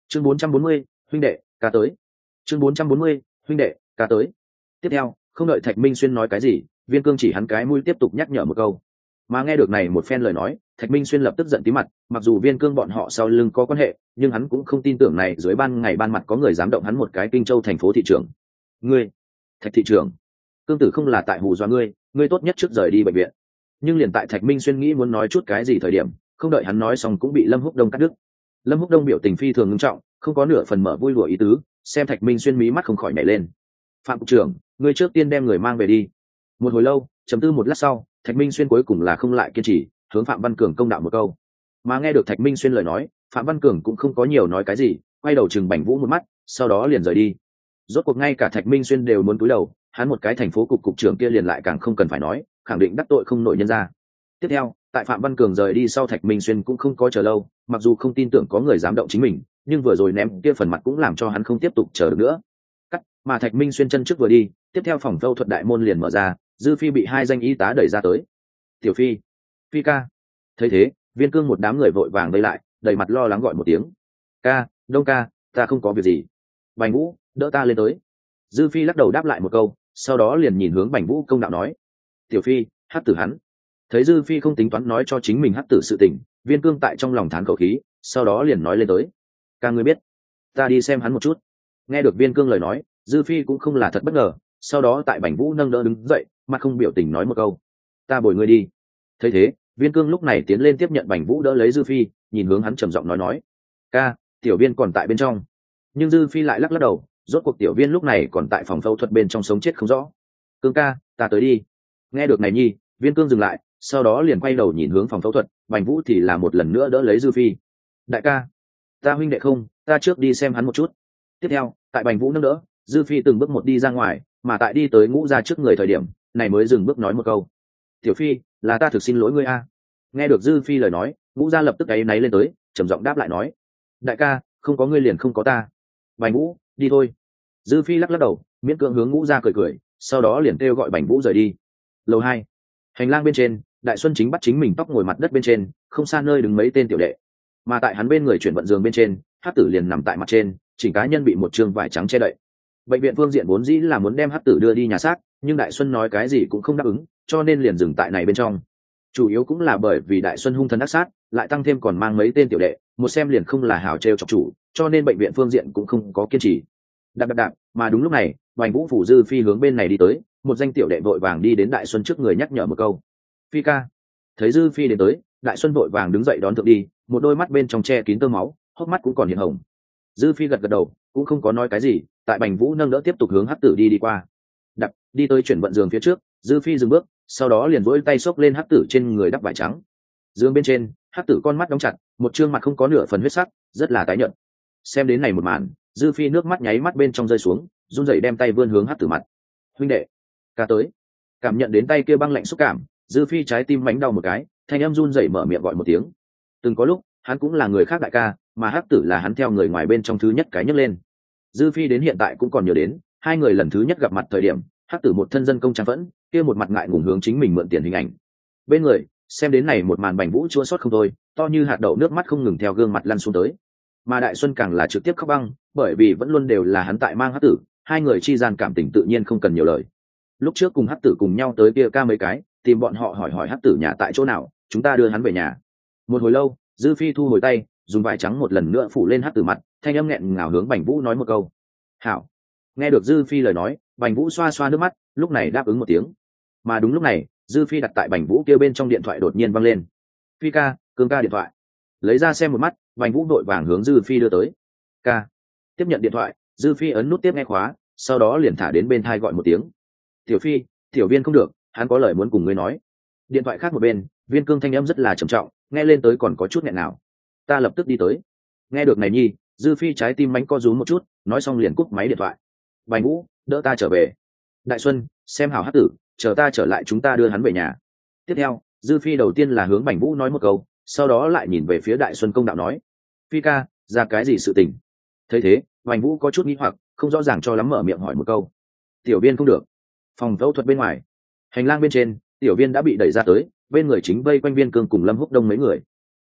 chương 440, huynh đệ ca tới. chương 440, huynh đệ ca tới. Tiếp theo, không đợi Thạch Minh Xuyên nói cái gì, Viên Cương chỉ hắn cái mũi tiếp tục nhắc nhở một câu. Mà nghe được này một phen lời nói, Thạch Minh Xuyên lập tức giận tí mặt, mặc dù Viên Cương bọn họ sau lưng có quan hệ, nhưng hắn cũng không tin tưởng này dưới ban ngày ban mặt có người dám động hắn một cái Kinh Châu thành phố thị trưởng. Ngươi, Thạch thị trưởng, Cương tử không là tại hù dọa ngươi tốt nhất trước rời đi bệnh viện. Nhưng liền tại Thạch Minh Xuyên nghĩ muốn nói chút cái gì thời điểm, không đợi hắn nói xong cũng bị Lâm Húc Đông cắt đứt. Lâm Húc Đông biểu tình phi thường nghiêm trọng, không có nửa phần mở vui đùa ý tứ, xem Thạch Minh Xuyên mí mắt không khỏi nhảy lên. Phạm cục trưởng, ngươi trước tiên đem người mang về đi. Một hồi lâu, trầm tư một lát sau, Thạch Minh Xuyên cuối cùng là không lại kiên trì, hướng Phạm Văn Cường công đạo một câu. Mà nghe được Thạch Minh Xuyên lời nói, Phạm Văn Cường cũng không có nhiều nói cái gì, quay đầu chừng Bành Vũ một mắt, sau đó liền rời đi. Rốt cuộc ngay cả Thạch Minh Xuyên đều muốn cúi đầu, hắn một cái thành phố cục trưởng kia liền lại càng không cần phải nói, khẳng định đắc tội không nổi nhân ra. Tiếp theo, tại Phạm Văn Cường rời đi sau, Thạch Minh Xuyên cũng không có chờ lâu, mặc dù không tin tưởng có người dám động chính mình, nhưng vừa rồi ném kia phần mặt cũng làm cho hắn không tiếp tục chờ được nữa. Mà Thạch Minh Xuyên chân trước vừa đi, tiếp theo phòng phẫu thuật đại môn liền mở ra, Dư Phi bị hai danh y tá đẩy ra tới. Tiểu Phi, Phi ca. Thấy thế, Viên Cương một đám người vội vàng vây lại, đầy mặt lo lắng gọi một tiếng. Ca, Đông ca, ta không có việc gì. Bành Vũ, đỡ ta lên tới. Dư Phi lắc đầu đáp lại một câu, sau đó liền nhìn hướng Bành Vũ công đạo nói. Tiểu Phi, hắc tử hắn. Thấy Dư Phi không tính toán nói cho chính mình hắc tử sự tình, Viên Cương tại trong lòng thán khẩu khí, sau đó liền nói lên tới. Ca ngươi biết, ta đi xem hắn một chút. Nghe được Viên Cương lời nói, Dư Phi cũng không là thật bất ngờ, sau đó tại Bành Vũ nâng đỡ đứng dậy, mặt không biểu tình nói một câu. Ta bồi ngươi đi. Thấy thế, Viên Cương lúc này tiến lên tiếp nhận Bành Vũ đỡ lấy Dư Phi, nhìn hướng hắn trầm giọng nói. Ca, tiểu viên còn tại bên trong. Nhưng Dư Phi lại lắc lắc đầu, rốt cuộc tiểu viên lúc này còn tại phòng phẫu thuật bên trong sống chết không rõ. Cương ca, ta tới đi. Nghe được này nhi, Viên Cương dừng lại, sau đó liền quay đầu nhìn hướng phòng phẫu thuật, Bành Vũ thì là một lần nữa đỡ lấy Dư Phi. Đại ca, ta huynh đệ không, ta trước đi xem hắn một chút. Tiếp theo, tại Bành Vũ nâng đỡ, Dư Phi từng bước một đi ra ngoài, mà tại đi tới Ngũ Gia trước người thời điểm này mới dừng bước nói một câu. Tiểu Phi, là ta thực xin lỗi ngươi a. Nghe được Dư Phi lời nói, Ngũ Gia lập tức áy náy lên tới, trầm giọng đáp lại nói. Đại ca, không có ngươi liền không có ta. Bành Vũ, đi thôi. Dư Phi lắc lắc đầu, miễn cưỡng hướng Ngũ Gia cười cười, sau đó liền kêu gọi Bành Vũ rời đi. Lầu 2, hành lang bên trên, Đại Xuân chính bắt chính mình tóc ngồi mặt đất bên trên, không xa nơi đứng mấy tên tiểu đệ. Mà tại hắn bên người chuyển vận giường bên trên, Hắc Tử liền nằm tại mặt trên, chỉnh cá nhân bị một trương vải trắng che đậy. Bệnh viện phương diện vốn dĩ là muốn đem Hắc Tử đưa đi nhà xác, nhưng Đại Xuân nói cái gì cũng không đáp ứng, cho nên liền dừng tại này bên trong. Chủ yếu cũng là bởi vì Đại Xuân hung thần ác sát, lại tăng thêm còn mang mấy tên tiểu đệ, một xem liền không là hào trêu chọc chủ, cho nên bệnh viện phương diện cũng không có kiên trì. Đạp, mà đúng lúc này, Bành Vũ phủ Dư Phi hướng bên này đi tới, một danh tiểu đệ vội vàng đi đến Đại Xuân trước người nhắc nhở một câu. Phi ca. Thấy Dư Phi đến tới, Đại Xuân vội vàng đứng dậy đón thượng đi, một đôi mắt bên trong che kín tơ máu, hốc mắt cũng còn hiện hồng. Dư Phi gật gật đầu, cũng không có nói cái gì, tại Bành Vũ nâng đỡ tiếp tục hướng Hắc Tử đi qua. Đập, đi tới chuyển vận giường phía trước, Dư Phi dừng bước, sau đó liền duỗi tay xốc lên Hắc Tử trên người đắp vải trắng. Giường bên trên, Hắc Tử con mắt đóng chặt, một trương mặt không có nửa phần huyết sắc, rất là tái nhợt. Xem đến này một màn, Dư Phi nước mắt nháy mắt bên trong rơi xuống, run rẩy đem tay vươn hướng Hắc Tử mặt. Huynh đệ, ca tới. Cảm nhận đến tay kia băng lạnh xúc cảm, Dư Phi trái tim mánh đau một cái, thanh âm run rẩy mở miệng gọi một tiếng. Từng có lúc, hắn cũng là người khác đại ca, mà Hắc Tử là hắn theo người ngoài bên trong thứ nhất cái nhấc lên. Dư Phi đến hiện tại cũng còn nhớ đến, hai người lần thứ nhất gặp mặt thời điểm, Hắc Tử một thân dân công trang phẫn, kia một mặt ngại ngùng hướng chính mình mượn tiền hình ảnh. Bên người, xem đến này một màn Bành Vũ chua xót không thôi, to như hạt đậu nước mắt không ngừng theo gương mặt lăn xuống tới. Mà Đại Xuân càng là trực tiếp khóc băng, bởi vì vẫn luôn đều là hắn tại mang Hắc Tử, hai người chi gian cảm tình tự nhiên không cần nhiều lời. Lúc trước cùng Hắc Tử cùng nhau tới kia ca mấy cái, tìm bọn họ hỏi Hắc Tử nhà tại chỗ nào, chúng ta đưa hắn về nhà. Một hồi lâu, Dư Phi thu hồi tay, dùng vải trắng một lần nữa phủ lên Hắc Tử mặt, thanh âm nghẹn ngào hướng Bành Vũ nói một câu. Hảo. Nghe được Dư Phi lời nói, Bành Vũ xoa xoa nước mắt, lúc này đáp ứng một tiếng. Mà đúng lúc này, Dư Phi đặt tại Bành Vũ kia bên trong điện thoại đột nhiên văng lên. Phi ca, Cương ca điện thoại. Lấy ra xem một mắt, Bành Vũ đội vàng hướng Dư Phi đưa tới. Ca. Tiếp nhận điện thoại, Dư Phi ấn nút tiếp nghe khóa, sau đó liền thả đến bên thai gọi một tiếng. Tiểu Phi, tiểu viên không được, hắn có lời muốn cùng ngươi nói. Điện thoại khác một bên, Viên Cương thanh âm rất là trầm trọng, nghe lên tới còn có chút nghẹn nào. Ta lập tức đi tới. Nghe được này nhi, Dư Phi trái tim mánh co rúm một chút, nói xong liền cúp máy điện thoại. Bành Vũ, đỡ ta trở về. Đại Xuân, xem hảo Hắc Tử, chờ ta trở lại chúng ta đưa hắn về nhà. Tiếp theo, Dư Phi đầu tiên là hướng Bành Vũ nói một câu, sau đó lại nhìn về phía Đại Xuân công đạo nói. Phi ca, ra cái gì sự tình? Thấy thế, Bành Vũ có chút nghi hoặc, không rõ ràng cho lắm mở miệng hỏi một câu. Tiểu viên không được. Phòng phẫu thuật bên ngoài, hành lang bên trên, tiểu viên đã bị đẩy ra tới, bên người chính vây quanh Viên Cương cùng Lâm Húc Đông mấy người.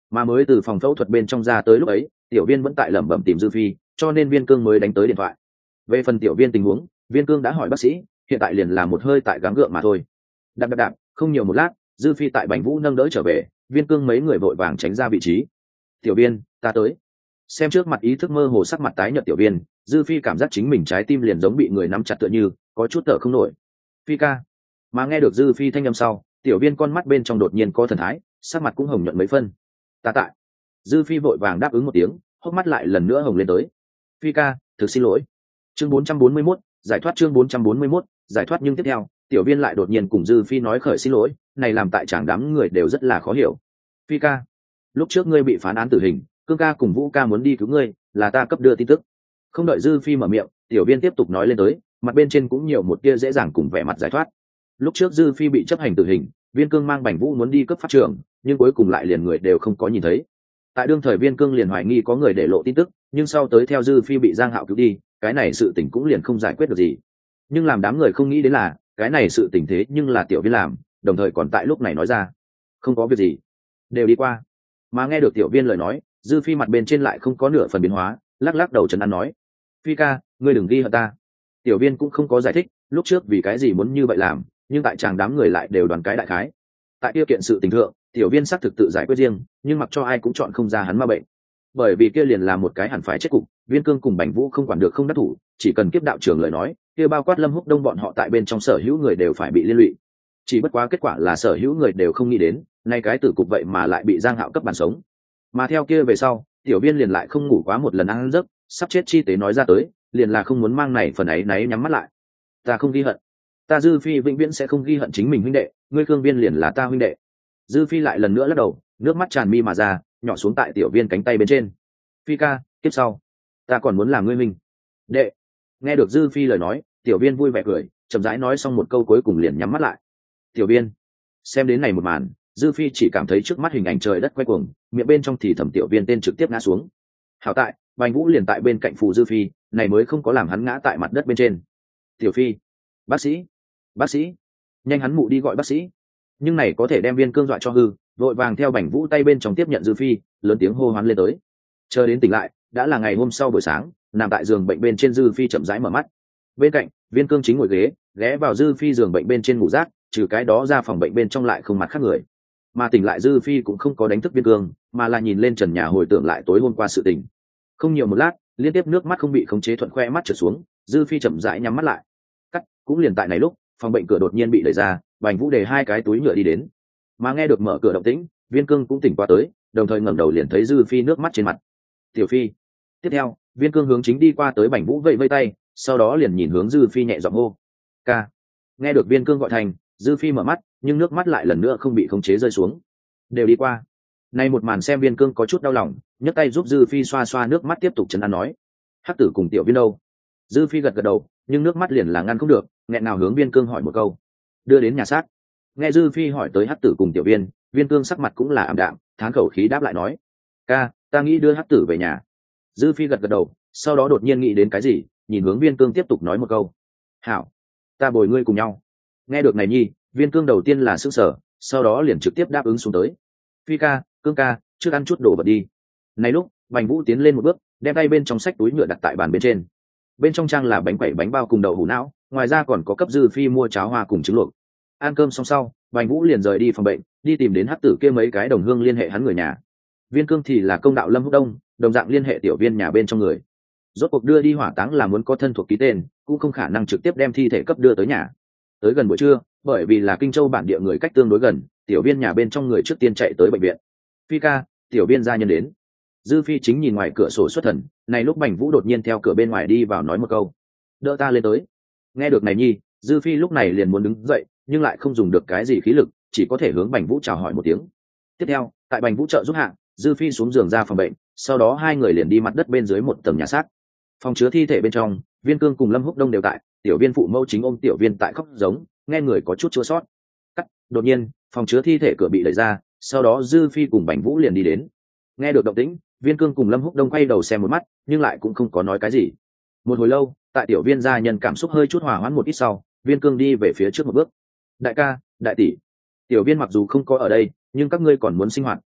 mà mới từ phòng phẫu thuật bên trong ra tới lúc ấy tiểu viên vẫn tại lẩm bẩm tìm dư phi, cho nên Viên Cương mới đánh tới điện thoại. Về phần tiểu viên tình huống, Viên Cương đã hỏi bác sĩ, hiện tại liền là một hơi tại gắng gượng mà thôi. Đạp đạp đạp, không nhiều một lát, dư phi tại Bành Vũ nâng đỡ trở về, Viên Cương mấy người vội vàng tránh ra vị trí. Tiểu viên, ta tới. Xem trước mặt ý thức mơ hồ sắc mặt tái nhợt tiểu viên, dư phi cảm giác chính mình trái tim liền giống bị người nắm chặt tựa như có chút thở không nổi. Phi ca. Mà nghe được dư phi thanh âm sau, tiểu viên con mắt bên trong đột nhiên có thần thái, sắc mặt cũng hồng nhuận mấy phân. Ta tại. Dư phi vội vàng đáp ứng một tiếng, hốc mắt lại lần nữa hồng lên tới. Phi ca, thực xin lỗi. Chương 441, giải thoát. Chương 441, giải thoát. Nhưng tiếp theo tiểu viên lại đột nhiên cùng dư phi nói khởi xin lỗi, này làm tại chàng đám người đều rất là khó hiểu. Phi ca, lúc trước ngươi bị phán án tử hình, Cương ca cùng Vũ ca muốn đi cứu ngươi, là ta cấp đưa tin tức. Không đợi dư phi mở miệng, tiểu viên tiếp tục nói lên tới, mặt bên trên cũng nhiều một tia dễ dàng cùng vẻ mặt giải thoát. Lúc trước dư phi bị chấp hành tử hình, Viên Cương mang Bành Vũ muốn đi cấp pháp trường, nhưng cuối cùng lại liền người đều không có nhìn thấy. Tại đương thời Viên Cương liền hoài nghi có người để lộ tin tức, nhưng sau tới theo dư phi bị Giang Hạo cứu đi, cái này sự tình cũng liền không giải quyết được gì. Nhưng làm đám người không nghĩ đến là cái này sự tình thế nhưng là tiểu viên làm, đồng thời còn tại lúc này nói ra không có việc gì, đều đi qua. Mà nghe được tiểu viên lời nói, dư phi mặt bên trên lại không có nửa phần biến hóa, lắc lắc đầu trấn an nói, Phi ca, ngươi đừng ghi hận ta. Tiểu viên cũng không có giải thích lúc trước vì cái gì muốn như vậy làm, nhưng tại chàng đám người lại đều đoàn cái đại khái. Tại kia kiện sự tình thượng, tiểu viên xác thực tự giải quyết riêng, nhưng mặc cho ai cũng chọn không ra hắn ma bệnh, bởi vì kia liền là một cái hẳn phải chết cục. Viên Cương cùng Bành Vũ không quản được không đắc thủ, chỉ cần kiếp đạo trưởng lời nói, kia bao quát Lâm Húc Đông bọn họ tại bên trong sở hữu người đều phải bị liên lụy. Chỉ bất quá kết quả là sở hữu người đều không nghĩ đến, nay cái tử cục vậy mà lại bị Giang Hạo cấp bàn sống. Mà theo kia về sau, tiểu viên liền lại không ngủ quá một lần ăn giấc, sắp chết chi tế nói ra tới, liền là không muốn mang này phần ấy náy nhắm mắt lại. Ta không ghi hận, ta dư phi vĩnh viễn sẽ không ghi hận chính mình huynh đệ, ngươi Cương viên liền là ta huynh đệ. Dư phi lại lần nữa lắc đầu, nước mắt tràn mi mà ra, nhỏ xuống tại tiểu viên cánh tay bên trên. Phi ca, tiếp sau ta còn muốn làm ngươi minh đệ. Nghe được dư phi lời nói, tiểu viên vui vẻ cười, chậm rãi nói xong một câu cuối cùng liền nhắm mắt lại. Tiểu viên xem đến này một màn, dư phi chỉ cảm thấy trước mắt hình ảnh trời đất quay cuồng, miệng bên trong thì thầm tiểu viên tên trực tiếp ngã xuống. Hảo tại Bành Vũ liền tại bên cạnh phù dư phi, này mới không có làm hắn ngã tại mặt đất bên trên. Tiểu phi, bác sĩ, bác sĩ, nhanh hắn mụ đi gọi bác sĩ. Nhưng này có thể đem Viên Cương dọa cho hư, vội vàng theo Bành Vũ tay bên trong tiếp nhận dư phi, lớn tiếng hô hoán lên tới. Chờ đến tỉnh lại, đã là ngày hôm sau buổi sáng, nằm tại giường bệnh bên trên dư phi chậm rãi mở mắt. Bên cạnh Viên Cương chính ngồi ghế, ghé vào dư phi giường bệnh bên trên ngủ rác, trừ cái đó ra phòng bệnh bên trong lại không mặt khác người. Mà tỉnh lại dư phi cũng không có đánh thức Viên Cương, mà là nhìn lên trần nhà hồi tưởng lại tối hôm qua sự tình. Không nhiều một lát, liên tiếp nước mắt không bị khống chế thuận khoe mắt trượt xuống, dư phi chậm rãi nhắm mắt lại. Cũng liền tại này lúc, phòng bệnh cửa đột nhiên bị đẩy ra, Bành Vũ đề hai cái túi nhựa đi đến. Mà nghe được mở cửa động tĩnh, Viên Cương cũng tỉnh qua tới, đồng thời ngẩng đầu liền thấy dư phi nước mắt trên mặt. Tiểu phi. Tiếp theo Viên Cương hướng chính đi qua tới Bành Vũ vẫy vẫy tay, sau đó liền nhìn hướng dư phi nhẹ giọng hô, ca. Nghe được Viên Cương gọi thành, dư phi mở mắt, nhưng nước mắt lại lần nữa không bị khống chế rơi xuống. Đều đi qua. Nay một màn xem Viên Cương có chút đau lòng, nhấc tay giúp dư phi xoa xoa nước mắt tiếp tục trấn an nói, hắc tử cùng tiểu viên đâu? Dư phi gật gật đầu, nhưng nước mắt liền là ngăn không được, nghẹn nào hướng Viên Cương hỏi một câu. Đưa đến nhà xác. Nghe dư phi hỏi tới hắc tử cùng tiểu viên, Viên Cương sắc mặt cũng là ảm đạm, thán khẩu khí đáp lại nói, ca, ta nghĩ đưa hắc tử về nhà. Dư phi gật gật đầu, sau đó đột nhiên nghĩ đến cái gì, nhìn hướng Viên Cương tiếp tục nói một câu, hảo, ta bồi ngươi cùng nhau. Nghe được này nhi, Viên Cương đầu tiên là sững sờ, sau đó liền trực tiếp đáp ứng xuống tới. Phi ca, Cương ca, trước ăn chút đồ vật đi. Này lúc Bành Vũ tiến lên một bước, đem tay bên trong sách túi nhựa đặt tại bàn bên trên. Bên trong trang là bánh quẩy bánh bao cùng đậu hũ não, ngoài ra còn có cấp dư phi mua cháo hoa cùng trứng luộc. Ăn cơm xong sau, Bành Vũ liền rời đi phòng bệnh, đi tìm đến hắc tử kia mấy cái đồng hương liên hệ hắn người nhà. Viên Cương thì là công đạo Lâm Húc Đông, đồng dạng liên hệ tiểu viên nhà bên trong người. Rốt cuộc đưa đi hỏa táng là muốn có thân thuộc ký tên, cũng không khả năng trực tiếp đem thi thể cấp đưa tới nhà. Tới gần buổi trưa, bởi vì là Kinh Châu bản địa người cách tương đối gần, tiểu viên nhà bên trong người trước tiên chạy tới bệnh viện. Phi ca, tiểu viên gia nhân đến. Dư phi chính nhìn ngoài cửa sổ xuất thần, này lúc Bành Vũ đột nhiên theo cửa bên ngoài đi vào nói một câu, đỡ ta lên tới. Nghe được này nhi, dư phi lúc này liền muốn đứng dậy, nhưng lại không dùng được cái gì khí lực, chỉ có thể hướng Bành Vũ chào hỏi một tiếng. Tiếp theo tại Bành Vũ trợ giúp hạ, dư phi xuống giường ra phòng bệnh, sau đó hai người liền đi mặt đất bên dưới một tầng nhà xác. Phòng chứa thi thể bên trong, Viên Cương cùng Lâm Húc Đông đều tại, tiểu viên phụ mẫu chính ôm tiểu viên tại khóc giống, nghe người có chút chua sót. Đột nhiên phòng chứa thi thể cửa bị đẩy ra, sau đó dư phi cùng Bành Vũ liền đi đến. Nghe được động tĩnh, Viên Cương cùng Lâm Húc Đông quay đầu xem một mắt, nhưng lại cũng không có nói cái gì. Một hồi lâu, tại tiểu viên gia nhân cảm xúc hơi chút hòa hoãn một ít sau, Viên Cương đi về phía trước một bước. Đại ca, đại tỷ, tiểu viên mặc dù không có ở đây, nhưng các ngươi còn muốn sinh hoạt,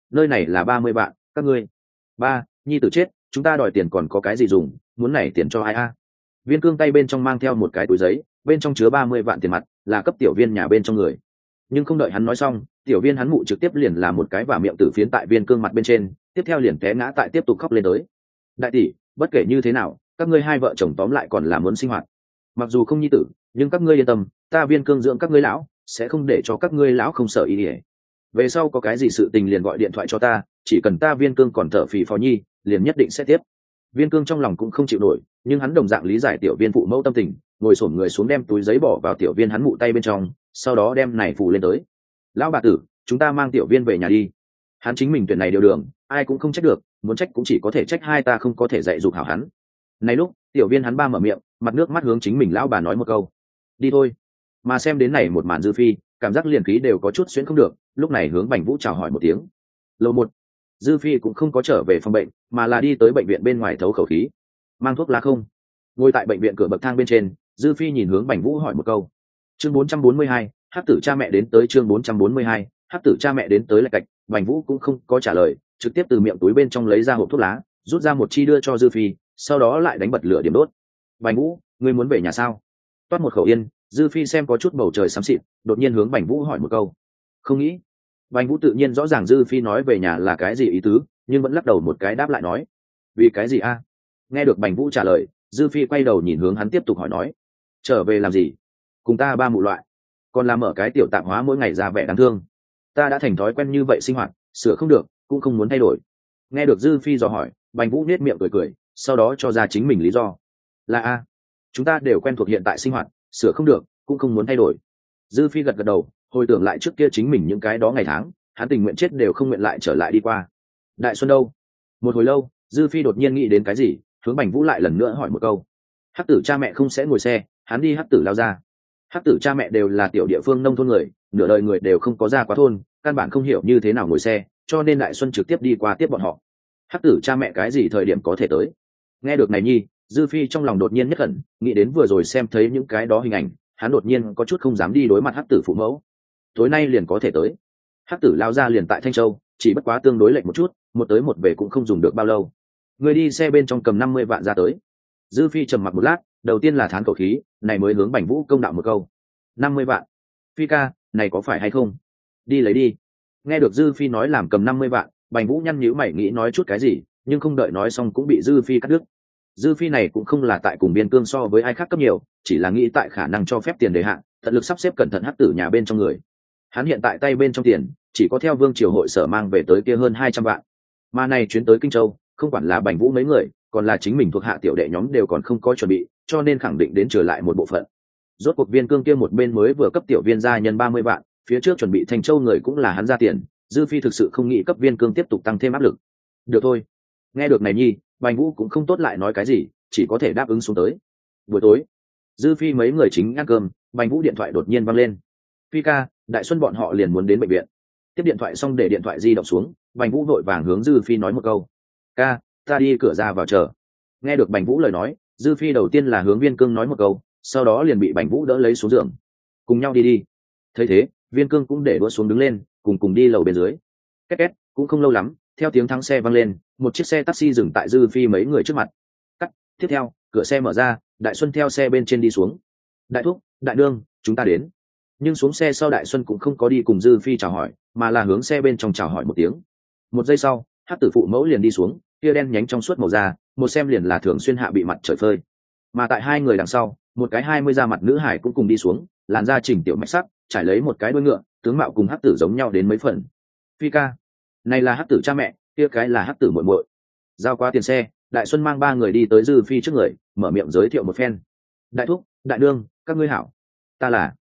nơi này là 30 vạn, các ngươi. Ba, nhi tử chết, chúng ta đòi tiền còn có cái gì dùng, muốn này tiền cho ai a? Viên Cương tay bên trong mang theo một cái túi giấy, bên trong chứa 30 vạn tiền mặt, là cấp tiểu viên nhà bên trong người. Nhưng không đợi hắn nói xong, tiểu viên hắn mụ trực tiếp liền là một cái vả miệng tử phiến tại Viên Cương mặt bên trên, tiếp theo liền té ngã tại, tiếp tục khóc lên tới. Đại tỷ, bất kể như thế nào, các ngươi hai vợ chồng tóm lại còn là muốn sinh hoạt. Mặc dù không nhi tử, nhưng các ngươi yên tâm, ta Viên Cương dưỡng các ngươi lão, sẽ không để cho các ngươi lão không sợ ý ỉa. Về sau có cái gì sự tình liền gọi điện thoại cho ta, chỉ cần ta Viên Cương còn thở phì phò nhi, liền nhất định sẽ tiếp. Viên Cương trong lòng cũng không chịu nổi, nhưng hắn đồng dạng lý giải tiểu viên phụ mẫu tâm tình, ngồi xổm người xuống đem túi giấy bỏ vào tiểu viên hắn mụ tay bên trong, sau đó đem này phủ lên tới. Lão bà tử, chúng ta mang tiểu viên về nhà đi. Hắn chính mình tuyển này điều đường, ai cũng không trách được, muốn trách cũng chỉ có thể trách hai ta không có thể dạy dục hảo hắn. Này lúc, tiểu viên hắn ba mở miệng, mặt nước mắt hướng chính mình lão bà nói một câu. Đi thôi. Mà xem đến này một màn dư phi, cảm giác liền khí đều có chút xuyến không được, lúc này hướng Bành Vũ chào hỏi một tiếng. Lầu một, dư phi cũng không có trở về phòng bệnh, mà là đi tới bệnh viện bên ngoài thấu khẩu khí. Mang thuốc lá không? Ngồi tại bệnh viện cửa bậc thang bên trên, dư phi nhìn hướng Bành Vũ hỏi một câu. Chương 442, hắc tử cha mẹ đến tới. Chương 442, hắc tử cha mẹ đến tới Lạch Cạch. Bành Vũ cũng không có trả lời, trực tiếp từ miệng túi bên trong lấy ra hộp thuốc lá, rút ra một chi đưa cho dư phi, sau đó lại đánh bật lửa điểm đốt. Bành Vũ, ngươi muốn về nhà sao? Toát một khẩu yên, dư phi xem có chút bầu trời xám xịt, đột nhiên hướng Bành Vũ hỏi một câu. Không nghĩ. Bành Vũ tự nhiên rõ ràng dư phi nói về nhà là cái gì ý tứ, nhưng vẫn lắc đầu một cái đáp lại nói. Vì cái gì a? Nghe được Bành Vũ trả lời, dư phi quay đầu nhìn hướng hắn tiếp tục hỏi nói. Trở về làm gì? Cùng ta ba mụ loại, còn làm ở cái tiểu tạp hóa mỗi ngày ra vẻ đáng thương. Ta đã thành thói quen như vậy sinh hoạt, sửa không được, cũng không muốn thay đổi. Nghe được dư phi dò hỏi, Bành Vũ nết miệng cười cười, sau đó cho ra chính mình lý do. Là a, chúng ta đều quen thuộc hiện tại sinh hoạt, sửa không được, cũng không muốn thay đổi. Dư phi gật gật đầu, hồi tưởng lại trước kia chính mình những cái đó ngày tháng, hắn tình nguyện chết đều không nguyện lại trở lại đi qua. Đại Xuân đâu? Một hồi lâu, dư phi đột nhiên nghĩ đến cái gì, hướng Bành Vũ lại lần nữa hỏi một câu. Hắc tử cha mẹ không sẽ ngồi xe, hắn đi hắc tử lao ra. Hắc tử cha mẹ đều là tiểu địa phương nông thôn người, nửa đời người đều không có ra quá thôn, căn bản không hiểu như thế nào ngồi xe, cho nên Đại Xuân trực tiếp đi qua tiếp bọn họ. Hắc tử cha mẹ cái gì thời điểm có thể tới? Nghe được này nhi, dư phi trong lòng đột nhiên nhất khẩn, nghĩ đến vừa rồi xem thấy những cái đó hình ảnh, hắn đột nhiên có chút không dám đi đối mặt hắc tử phụ mẫu. Tối nay liền có thể tới. Hắc tử lao ra liền tại Thanh Châu, chỉ bất quá tương đối lệch một chút, một tới một về cũng không dùng được bao lâu. Người đi xe bên trong cầm 50 vạn ra tới. Dư phi trầm mặc một lát, đầu tiên là thán khẩu khí, này mới hướng Bành Vũ công đạo một câu. 50 vạn. Phi ca, này có phải hay không? Đi lấy đi. Nghe được dư phi nói làm cầm 50 vạn, Bành Vũ nhăn nhíu mày nghĩ nói chút cái gì, nhưng không đợi nói xong cũng bị dư phi cắt đứt. Dư phi này cũng không là tại cùng Biên Cương so với ai khác cấp nhiều, chỉ là nghĩ tại khả năng cho phép tiền đề hạn, tận lực sắp xếp cẩn thận hắc tử nhà bên trong người. Hắn hiện tại tay bên trong tiền chỉ có theo Vương Triều hội sở mang về tới kia hơn 200 vạn, mà này chuyến tới Kinh Châu, không quản là Bành Vũ mấy người, còn là chính mình thuộc hạ tiểu đệ nhóm đều còn không có chuẩn bị, cho nên khẳng định đến trở lại một bộ phận. Rốt cuộc Viên Cương kia một bên mới vừa cấp tiểu viên gia nhân 30 vạn, phía trước chuẩn bị Thành Châu người cũng là hắn ra tiền, dư phi thực sự không nghĩ cấp Viên Cương tiếp tục tăng thêm áp lực. Được thôi. Nghe được này nhi, Bành Vũ cũng không tốt lại nói cái gì, chỉ có thể đáp ứng xuống tới. Buổi tối, dư phi mấy người chính ăn cơm, Bành Vũ điện thoại đột nhiên vang lên. Phi ca, Đại Xuân bọn họ liền muốn đến bệnh viện. Tiếp điện thoại xong để điện thoại di động xuống, Bành Vũ vội vàng hướng dư phi nói một câu. Ca, ta đi cửa ra vào chờ. Nghe được Bành Vũ lời nói, dư phi đầu tiên là hướng Viên Cương nói một câu, sau đó liền bị Bành Vũ đỡ lấy xuống giường. Cùng nhau đi đi. Thấy thế, Viên Cương cũng để đũa xuống đứng lên, cùng đi lầu bên dưới. Két két, cũng không lâu lắm, theo tiếng thắng xe vang lên, một chiếc xe taxi dừng tại dư phi mấy người trước mặt. Cắt, tiếp theo, cửa xe mở ra, Đại Xuân theo xe bên trên đi xuống. Đại thúc, đại đương, chúng ta đến. Nhưng xuống xe sau Đại Xuân cũng không có đi cùng dư phi chào hỏi, mà là hướng xe bên trong chào hỏi một tiếng. Một giây sau, hắc tử phụ mẫu liền đi xuống, kia đen nhánh trong suốt màu da, một xem liền là thường xuyên hạ bị mặt trời phơi. Mà tại hai người đằng sau, một cái 20 da mặt nữ hải cũng cùng đi xuống, làn da chỉnh tiểu mạch sắc, trải lấy một cái đuôi ngựa, tướng mạo cùng hắc tử giống nhau đến mấy phần. Phi ca, này là hắc tử cha mẹ, kia cái là hắc tử muội muội. Giao qua tiền xe, Đại Xuân mang ba người đi tới dư phi trước người, mở miệng giới thiệu một phen. Đại thúc, đại đương, các ngươi hảo. Ta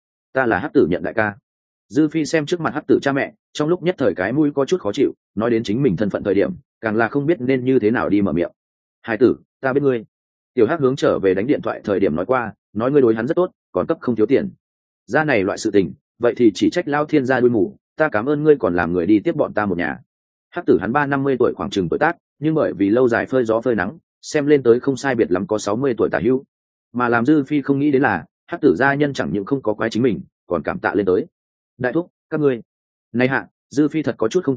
là hắc tử nhận đại ca. Dư phi xem trước mặt hắc tử cha mẹ, trong lúc nhất thời cái mũi có chút khó chịu, nói đến chính mình thân phận thời điểm, càng là không biết nên như thế nào đi mở miệng. Hai tử, ta biết ngươi. Tiểu hắc hướng trở về đánh điện thoại thời điểm nói qua, nói ngươi đối hắn rất tốt, còn cấp không thiếu tiền. Ra này loại sự tình, vậy thì chỉ trách lao thiên gia đuôi mù, ta cảm ơn ngươi còn làm người đi tiếp bọn ta một nhà. Hắc tử hắn 50 tuổi khoảng chừng tuổi tác, nhưng bởi vì lâu dài phơi gió phơi nắng, xem lên tới không sai biệt lắm có 60 tuổi tả hữu. Mà làm dư phi không nghĩ đến là, hắc tử gia nhân chẳng những không có quái chính mình, còn cảm tạ lên tới. Đại thúc, các ngươi. Này hạ, dư phi thật có chút không kèm được,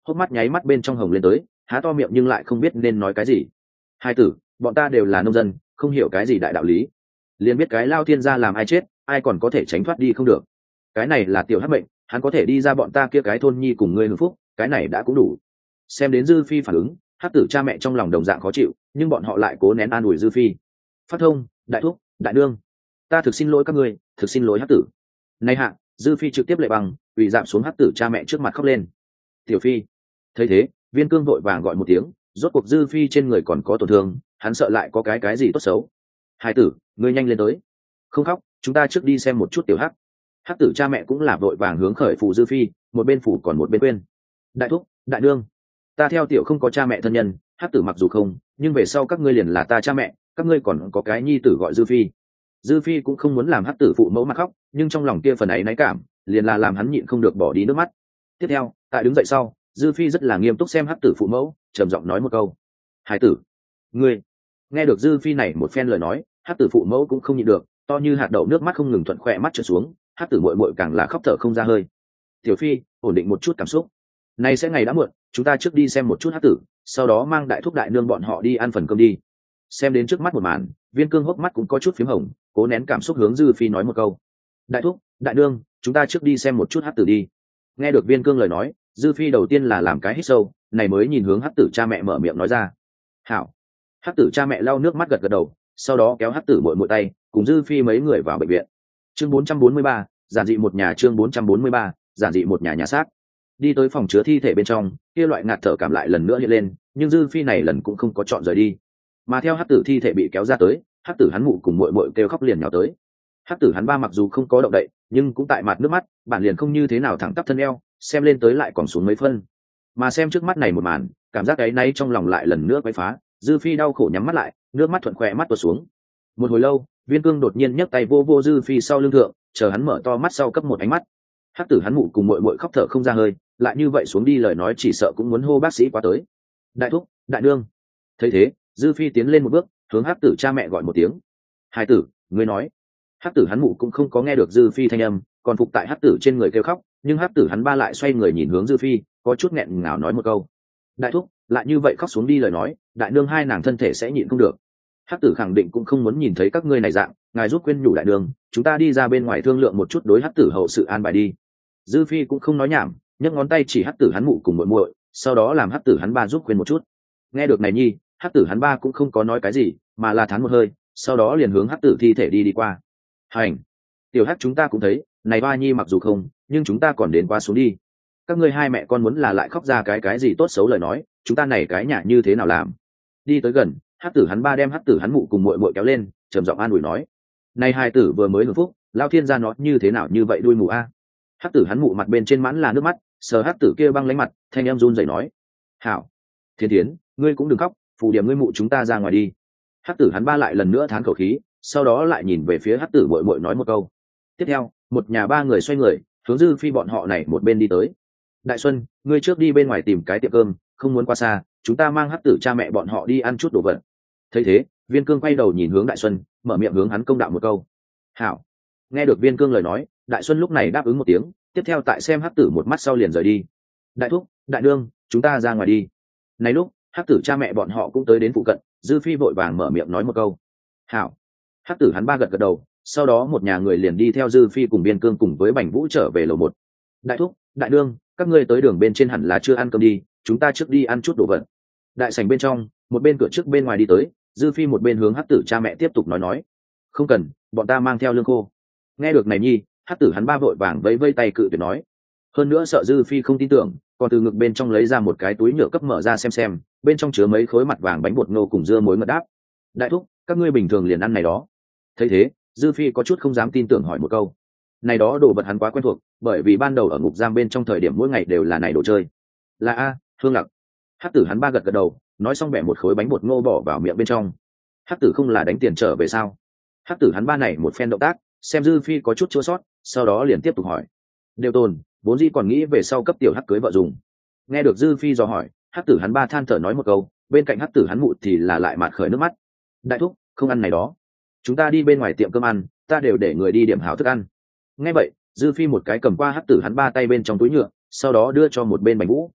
hốc mắt nháy mắt bên trong hồng lên tới, há to miệng nhưng lại không biết nên nói cái gì. Hai tử, bọn ta đều là nông dân, không hiểu cái gì đại đạo lý, liền biết cái lao thiên gia làm ai chết ai còn có thể tránh thoát đi không được. Cái này là tiểu hắc mệnh, hắn có thể đi ra bọn ta kia cái thôn nhi cùng ngươi hưởng phúc, cái này đã cũng đủ. Xem đến dư phi phản ứng, hắc tử cha mẹ trong lòng đồng dạng khó chịu, nhưng bọn họ lại cố nén an ủi dư phi. Phát thông, đại thúc, đại nương, ta thực xin lỗi các ngươi, thực xin lỗi hắc tử. Nay hạ, dư phi trực tiếp lệ bằng quỳ dạm xuống hắc tử cha mẹ trước mặt khóc lên. Tiểu phi thấy thế, Viên Cương vội vàng gọi một tiếng, rốt cuộc dư phi trên người còn có tổn thương, hắn sợ lại có cái gì tốt xấu. Hai tử, ngươi nhanh lên tới, không khóc, chúng ta trước đi xem một chút tiểu hắc. Hắc tử cha mẹ cũng là vội vàng hướng khởi phụ dư phi, một bên phủ còn một bên quên. Đại thúc, đại nương, ta theo tiểu không có cha mẹ thân nhân, hắc tử mặc dù không, nhưng về sau các ngươi liền là ta cha mẹ, các ngươi còn có cái nhi tử gọi dư phi. Dư phi cũng không muốn làm hắc tử phụ mẫu mặt khóc, nhưng trong lòng kia phần ấy náy cảm, liền là làm hắn nhịn không được bỏ đi nước mắt. Tiếp theo, tại đứng dậy sau, dư phi rất là nghiêm túc xem hắc tử phụ mẫu, trầm giọng nói một câu: hải tử, ngươi. Nghe được dư phi này một phen lời nói, hắc tử phụ mẫu cũng không nhịn được, to như hạt đậu nước mắt không ngừng thuận khỏe mắt trượt xuống, hắc tử muội muội càng là khóc thở không ra hơi. Tiểu phi, ổn định một chút cảm xúc, nay sẽ ngày đã muộn, chúng ta trước đi xem một chút hắc tử, sau đó mang đại thúc đại nương bọn họ đi ăn phần cơm đi. Xem đến trước mắt một màn, Viên Cương hốc mắt cũng có chút phím hồng, cố nén cảm xúc hướng dư phi nói một câu: đại thúc, đại nương, chúng ta trước đi xem một chút hắc tử đi. Nghe được Viên Cương lời nói, dư phi đầu tiên là làm cái hít sâu, này mới nhìn hướng hắc tử cha mẹ mở miệng nói ra: hảo. Hắc tử cha mẹ lau nước mắt gật gật đầu, sau đó kéo hắc tử muội muội tay, cùng dư phi mấy người vào bệnh viện. Chương 443, giản dị một nhà. Chương 443, giản dị một nhà nhà xác. Đi tới phòng chứa thi thể bên trong, kia loại ngạt thở cảm lại lần nữa hiện lên, nhưng dư phi này lần cũng không có chọn rời đi, mà theo hắc tử thi thể bị kéo ra tới, hắc tử hắn mụ cùng muội muội kêu khóc liền nhào tới. Hắc tử hắn ba mặc dù không có động đậy, nhưng cũng tại mặt nước mắt, bản liền không như thế nào thẳng tắp thân eo, xem lên tới lại còn xuống mấy phân. Mà xem trước mắt này một màn, cảm giác ấy nay trong lòng lại lần nữa quấy phá, dư phi đau khổ nhắm mắt lại, nước mắt thuận khỏe mắt tuột xuống. Một hồi lâu, Viên Cương đột nhiên nhấc tay vô dư phi sau lưng thượng, chờ hắn mở to mắt sau cấp một ánh mắt. Hắc tử hắn mụ cùng muội muội khóc thở không ra hơi, lại như vậy xuống đi lời nói chỉ sợ cũng muốn hô bác sĩ qua tới. Đại thúc, đại nương. Thấy thế, dư phi tiến lên một bước, hướng hắc tử cha mẹ gọi một tiếng: hai tử, ngươi nói. Hắc tử hắn mụ cũng không có nghe được dư phi thanh âm, còn phục tại hắc tử trên người kêu khóc, nhưng hắc tử hắn ba lại xoay người nhìn hướng dư phi, có chút nghẹn ngào nói một câu: đại thúc, lại như vậy khóc xuống đi lời nói, đại nương hai nàng thân thể sẽ nhịn không được. Hắc tử khẳng định cũng không muốn nhìn thấy các ngươi này dạng, ngài giúp khuyên nhủ đại nương, chúng ta đi ra bên ngoài thương lượng một chút đối hắc tử hậu sự an bài đi. Dư phi cũng không nói nhảm, nhấc ngón tay chỉ hắc tử hắn mụ cùng muội muội, sau đó làm hắc tử hắn ba giúp khuyên một chút. Nghe được này nhi, hắc tử hắn ba cũng không có nói cái gì, mà là thán một hơi, sau đó liền hướng hắc tử thi thể đi qua. Hành, tiểu hắc chúng ta cũng thấy, này ba nhi mặc dù không, nhưng chúng ta còn đến qua xuống đi. Các ngươi hai mẹ con muốn là lại khóc ra cái gì tốt xấu lời nói, chúng ta này cái nhà như thế nào làm? Đi tới gần, hắc tử hắn ba đem hắc tử hắn mụ cùng muội muội kéo lên, trầm giọng an ủi nói: này hai tử vừa mới hưởng phúc, lao thiên gia nó như thế nào như vậy đuôi mù a. Hắc tử hắn mụ mặt bên trên mãn là nước mắt, sờ hắc tử kia băng lánh mặt, thanh em run rẩy nói: hảo, thiên thiến, ngươi cũng đừng khóc, phù điểm ngươi mụ chúng ta ra ngoài đi. Hắc tử hắn ba lại lần nữa thán khẩu khí, sau đó lại nhìn về phía hắc tử muội muội nói một câu. Tiếp theo, một nhà ba người xoay người hướng dư phi bọn họ này một bên đi tới. Đại Xuân, ngươi trước đi bên ngoài tìm cái tiệm cơm, không muốn qua xa, chúng ta mang hắc tử cha mẹ bọn họ đi ăn chút đồ vật. Thấy thế, Viên Cương quay đầu nhìn hướng Đại Xuân, mở miệng hướng hắn công đạo một câu. Hảo. Nghe được Viên Cương lời nói, Đại Xuân lúc này đáp ứng một tiếng, tiếp theo tại xem hắc tử một mắt sau liền rời đi. Đại thúc, đại nương, chúng ta ra ngoài đi. Này lúc, hắc tử cha mẹ bọn họ cũng tới đến phụ cận, dư phi vội vàng mở miệng nói một câu. Hảo. Hắc tử hắn ba gật gật đầu, sau đó một nhà người liền đi theo dư phi cùng Viên Cương cùng với Bành Vũ trở về lầu một. Đại thúc, đại nương, các ngươi tới đường bên trên hẳn là chưa ăn cơm đi, chúng ta trước đi ăn chút đồ vật. Đại sảnh bên trong, một bên cửa trước bên ngoài đi tới, dư phi một bên hướng hắc tử cha mẹ tiếp tục nói: không cần, bọn ta mang theo lương khô. Nghe được này nhi, hắc tử hắn ba vội vàng vẫy vây tay cự tuyệt nói. Hơn nữa sợ dư phi không tin tưởng, còn từ ngực bên trong lấy ra một cái túi nhựa cấp mở ra xem, bên trong chứa mấy khối mặt vàng bánh bột ngô cùng dưa muối ngật đáp. Đại thúc, các ngươi bình thường liền ăn này đó? Thấy thế, dư phi có chút không dám tin tưởng hỏi một câu. Này đó đồ vật hắn quá quen thuộc, bởi vì ban đầu ở ngục giam bên trong thời điểm mỗi ngày đều là này đồ chơi. Là a, Hương Lặc. Hắc tử hắn ba gật gật đầu, nói xong bẻ một khối bánh bột ngô bỏ vào miệng bên trong. Hắc tử không là đánh tiền trở về sao? Hắc tử hắn ba này một phen động tác, xem dư phi có chút chua sót, sau đó liền tiếp tục hỏi. Đều tồn, vốn dĩ còn nghĩ về sau cấp tiểu hắc cưới vợ dùng. Nghe được dư phi dò hỏi, hắc tử hắn ba than thở nói một câu, bên cạnh hắc tử hắn mụ thì là lại mạt khởi nước mắt. Đại thúc, không ăn này đó, chúng ta đi bên ngoài tiệm cơm ăn, ta đều để người đi điểm hảo thức ăn. Nghe vậy, dư phi một cái cầm qua hắc tử hắn ba tay bên trong túi nhựa, sau đó đưa cho một bên Bành Vũ.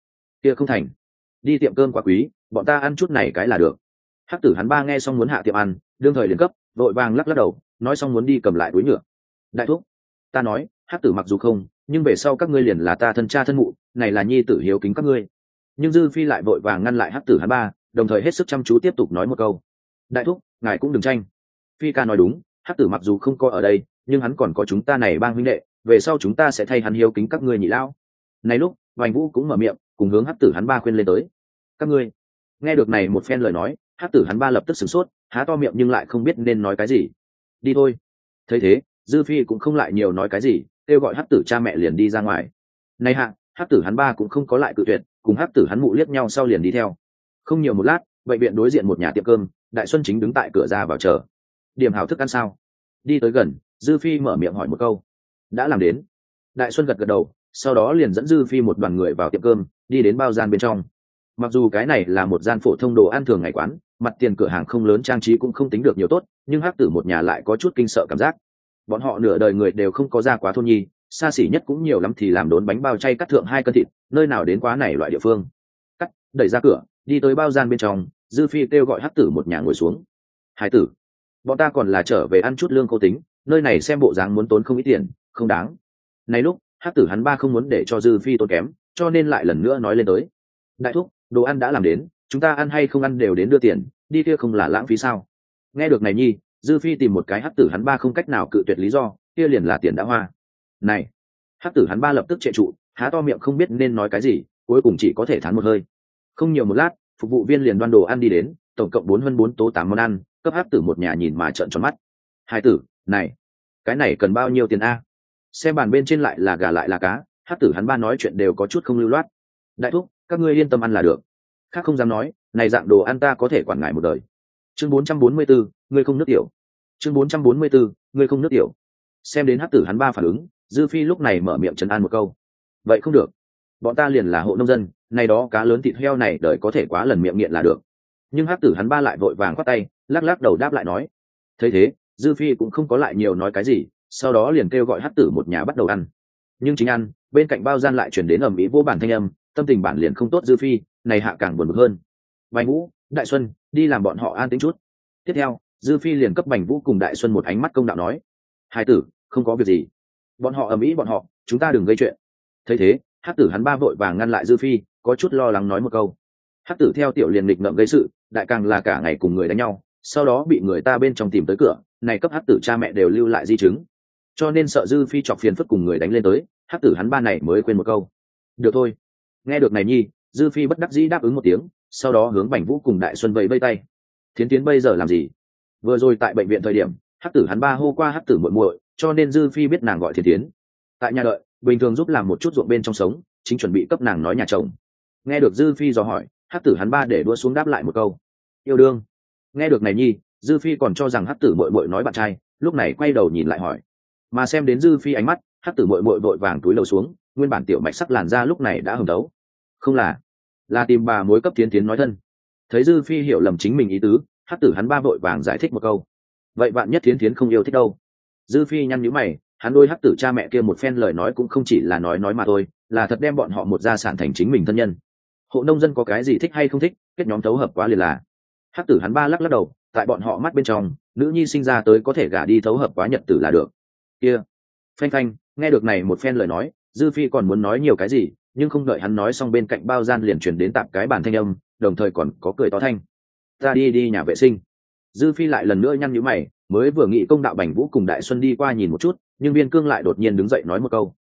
kia không thành, đi tiệm cơm quá quý, bọn ta ăn chút này cái là được. Hắc tử hắn ba nghe xong muốn hạ tiệm ăn, đương thời liền cấp, vội vàng lắc lắc đầu, nói xong muốn đi cầm lại túi nhựa. Đại thúc, ta nói, Hắc tử mặc dù không, nhưng về sau các ngươi liền là ta thân cha thân mụ, này là nhi tử hiếu kính các ngươi. Nhưng Dư Phi lại vội vàng ngăn lại Hắc tử hắn ba, đồng thời hết sức chăm chú tiếp tục nói một câu. Đại thúc, ngài cũng đừng tranh. Phi ca nói đúng, Hắc tử mặc dù không có ở đây, nhưng hắn còn có chúng ta này bang huynh đệ, về sau chúng ta sẽ thay hắn hiếu kính các ngươi nhị lão. Này lúc, Vành Vũ cũng mở miệng, cùng hướng Hắc tử hắn ba khuyên lên tới. Các ngươi. Nghe được này một phen lời nói, Hắc tử hắn ba lập tức sửng sốt, há to miệng nhưng lại không biết nên nói cái gì. Đi thôi. Thấy thế, Dư Phi cũng không lại nhiều nói cái gì, kêu gọi Hắc tử cha mẹ liền đi ra ngoài. Này hạ, Hắc tử hắn ba cũng không có lại cự tuyệt, cùng Hắc tử hắn mụ liếc nhau sau liền đi theo. Không nhiều một lát, bệnh viện đối diện một nhà tiệm cơm, Đại Xuân chính đứng tại cửa ra vào chờ. Điểm hảo thức ăn sao? Đi tới gần, Dư Phi mở miệng hỏi một câu. Đã làm đến. Đại Xuân gật gật đầu, sau đó liền dẫn Dư Phi một đoàn người vào tiệm cơm, đi đến bao gian bên trong. Mặc dù cái này là một gian phổ thông đồ ăn thường ngày quán, mặt tiền cửa hàng không lớn, trang trí cũng không tính được nhiều tốt, nhưng Hắc tử một nhà lại có chút kinh sợ cảm giác. Bọn họ nửa đời người đều không có ra quá thôn nhi, xa xỉ nhất cũng nhiều lắm thì làm đốn bánh bao chay cắt thượng 2 cân thịt, nơi nào đến quá này loại địa phương. Cắt, đẩy ra cửa, đi tới bao gian bên trong, Dư Phi kêu gọi Hắc tử một nhà ngồi xuống. Hải tử, bọn ta còn là trở về ăn chút lương khô tính, nơi này xem bộ dáng muốn tốn không ít tiền, không đáng. Này lúc, Hắc tử hắn ba không muốn để cho Dư Phi tốn kém, cho nên lại lần nữa nói lên tới. Đại thúc, đồ ăn đã làm đến, chúng ta ăn hay không ăn đều đến đưa tiền, đi kia không là lãng phí sao? Nghe được này nhi, Dư Phi tìm một cái Hắc tử hắn ba không cách nào cự tuyệt lý do, kia liền là tiền đã hoa. Này, Hắc tử hắn ba lập tức trệ trụ, há to miệng không biết nên nói cái gì, cuối cùng chỉ có thể thán một hơi. Không nhiều một lát, phục vụ viên liền đoan đồ ăn đi đến, tổng cộng 4 tố 8 món ăn, cấp Hắc tử một nhà nhìn mà trợn tròn mắt. Hai tử, này, cái này cần bao nhiêu tiền a? Xem bàn bên trên lại là gà lại là cá, Hắc tử hắn ba nói chuyện đều có chút không lưu loát. Đại thúc, các ngươi yên tâm ăn là được. Khác không dám nói, này dạng đồ ăn ta có thể quản ngại một đời. Chương 444, ngươi không nước tiểu. Chương 444, ngươi không nước tiểu. Xem đến Hắc tử hắn ba phản ứng, Dư Phi lúc này mở miệng trấn an một câu. Vậy không được, bọn ta liền là hộ nông dân, này đó cá lớn thịt heo này đời có thể quá lần miệng nghiện là được. Nhưng Hắc tử hắn ba lại vội vàng khoát tay, lắc lắc đầu đáp lại nói. Thấy thế, Dư Phi cũng không có lại nhiều nói cái gì, sau đó liền kêu gọi Hắc tử một nhà bắt đầu ăn. Nhưng chính ăn, bên cạnh bao gian lại chuyển đến ầm ĩ vô bản thanh âm, tâm tình bản liền không tốt. Dư Phi này hạ càng buồn bực hơn. Bành Vũ, Đại Xuân, đi làm bọn họ an tĩnh chút. Tiếp theo, Dư Phi liền cấp Bành Vũ cùng Đại Xuân một ánh mắt công đạo nói. Hai tử, không có việc gì, bọn họ ầm ĩ bọn họ, chúng ta đừng gây chuyện. Thấy thế, Hắc tử hắn ba vội vàng ngăn lại Dư Phi, có chút lo lắng nói một câu. Hắc tử theo tiểu liền nghịch ngợm gây sự, đại càng là cả ngày cùng người đánh nhau, sau đó bị người ta bên trong tìm tới cửa, này cấp Hắc tử cha mẹ đều lưu lại di chứng, cho nên sợ Dư Phi chọc phiền phức cùng người đánh lên tới, Hắc tử hắn ba này mới quên một câu. Được thôi. Nghe được này nhi, Dư Phi bất đắc dĩ đáp ứng một tiếng, sau đó hướng Bành Vũ cùng Đại Xuân vẫy vây tay. Thiến Tiến bây giờ làm gì? Vừa rồi tại bệnh viện thời điểm, Hắc tử hắn ba hô qua Hắc tử muội muội, cho nên Dư Phi biết nàng gọi Thiến Tiến. Tại nhà đợi, bình thường giúp làm một chút ruộng bên trong sống, chính chuẩn bị cấp nàng nói nhà chồng. Nghe được Dư Phi dò hỏi, Hắc tử hắn ba để đua xuống đáp lại một câu. Yêu đương. Nghe được này nhi, Dư Phi còn cho rằng Hắc tử muội muội nói bạn trai, lúc này quay đầu nhìn lại hỏi. Mà xem đến Dư Phi ánh mắt, Hắc tử muội muội vội vàng túi lầu xuống, nguyên bản tiểu mạch sắc làn da lúc này đã hồng đấu. Không là tìm bà mối cấp Thiến Tiến nói thân. Thấy Dư Phi hiểu lầm chính mình ý tứ, Hắc tử hắn ba vội vàng giải thích một câu. Vậy bạn nhất Thiến Tiến không yêu thích đâu. Dư Phi nhăn nhíu mày, hắn đôi Hắc tử cha mẹ kia một phen lời nói cũng không chỉ là nói mà thôi, là thật đem bọn họ một gia sản thành chính mình thân nhân. Hộ nông dân có cái gì thích hay không thích, kết nhóm thấu hợp quá liền là. Hắc tử hắn ba lắc lắc đầu, tại bọn họ mắt bên trong, nữ nhi sinh ra tới có thể gả đi thấu hợp quá nhật tử là được. Kia, phanh phanh, nghe được này một phen lời nói, Dư Phi còn muốn nói nhiều cái gì, nhưng không đợi hắn nói xong bên cạnh bao gian liền truyền đến tạp cái bản thanh âm, đồng thời còn có cười to thanh. Ta đi nhà vệ sinh. Dư Phi lại lần nữa nhăn nhíu mày, mới vừa nghĩ công đạo Bành Vũ cùng Đại Xuân đi qua nhìn một chút, nhưng Viên Cương lại đột nhiên đứng dậy nói một câu.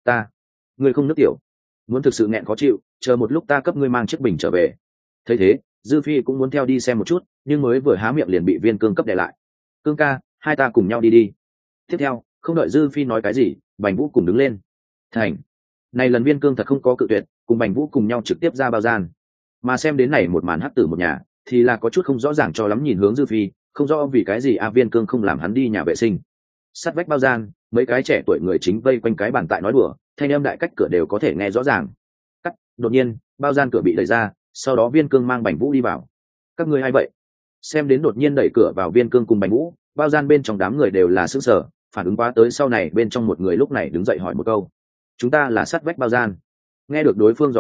Ngươi không nước tiểu, muốn thực sự nghẹn khó chịu, chờ một lúc ta cấp ngươi mang chiếc bình trở về. Thấy thế, Dư Phi cũng muốn theo đi xem một chút, nhưng mới vừa há miệng liền bị Viên Cương cấp đè lại. Cương ca, hai ta cùng nhau đi. Tiếp theo, không đợi Dư Phi nói cái gì, Bành Vũ cùng đứng lên. Thành. Này lần Viên Cương thật không có cự tuyệt, cùng Bành Vũ cùng nhau trực tiếp ra bao gian. Mà xem đến này một màn Hắc tử một nhà, thì là có chút không rõ ràng cho lắm nhìn hướng Dư Phi, không rõ vì cái gì Viên Cương không làm hắn đi nhà vệ sinh. Sát vách bao gian, mấy cái trẻ tuổi người chính vây quanh cái bàn tại nói đùa, thanh âm đại cách cửa đều có thể nghe rõ ràng. Đột nhiên, bao gian cửa bị đẩy ra, sau đó Viên Cương mang Bành Vũ đi vào. Các ngươi hay vậy? Xem đến đột nhiên đẩy cửa vào Viên Cương cùng Bành Vũ, bao gian bên trong đám người đều là sững sờ, phản ứng quá tới sau này bên trong một người lúc này đứng dậy hỏi một câu. Chúng ta là sát vách bao gian. Nghe được đối phương dò hỏi,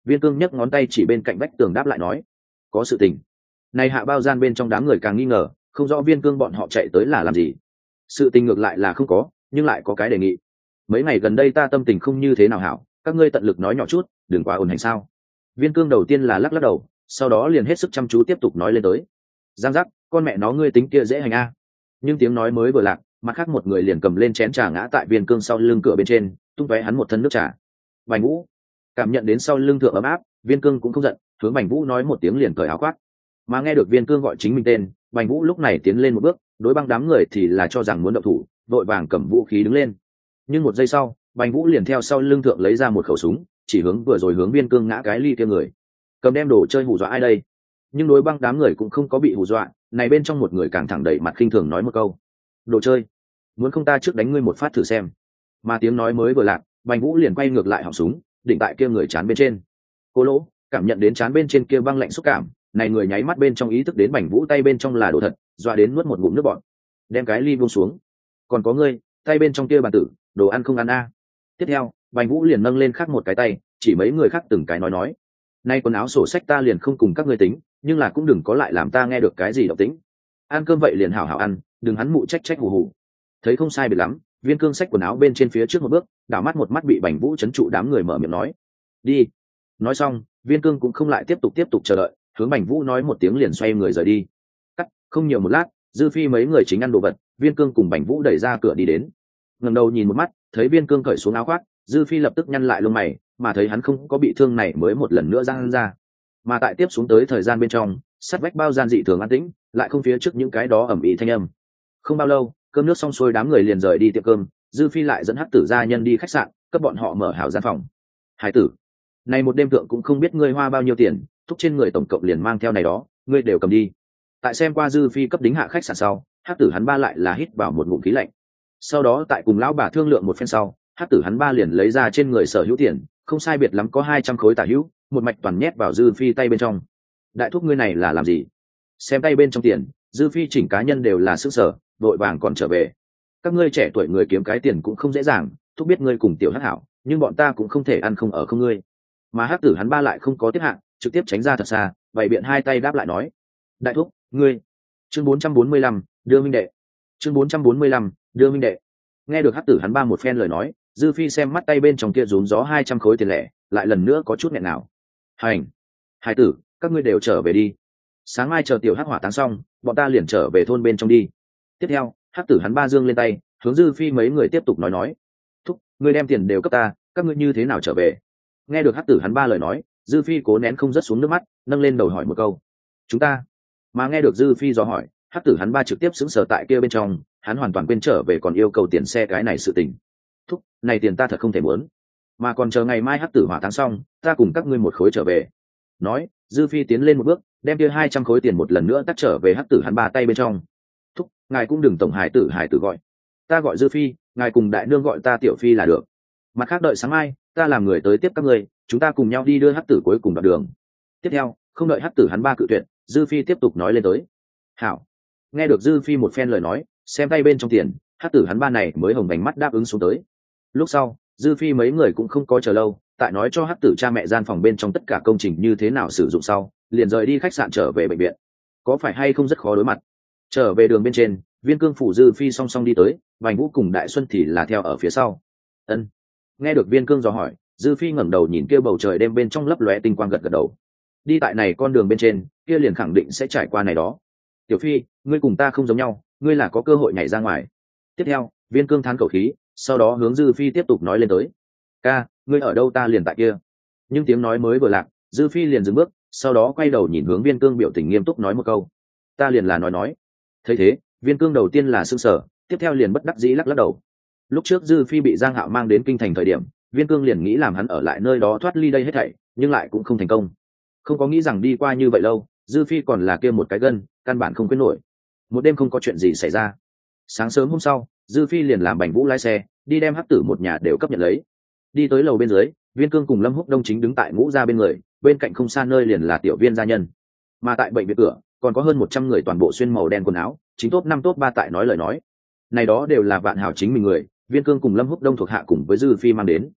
Viên Cương nhấc ngón tay chỉ bên cạnh vách tường đáp lại nói, có sự tình. Này hạ bao gian bên trong đám người càng nghi ngờ, không rõ Viên Cương bọn họ chạy tới là làm gì. Sự tình ngược lại là không có, nhưng lại có cái đề nghị. Mấy ngày gần đây ta tâm tình không như thế nào hảo, các ngươi tận lực nói nhỏ chút, đừng quá ồn hành sao. Viên Cương đầu tiên là lắc lắc đầu, sau đó liền hết sức chăm chú tiếp tục nói lên tới. Giang giác, con mẹ nó ngươi tính kia dễ hành a. Nhưng tiếng nói mới vừa lạc, mặt khác một người liền cầm lên chén trà ngã tại Viên Cương sau lưng cửa bên trên, tung tóe hắn một thân nước trà. Bành Vũ cảm nhận đến sau lưng thượng ấm áp, Viên Cương cũng không giận, hướng Bành Vũ nói một tiếng liền cởi áo khoác. Mà nghe được Viên Cương gọi chính mình tên, Bành Vũ lúc này tiến lên một bước, đối băng đám người thì là cho rằng muốn động thủ, vội vàng cầm vũ khí đứng lên. Nhưng một giây sau, Bành Vũ liền theo sau lưng thượng lấy ra một khẩu súng, chỉ hướng vừa rồi hướng Viên Cương ngã cái ly kia người. Cầm đem đồ chơi hù dọa ai đây? Nhưng đối băng đám người cũng không có bị hù dọa, này bên trong một người càng thẳng đẩy mặt khinh thường nói một câu, đồ chơi, muốn không ta trước đánh ngươi một phát thử xem. Mà tiếng nói mới vừa lạc, Bành Vũ liền quay ngược lại họng súng, đỉnh tại kia người chán bên trên. Cô lỗ cảm nhận đến chán bên trên kia băng lạnh xúc cảm, này người nháy mắt bên trong ý thức đến Bành Vũ tay bên trong là đồ thật, dọa đến nuốt một ngụm nước bọt. Đem cái ly buông xuống. Còn có ngươi, tay bên trong kia bàn tử, đồ ăn không ăn a. Tiếp theo, Bành Vũ liền nâng lên khác một cái tay, chỉ mấy người khác từng cái nói. Nay quần áo sổ sách ta liền không cùng các ngươi tính, nhưng là cũng đừng có lại làm ta nghe được cái gì động tĩnh. Ăn cơm vậy liền hảo hảo ăn, đừng hắn mụ trách hù hù. Thấy không sai biệt lắm, Viên Cương xách quần áo bên trên phía trước một bước, đảo mắt một mắt bị Bành Vũ trấn trụ đám người mở miệng nói, đi. Nói xong, Viên Cương cũng không lại tiếp tục chờ đợi, hướng Bành Vũ nói một tiếng liền xoay người rời đi. Cắt, không nhiều một lát, Dư Phi mấy người chính ăn đồ vật, Viên Cương cùng Bành Vũ đẩy ra cửa đi đến. Ngẩng đầu nhìn một mắt, thấy Viên Cương cởi xuống áo khoác, Dư Phi lập tức nhăn lại lông mày, mà thấy hắn không có bị thương này mới một lần nữa giang ra. Mà tại tiếp xuống tới thời gian bên trong, sát vách bao gian dị thường an tĩnh, lại không phía trước những cái đó ầm ĩ thanh âm. Không bao lâu, cơm nước xong xuôi đám người liền rời đi tiệm cơm, Dư Phi lại dẫn Hắc Tử gia nhân đi khách sạn, cấp bọn họ mở hảo gian phòng. Hải tử, này một đêm thượng cũng không biết ngươi hoa bao nhiêu tiền, thúc trên người tổng cộng liền mang theo này đó, ngươi đều cầm đi. Tại xem qua Dư Phi cấp đính hạ khách sạn sau, Hắc Tử hắn ba lại là hít vào một ngụm khí lạnh. Sau đó tại cùng lão bà thương lượng một phen sau, Hắc Tử hắn ba liền lấy ra trên người sở hữu tiền, không sai biệt lắm có 200 khối tả hữu, một mạch toàn nhét vào Dư Phi tay bên trong. Đại thúc ngươi này là làm gì? Xem tay bên trong tiền, Dư Phi chỉnh cá nhân đều là sức sở, vội vàng còn trở về. Các ngươi trẻ tuổi người kiếm cái tiền cũng không dễ dàng, thúc biết ngươi cùng tiểu Hắc hảo, nhưng bọn ta cũng không thể ăn không ở không ngươi. Mà Hắc Tử hắn ba lại không có tiếp hạng, trực tiếp tránh ra thật xa, vậy biện hai tay đáp lại nói, đại thúc, ngươi. Chương 445, đưa minh đệ. Chương 445, đưa minh đệ. Nghe được Hắc Tử hắn ba một phen lời nói, Dư Phi xem mắt tay bên trong kia rúm gió 200 khối tiền lẻ, lại lần nữa có chút nghẹn nào. Hành, hai tử, các ngươi đều trở về đi. Sáng mai chờ tiểu Hắc hỏa táng xong, bọn ta liền trở về thôn bên trong đi. Tiếp theo, Hắc Tử hắn ba dương lên tay, hướng Dư Phi mấy người tiếp tục nói, thúc, ngươi đem tiền đều cấp ta, các ngươi như thế nào trở về? Nghe được Hắc Tử hắn ba lời nói, Dư Phi cố nén không rớt xuống nước mắt, nâng lên đầu hỏi một câu, chúng ta. Mà nghe được Dư Phi dò hỏi, Hắc Tử hắn ba trực tiếp sững sờ tại kia bên trong, hắn hoàn toàn quên trở về còn yêu cầu tiền xe cái này sự tình. Thúc, này tiền ta thật không thể muốn, mà còn chờ ngày mai Hắc Tử hỏa táng xong, ta cùng các ngươi một khối trở về. Nói, Dư Phi tiến lên một bước, đem kia 200 khối tiền một lần nữa tắt trở về Hắc Tử hắn ba tay bên trong. Thúc, ngài cũng đừng tổng hải tử gọi, ta gọi Dư Phi, ngài cùng đại nương gọi ta Tiểu Phi là được. Mặt khác đợi sáng mai, ta làm người tới tiếp các ngươi, chúng ta cùng nhau đi đưa Hắc Tử cuối cùng đoạn đường. Tiếp theo, không đợi Hắc Tử hắn ba cự tuyệt, Dư Phi tiếp tục nói lên tới. Hảo. Nghe được Dư Phi một phen lời nói, xem tay bên trong tiền, Hắc Tử hắn ba này mới hồng bành mắt đáp ứng xuống tới. Lúc sau, Dư Phi mấy người cũng không có chờ lâu, tại nói cho Hắc Tử cha mẹ gian phòng bên trong tất cả công trình như thế nào sử dụng sau, liền rời đi khách sạn trở về bệnh viện. Có phải hay không rất khó đối mặt? Trở về đường bên trên, Viên Cương phủ Dư Phi song song đi tới, Bành Vũ cùng Đại Xuân thì là theo ở phía sau. Ân. Nghe được Viên Cương dò hỏi, Dư Phi ngẩng đầu nhìn kia bầu trời đêm bên trong lấp lóe tinh quang gật gật đầu. Đi tại này con đường bên trên, kia liền khẳng định sẽ trải qua này đó. Tiểu Phi, ngươi cùng ta không giống nhau, ngươi là có cơ hội nhảy ra ngoài. Tiếp theo, Viên Cương thán khẩu khí, sau đó hướng Dư Phi tiếp tục nói lên tới. Ca, ngươi ở đâu ta liền tại kia. Nhưng tiếng nói mới vừa lạc, Dư Phi liền dừng bước, sau đó quay đầu nhìn hướng Viên Cương biểu tình nghiêm túc nói một câu. Ta liền là nói. Thấy thế, Viên Cương đầu tiên là sững sờ, tiếp theo liền bất đắc dĩ lắc đầu. Lúc trước Dư Phi bị Giang Hạo mang đến kinh thành thời điểm, Viên Cương liền nghĩ làm hắn ở lại nơi đó thoát ly đây hết thảy, nhưng lại cũng không thành công. Không có nghĩ rằng đi qua như vậy lâu, Dư Phi còn là kia một cái gân, căn bản không quên nổi. Một đêm không có chuyện gì xảy ra. Sáng sớm hôm sau, Dư Phi liền làm Bành Vũ lái xe, đi đem Hắc Tử một nhà đều cấp nhận lấy. Đi tới lầu bên dưới, Viên Cương cùng Lâm Húc Đông chính đứng tại Ngũ gia bên người, bên cạnh không xa nơi liền là Tiểu Viên gia nhân. Mà tại bệnh viện cửa, còn có hơn 100 người toàn bộ xuyên màu đen quần áo, chính top 5 top 3 tại nói lời nói. Này đó đều là Vạn Hảo chính mình người, Viên Cương cùng Lâm Húc Đông thuộc hạ cùng với Dư Phi mang đến.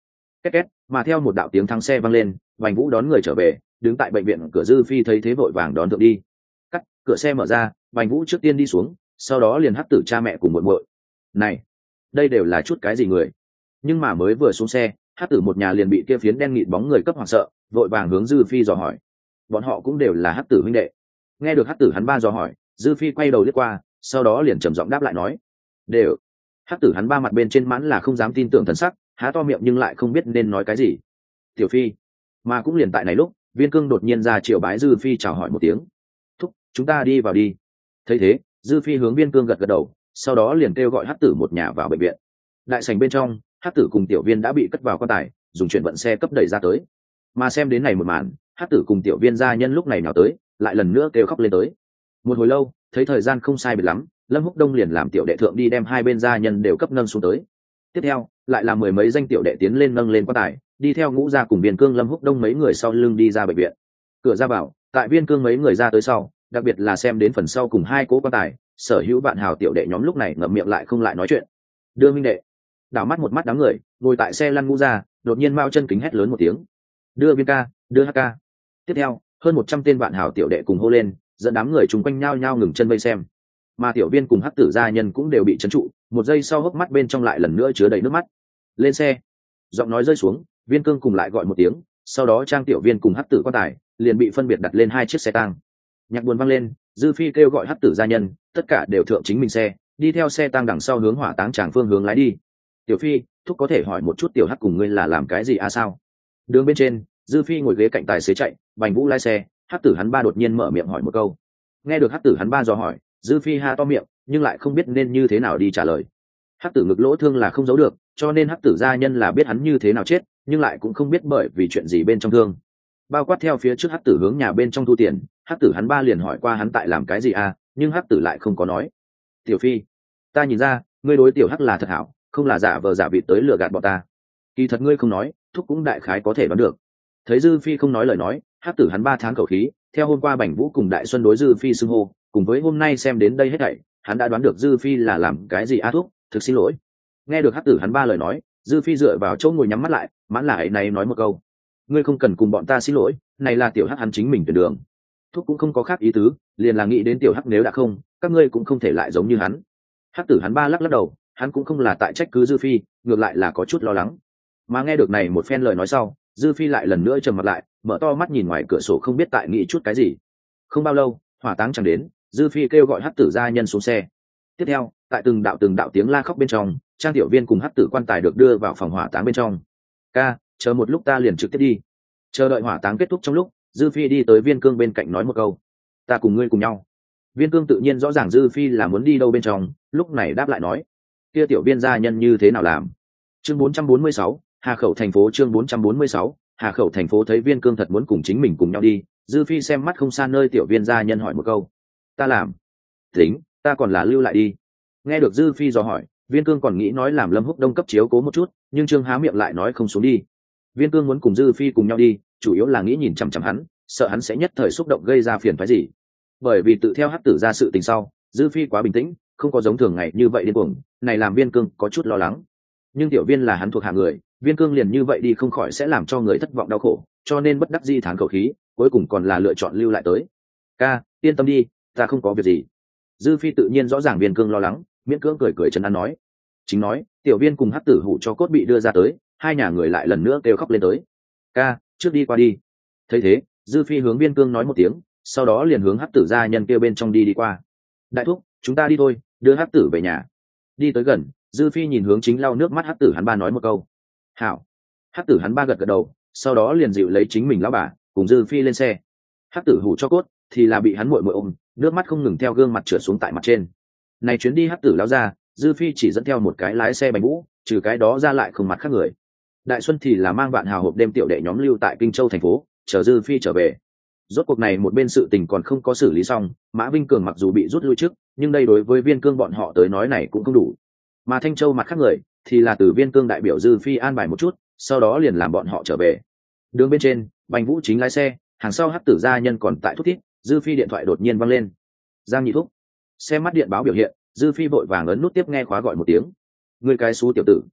két két, mà theo một đạo tiếng thắng xe vang lên, Bành Vũ đón người trở về, đứng tại bệnh viện cửa Dư Phi thấy thế vội vàng đón thượng đi. Cắt, cửa xe mở ra, Bành Vũ trước tiên đi xuống, sau đó liền hắc tử cha mẹ cùng muội muội. Này, đây đều là chút cái gì người? Nhưng mà mới vừa xuống xe, hắc tử một nhà liền bị kia phiến đen nghịt bóng người cấp hoảng sợ, vội vàng hướng Dư Phi dò hỏi. Bọn họ cũng đều là hắc tử huynh đệ. Nghe được hắc tử hắn ba dò hỏi, Dư Phi quay đầu liếc qua, sau đó liền trầm giọng đáp lại nói: đều. Hắc tử hắn ba mặt bên trên mãn là không dám tin tưởng thần sắc, há to miệng nhưng lại không biết nên nói cái gì. Tiểu Phi. Mà cũng liền tại này lúc, Viên Cương đột nhiên ra triệu bái Dư Phi chào hỏi một tiếng. Thúc, chúng ta đi vào đi. Thấy thế, Dư Phi hướng Viên Cương gật gật đầu, sau đó liền kêu gọi hắc tử một nhà vào bệnh viện. Đại sảnh bên trong, hắc tử cùng Tiểu Viên đã bị cất vào quan tài, dùng chuyển vận xe cấp đẩy ra tới. Mà xem đến này một màn, hắc tử cùng Tiểu Viên gia nhân lúc này nào tới, lại lần nữa kêu khóc lên tới. Một hồi lâu, thấy thời gian không sai biệt lắm, Lâm Húc Đông liền làm tiểu đệ thượng đi đem hai bên gia nhân đều cấp nâng xuống tới. Tiếp theo, lại là mười mấy danh tiểu đệ tiến lên nâng lên quan tài, đi theo Ngũ gia cùng Viên Cương, Lâm Húc Đông mấy người sau lưng đi ra bệnh viện. Cửa ra vào, tại Viên Cương mấy người ra tới sau, đặc biệt là xem đến phần sau cùng hai cố quan tài, sở hữu bạn hào tiểu đệ nhóm lúc này ngậm miệng lại không lại nói chuyện. Đưa minh đệ. Đảo mắt một mắt đám người, ngồi tại xe lăn Ngũ gia, đột nhiên mao chân kính hét lớn một tiếng. Đưa Viên ca, đưa Hắc ca. Tiếp theo, hơn 100 tên bạn hào tiểu đệ cùng hô lên, dẫn đám người chung quanh nhao nhao ngừng chân vây xem. Mà Tiểu Viên cùng hắc tử gia nhân cũng đều bị trấn trụ, một giây sau hốc mắt bên trong lại lần nữa chứa đầy nước mắt. Lên xe. Giọng nói rơi xuống, Viên Cương cùng lại gọi một tiếng, sau đó Trang Tiểu Viên cùng hắc tử quan tài liền bị phân biệt đặt lên hai chiếc xe tang. Nhạc buồn vang lên, Dư Phi kêu gọi hắc tử gia nhân, tất cả đều thượng chính mình xe, đi theo xe tang đằng sau hướng hỏa táng tràng phương hướng lái đi. Tiểu Phi, thúc có thể hỏi một chút Tiểu Hắc cùng ngươi là làm cái gì à sao? Đường bên trên, Dư Phi ngồi ghế cạnh tài xế chạy, Bành Vũ lái xe, hắc tử hắn ba đột nhiên mở miệng hỏi một câu. Nghe được hắc tử hắn ba dò hỏi, Dư Phi ha to miệng, nhưng lại không biết nên như thế nào đi trả lời. Hắc tử ngực lỗ thương là không giấu được, cho nên hắc tử gia nhân là biết hắn như thế nào chết, nhưng lại cũng không biết bởi vì chuyện gì bên trong thương. Bao quát theo phía trước hắc tử hướng nhà bên trong thu tiền, hắc tử hắn ba liền hỏi qua hắn tại làm cái gì à, nhưng hắc tử lại không có nói. Tiểu Phi, ta nhìn ra, ngươi đối tiểu hắc là thật hảo, không là giả vờ giả vịt tới lừa gạt bọn ta. Kỳ thật ngươi không nói, thúc cũng đại khái có thể đoán được. Thấy Dư Phi không nói lời nói, hắc tử hắn ba tháng khẩu khí, theo hôm qua Bành Vũ cùng Đại Xuân đối Dư Phi xưng hô, cùng với hôm nay xem đến đây hết thảy, hắn đã đoán được Dư Phi là làm cái gì thúc, thực xin lỗi. Nghe được hắc tử hắn ba lời nói, Dư Phi dựa vào chỗ ngồi nhắm mắt lại, mãn là ấy này nói một câu. Ngươi không cần cùng bọn ta xin lỗi, này là tiểu hắc hắn chính mình tuyển đường. Thúc cũng không có khác ý tứ, liền là nghĩ đến tiểu hắc nếu đã không, các ngươi cũng không thể lại giống như hắn. Hắc tử hắn ba lắc lắc đầu, hắn cũng không là tại trách cứ Dư Phi, ngược lại là có chút lo lắng. Mà nghe được này một phen lời nói sau, Dư Phi lại lần nữa trầm mặt lại, mở to mắt nhìn ngoài cửa sổ không biết tại nghĩ chút cái gì. Không bao lâu, hỏa táng chẳng đến, Dư Phi kêu gọi hắc tử gia nhân xuống xe. Tiếp theo, tại từng đạo tiếng la khóc bên trong, Trang Tiểu Viên cùng hắc tử quan tài được đưa vào phòng hỏa táng bên trong. Ca, chờ một lúc ta liền trực tiếp đi. Chờ đợi hỏa táng kết thúc trong lúc, Dư Phi đi tới Viên Cương bên cạnh nói một câu. Ta cùng ngươi cùng nhau. Viên Cương tự nhiên rõ ràng Dư Phi là muốn đi đâu bên trong, lúc này đáp lại nói. Kia Tiểu Viên gia nhân như thế nào làm? Chương 446, Hà Khẩu thành phố. Chương 446, Hà Khẩu thành phố. Thấy Viên Cương thật muốn cùng chính mình cùng nhau đi, Dư Phi xem mắt không xa nơi Tiểu Viên gia nhân hỏi một câu. Ta làm. Tính, ta còn là lưu lại đi. Nghe được Dư Phi dò hỏi, Viên Cương còn nghĩ nói làm Lâm Húc Đông cấp chiếu cố một chút, nhưng Trương há miệng lại nói không xuống đi. Viên Cương muốn cùng Dư Phi cùng nhau đi, chủ yếu là nghĩ nhìn chằm chằm hắn, sợ hắn sẽ nhất thời xúc động gây ra phiền phức gì. Bởi vì tự theo hắc tử ra sự tình sau, Dư Phi quá bình tĩnh, không có giống thường ngày như vậy điên cuồng, này làm Viên Cương có chút lo lắng. Nhưng Tiểu Viên là hắn thuộc hạ người, Viên Cương liền như vậy đi không khỏi sẽ làm cho người thất vọng đau khổ, cho nên bất đắc dĩ thán khẩu khí, cuối cùng còn là lựa chọn lưu lại tới. Ca, yên tâm đi, ta không có việc gì. Dư Phi tự nhiên rõ ràng Viên Cương lo lắng, miễn cưỡng cười trấn an nói. Chính nói, Tiểu Viên cùng hắc tử hủ cho cốt bị đưa ra tới, hai nhà người lại lần nữa kêu khóc lên tới. Ca, trước đi qua đi. Thấy thế, Dư Phi hướng Viên Cương nói một tiếng, sau đó liền hướng hắc tử gia nhân kêu bên trong đi qua. Đại thúc, chúng ta đi thôi, đưa hắc tử về nhà. Đi tới gần, Dư Phi nhìn hướng chính lau nước mắt hắc tử hắn ba nói một câu. Hảo. Hắc tử hắn ba gật đầu, sau đó liền dịu lấy chính mình lão bà, cùng Dư Phi lên xe. Hắc tử hủ cho cốt thì là bị hắn muội muội ôm, nước mắt không ngừng theo gương mặt trượt xuống tại mặt trên. Này chuyến đi hắc tử lão ra, Dư Phi chỉ dẫn theo một cái lái xe Bành Vũ, trừ cái đó ra lại không mặt khác người. Đại Xuân thì là mang bạn hào hộp đêm tiểu đệ nhóm lưu tại Kinh Châu thành phố, chờ Dư Phi trở về. Rốt cuộc này một bên sự tình còn không có xử lý xong, Mã Vinh Cường mặc dù bị rút lui trước, nhưng đây đối với Viên Cương bọn họ tới nói này cũng không đủ. Mà Thanh Châu mặt khác người thì là từ Viên Cương đại biểu Dư Phi an bài một chút, sau đó liền làm bọn họ trở về. Đường bên trên, Bành Vũ chính lái xe, hàng sau hắc tử gia nhân còn tại thúc thít, Dư Phi điện thoại đột nhiên vang lên. Giang Nhị thúc. Xem mắt điện báo biểu hiện, Dư Phi vội vàng ấn nút tiếp nghe khóa gọi một tiếng. Người cái xú tiểu tử.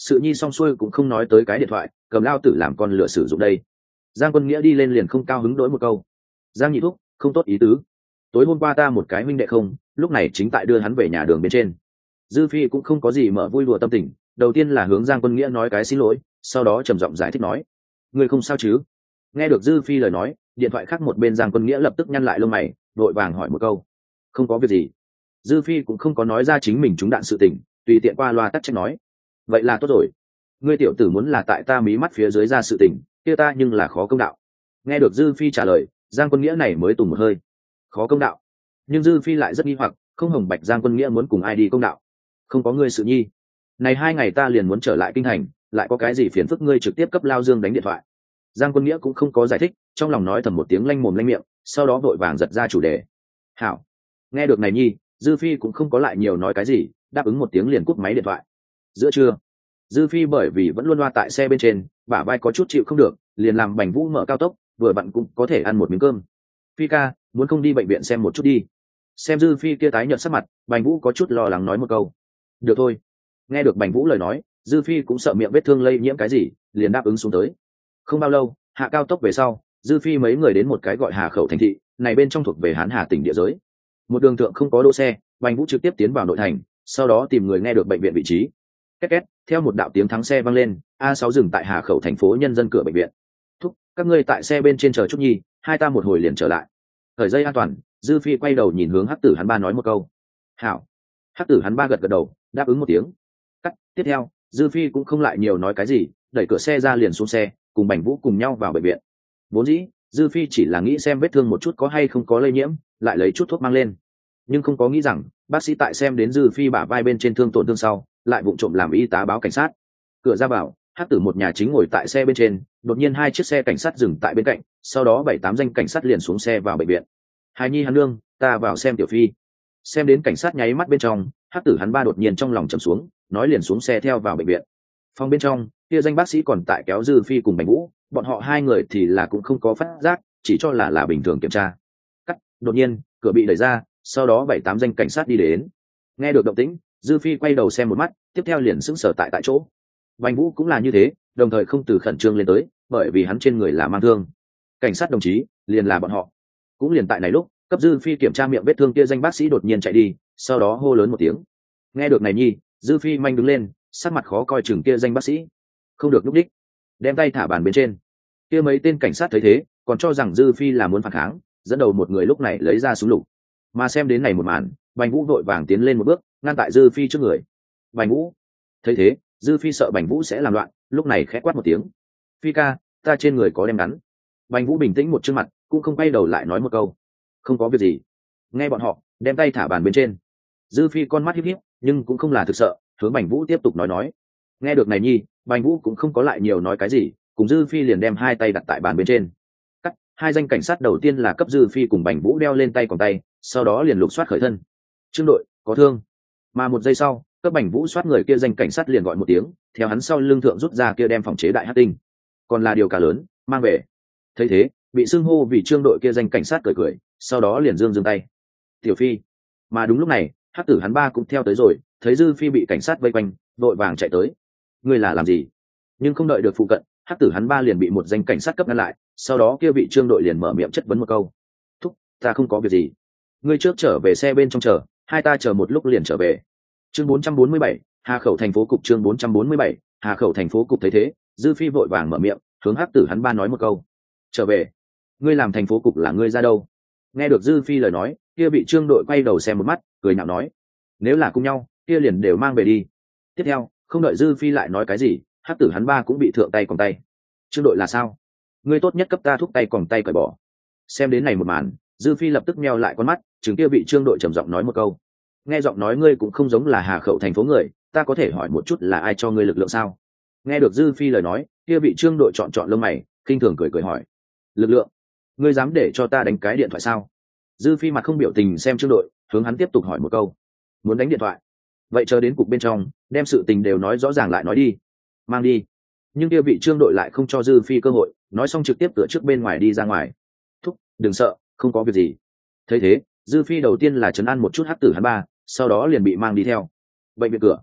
sự nhi xong xuôi cũng không nói tới cái điện thoại, cầm lao tử làm con lửa sử dụng đây. Giang Quân Nghĩa đi lên liền không cao hứng đối một câu. Giang nhị thúc, không tốt ý tứ. Tối hôm qua ta một cái huynh đệ không, lúc này chính tại đưa hắn về nhà đường bên trên. Dư Phi cũng không có gì mở vui đùa tâm tình, đầu tiên là hướng Giang Quân Nghĩa nói cái xin lỗi, sau đó trầm giọng giải thích nói: "Ngươi không sao chứ?" Nghe được Dư Phi lời nói, điện thoại khác một bên Giang Quân Nghĩa lập tức nhăn lại lông mày, vội vàng hỏi một câu: "Không có việc gì." Dư Phi cũng không có nói ra chính mình trúng đạn sự tình, tùy tiện qua loa tắc trách nói: "Vậy là tốt rồi. Ngươi tiểu tử muốn là tại ta mí mắt phía dưới ra sự tình, kia ta nhưng là khó công đạo." Nghe được Dư Phi trả lời, Giang Quân Nghĩa này mới tùng một hơi. Khó công đạo? Nhưng Dư Phi lại rất nghi hoặc, không hồng bạch Giang Quân Nghĩa muốn cùng ai đi công đạo? Không có ngươi sự nhi. Này 2 ngày ta liền muốn trở lại kinh thành, lại có cái gì phiền phức ngươi trực tiếp cấp Lao Dương đánh điện thoại. Giang Quân Nghĩa cũng không có giải thích, trong lòng nói thầm một tiếng lanh mồm lanh miệng, sau đó vội vàng giật ra chủ đề. Hảo. Nghe được này nhi, Dư Phi cũng không có lại nhiều nói cái gì, đáp ứng một tiếng liền cúp máy điện thoại. Giữa trưa, Dư Phi bởi vì vẫn luôn loa tại xe bên trên, bả vai có chút chịu không được, liền làm Bành Vũ mở cao tốc, vừa bạn cũng có thể ăn một miếng cơm. Phi ca, muốn không đi bệnh viện xem một chút đi. Xem Dư Phi kia tái nhợt sắc mặt, Bành Vũ có chút lo lắng nói một câu. Được thôi. Nghe được Bành Vũ lời nói, Dư Phi cũng sợ miệng vết thương lây nhiễm cái gì, liền đáp ứng xuống tới. Không bao lâu, hạ cao tốc về sau, Dư Phi mấy người đến một cái gọi Hà Khẩu thành thị, này bên trong thuộc về Hán Hà tỉnh địa giới. Một đường thượng không có đỗ xe, Bành Vũ trực tiếp tiến vào nội thành, sau đó tìm người nghe được bệnh viện vị trí. Két két, theo một đạo tiếng thắng xe vang lên, A6 dừng tại Hà Khẩu thành phố nhân dân cửa bệnh viện. Thúc, các ngươi tại xe bên trên chờ chút nhi, hai ta một hồi liền trở lại. Thời dây an toàn, Dư Phi quay đầu nhìn hướng Hắc Tử hắn ba nói một câu. Hảo. Hắc Tử hắn ba gật gật đầu, đáp ứng một tiếng. Cắt, tiếp theo, Dư Phi cũng không lại nhiều nói cái gì, đẩy cửa xe ra liền xuống xe, cùng Bành Vũ cùng nhau vào bệnh viện. Vốn dĩ, Dư Phi chỉ là nghĩ xem vết thương một chút có hay không có lây nhiễm, lại lấy chút thuốc mang lên. Nhưng không có nghĩ rằng, bác sĩ tại xem đến Dư Phi bả vai bên trên thương tổn thương sau, lại vụng trộm làm y tá báo cảnh sát. Cửa ra vào, Hắc Tử một nhà chính ngồi tại xe bên trên, đột nhiên 2 chiếc xe cảnh sát dừng tại bên cạnh, sau đó 7-8 danh cảnh sát liền xuống xe vào bệnh viện. Hài nhi hắn nương, ta vào xem tiểu Phi. Xem đến cảnh sát nháy mắt bên trong, Hắc Tử hắn ba đột nhiên trong lòng trầm xuống, nói liền xuống xe theo vào bệnh viện. Phòng bên trong, kia danh bác sĩ còn tại kéo Dư Phi cùng Bành Vũ, bọn họ hai người thì là cũng không có phát giác, chỉ cho là bình thường kiểm tra. Cắt, đột nhiên, cửa bị đẩy ra, sau đó 7-8 danh cảnh sát đi đến. Nghe được động tĩnh, Dư Phi quay đầu xem một mắt, tiếp theo liền sững sờ tại chỗ. Bành Vũ cũng là như thế, đồng thời không từ khẩn trương lên tới, bởi vì hắn trên người là mang thương. Cảnh sát đồng chí, liền là bọn họ. Cũng liền tại này lúc, cấp Dư Phi kiểm tra miệng vết thương kia danh bác sĩ đột nhiên chạy đi, sau đó hô lớn một tiếng. Nghe được này nhi, Dư Phi manh đứng lên, sắc mặt khó coi chừng kia danh bác sĩ. Không được lúc đích, đem tay thả bàn bên trên. Kia mấy tên cảnh sát thấy thế, còn cho rằng Dư Phi là muốn phản kháng, dẫn đầu một người lúc này lấy ra súng lục. Mà xem đến này một màn, Bành Vũ vội vàng tiến lên một bước, ngăn tại Dư Phi trước người. Bành Vũ thấy thế, Dư Phi sợ Bành Vũ sẽ làm loạn, lúc này khẽ quát một tiếng. Phi ca, ta trên người có đem ngắn. Bành Vũ bình tĩnh một chương mặt, cũng không quay đầu lại nói một câu. Không có việc gì. Nghe bọn họ, đem tay thả bàn bên trên. Dư Phi con mắt híp híp, nhưng cũng không là thực sợ, hướng Bành Vũ tiếp tục nói. Nghe được này nhi, Bành Vũ cũng không có lại nhiều nói cái gì, cùng Dư Phi liền đem 2 tay đặt tại bàn bên trên. Cắt, 2 danh cảnh sát đầu tiên là cấp Dư Phi cùng Bành Vũ đeo lên tay còn tay, sau đó liền lục soát khởi thân. Trương đội, có thương. Mà 1 giây sau, cấp Bành Vũ soát người kia danh cảnh sát liền gọi một tiếng, theo hắn sau lưng thượng rút ra kia đem phòng chế đại hắc tinh. Còn là điều cả lớn, mang về. Thấy thế, bị xưng hô vì Trương đội kia danh cảnh sát cười, sau đó liền giương tay. Tiểu Phi. Mà đúng lúc này, Hắc Tử hắn ba cũng theo tới rồi, thấy Dư Phi bị cảnh sát vây quanh, vội vàng chạy tới. Ngươi là làm gì? Nhưng không đợi được phụ cận, Hắc Tử hắn ba liền bị một danh cảnh sát cấp ngăn lại, sau đó kia vị Trương đội liền mở miệng chất vấn một câu. Thúc, ta không có việc gì. Ngươi trước trở về xe bên trong chờ, hai ta chờ một lúc liền trở về. Chương 447, Hà Khẩu thành phố cục. Chương 447, Hà Khẩu thành phố cục thấy thế, Dư Phi vội vàng mở miệng, hướng Hắc Tử hắn ba nói một câu. Trở về? Ngươi làm thành phố cục là ngươi ra đâu? Nghe được Dư Phi lời nói, kia bị Trương đội quay đầu xem một mắt, cười nhạo nói. Nếu là cùng nhau, kia liền đều mang về đi. Tiếp theo, không đợi Dư Phi lại nói cái gì, Hắc Tử hắn ba cũng bị thượng tay còn tay. Trương đội là sao? Ngươi tốt nhất cấp ta thúc tay còn tay cởi bỏ. Xem đến này một màn, Dư Phi lập tức meo lại con mắt, chừng kia bị Trương đội trầm giọng nói một câu. Nghe giọng nói ngươi cũng không giống là Hà Khẩu thành phố người, ta có thể hỏi một chút là ai cho ngươi lực lượng sao? Nghe được Dư Phi lời nói, kia bị Trương đội chọn lông mày, khinh thường cười hỏi. Lực lượng? Ngươi dám để cho ta đánh cái điện thoại sao? Dư Phi mặt không biểu tình xem Trương đội, hướng hắn tiếp tục hỏi một câu. Muốn đánh điện thoại? Vậy chờ đến cục bên trong, đem sự tình đều nói rõ ràng lại nói đi. Mang đi. Nhưng kia vị Trương đội lại không cho Dư Phi cơ hội, nói xong trực tiếp tựa trước bên ngoài đi ra ngoài. Thúc, đừng sợ, không có việc gì. Thấy thế, Dư Phi đầu tiên là trấn an một chút Hắc Tử hắn ba, sau đó liền bị mang đi theo bệnh viện cửa.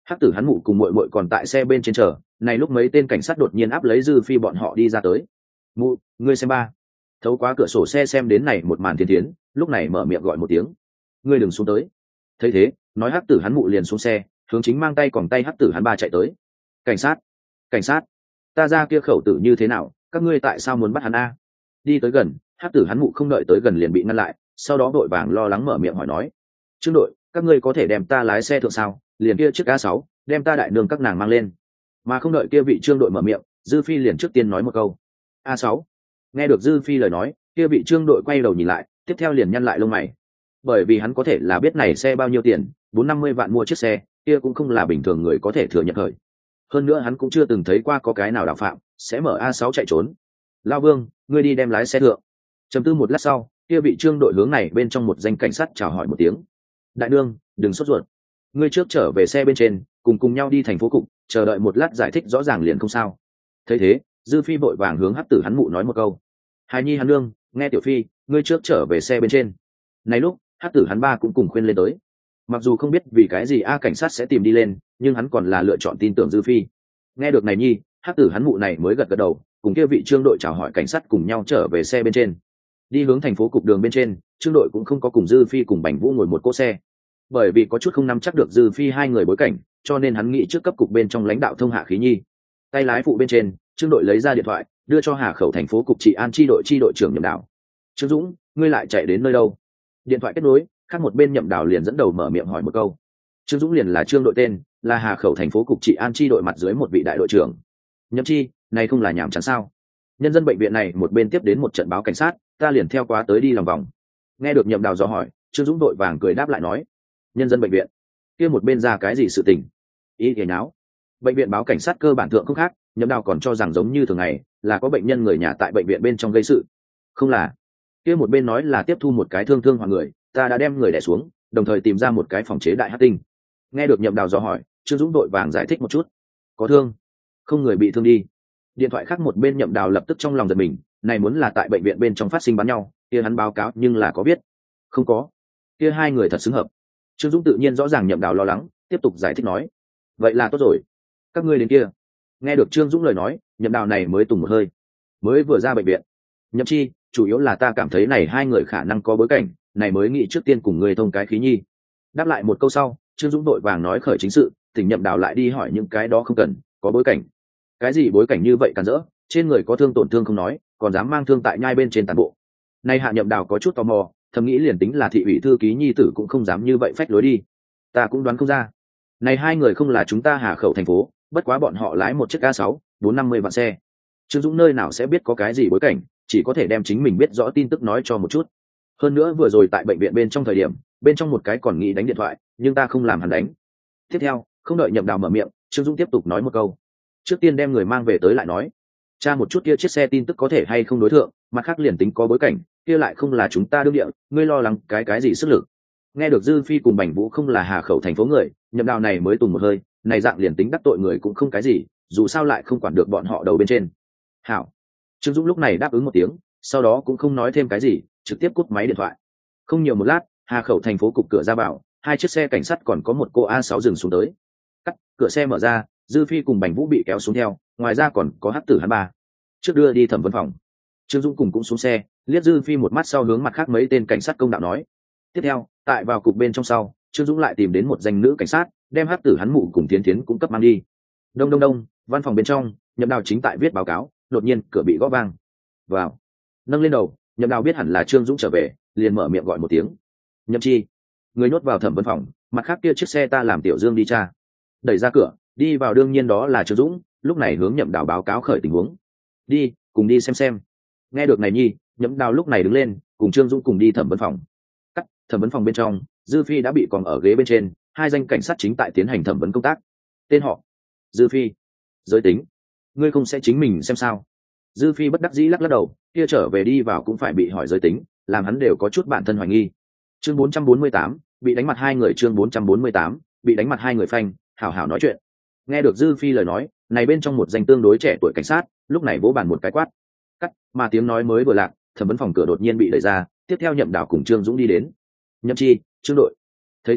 Hắc tử hắn mụ cùng muội muội còn tại xe bên trên chờ, này lúc mấy tên cảnh sát đột nhiên áp lấy Dư Phi bọn họ đi ra tới. Mụ, ngươi xem ba. Thấu quá cửa sổ xe xem đến này một màn thiên thiến, lúc này mở miệng gọi một tiếng. Ngươi đừng xuống tới. Thấy thế, nói Hắc tử hắn mụ liền xuống xe, hướng chính mang tay còn tay Hắc tử hắn ba chạy tới. Cảnh sát, cảnh sát, ta ra kia khẩu tử như thế nào, các ngươi tại sao muốn bắt hắn a? Đi tới gần, Hắc tử hắn mụ không đợi tới gần liền bị ngăn lại, sau đó đội vàng lo lắng mở miệng hỏi nói: Trương đội, các ngươi có thể đem ta lái xe thượng sao? Liền kia chiếc A6, đem ta đại nương các nàng mang lên. Mà không đợi kia vị Trương đội mở miệng, Dư Phi liền trước tiên nói một câu: A6. Nghe được Dư Phi lời nói, kia vị Trương đội quay đầu nhìn lại, tiếp theo liền nhăn lại lông mày. Bởi vì hắn có thể là biết này xe bao nhiêu tiền, 450 vạn mua chiếc xe, kia cũng không là bình thường người có thể thừa nhận khởi. Hơn nữa hắn cũng chưa từng thấy qua có cái nào đạo phạm sẽ mở A6 chạy trốn. Lao Vương, ngươi đi đem lái xe thượng. Trầm tư một lát sau, kia vị Trương đội hướng này bên trong một danh cảnh sát chào hỏi một tiếng. Đại nương, đừng sốt ruột, ngươi trước trở về xe bên trên, cùng nhau đi thành phố cục, chờ đợi một lát giải thích rõ ràng liền không sao. Thấy thế, Dư Phi vội vàng hướng Hắc tử hắn mụ nói một câu: Hài nhi hắn nương, nghe tiểu phi, ngươi trước trở về xe bên trên. Này lúc Hắc tử hắn ba cũng cùng khuyên lên tới. Mặc dù không biết vì cái gì cảnh sát sẽ tìm đi lên, nhưng hắn còn là lựa chọn tin tưởng Dư Phi. Nghe được này nhi, Hắc tử hắn mụ này mới gật gật đầu, cùng kia vị Trương đội chào hỏi cảnh sát cùng nhau trở về xe bên trên. Đi hướng thành phố cục đường bên trên, Trương đội cũng không có cùng Dư Phi cùng Bành Vũ ngồi một cỗ xe, bởi vì có chút không nắm chắc được Dư Phi hai người bối cảnh, cho nên hắn nghĩ trước cấp cục bên trong lãnh đạo thông hạ khí nhi. Tay lái phụ bên trên, Trương đội lấy ra điện thoại, đưa cho Hà Khẩu thành phố cục trị an chi đội trưởng Nhậm Đào. Trương Dũng, ngươi lại chạy đến nơi đâu? Điện thoại kết nối, khác một bên Nhậm Đào liền dẫn đầu mở miệng hỏi một câu. Trương Dũng liền là Trương đội tên, là Hà Khẩu thành phố cục trị an chi đội mặt dưới một vị đại đội trưởng. Nhậm chi, này không là nhảm chán sao? Nhân dân bệnh viện này một bên tiếp đến một trận báo cảnh sát, ta liền theo quá tới đi lòng vòng. Nghe được Nhậm Đào dò hỏi, Trương Dũng đội vàng cười đáp lại nói: Nhân dân bệnh viện kia một bên ra cái gì sự tình? Ý kể náo. Bệnh viện báo cảnh sát cơ bản thượng không khác, Nhậm Đào còn cho rằng giống như thường ngày, là có bệnh nhân người nhà tại bệnh viện bên trong gây sự. Không là. Kia một bên nói là tiếp thu một cái thương hoạn người, ta đã đem người đè xuống, đồng thời tìm ra một cái phòng chế đại hắc tinh. Nghe được Nhậm Đào dò hỏi, Trương Dũng đội vàng giải thích một chút. Có thương? Không người bị thương đi. Điện thoại khác một bên Nhậm Đào lập tức trong lòng giật mình, này muốn là tại bệnh viện bên trong phát sinh bắn nhau, kia hắn báo cáo nhưng là có biết. Không có. Kia hai người thật xứng hợp. Trương Dũng tự nhiên rõ ràng Nhậm Đào lo lắng, tiếp tục giải thích nói: vậy là tốt rồi, các ngươi đến kia. Nghe được Trương Dũng lời nói, Nhậm Đào này mới tùng một hơi. Mới vừa ra bệnh viện. Nhậm chi, chủ yếu là ta cảm thấy này hai người khả năng có bối cảnh, này mới nghĩ trước tiên cùng người thông cái khí nhi. Đáp lại một câu sau, Trương Dũng đội vàng nói khởi chính sự, tỉnh Nhậm Đào lại đi hỏi những cái đó không cần, có bối cảnh. Cái gì bối cảnh như vậy cản rỡ, trên người có thương tổn thương không nói, còn dám mang thương tại nhai bên trên toàn bộ. Nay hạ Nhậm Đào có chút tò mò, thầm nghĩ liền tính là thị ủy thư ký nhi tử cũng không dám như vậy phách lối đi. Ta cũng đoán không ra. Này hai người không là chúng ta Hà Khẩu thành phố, bất quá bọn họ lái một chiếc A6, 450 vạn xe. Trương Dũng nơi nào sẽ biết có cái gì bối cảnh, chỉ có thể đem chính mình biết rõ tin tức nói cho một chút. Hơn nữa vừa rồi tại bệnh viện bên trong thời điểm, bên trong một cái còn nghĩ đánh điện thoại, nhưng ta không làm hắn đánh. Tiếp theo, không đợi Nhậm Đào mở miệng, Trương Dũng tiếp tục nói một câu. Trước tiên đem người mang về tới lại nói. Tra một chút kia chiếc xe tin tức có thể hay không đối thượng, mặt khác liền tính có bối cảnh, kia lại không là chúng ta đương địa, ngươi lo lắng cái gì sức lực. Nghe được Dư Phi cùng Bành Vũ không là Hà Khẩu thành phố người, Nhậm Đào này mới tùng một hơi, này dạng liền tính đắc tội người cũng không cái gì, dù sao lại không quản được bọn họ đầu bên trên. Hảo. Trương Dũng lúc này đáp ứng một tiếng, sau đó cũng không nói thêm cái gì, trực tiếp cúp máy điện thoại. Không nhiều một lát, Hà Khẩu thành phố cục cửa ra vào, hai chiếc xe cảnh sát còn có một cô A6 dừng xuống tới. Cắt, cửa xe mở ra, Dư Phi cùng Bành Vũ bị kéo xuống theo, ngoài ra còn có Hắc tử hắn ba. Trước đưa đi thẩm vấn phòng. Trương Dũng cùng cũng xuống xe, liếc Dư Phi một mắt sau hướng mặt khác mấy tên cảnh sát công đạo nói. Tiếp theo, tại vào cục bên trong sau, Trương Dũng lại tìm đến một danh nữ cảnh sát, đem Hắc tử hắn mụ cùng Thiến Thiến cũng cấp mang đi. Đông, văn phòng bên trong, Nhậm Đào chính tại viết báo cáo, đột nhiên cửa bị gõ vang. Vào. Nâng lên đầu, Nhậm Đào biết hẳn là Trương Dũng trở về, liền mở miệng gọi một tiếng. Nhậm chi, người nhốt vào thẩm vấn phòng, mặt khác kia chiếc xe ta làm Tiểu Dương đi tra. Đẩy ra cửa, đi vào đương nhiên đó là Trương Dũng, lúc này hướng Nhậm Đào báo cáo khởi tình huống. Đi, cùng đi xem. Nghe được này nhi, Nhậm Đào lúc này đứng lên, cùng Trương Dũng cùng đi thẩm vấn phòng. Cắt, thẩm vấn phòng bên trong, Dư Phi đã bị còn ở ghế bên trên, hai danh cảnh sát chính tại tiến hành thẩm vấn công tác. Tên họ: Dư Phi. Giới tính: ngươi không sẽ chính mình xem sao? Dư Phi bất đắc dĩ lắc đầu, kia trở về đi vào cũng phải bị hỏi giới tính, làm hắn đều có chút bản thân hoài nghi. Chương 448, bị đánh mặt hai người. Chương 448, bị đánh mặt hai người phanh, hảo nói chuyện. Nghe được Dư Phi lời nói, này bên trong một danh tương đối trẻ tuổi cảnh sát, lúc này vỗ bàn một cái quát. Cắt, mà tiếng nói mới vừa lạc, thẩm vấn phòng cửa đột nhiên bị đẩy ra, tiếp theo Nhậm Đào cùng Trương Dũng đi đến. Nhậm chi, Trương đội. Thấy thế,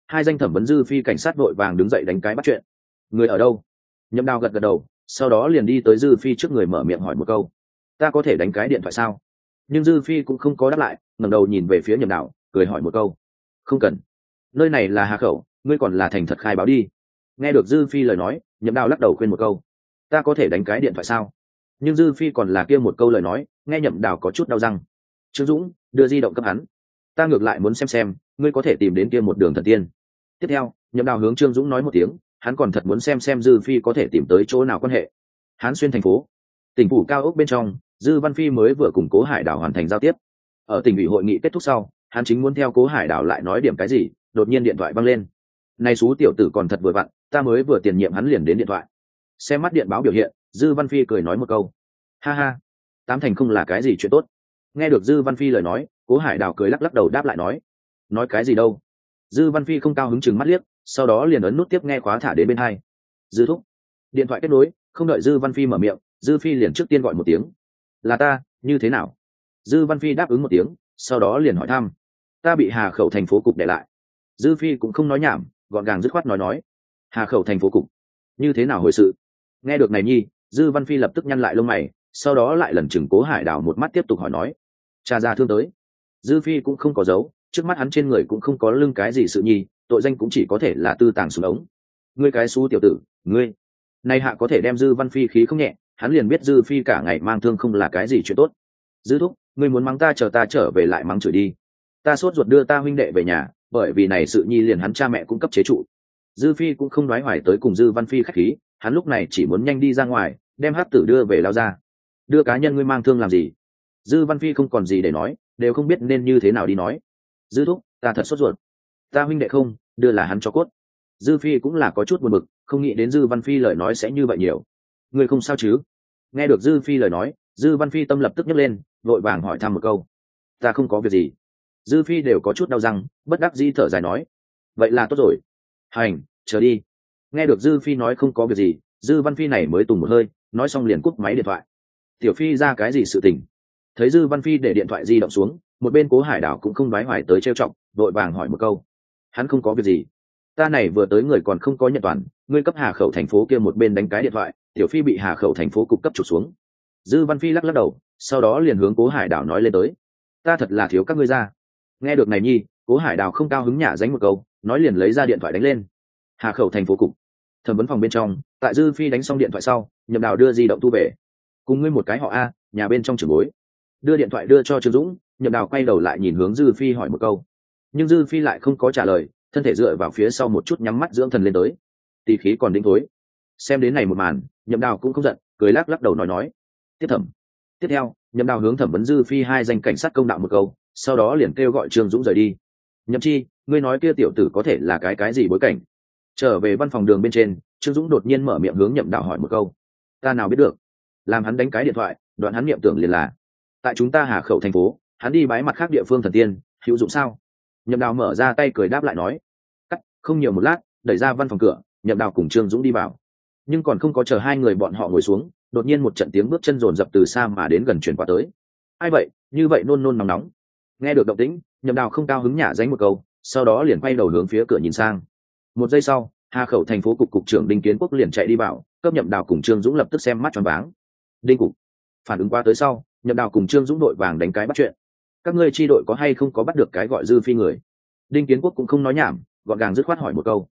hai danh thẩm vấn dư phi cảnh sát vội vàng đứng dậy đánh cái bắt chuyện. Người ở đâu? Nhậm Đào gật gật đầu, sau đó liền đi tới dư phi trước người mở miệng hỏi một câu. Ta có thể đánh cái điện thoại sao? Nhưng dư phi cũng không có đáp lại, ngẩng đầu nhìn về phía Nhậm Đào, cười hỏi một câu. Không cần, nơi này là Hà Khẩu, ngươi còn là thành thật khai báo đi. Nghe được dư phi lời nói, Nhậm Đào lắc đầu khuyên một câu. Ta có thể đánh cái điện thoại sao? Nhưng dư phi còn là kia một câu lời nói, nghe Nhậm Đào có chút đau răng. Trương Dũng, đưa di động cấp hắn. Ta ngược lại muốn xem ngươi có thể tìm đến kia một đường thần tiên. Tiếp theo, Nhậm Đào hướng Trương Dũng nói một tiếng, hắn còn thật muốn xem dư phi có thể tìm tới chỗ nào quan hệ. Hán Xuyên thành phố, tỉnh phủ cao ốc bên trong, dư văn phi mới vừa cùng Cố Hải Đảo hoàn thành giao tiếp. Ở tỉnh ủy hội nghị kết thúc sau, hắn chính muốn theo Cố Hải Đảo lại nói điểm cái gì, đột nhiên điện thoại văng lên. Này số tiểu tử còn thật vừa vặn, ta mới vừa tiền nhiệm hắn liền đến điện thoại. Xem mắt điện báo biểu hiện, dư văn phi cười nói một câu. Ha ha, tám thành không là cái gì chuyện tốt. Nghe được dư văn phi lời nói, Cố Hải Đảo cười lắc lắc đầu đáp lại nói cái gì đâu. Dư văn phi không cao hứng chừng mắt liếc, sau đó liền ấn nút tiếp nghe khóa thả đến bên hai. Dư thúc. Điện thoại kết nối, không đợi dư văn phi mở miệng, dư phi liền trước tiên gọi một tiếng. Là ta, như thế nào? Dư văn phi đáp ứng một tiếng, sau đó liền hỏi thăm. Ta bị Hà Khẩu thành phố cục để lại. Dư phi cũng không nói nhảm, gọn gàng dứt khoát nói. Hà Khẩu thành phố cục, như thế nào hồi sự? Nghe được này nhi, dư văn phi lập tức nhăn lại lông mày, sau đó lại lần chừng Cố Hải Đảo một mắt tiếp tục hỏi nói. Cha ra thương tới. Dư phi cũng không có dấu, trước mắt hắn trên người cũng không có lưng cái gì sự nhi, tội danh cũng chỉ có thể là tư tàng súng ống. Ngươi cái xú tiểu tử, ngươi nay hạ có thể đem dư văn phi khí không nhẹ, hắn liền biết dư phi cả ngày mang thương không là cái gì chuyện tốt. Dư thúc, ngươi muốn mắng ta chờ ta trở về lại mắng chửi đi. Ta sốt ruột đưa ta huynh đệ về nhà, bởi vì này sự nhi liền hắn cha mẹ cung cấp chế trụ. Dư phi cũng không nói hoài tới cùng dư văn phi khách khí, hắn lúc này chỉ muốn nhanh đi ra ngoài, đem hắc tử đưa về lao ra. Đưa cá nhân ngươi mang thương làm gì? Dư văn phi không còn gì để nói, đều không biết nên như thế nào đi nói. Dư thúc, ta thật sốt ruột. Ta huynh đệ không, đưa là hắn cho cốt. Dư phi cũng là có chút buồn bực, không nghĩ đến dư văn phi lời nói sẽ như vậy nhiều. Ngươi không sao chứ? Nghe được dư phi lời nói, dư văn phi tâm lập tức nhấc lên, vội vàng hỏi thăm một câu. Ta không có việc gì. Dư phi đều có chút đau răng, bất đắc dĩ thở dài nói. Vậy là tốt rồi. Hành, chờ đi. Nghe được dư phi nói không có việc gì, dư văn phi này mới tùng một hơi, nói xong liền cúp máy điện thoại. Tiểu phi ra cái gì sự tình? Thấy dư văn phi để điện thoại di động xuống, một bên Cố Hải Đảo cũng không đoái hoài tới trêu chọc, vội vàng hỏi một câu. Hắn không có việc gì. Ta này vừa tới người còn không có nhận toàn, ngươi cấp Hà Khẩu thành phố kia một bên đánh cái điện thoại, tiểu phi bị Hà Khẩu thành phố cục cấp trục xuống. Dư văn phi lắc lắc đầu, sau đó liền hướng Cố Hải Đảo nói lên tới. Ta thật là thiếu các ngươi ra. Nghe được này nhi, Cố Hải Đảo không cao hứng nhả dánh một câu, nói liền lấy ra điện thoại đánh lên. Hà Khẩu thành phố cục. Thẩm vấn phòng bên trong, tại dư phi đánh xong điện thoại sau, Nhậm Đào đưa di động thu về. Cùng ngươi một cái họ A, nhà bên trong trưởng bối. Đưa điện thoại đưa cho Trương Dũng, Nhậm Đào quay đầu lại nhìn hướng dư phi hỏi một câu. Nhưng dư phi lại không có trả lời, thân thể dựa vào phía sau một chút nhắm mắt dưỡng thần lên tới. Tì khí còn đĩnh thối. Xem đến này một màn, Nhậm Đào cũng không giận, cười lắc lắc đầu nói. Tiếp thẩm. Tiếp theo, Nhậm Đào hướng thẩm vấn dư phi hai danh cảnh sát công đạo một câu, sau đó liền kêu gọi Trương Dũng rời đi. Nhậm chi, ngươi nói kia tiểu tử có thể là cái gì bối cảnh? Trở về văn phòng đường bên trên, Trương Dũng đột nhiên mở miệng hướng Nhậm Đào hỏi một câu. Ta nào biết được? Làm hắn đánh cái điện thoại, đoạn hắn niệm tưởng liền là tại chúng ta Hà Khẩu thành phố, hắn đi bái mặt khác địa phương thần tiên, hữu dụng sao? Nhậm Đào mở ra tay cười đáp lại nói. Cắt, không nhiều một lát, đẩy ra văn phòng cửa, Nhậm Đào cùng Trương Dũng đi vào. Nhưng còn không có chờ hai người bọn họ ngồi xuống, đột nhiên một trận tiếng bước chân rồn rập từ xa mà đến gần truyền qua tới. Ai vậy, như vậy nôn nôn nóng nóng. Nghe được động tĩnh, Nhậm Đào không cao hứng nhả dánh một câu, sau đó liền quay đầu hướng phía cửa nhìn sang. Một giây sau, Hà Khẩu thành phố cục trưởng Đinh Kiến Quốc liền chạy đi vào, cấp Nhậm Đào cùng Trương Dũng lập tức xem mắt tròn váng. Đinh cục. Phản ứng qua tới sau, Nhậm Đào cùng Trương Dũng đội vàng đánh cái bắt chuyện. Các ngươi chi đội có hay không có bắt được cái gọi dư phi người? Đinh Kiến Quốc cũng không nói nhảm, gọn gàng dứt khoát hỏi một câu.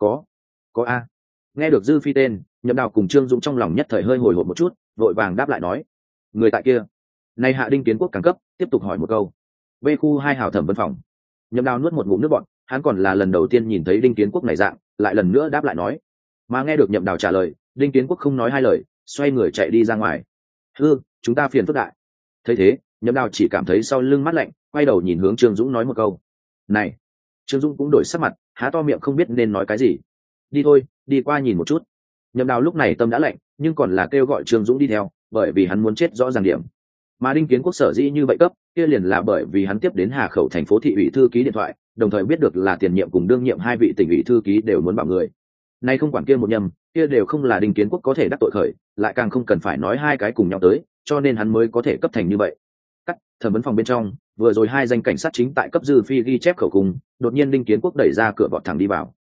Có a. Nghe được dư phi tên, Nhậm Đào cùng Trương Dũng trong lòng nhất thời hơi hồi hộp một chút, vội vàng đáp lại nói. Người tại kia. Nay hạ Đinh Kiến Quốc càng cấp, tiếp tục hỏi một câu. Về khu 2 hào thẩm vấn phòng. Nhậm Đào nuốt một ngụm nước bọt, hắn còn là lần đầu tiên nhìn thấy Đinh Kiến Quốc này dạng, lại lần nữa đáp lại nói. Mà nghe được Nhậm Đào trả lời, Đinh Kiến Quốc không nói hai lời, xoay người chạy đi ra ngoài. Chúng ta phiền phức đại. Thấy thế, Nhậm Đào chỉ cảm thấy sau lưng mát lạnh, quay đầu nhìn hướng Trương Dũng nói một câu. Này. Trương Dũng cũng đổi sắc mặt, há to miệng không biết nên nói cái gì. Đi thôi, đi qua nhìn một chút. Nhậm Đào lúc này tâm đã lạnh, nhưng còn là kêu gọi Trương Dũng đi theo, bởi vì hắn muốn chết rõ ràng điểm. Mà Đinh Kiến Quốc sở dĩ như vậy cấp, kia liền là bởi vì hắn tiếp đến Hà Khẩu thành phố thị ủy thư ký điện thoại, đồng thời biết được là tiền nhiệm cùng đương nhiệm hai vị tỉnh ủy thư ký đều muốn bảo người. Nay không quản kia một nhầm, kia đều không là Đinh Kiến Quốc có thể đắc tội khởi, lại càng không cần phải nói hai cái cùng nhau tới, cho nên hắn mới có thể cấp thành như vậy. Cắt, thẩm vấn phòng bên trong, vừa rồi hai danh cảnh sát chính tại cấp dư phi ghi chép khẩu cung, đột nhiên đinh kiến quốc đẩy ra cửa vọt thẳng đi vào.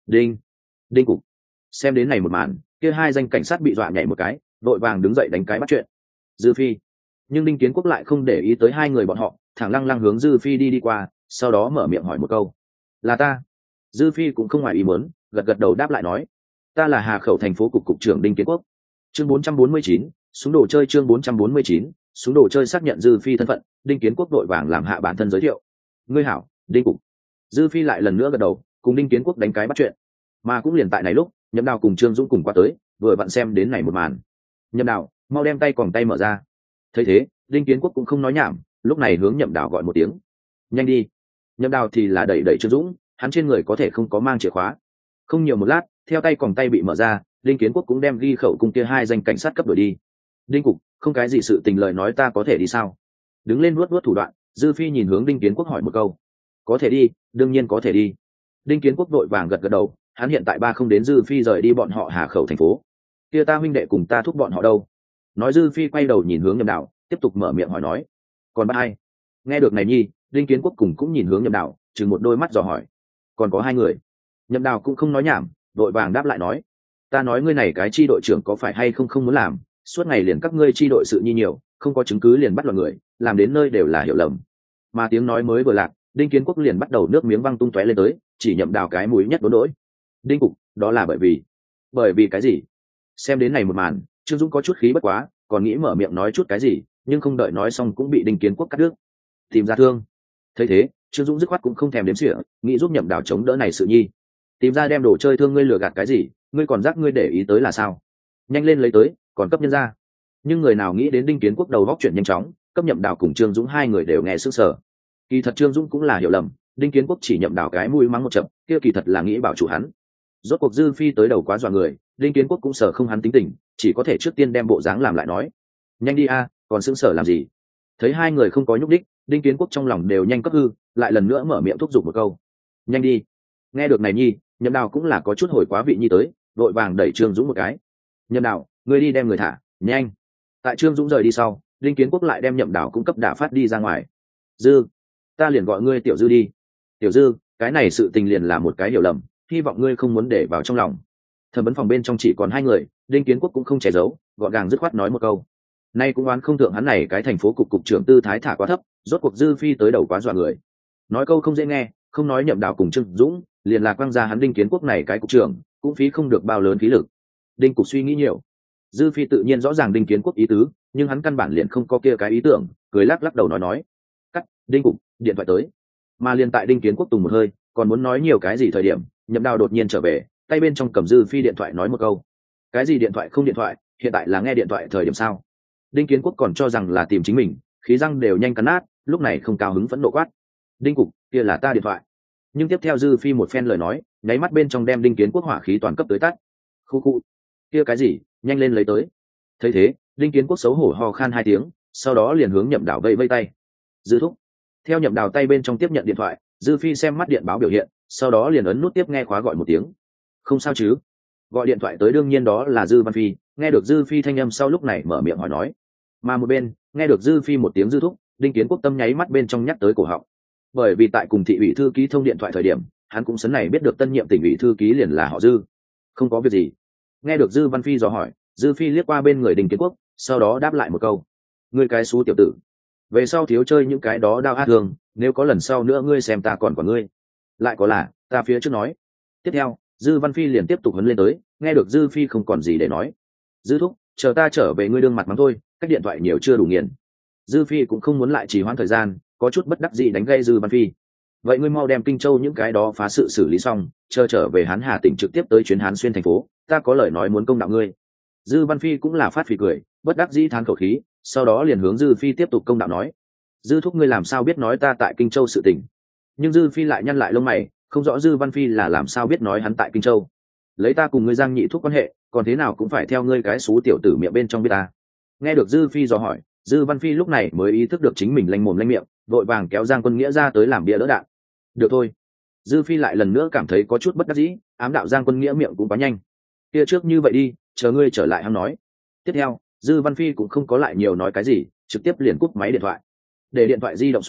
Đinh cục. Xem đến này một màn, kia hai danh cảnh sát bị dọa nhảy một cái, vội vàng đứng dậy đánh cái bắt chuyện. Dư phi. Nhưng đinh kiến quốc lại không để ý tới hai người bọn họ, thẳng lăng lăng hướng dư phi đi qua, sau đó mở miệng hỏi một câu: là ta? Dư phi cũng không ngoài ý muốn, gật gật đầu đáp lại nói: ta là Hà Khẩu thành phố cục trưởng Đinh Kiến Quốc. Chương 449, súng đồ chơi. Chương 449, súng đồ chơi. Xác nhận Dư phi thân phận, Đinh Kiến Quốc đội vàng làm hạ bản thân giới thiệu: ngươi hảo, Đinh cục. Dư phi lại lần nữa gật đầu, cùng Đinh Kiến Quốc đánh cái bắt chuyện. Mà cũng liền tại này lúc, Nhậm Đào cùng Trương Dũng cùng qua tới, vừa vặn xem đến này một màn. Nhậm Đào, mau đem tay còn tay mở ra. Thấy thế, Đinh Kiến Quốc cũng không nói nhảm, lúc này hướng Nhậm Đào gọi một tiếng: nhanh đi. Nhậm Đào thì là đẩy đẩy Trương Dũng, hắn trên người có thể không có mang chìa khóa. Không nhiều một lát, theo tay còn tay bị mở ra, Đinh Kiến Quốc cũng đem ghi khẩu cung kia hai danh cảnh sát cấp đuổi đi. Đinh cục, không cái gì sự tình lời nói ta có thể đi sao? Đứng lên nuốt thủ đoạn, Dư phi nhìn hướng Đinh Kiến Quốc hỏi một câu. Có thể đi, đương nhiên có thể đi. Đinh Kiến Quốc vội vàng gật gật đầu, hắn hiện tại ba không đến Dư phi rời đi bọn họ Hà Khẩu thành phố. Kia ta huynh đệ cùng ta thúc bọn họ đâu? Nói Dư phi quay đầu nhìn hướng Nhậm Đào, tiếp tục mở miệng hỏi nói. Còn ba ai? Nghe được này nhi, Đinh Kiến Quốc cùng cũng nhìn hướng Nhậm Đào, chừng một đôi mắt dò hỏi. Còn có hai người. Nhậm Đào cũng không nói nhảm, vội vàng đáp lại nói: ta nói ngươi này cái chi đội trưởng có phải hay không muốn làm, suốt ngày liền các ngươi chi đội sự nhi nhiều, không có chứng cứ liền bắt loạn người, làm đến nơi đều là hiểu lầm. Mà tiếng nói mới vừa lạc, Đinh Kiến Quốc liền bắt đầu nước miếng văng tung tóe lên tới, chỉ Nhậm Đào cái mũi nhất đốn đỗi. Đinh cục, đó là bởi vì cái gì? Xem đến này một màn, Trương Dũng có chút khí bất quá, còn nghĩ mở miệng nói chút cái gì, nhưng không đợi nói xong cũng bị Đinh Kiến Quốc cắt đứt. Tìm ra thương. Thấy thế, Trương Dũng dứt khoát cũng không thèm đếm xỉa, nghĩ giúp Nhậm Đào chống đỡ này sự nhi. Tìm ra đem đồ chơi thương ngươi lừa gạt cái gì, ngươi còn giác ngươi để ý tới là sao? Nhanh lên lấy tới, còn cấp nhân ra. Nhưng người nào nghĩ đến Đinh Kiến Quốc đầu góc chuyển nhanh chóng, cấp Nhậm Đào cùng Trương Dũng hai người đều nghe sững sờ. Kỳ thật Trương Dũng cũng là hiểu lầm, Đinh Kiến Quốc chỉ Nhậm Đào cái mũi mắng một chập, kia kỳ thật là nghĩ bảo chủ hắn. Rốt cuộc Dư phi tới đầu quá dọa người, Đinh Kiến Quốc cũng sợ không hắn tính tình, chỉ có thể trước tiên đem bộ dáng làm lại nói: nhanh đi a, còn sững sờ làm gì? Thấy hai người không có nhúc đích, Đinh Kiến Quốc trong lòng đều nhanh cấp hư, lại lần nữa mở miệng thúc giục một câu: nhanh đi. Nghe được này nhi, Nhậm Đào cũng là có chút hồi quá vị nhi tới, vội vàng đẩy Trương Dũng một cái: Nhậm Đào, ngươi đi đem người thả, nhanh. Tại Trương Dũng rời đi sau, Đinh Kiến Quốc lại đem Nhậm Đào cung cấp đả phát đi ra ngoài. Dư, ta liền gọi ngươi Tiểu Dư đi. Tiểu Dư, cái này sự tình liền là một cái hiểu lầm, hy vọng ngươi không muốn để vào trong lòng. Thẩm vấn phòng bên trong chỉ còn hai người, Đinh Kiến Quốc cũng không che giấu, gọn gàng dứt khoát nói một câu. Nay cũng oán không thượng hắn này cái thành phố cục trưởng tư thái thả quá thấp, rốt cuộc Dư phi tới đầu quá dọa người. Nói câu không dễ nghe, không nói Nhậm Đào cùng Trương Dũng, liền là quăng ra hắn Đinh Kiến Quốc này cái cục trưởng, cũng phí không được bao lớn khí lực. Đinh cục suy nghĩ nhiều. Dư phi tự nhiên rõ ràng Đinh Kiến Quốc ý tứ, nhưng hắn căn bản liền không có kia cái ý tưởng, cười lắc lắc đầu nói: cắt. Đinh cục, điện thoại tới. Mà liền tại Đinh Kiến Quốc tùng một hơi, còn muốn nói nhiều cái gì thời điểm, Nhậm Đào đột nhiên trở về, tay bên trong cầm Dư phi điện thoại nói một câu: cái gì điện thoại không điện thoại, hiện tại là nghe điện thoại thời điểm sao? Đinh Kiến Quốc còn cho rằng là tìm chính mình, khí răng đều nhanh cắn nát, lúc này không cao hứng phẫn nộ quát: Đinh cục, kia là ta điện thoại. Nhưng tiếp theo Dư phi một phen lời nói, nháy mắt bên trong đem Đinh Kiến Quốc hỏa khí toàn cấp tới tắt. Khu, kia cái gì, nhanh lên lấy tới. Thấy thế, Đinh Kiến Quốc xấu hổ ho khan hai tiếng, sau đó liền hướng Nhậm Đào vây tay. Dư thúc. Theo Nhậm Đào tay bên trong tiếp nhận điện thoại, Dư phi xem mắt điện báo biểu hiện, sau đó liền ấn nút tiếp nghe khóa gọi một tiếng. Không sao chứ? Gọi điện thoại tới đương nhiên đó là Dư Văn Phi, nghe được Dư phi thanh âm sau lúc này mở miệng hỏi nói. Mà một bên, nghe được Dư phi một tiếng Dư thúc, Đinh Kiến Quốc tâm nháy mắt bên trong nhắc tới cổ họng. Bởi vì tại cùng thị ủy thư ký thông điện thoại thời điểm, hắn cũng sấn này biết được tân nhiệm tỉnh ủy thư ký liền là họ Dư. Không có việc gì. Nghe được Dư Văn Phi dò hỏi, Dư phi liếc qua bên người Đinh Kiến Quốc, sau đó đáp lại một câu: ngươi cái xú tiểu tử, về sau thiếu chơi những cái đó đau ác thường, nếu có lần sau nữa ngươi xem ta còn của ngươi. Lại có là, ta phía trước nói. Tiếp theo, Dư Văn Phi liền tiếp tục huấn lên tới, nghe được Dư phi không còn gì để nói. Dư thúc, chờ ta trở về ngươi đương mặt mắng thôi, cách điện thoại nhiều chưa đủ nghiền. Dư phi cũng không muốn lại trì hoãn thời gian, có chút bất đắc dĩ đánh gây Dư Văn Phi. Vậy ngươi mau đem Kinh Châu những cái đó phá sự xử lý xong, chờ trở về Hán Hà tỉnh trực tiếp tới chuyến Hán xuyên thành phố, ta có lời nói muốn công đạo ngươi. Dư Văn Phi cũng là phát phì cười, bất đắc dĩ thán khẩu khí, sau đó liền hướng Dư phi tiếp tục công đạo nói: Dư thúc ngươi làm sao biết nói ta tại Kinh Châu sự tình? Nhưng Dư phi lại nhăn lại lông mày, không rõ Dư Văn Phi là làm sao biết nói hắn tại Kinh Châu. Lấy ta cùng ngươi Giang nhị thúc quan hệ, còn thế nào cũng phải theo ngươi cái xú tiểu tử miệng bên trong biết ta. Nghe được Dư phi dò hỏi, Dư Văn Phi lúc này mới ý thức được chính mình lanh mồm lanh miệng, vội vàng kéo Giang Quân Nghĩa ra tới làm bia đỡ đạn. Được thôi. Dư phi lại lần nữa cảm thấy có chút bất đắc dĩ, ám đạo Giang Quân Nghĩa miệng cũng quá nhanh. Kia trước như vậy đi, chờ ngươi trở lại hắn nói. Tiếp theo, Dư Văn Phi cũng không có lại nhiều nói cái gì, trực tiếp liền cúp máy điện thoại. Để điện thoại di động xuống,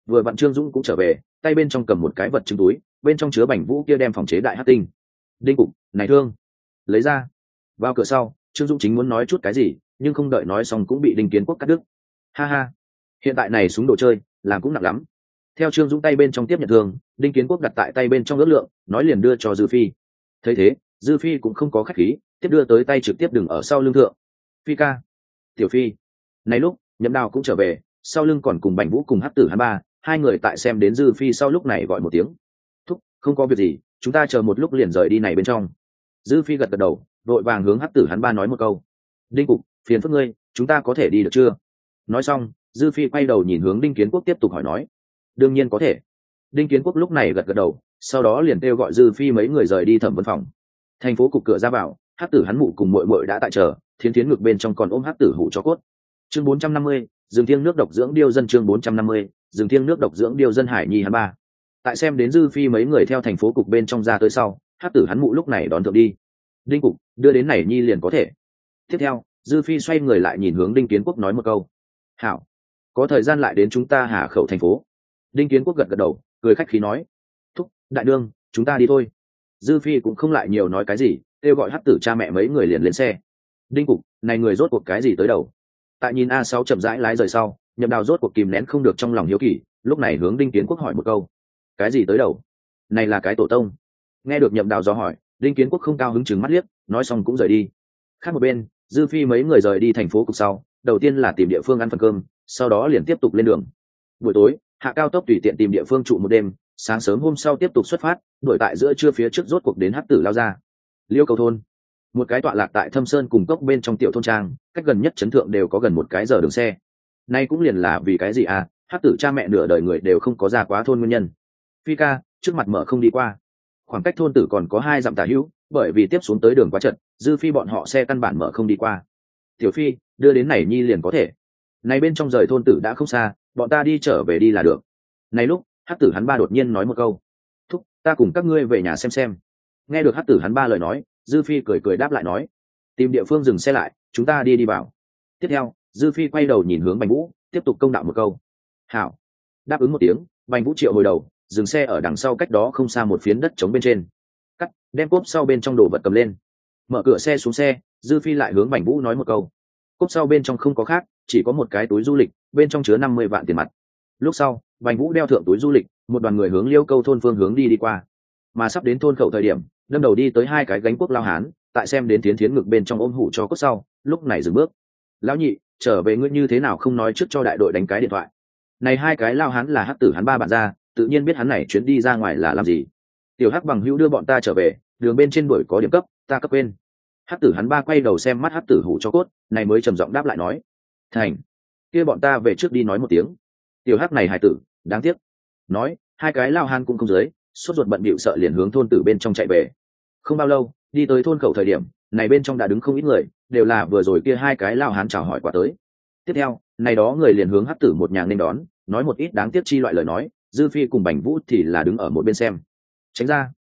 vừa vặn Trương Dũng cũng trở về, tay bên trong cầm một cái vật chứng túi, bên trong chứa Bành Vũ kia đem phòng chế đại hắc tinh. Đinh cục, này thương, lấy ra. Vào cửa sau, Trương Dũng chính muốn nói chút cái gì, nhưng không đợi nói xong cũng bị Đinh Kiến Quốc cắt đứt. Ha ha, hiện tại này súng đồ chơi, làm cũng nặng lắm. Theo Trương Dũng tay bên trong tiếp nhận thương, Đinh Kiến Quốc đặt tại tay bên trong ước lượng, nói liền đưa cho Dư Phi. Thấy thế, Dư Phi cũng không có khách khí, tiếp đưa tới tay trực tiếp đừng ở sau lưng thượng. Phi ca, Tiểu Phi. Này lúc, Nhậm Đào cũng trở về, sau lưng còn cùng Bành Vũ cùng Hắc Tử hắn ba, hai người tại xem đến Dư Phi sau lúc này gọi một tiếng. Thúc, không có việc gì, chúng ta chờ một lúc liền rời đi này bên trong. Dư Phi gật gật đầu, vội vàng hướng Hắc Tử hắn ba nói một câu. Đinh cục, phiền phức ngươi, chúng ta có thể đi được chưa? Nói xong, Dư Phi quay đầu nhìn hướng Đinh Kiến Quốc tiếp tục hỏi nói. Đương nhiên có thể. Đinh Kiến Quốc lúc này gật gật đầu, sau đó liền kêu gọi Dư Phi mấy người rời đi thẩm vấn phòng. Thành phố cục cửa ra vào, Hắc Tử hắn mụ cùng muội muội đã tại chờ, Thiến Thiến ngực bên trong còn ôm Hắc Tử hủ cho cốt. Chương 450, rừng thiêng nước độc dưỡng điêu dân. Chương 450, rừng thiêng nước độc dưỡng điêu dân Hải Nhi hắn ba. Tại xem đến Dư Phi mấy người theo thành phố cục bên trong ra tới sau, Hắc Tử hắn mụ lúc này đón thượng đi. Đinh cục, đưa đến này Nhi liền có thể. Tiếp theo, Dư Phi xoay người lại nhìn hướng Đinh Kiến Quốc nói một câu. Hảo, có thời gian lại đến chúng ta Hà Khẩu thành phố. Đinh Kiến Quốc gật gật đầu, cười khách khí nói. Thúc, đại đương, chúng ta đi thôi. Dư Phi cũng không lại nhiều nói cái gì, kêu gọi Hắc Tử cha mẹ mấy người liền lên xe. Đinh cục, này người rốt cuộc cái gì tới đầu? Tại nhìn A6 chậm rãi lái rời sau, Nhậm Đào rốt cuộc kìm nén không được trong lòng hiếu kỳ, lúc này hướng Đinh Kiến Quốc hỏi một câu. Cái gì tới đầu? Này là cái tổ tông. Nghe được Nhậm Đào do hỏi, Đinh Kiến Quốc không cao hứng chừng mắt liếc, nói xong cũng rời đi. Khác một bên, Dư Phi mấy người rời đi thành phố cục sau, đầu tiên là tìm địa phương ăn phần cơm, sau đó liền tiếp tục lên đường. Buổi tối, hạ cao tốc tùy tiện tìm địa phương trụ một đêm, sáng sớm hôm sau tiếp tục xuất phát, đuổi tại giữa trưa phía trước rốt cuộc đến Hắc Tử lao ra. Liêu Cầu thôn, một cái tọa lạc tại Thâm Sơn cùng cốc bên trong tiểu thôn trang, cách gần nhất trấn thượng đều có gần một cái giờ đường xe. Nay cũng liền là vì cái gì à, Hắc Tử cha mẹ nửa đời người đều không có ra quá thôn nguyên nhân. Phi ca, trước mặt mở không đi qua. Khoảng cách thôn tử còn có 2 dặm tả hữu, bởi vì tiếp xuống tới đường quá chật, Dư Phi bọn họ xe căn bản mở không đi qua. Tiểu Phi, đưa đến này Nhi liền có thể. Này bên trong rời thôn tử đã không xa, bọn ta đi trở về đi là được. Này lúc, Hắc Tử hắn ba đột nhiên nói một câu. Thúc, ta cùng các ngươi về nhà xem. Nghe được Hắc Tử hắn ba lời nói, Dư Phi cười cười đáp lại nói. Tìm địa phương dừng xe lại, chúng ta đi vào. Tiếp theo, Dư Phi quay đầu nhìn hướng Bành Vũ, tiếp tục công đạo một câu. Hảo. Đáp ứng một tiếng, Bành Vũ triệu hồi đầu, dừng xe ở đằng sau cách đó không xa một phiến đất trống bên trên. Cắt, đem cốp sau bên trong đồ vật cầm lên. Mở cửa xe xuống xe, Dư Phi lại hướng Bành Vũ nói một câu. Cốp sau bên trong không có khác, chỉ có một cái túi du lịch, bên trong chứa 50 vạn tiền mặt. Lúc sau, Bành Vũ đeo thượng túi du lịch, một đoàn người hướng Liêu Câu thôn phương hướng đi qua. Mà sắp đến thôn khẩu thời điểm, đâm đầu đi tới 2 cái gánh cuốc lao hán, tại xem đến Thiến Thiến ngực bên trong ôm hủ cho cốt sau, lúc này dừng bước. Lão nhị, trở về ngươi như thế nào không nói trước cho đại đội đánh cái điện thoại? Này 2 cái lao hán là Hắc Tử hắn ba bạn ra, tự nhiên biết hắn này chuyến đi ra ngoài là làm gì. Tiểu Hắc bằng hữu đưa bọn ta trở về, đường bên trên đuổi có điểm cấp, ta cấp quên. Hắc Tử hắn ba quay đầu xem mắt Hắc Tử hủ cho cốt, này mới trầm giọng đáp lại nói. Thành, kia bọn ta về trước đi nói một tiếng. Tiểu Hắc này hài tử, đáng tiếc. Nói, 2 cái lao hán cũng không dưới, sốt ruột bận bịu sợ liền hướng thôn tử bên trong chạy về. Không bao lâu, đi tới thôn khẩu thời điểm, này bên trong đã đứng không ít người, đều là vừa rồi kia 2 cái lao hán chào hỏi qua tới. Tiếp theo, này đó người liền hướng Hắc Tử một nhà nên đón, nói một ít đáng tiếc chi loại lời nói. Dư Phi cùng Bành Vũ thì là đứng ở một bên xem. Tránh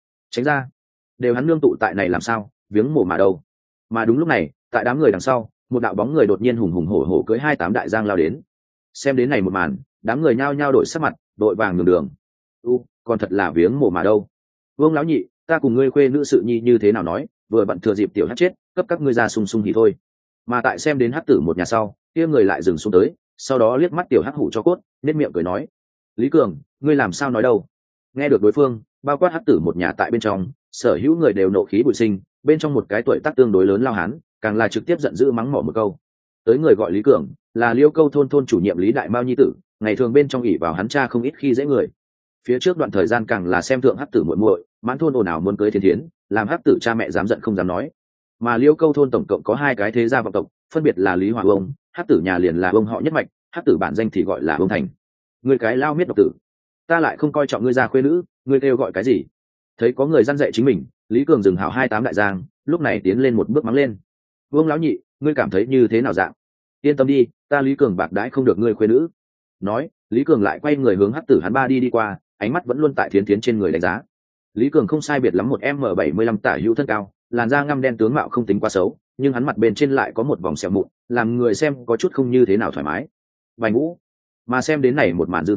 ra, đều hắn nương tụ tại này làm sao, viếng mồ mà đâu. Mà đúng lúc này, tại đám người đằng sau, một đạo bóng người đột nhiên hùng hùng hổ hổ cưỡi 28 đại giang lao đến. Xem đến này một màn, đám người nhao nhao đổi sắc mặt, đội vàng nhường đường. Còn thật là viếng mồ mà đâu. Vương lão nhị, ta cùng ngươi khuê nữ sự nhi như thế nào nói, vừa bận thừa dịp tiểu Hắc chết, cấp các ngươi ra sung sung thì thôi. Mà tại xem đến Hắc Tử một nhà sau, kia người lại dừng xuống tới, sau đó liếc mắt tiểu Hắc hủ cho cốt, nét miệng cười nói. Lý Cường, ngươi làm sao nói đâu? Nghe được đối phương, bao quát Hắc Tử một nhà tại bên trong, sở hữu người đều nộ khí bụi sinh, bên trong một cái tuổi tác tương đối lớn lao hán, càng là trực tiếp giận dữ mắng mỏ một câu. Tới người gọi Lý Cường, là Liêu Câu thôn thôn chủ nhiệm Lý Đại Mao nhi tử, ngày thường bên trong ỷ vào hắn cha không ít khi dễ người. Phía trước đoạn thời gian càng là xem thượng Hắc Tử muội muội, mãn thôn ồn ào muốn cưới Thiến Thiến, làm Hắc Tử cha mẹ dám giận không dám nói. Mà Liêu Câu thôn tổng cộng có 2 cái thế gia vọng tộc, phân biệt là Lý Hòa Ông, Hắc Tử nhà liền là ông họ nhất mạch, Hắc Tử bản danh thì gọi là ông Thành. Người cái lao miết độc tử, ta lại không coi trọng ngươi ra khuê nữ, ngươi kêu gọi cái gì? Thấy có người răn dạy chính mình, Lý Cường dừng hảo 28 đại giang, lúc này tiến lên một bước mắng lên. Vương lão nhị, ngươi cảm thấy như thế nào dạng? Yên tâm đi, ta Lý Cường bạc đãi không được ngươi khuê nữ. Nói, Lý Cường lại quay người hướng Hắc Tử hắn ba đi qua, ánh mắt vẫn luôn tại Thiến Thiến trên người đánh giá. Lý Cường không sai biệt lắm một M75 tả hữu thân cao, làn da ngăm đen tướng mạo không tính quá xấu, nhưng hắn mặt bên trên lại có một vòng sẹo mụn, làm người xem có chút không như thế nào thoải mái. Bành Vũ, mà xem đến này một màn Dư Phi,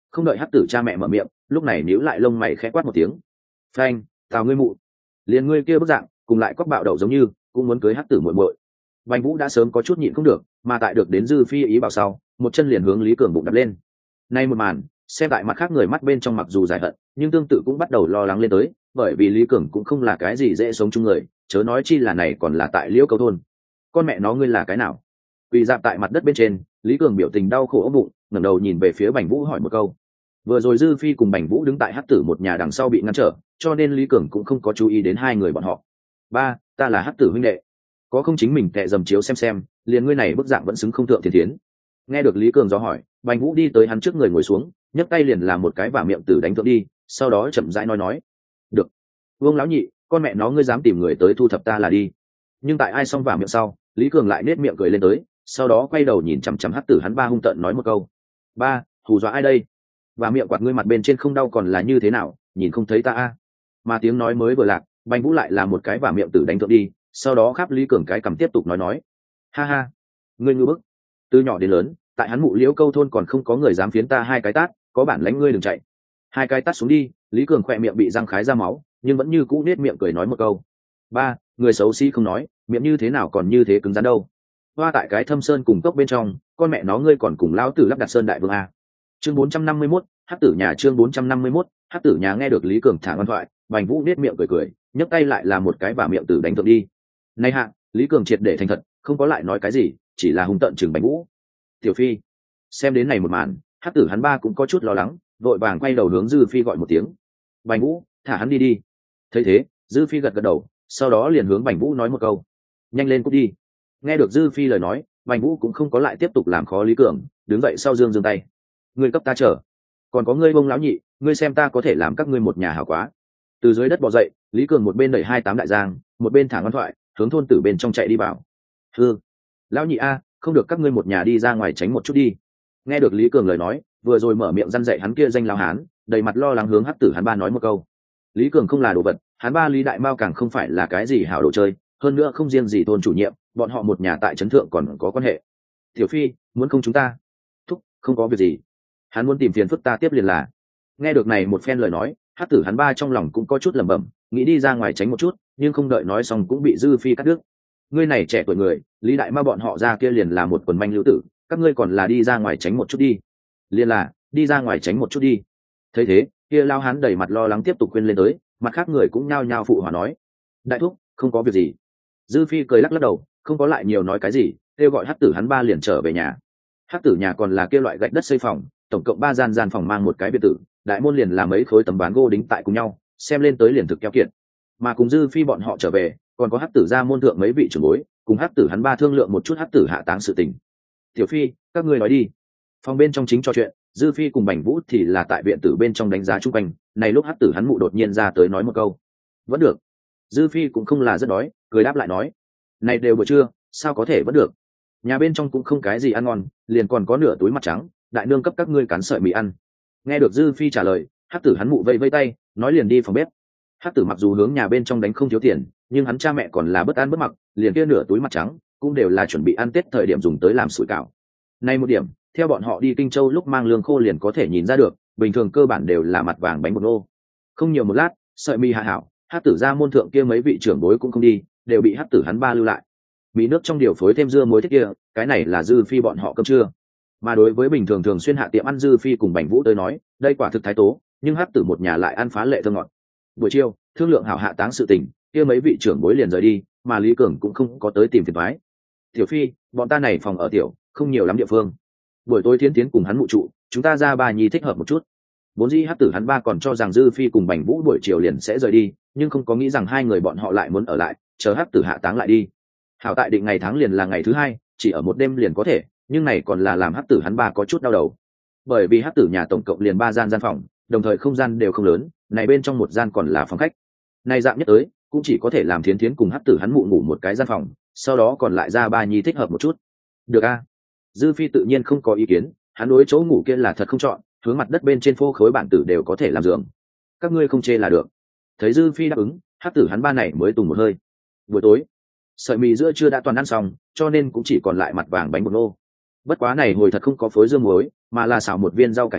Không đợi hắc tử cha mẹ mở miệng, lúc này níu lại lông mày khẽ quát một tiếng. Phanh, tào ngươi mụ. Liền ngươi kia bức dạng cùng lại quắc bạo đầu giống như cũng muốn cưới hắc tử muội muội. Bành Vũ đã sớm có chút nhịn không được, mà tại được đến Dư Phi ý bảo sau, một chân liền hướng Lý Cường bụng đập lên. Nay một màn, xem tại mặt khác người mắt bên trong mặc dù giải hận, nhưng tương tự cũng bắt đầu lo lắng lên tới, bởi vì Lý Cường cũng không là cái gì dễ sống chung người, chớ nói chi là này còn là tại Liễu Câu thôn. Con mẹ nó ngươi là cái nào? Quỳ dạp tại mặt đất bên trên, Lý Cường biểu tình đau khổ ôm bụng, ngẩng đầu nhìn về phía Bành Vũ hỏi một câu. Vừa rồi Dư Phi cùng Bành Vũ đứng tại hắc tử một nhà đằng sau bị ngăn trở, cho nên Lý Cường cũng không có chú ý đến hai người bọn họ. Ba, ta là hắc tử huynh đệ, có không chính mình tệ dầm chiếu xem, liền ngươi này bức dạng vẫn xứng không thượng thiên thiến. Nghe được Lý Cường do hỏi, Bành Vũ đi tới hắn trước người ngồi xuống, nhấc tay liền làm một cái vả miệng tử đánh thượng đi, sau đó chậm rãi nói. Được. Vương lão nhị, con mẹ nó ngươi dám tìm người tới thu thập ta là đi. Nhưng tại ai xong vả miệng sau, Lý Cường lại nết miệng cười lên tới, sau đó quay đầu nhìn chằm chằm hắc tử hắn ba hung tợn nói một câu. Ba, hù dọa ai đây? Và miệng quạt ngươi mặt bên trên không đau còn là như thế nào, nhìn không thấy ta a? Mà tiếng nói mới vừa lạc, Bành Vũ lại là một cái vả miệng tử đánh thượng đi, sau đó khắp Lý Cường cái cầm tiếp tục nói. Ha ha, ngươi ngư bức. Từ nhỏ đến lớn, tại hắn mụ Liễu Câu thôn còn không có người dám phiến ta hai cái tát, có bản lãnh ngươi đừng chạy. Hai cái tát xuống đi, Lý Cường khỏe miệng bị răng khái ra máu, nhưng vẫn như cũ nết miệng cười nói một câu. Ba, người xấu xí không nói, miệng như thế nào còn như thế cứng rắn đâu. Hoa tại cái thâm sơn cùng cốc bên trong, con mẹ nó ngươi còn cùng lão tử lắp đặt sơn đại vương a. Chương 451, hắc tử nhà chương 451, hắc tử nhà nghe được Lý Cường thả ngoan thoại, Bành Vũ nết miệng cười, nhấc tay lại là một cái vả miệng tử đánh thượng đi. Này hạ, Lý Cường triệt để thành thật, không có lại nói cái gì, chỉ là hung tợn chừng Bành Vũ. Tiểu Phi, xem đến này một màn, hắc tử hắn ba cũng có chút lo lắng, vội vàng quay đầu hướng Dư Phi gọi một tiếng. Bành Vũ, thả hắn đi đi. Thấy thế, Dư Phi gật đầu, sau đó liền hướng Bành Vũ nói một câu. Nhanh lên cút đi. Nghe được Dư Phi lời nói, Bành Vũ cũng không có lại tiếp tục làm khó Lý Cường, đứng dậy sau giương tay. Ngươi cấp ta chờ. Còn có ngươi bông lão nhị, ngươi xem ta có thể làm các ngươi một nhà hảo quá. Từ dưới đất bò dậy, Lý Cường một bên đẩy 28 đại giang, một bên thả ngoan thoại, hướng thôn tử bên trong chạy đi vào. Hừ, lão nhị a, không được các ngươi một nhà đi ra ngoài tránh một chút đi. Nghe được Lý Cường lời nói, vừa rồi mở miệng răn dạy hắn kia danh lão hán, đầy mặt lo lắng hướng hắc tử hắn ba nói một câu. Lý Cường không là đồ vật, hắn ba Lý Đại Mao càng không phải là cái gì hảo đồ chơi, hơn nữa không riêng gì thôn chủ nhiệm, bọn họ một nhà tại trấn thượng còn có quan hệ. Tiểu Phi, muốn không chúng ta? Thúc, không có việc gì. Hắn muốn tìm phiền phức ta tiếp liền là. Nghe được này một phen lời nói, hắc tử hắn ba trong lòng cũng có chút lẩm bẩm, nghĩ đi ra ngoài tránh một chút, nhưng không đợi nói xong cũng bị Dư Phi cắt đứt. Ngươi này trẻ tuổi người, Lý Đại Ma bọn họ ra kia liền là một quần manh lưu tử, các ngươi còn là đi ra ngoài tránh một chút đi. Liền là, đi ra ngoài tránh một chút đi. Thấy thế, kia lao hán đầy mặt lo lắng tiếp tục khuyên lên tới, mặt khác người cũng nhao nhao phụ hòa nói. Đại thúc, không có việc gì. Dư Phi cười lắc lắc đầu, không có lại nhiều nói cái gì, kêu gọi hắc tử hắn ba liền trở về nhà. Hắc tử nhà còn là kia loại gạch đất xây phòng, tổng cộng 3 gian phòng mang một cái biệt tử, đại môn liền là mấy khối tấm ván gỗ đính tại cùng nhau, xem lên tới liền thực keo kiệt. Mà cùng Dư Phi bọn họ trở về, còn có hắc tử gia môn thượng mấy vị trưởng bối, cùng hắc tử hắn ba thương lượng một chút hắc tử hạ táng sự tình. Tiểu Phi, các ngươi nói đi. Phòng bên trong chính trò chuyện, Dư Phi cùng Bành Vũ thì là tại viện tử bên trong đánh giá chung quanh, này lúc hắc tử hắn mụ đột nhiên ra tới nói một câu. Vẫn được. Dư Phi cũng không là rất đói, cười đáp lại nói. Này đều buổi trưa, sao có thể vẫn được. Nhà bên trong cũng không cái gì ăn ngon, liền còn có nửa túi mặt trắng, đại nương cấp các ngươi cán sợi mì ăn. Nghe được Dư Phi trả lời, hắc tử hắn mụ vây vây tay, nói liền đi phòng bếp. Hắc tử mặc dù hướng nhà bên trong đánh không thiếu tiền, nhưng hắn cha mẹ còn là bất an bất mặc, liền kia nửa túi mặt trắng cũng đều là chuẩn bị ăn Tết thời điểm dùng tới làm sủi cảo. Nay một điểm, theo bọn họ đi Kinh Châu lúc mang lương khô liền có thể nhìn ra được, bình thường cơ bản đều là mặt vàng bánh bột ngô. Không nhiều một lát, sợi mì hạ hảo, hắc tử gia môn thượng kia mấy vị trưởng bối cũng không đi, đều bị hắc tử hắn ba lưu lại. Mì nước trong điều phối thêm dưa muối thế kia, cái này là Dư Phi bọn họ cơm trưa. Mà đối với bình thường thường xuyên hạ tiệm ăn Dư Phi cùng Bành Vũ tới nói, đây quả thực thái tố, nhưng hắc tử một nhà lại ăn phá lệ thơm ngọt. Buổi chiều, thương lượng hảo hạ táng sự tình, kia mấy vị trưởng bối liền rời đi, mà Lý Cường cũng không có tới tìm phiền toái. Tiểu Phi, bọn ta này phòng ở tiểu, không nhiều lắm địa phương. Buổi tối Thiến Tiến cùng hắn mụ trụ, chúng ta ra Ba Nhi thích hợp một chút. Vốn dĩ hắc tử hắn ba còn cho rằng Dư Phi cùng Bành Vũ buổi chiều liền sẽ rời đi, nhưng không có nghĩ rằng hai người bọn họ lại muốn ở lại, chờ hắc tử hạ táng lại đi. Hảo tại định ngày tháng liền là ngày thứ hai, chỉ ở một đêm liền có thể, nhưng này còn là làm hắc tử hắn ba có chút đau đầu. Bởi vì hắc tử nhà tổng cộng liền 3 gian phòng, đồng thời không gian đều không lớn, này bên trong một gian còn là phòng khách. Này dạng nhất tới, cũng chỉ có thể làm Thiến Thiến cùng hắc tử hắn mụ ngủ một cái gian phòng, sau đó còn lại ra Ba Nhi thích hợp một chút. Được a. Dư Phi tự nhiên không có ý kiến, hắn đối chỗ ngủ kia là thật không chọn, hướng mặt đất bên trên phô khối bản tử đều có thể làm giường. Các ngươi không chê là được. Thấy Dư Phi đáp ứng, hắc tử hắn ba này mới tùng một hơi. Buổi tối, sợi mì giữa trưa đã toàn ăn xong, cho nên cũng chỉ còn lại mặt vàng bánh bột ngô. Bất quá này hồi thật không có phối dưa muối, mà là xào một viên rau cải trắng,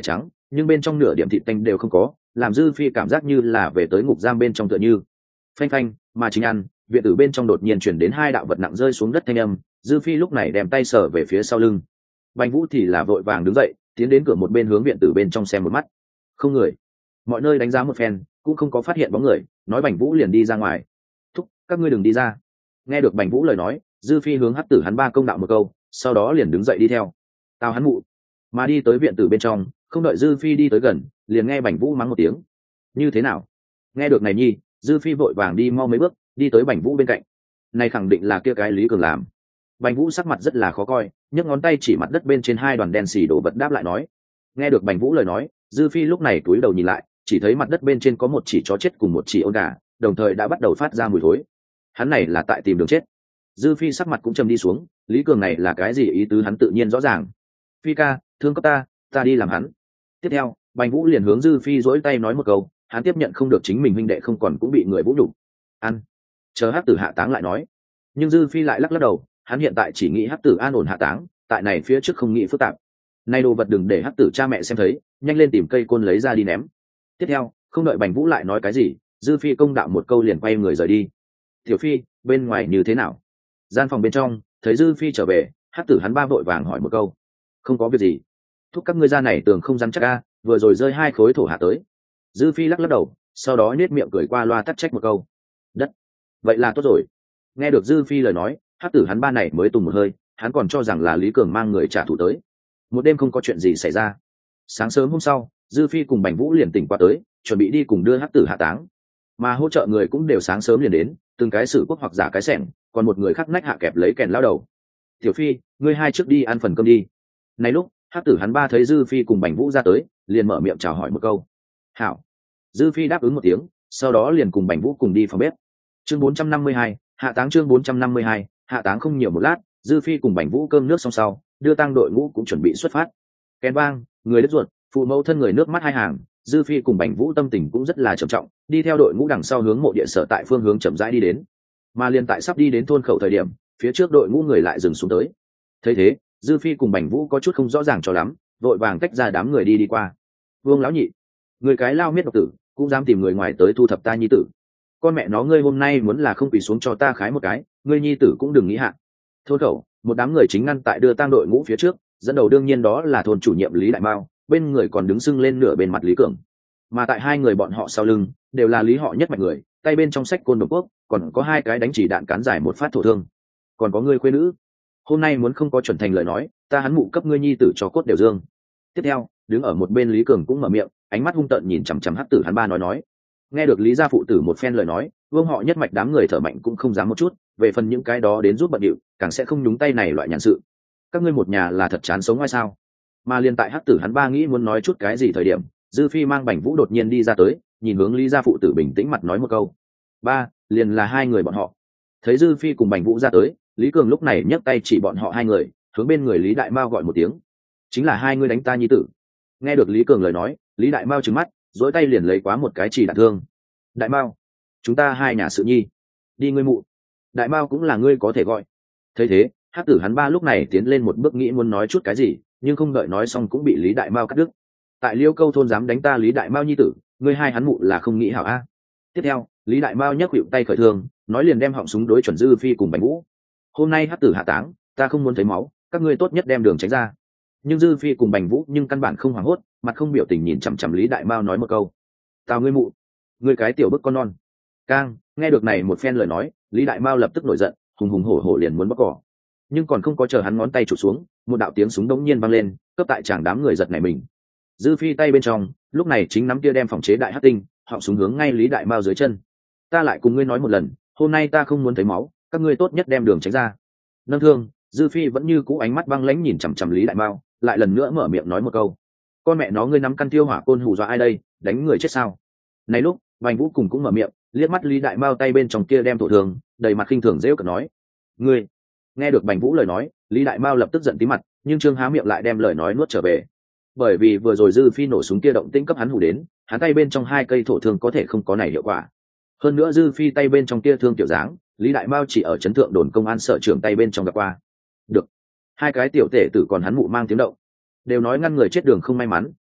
nhưng bên trong nửa điểm thịt tanh đều không có, làm dư phi cảm giác như là về tới ngục giam bên trong tựa như. Phanh phanh, mà chính ăn, viện tử bên trong đột nhiên chuyển đến hai đạo vật nặng rơi xuống đất thanh âm, dư phi lúc này đem tay sờ về phía sau lưng. Bành Vũ thì là vội vàng đứng dậy, tiến đến cửa một bên hướng viện tử bên trong xem một mắt. Không người. Mọi nơi đánh giá một phen, cũng không có phát hiện bóng người, nói Bành Vũ liền đi ra ngoài. Thúc, các ngươi đừng đi ra. Nghe được Bành Vũ lời nói, dư phi hướng hắc tử hắn ba công đạo một câu, sau đó liền đứng dậy đi theo. Tao hắn mụ. Mà đi tới viện tử bên trong, không đợi dư phi đi tới gần, liền nghe Bành Vũ mắng một tiếng. Như thế nào? Nghe được này nhi, dư phi vội vàng đi mau mấy bước, đi tới Bành Vũ bên cạnh. Này khẳng định là kia cái Lý Cường làm. Bành Vũ sắc mặt rất là khó coi, nhấc ngón tay chỉ mặt đất bên trên hai đoàn đen xì đổ vật đáp lại nói. Nghe được Bành Vũ lời nói, dư phi lúc này cúi đầu nhìn lại, chỉ thấy mặt đất bên trên có một chỉ chó chết cùng một chỉ ôn gà, đồng thời đã bắt đầu phát ra mùi thối. Hắn này là tại tìm đường chết. Dư phi sắc mặt cũng trầm đi xuống, Lý Cường này là cái gì ý tứ hắn tự nhiên rõ ràng. Phi ca, thương cấp ta đi làm hắn. Tiếp theo, Bành Vũ liền hướng dư phi dỗi tay nói một câu, hắn tiếp nhận không được chính mình huynh đệ không còn cũng bị người vũ nhục. Ăn. Chờ hắc tử hạ táng lại nói. Nhưng dư phi lại lắc lắc đầu, hắn hiện tại chỉ nghĩ hắc tử an ổn hạ táng, tại này phía trước không nghĩ phức tạp. Nay đồ vật đừng để hắc tử cha mẹ xem thấy, nhanh lên tìm cây côn lấy ra đi ném. Tiếp theo, không đợi Bành Vũ lại nói cái gì, dư phi công đạo một câu liền quay người rời đi. Tiểu phi, bên ngoài như thế nào? Gian phòng bên trong, thấy dư phi trở về, hắc tử hắn ba vội vàng hỏi một câu. Không có việc gì. Thúc các ngươi ra này tường không rắn chắc a, vừa rồi rơi hai khối thổ hạ tới. Dư phi lắc lắc đầu, sau đó nết miệng cười qua loa tắc trách một câu. Đất. Vậy là tốt rồi. Nghe được dư phi lời nói, hắc tử hắn ba này mới tùng một hơi, hắn còn cho rằng là Lý Cường mang người trả thù tới. Một đêm không có chuyện gì xảy ra. Sáng sớm hôm sau, dư phi cùng Bành Vũ liền tỉnh qua tới, chuẩn bị đi cùng đưa hắc tử hạ táng. Mà hỗ trợ người cũng đều sáng sớm liền đến, từng cái sử quốc hoặc giả cái xẻng, còn một người khác nách hạ kẹp lấy kèn lao đầu. Tiểu phi, ngươi hai trước đi ăn phần cơm đi. Này lúc hắc tử hắn ba thấy dư phi cùng Bành Vũ ra tới, liền mở miệng chào hỏi một câu. Hảo. Dư phi đáp ứng một tiếng, sau đó liền cùng Bành Vũ cùng đi phòng bếp. Chương 452, hạ táng. Chương 452, hạ táng. Không nhiều một lát, dư phi cùng Bành Vũ cơm nước xong sau, đưa tang đội ngũ cũng chuẩn bị xuất phát. Kèn vang, người đứt ruột, phụ mẫu thân người nước mắt hai hàng, dư phi cùng Bành Vũ tâm tình cũng rất là trầm trọng, đi theo đội ngũ đằng sau hướng mộ địa sở tại phương hướng chậm rãi đi đến. Mà liền tại sắp đi đến thôn khẩu thời điểm, phía trước đội ngũ người lại dừng xuống tới. Thấy thế, dư phi cùng Bành Vũ có chút không rõ ràng cho lắm, vội vàng tách ra đám người đi qua. Vương lão nhị, người cái lao miết độc tử, cũng dám tìm người ngoài tới thu thập ta nhi tử. Con mẹ nó ngươi hôm nay muốn là không quỳ xuống cho ta khái một cái, ngươi nhi tử cũng đừng nghĩ hạn. Thôn khẩu, một đám người chính ngăn tại đưa tang đội ngũ phía trước, dẫn đầu đương nhiên đó là thôn chủ nhiệm Lý Đại Mao, bên người còn đứng sưng lên nửa bên mặt Lý Cường. Mà tại hai người bọn họ sau lưng, đều là Lý họ nhất mạch người, tay bên trong sách côn độc quốc, còn có hai cái đánh chỉ đạn cán giải một phát thổ thương. Còn có ngươi khuê nữ, hôm nay muốn không có chuẩn thành lời nói, ta hắn mụ cấp ngươi nhi tử cho cốt đều dương. Tiếp theo, đứng ở một bên Lý Cường cũng mở miệng, ánh mắt hung tợn nhìn chằm chằm hắc tử hắn ba nói. Nghe được Lý gia phụ tử một phen lời nói, vương họ nhất mạch đám người thở mạnh cũng không dám một chút, về phần những cái đó đến giúp bận điệu, càng sẽ không nhúng tay này loại nhàn sự. Các ngươi một nhà là thật chán sống hay sao? Mà liền tại hắc tử hắn ba nghĩ muốn nói chút cái gì thời điểm, dư phi mang Bành Vũ đột nhiên đi ra tới, nhìn hướng Lý gia phụ tử bình tĩnh mặt nói một câu. Ba, liền là hai người bọn họ. Thấy dư phi cùng Bành Vũ ra tới, Lý Cường lúc này nhấc tay chỉ bọn họ hai người, hướng bên người Lý Đại Mao gọi một tiếng. Chính là hai người đánh ta nhi tử. Nghe được Lý Cường lời nói, Lý Đại Mao trừng mắt, dỗi tay liền lấy quá một cái chỉ đạn thương. Đại Mao, chúng ta hai nhà sự nhi, đi ngươi mụ. Đại Mao cũng là ngươi có thể gọi. Thấy thế, hắc tử hắn ba lúc này tiến lên một bước nghĩ muốn nói chút cái gì, nhưng không đợi nói xong cũng bị Lý Đại Mao cắt đứt. Tại Liêu Câu thôn dám đánh ta Lý Đại Mao nhi tử, ngươi hai hắn mụ là không nghĩ hảo a. Tiếp theo, Lý Đại Mao nhấc khuỵu tay khởi thương, nói liền đem họng súng đối chuẩn dư phi cùng Bành Vũ. Hôm nay hắc tử hạ táng, ta không muốn thấy máu, các ngươi tốt nhất đem đường tránh ra. Nhưng dư phi cùng Bành Vũ nhưng căn bản không hoảng hốt, mặt không biểu tình nhìn chằm chằm Lý Đại Mao nói một câu. Tao ngươi mụ, ngươi cái tiểu bức con non. Cang, nghe được này một phen lời nói, Lý Đại Mao lập tức nổi giận, hùng hùng hổ hổ liền muốn bóc cỏ. Nhưng còn không có chờ hắn ngón tay chụp xuống, một đạo tiếng súng đống nhiên vang lên, cấp tại chàng đám người giật nảy mình. Dư phi tay bên trong, lúc này chính nắm kia đem phòng chế đại hắc tinh, họng súng hướng ngay Lý Đại Mao dưới chân. Ta lại cùng ngươi nói một lần, hôm nay ta không muốn thấy máu, các ngươi tốt nhất đem đường tránh ra. Nâng thương, dư phi vẫn như cũ ánh mắt băng lãnh nhìn chằm chằm Lý Đại Mao, lại lần nữa mở miệng nói một câu. Con mẹ nó ngươi nắm căn tiêu hỏa côn hù dọa ai đây, đánh người chết sao? Này lúc, Bành Vũ cùng cũng mở miệng, liếc mắt Lý Đại Mao tay bên trong kia đem thổ thường, đầy mặt khinh thường giễu cợt nói. Ngươi! Nghe được Bành Vũ lời nói, Lý Đại Mao lập tức giận tí mặt, nhưng Trương há miệng lại đem lời nói nuốt trở về. Bởi vì vừa rồi dư phi nổ súng kia động tĩnh cấp hắn hù đến, hắn tay bên trong hai cây thổ thương có thể không có này hiệu quả. Hơn nữa dư phi tay bên trong kia thương tiểu dáng, Lý Đại Mao chỉ ở trấn thượng đồn công an sở trưởng tay bên trong gặp qua. Được, hai cái tiểu tể tử còn hắn mụ mang tiếng động. Đều nói ngăn người chết đường không may mắn,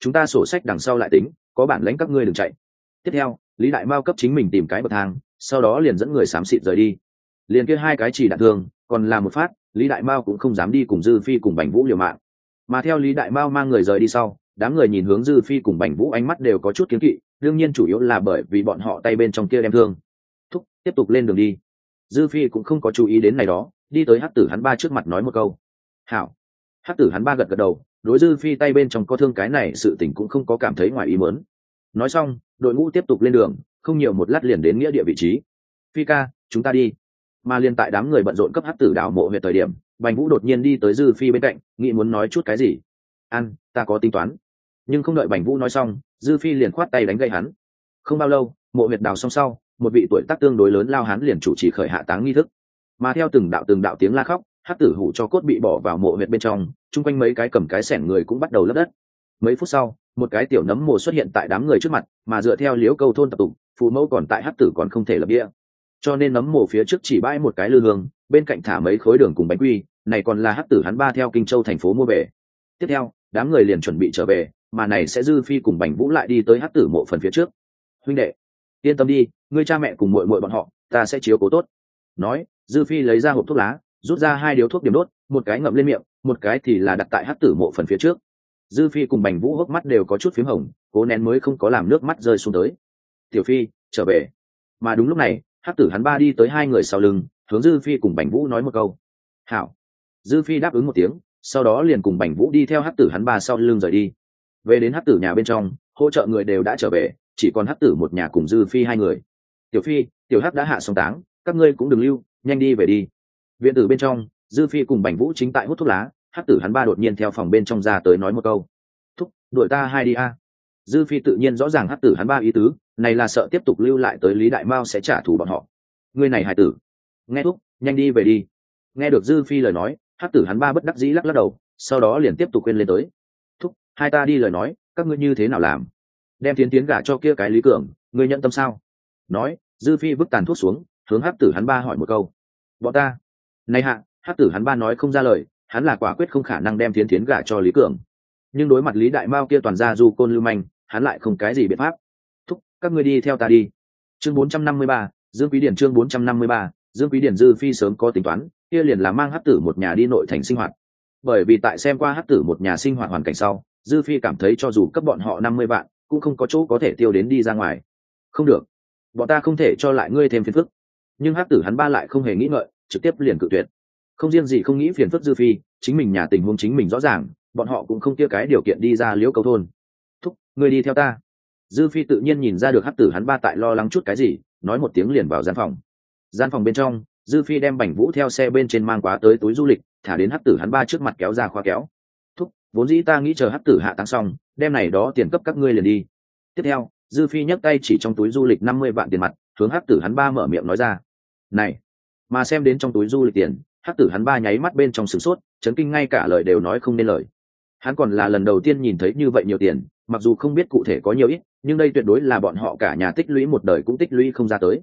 chúng ta sổ sách đằng sau lại tính, có bản lãnh các ngươi đừng chạy. Tiếp theo Lý Đại Mao cấp chính mình tìm cái bậc thang, sau đó liền dẫn người xám xịt rời đi. Liền kia hai cái chỉ đạn thương còn là một phát, Lý Đại Mao cũng không dám đi cùng Dư Phi cùng Bành Vũ liều mạng. Mà theo Lý Đại Mao mang người rời đi sau, đám người nhìn hướng Dư Phi cùng Bành Vũ ánh mắt đều có chút kiêng kỵ, đương nhiên chủ yếu là bởi vì bọn họ tay bên trong kia đem thương. Thúc, tiếp tục lên đường đi. Dư Phi cũng không có chú ý đến này đó, đi tới Hắc Tử hắn ba trước mặt nói một câu. Hảo. Hắc Tử hắn ba gật gật đầu, đối Dư Phi tay bên trong có thương cái này sự tình cũng không có cảm thấy ngoài ý muốn. Nói xong, đội ngũ tiếp tục lên đường, không nhiều một lát liền đến nghĩa địa vị trí. Phi ca, chúng ta đi. Mà liên tại đám người bận rộn cấp Hắc Tử đảo mộ huyệt thời điểm, Bành Vũ đột nhiên đi tới Dư Phi bên cạnh, nghĩ muốn nói chút cái gì. Ăn, ta có tính toán. Nhưng không đợi Bành Vũ nói xong, Dư Phi liền khoát tay đánh gậy hắn. Không bao lâu, mộ huyệt đào xong sau, một vị tuổi tác tương đối lớn lao hán liền chủ trì khởi hạ táng nghi thức. Mà theo từng đạo tiếng la khóc, Hắc Tử hủ cho cốt bị bỏ vào mộ huyệt bên trong, chung quanh mấy cái cầm cái xẻng người cũng bắt đầu lấp đất. Mấy phút sau, một cái tiểu nấm mồ xuất hiện tại đám người trước mặt, mà dựa theo Liễu Câu thôn tập tục, phù mẫu còn tại Hắc Tử còn không thể lập địa, cho nên nấm mồ phía trước chỉ bãi một cái lư hương, bên cạnh thả mấy khối đường cùng bánh quy, này còn là Hắc Tử hắn ba theo Kinh Châu thành phố mua về. Tiếp theo, đám người liền chuẩn bị trở về, mà này sẽ Dư Phi cùng Bành Vũ lại đi tới Hắc Tử mộ phần phía trước. Huynh đệ, yên tâm đi, ngươi cha mẹ cùng muội muội bọn họ, ta sẽ chiếu cố tốt. Nói, Dư Phi lấy ra hộp thuốc lá, rút ra hai điếu thuốc điểm đốt, một cái ngậm lên miệng, một cái thì là đặt tại Hắc Tử mộ phần phía trước. Dư Phi cùng Bành Vũ hốc mắt đều có chút phím hồng, cố nén mới không có làm nước mắt rơi xuống tới. Tiểu Phi, trở về. Mà đúng lúc này, Hắc Tử hắn ba đi tới hai người sau lưng, hướng Dư Phi cùng Bành Vũ nói một câu. Hảo. Dư Phi đáp ứng một tiếng, sau đó liền cùng Bành Vũ đi theo Hắc Tử hắn ba sau lưng rời đi. Về đến Hắc Tử nhà bên trong, hỗ trợ người đều đã trở về, chỉ còn Hắc Tử một nhà cùng Dư Phi hai người. Tiểu Phi, Tiểu Hắc đã hạ xong táng, các ngươi cũng đừng lưu, nhanh đi về đi. Viện tử bên trong, Dư Phi cùng Bành Vũ chính tại hút thuốc lá, Hắc Tử hắn ba đột nhiên theo phòng bên trong ra tới nói một câu. Thúc, đuổi ta hai đi a. Dư Phi tự nhiên rõ ràng Hắc Tử hắn ba ý tứ, này là sợ tiếp tục lưu lại tới Lý Đại Mao sẽ trả thù bọn họ. Ngươi này hài tử, nghe thúc, nhanh đi về đi. Nghe được Dư Phi lời nói, Hắc Tử hắn ba bất đắc dĩ lắc lắc đầu, sau đó liền tiếp tục khuyên lên tới. Thúc, hai ta đi lời nói, các ngươi như thế nào làm? Đem Tiến Tiến gả cho kia cái Lý Cường, ngươi nhận tâm sao? Nói, Dư Phi vứt tàn thuốc xuống, hướng Hắc Tử hắn ba hỏi một câu. Bọn ta. Này hạ, Hắc Tử hắn ba nói không ra lời, hắn là quả quyết không khả năng đem Tiến Tiến gả cho Lý Cường. Nhưng đối mặt Lý Đại Mao kia toàn gia du côn lưu manh, hắn lại không cái gì biện pháp. Thúc, các ngươi đi theo ta đi. Chương 453, Dương Quý Điển chương 453, Dương Quý Điển. Dư Phi sớm có tính toán, kia liền là mang Hắc Tử một nhà đi nội thành sinh hoạt. Bởi vì tại xem qua Hắc Tử một nhà sinh hoạt hoàn cảnh sau, Dư Phi cảm thấy cho dù cấp bọn họ 50 vạn, cũng không có chỗ có thể tiêu đến đi ra ngoài. Không được, bọn ta không thể cho lại ngươi thêm phiền phức. Nhưng Hắc Tử hắn ba lại không hề nghĩ ngợi, trực tiếp liền cự tuyệt. Không riêng gì không nghĩ phiền phức Dư Phi, chính mình nhà tình huống chính mình rõ ràng, bọn họ cũng không kia cái điều kiện đi ra Liễu Câu thôn. Thúc, ngươi đi theo ta. Dư Phi tự nhiên nhìn ra được Hắc Tử hắn ba tại lo lắng chút cái gì, nói một tiếng liền vào gian phòng. Gian phòng bên trong, Dư Phi đem Bành Vũ theo xe bên trên mang quá tới túi du lịch, thả đến Hắc Tử hắn ba trước mặt kéo ra khóa kéo. Thúc, vốn dĩ ta nghĩ chờ Hắc Tử hạ táng xong, đem này đó tiền cấp các ngươi liền đi. Tiếp theo, Dư Phi nhấc tay chỉ trong túi du lịch 50 vạn tiền mặt, hướng Hắc Tử hắn ba mở miệng nói ra. Này, mà xem đến trong túi du lịch tiền, Hắc Tử hắn ba nháy mắt bên trong sửng sốt, chấn kinh ngay cả lời đều nói không nên lời. Hắn còn là lần đầu tiên nhìn thấy như vậy nhiều tiền, mặc dù không biết cụ thể có nhiều ít, nhưng đây tuyệt đối là bọn họ cả nhà tích lũy một đời cũng tích lũy không ra tới.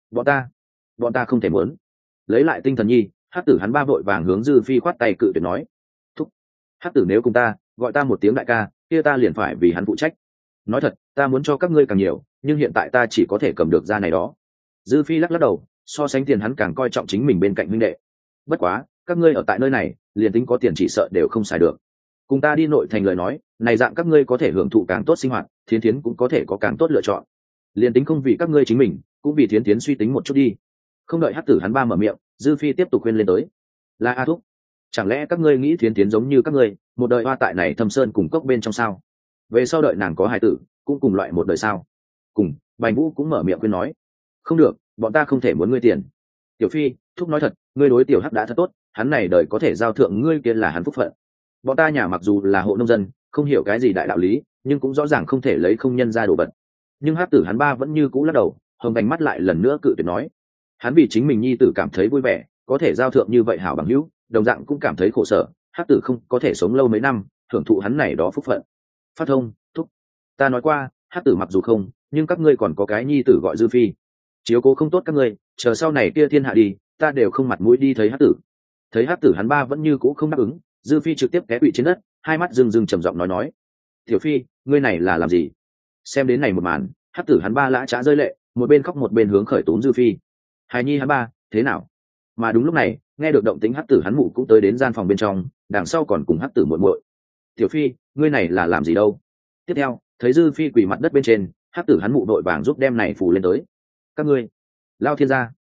Bọn ta không thể muốn. Lấy lại tinh thần nhi, Hắc Tử hắn ba vội vàng hướng Dư Phi khoát tay cự tuyệt nói. Thúc, Hắc Tử nếu cùng ta, gọi ta một tiếng đại ca, kia ta liền phải vì hắn phụ trách. Nói thật, ta muốn cho các ngươi càng nhiều, nhưng hiện tại ta chỉ có thể cầm được ra này đó. Dư Phi lắc lắc đầu, so sánh tiền hắn càng coi trọng chính mình bên cạnh huynh đệ. Bất quá, các ngươi ở tại nơi này, liền tính có tiền chỉ sợ đều không xài được. Cùng ta đi nội thành lời nói, này dạng các ngươi có thể hưởng thụ càng tốt sinh hoạt, Thiến Thiến cũng có thể có càng tốt lựa chọn. Liền tính không vì các ngươi chính mình, cũng vì Thiến Thiến suy tính một chút đi. Không đợi Hắc Tử hắn ba mở miệng, Dư Phi tiếp tục khuyên lên tới. Là A Thúc, chẳng lẽ các ngươi nghĩ Thiến Thiến giống như các ngươi, một đời hoa tại này thâm sơn cùng cốc bên trong sao? Về sau đợi nàng có hài tử, cũng cùng loại một đời sao? Cùng, Bành Vũ cũng mở miệng khuyên nói. Không được, bọn ta không thể muốn ngươi tiền. Tiểu Phi, Thúc nói thật, ngươi đối Tiểu Hắc đã thật tốt, hắn này đời có thể giao thượng ngươi kia là hắn phúc phận. Bọn ta nhà mặc dù là hộ nông dân, không hiểu cái gì đại đạo lý, nhưng cũng rõ ràng không thể lấy không nhân ra đồ vật. Nhưng Hắc Tử hắn ba vẫn như cũ lắc đầu, hồng bành mắt lại lần nữa cự tuyệt nói. Hắn vì chính mình nhi tử cảm thấy vui vẻ, có thể giao thượng như vậy hảo bằng hữu, đồng dạng cũng cảm thấy khổ sở. Hắc Tử không có thể sống lâu mấy năm, thưởng thụ hắn này đó phúc phận. Phát thông, Thúc, ta nói qua, Hắc Tử mặc dù không, nhưng các ngươi còn có cái nhi tử gọi Dư Phi, chiếu cố không tốt các ngươi, chờ sau này kia thiên hạ đi, ta đều không mặt mũi đi thấy Hắc Tử. Thấy Hắc Tử hắn ba vẫn như cũ không đáp ứng, Dư Phi trực tiếp té quỵ trên đất, hai mắt rưng rưng trầm giọng nói. Tiểu Phi, ngươi này là làm gì? Xem đến này một màn, hắc tử hắn ba lã chã rơi lệ, một bên khóc một bên hướng khởi túm dư phi. Hài nhi hắn ba thế nào? Mà đúng lúc này nghe được động tĩnh hắc tử hắn mụ cũng tới đến gian phòng bên trong, đằng sau còn cùng hắc tử muội muội. Tiểu phi ngươi này là làm gì đâu? Tiếp theo thấy dư phi quỳ mặt đất bên trên, hắc tử hắn mụ đội vàng giúp đem này phủ lên tới. Các ngươi lao thiên gia,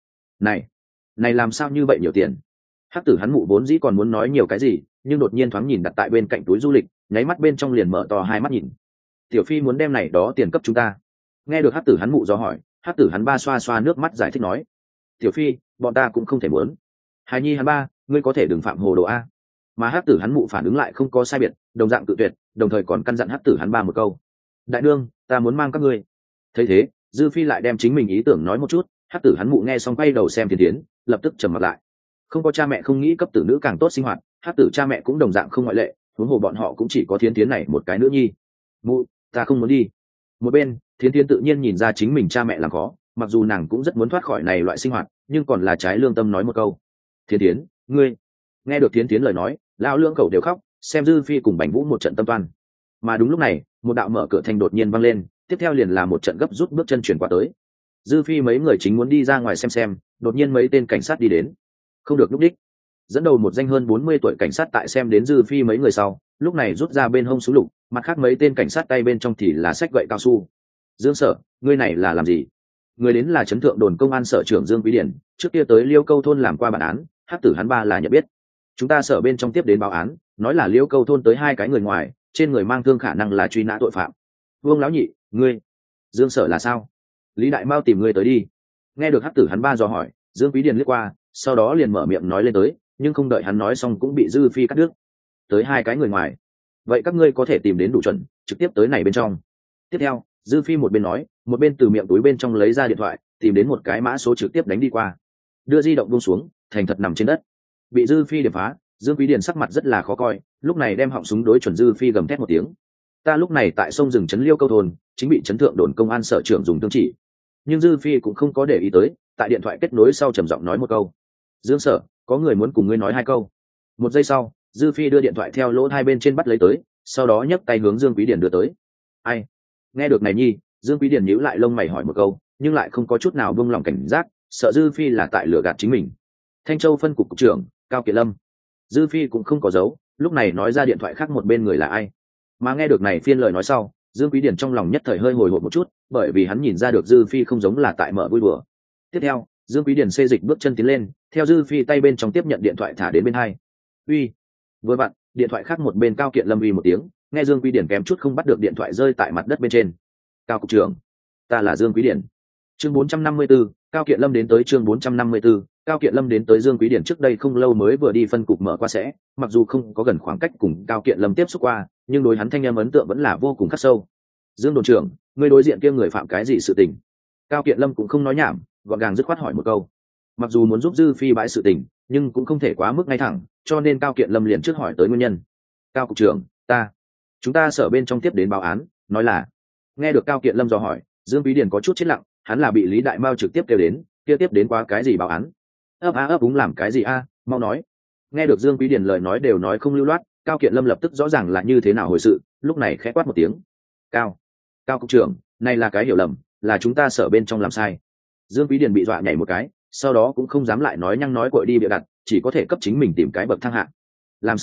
này làm sao như vậy nhiều tiền? Hắc tử hắn mụ vốn dĩ còn muốn nói nhiều cái gì, nhưng đột nhiên thoáng nhìn đặt tại bên cạnh túi du lịch, nháy mắt bên trong liền mở to hai mắt nhìn. Tiểu phi muốn đem này đó tiền cấp chúng ta. Nghe được hắc tử hắn mụ do hỏi, hắc tử hắn ba xoa xoa nước mắt giải thích nói, tiểu phi bọn ta cũng không thể muốn. Hài nhi hắn ba ngươi có thể đừng phạm hồ đồ a. Mà hắc tử hắn mụ phản ứng lại không có sai biệt, đồng dạng tự tuyệt, đồng thời còn căn dặn hắc tử hắn ba một câu, đại nương ta muốn mang các ngươi. Thấy thế dư phi lại đem chính mình ý tưởng nói một chút, hắc tử hắn mụ nghe xong quay đầu xem Thiên Thiến, lập tức trầm mặt lại. Không có cha mẹ không nghĩ cấp tử nữ càng tốt sinh hoạt, hắc tử cha mẹ cũng đồng dạng không ngoại lệ, huống hồ bọn họ cũng chỉ có Thiên Thiến này một cái nữ nhi. Mụ ta không muốn đi. Một bên Thiên Thiến tự nhiên nhìn ra chính mình cha mẹ làm khó, mặc dù nàng cũng rất muốn thoát khỏi này loại sinh hoạt, nhưng còn là trái lương tâm nói một câu, Thiên Thiến ngươi. Nghe được Thiên Thiến lời nói, lão lưỡng cẩu đều khóc, xem dư phi cùng Bành Vũ một trận tâm toan. Mà đúng lúc này một đạo mở cửa thanh đột nhiên vang lên, tiếp theo liền là một trận gấp rút bước chân chuyển qua tới. Dư phi mấy người chính muốn đi ra ngoài xem, đột nhiên mấy tên cảnh sát đi đến. Không được lúc đích. Dẫn đầu một danh hơn 40 tuổi cảnh sát tại xem đến dư phi mấy người sau, lúc này rút ra bên hông súng lục, mặt khác mấy tên cảnh sát tay bên trong thì là xách gậy cao su. Dương Sở ngươi này là làm gì? Người đến là trấn thượng đồn công an sở trưởng Dương Quý Điển, trước kia tới Liêu Câu thôn làm qua bản án, hắc tử hắn ba là nhận biết. Chúng ta sở bên trong tiếp đến báo án, nói là Liêu Câu thôn tới hai cái người ngoài, trên người mang thương khả năng là truy nã tội phạm. Vương lão nhị ngươi, Dương Sở là sao? Lý Đại Mao tìm ngươi tới đi. Nghe được hắc tử hắn ba dò hỏi, Dương Quý Điền liếc qua, sau đó liền mở miệng nói lên tới, nhưng không đợi hắn nói xong cũng bị dư phi cắt đứt. Tới hai cái người ngoài, vậy các ngươi có thể tìm đến đủ chuẩn, trực tiếp tới này bên trong. Tiếp theo dư phi một bên nói, một bên từ miệng túi bên trong lấy ra điện thoại, tìm đến một cái mã số trực tiếp đánh đi qua, đưa di động buông xuống, thành thật nằm trên đất. Bị dư phi điểm phá, Dương Quý Điền sắc mặt rất là khó coi, lúc này đem họng súng đối chuẩn dư phi gầm thét một tiếng. Ta lúc này tại sông rừng trấn Liêu Câu thôn, chính bị trấn thượng đồn công an sở trưởng dùng thương chỉ. Nhưng dư phi cũng không có để ý tới, tại điện thoại kết nối sau trầm giọng nói một câu, Dương Sở có người muốn cùng ngươi nói hai câu. Một giây sau dư phi đưa điện thoại theo lỗ hai bên trên bắt lấy tới, sau đó nhấc tay hướng Dương Quý Điền đưa tới. Ai? Nghe được này nhi, Dương Quý Điền nhíu lại lông mày hỏi một câu, nhưng lại không có chút nào buông lòng cảnh giác, sợ dư phi là tại lừa gạt chính mình. Thanh Châu phân cục cục trưởng Cao Kiệt Lâm. Dư phi cũng không có giấu, lúc này nói ra điện thoại khác một bên người là ai. Mà nghe được này phiên lời nói sau, Dương Quý Điền trong lòng nhất thời hơi hồi hộp một chút, bởi vì hắn nhìn ra được dư phi không giống là tại mở vui đùa. Tiếp theo Dương Quý Điền xê dịch bước chân tiến lên, theo dư phi tay bên trong tiếp nhận điện thoại thả đến bên hai. Uy. Vừa vặn điện thoại khác một bên Cao Kiện Lâm uy một tiếng, nghe Dương Quý Điền kém chút không bắt được điện thoại rơi tại mặt đất bên trên. Cao cục trưởng, ta là Dương Quý Điền. Chương 454, Cao Kiện Lâm đến tới. Chương 454, Cao Kiện Lâm đến tới. Dương Quý Điển trước đây không lâu mới vừa đi phân cục mở qua sẽ, mặc dù không có gần khoảng cách cùng Cao Kiện Lâm tiếp xúc qua, nhưng đối hắn thanh em ấn tượng vẫn là vô cùng khắc sâu. Dương đồn trưởng, người đối diện kia người phạm cái gì sự tình? Cao Kiện Lâm cũng không nói nhảm, gọn gàng dứt khoát hỏi một câu. Mặc dù muốn giúp dư phi bãi sự tình, nhưng cũng không thể quá mức ngay thẳng, cho nên Cao Kiện Lâm liền trước hỏi tới nguyên nhân. Cao cục trưởng, chúng ta sở bên trong tiếp đến báo án, nói là. Nghe được Cao Kiện Lâm dò hỏi, Dương Quý Điển có chút chết lặng, hắn là bị Lý Đại Mao trực tiếp kêu đến, kia tiếp đến qua cái gì báo án? Ấp úng làm cái gì a? Mau nói. Nghe được Dương Quý Điển lời nói đều nói không lưu loát, Cao Kiện Lâm lập tức rõ ràng là như thế nào hồi sự, lúc này khẽ quát một tiếng. Cao cục trưởng, này là cái hiểu lầm, là chúng ta sở bên trong làm sai. Dương Quý Điển bị dọa nhảy một cái, sau đó cũng không dám lại nói nhăng nói cội đi bịa đặt, chỉ có thể cấp chính mình tìm cái bậc thang hạ. Làm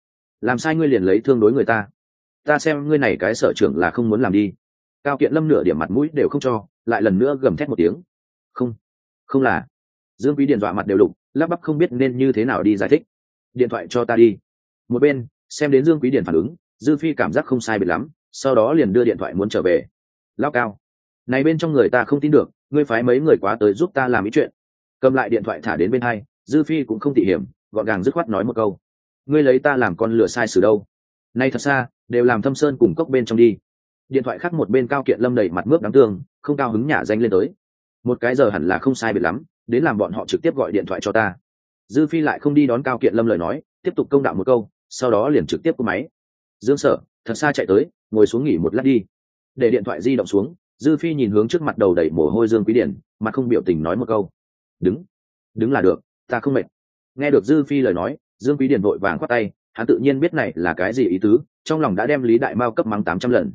sai ngươi liền lấy thương đối người ta. Ta xem ngươi này cái sở trưởng là không muốn làm đi. Cao Kiện Lâm nửa điểm mặt mũi đều không cho, lại lần nữa gầm thét một tiếng. Không là. Dương Quý Điền dọa mặt đều lục, lắp bắp không biết nên như thế nào đi giải thích. Điện thoại cho ta đi. Một bên xem đến Dương Quý Điền phản ứng, dư phi cảm giác không sai biệt lắm, sau đó liền đưa điện thoại muốn trở về. Lão Cao, này bên trong người ta không tin được, ngươi phái mấy người quá tới giúp ta làm ý chuyện. Cầm lại điện thoại thả đến bên hai, dư phi cũng không tỉ hiểm, gọn gàng dứt khoát nói một câu. Ngươi lấy ta làm con lửa sai sử đâu? Nay thật xa, đều làm Thâm Sơn cùng cốc bên trong đi. Điện thoại khác một bên Cao Kiện Lâm đầy mặt mướp đáng thương, không cao hứng nhả danh lên tới. Một cái giờ hẳn là không sai biệt lắm, đến làm bọn họ trực tiếp gọi điện thoại cho ta. Dư phi lại không đi đón Cao Kiện Lâm lời nói, tiếp tục công đạo một câu, sau đó liền trực tiếp cúp máy. Dương Sở thật xa chạy tới, ngồi xuống nghỉ một lát đi. Để điện thoại di động xuống, dư phi nhìn hướng trước mặt đầu đầy mồ hôi Dương Quý Điển, mặt không biểu tình nói một câu. Đứng là được, ta không mệt. Nghe được dư phi lời nói, Dương Quý Điển vội vàng khoát tay, hắn tự nhiên biết này là cái gì ý tứ, trong lòng đã đem Lý Đại Mao cấp mắng 800 lần.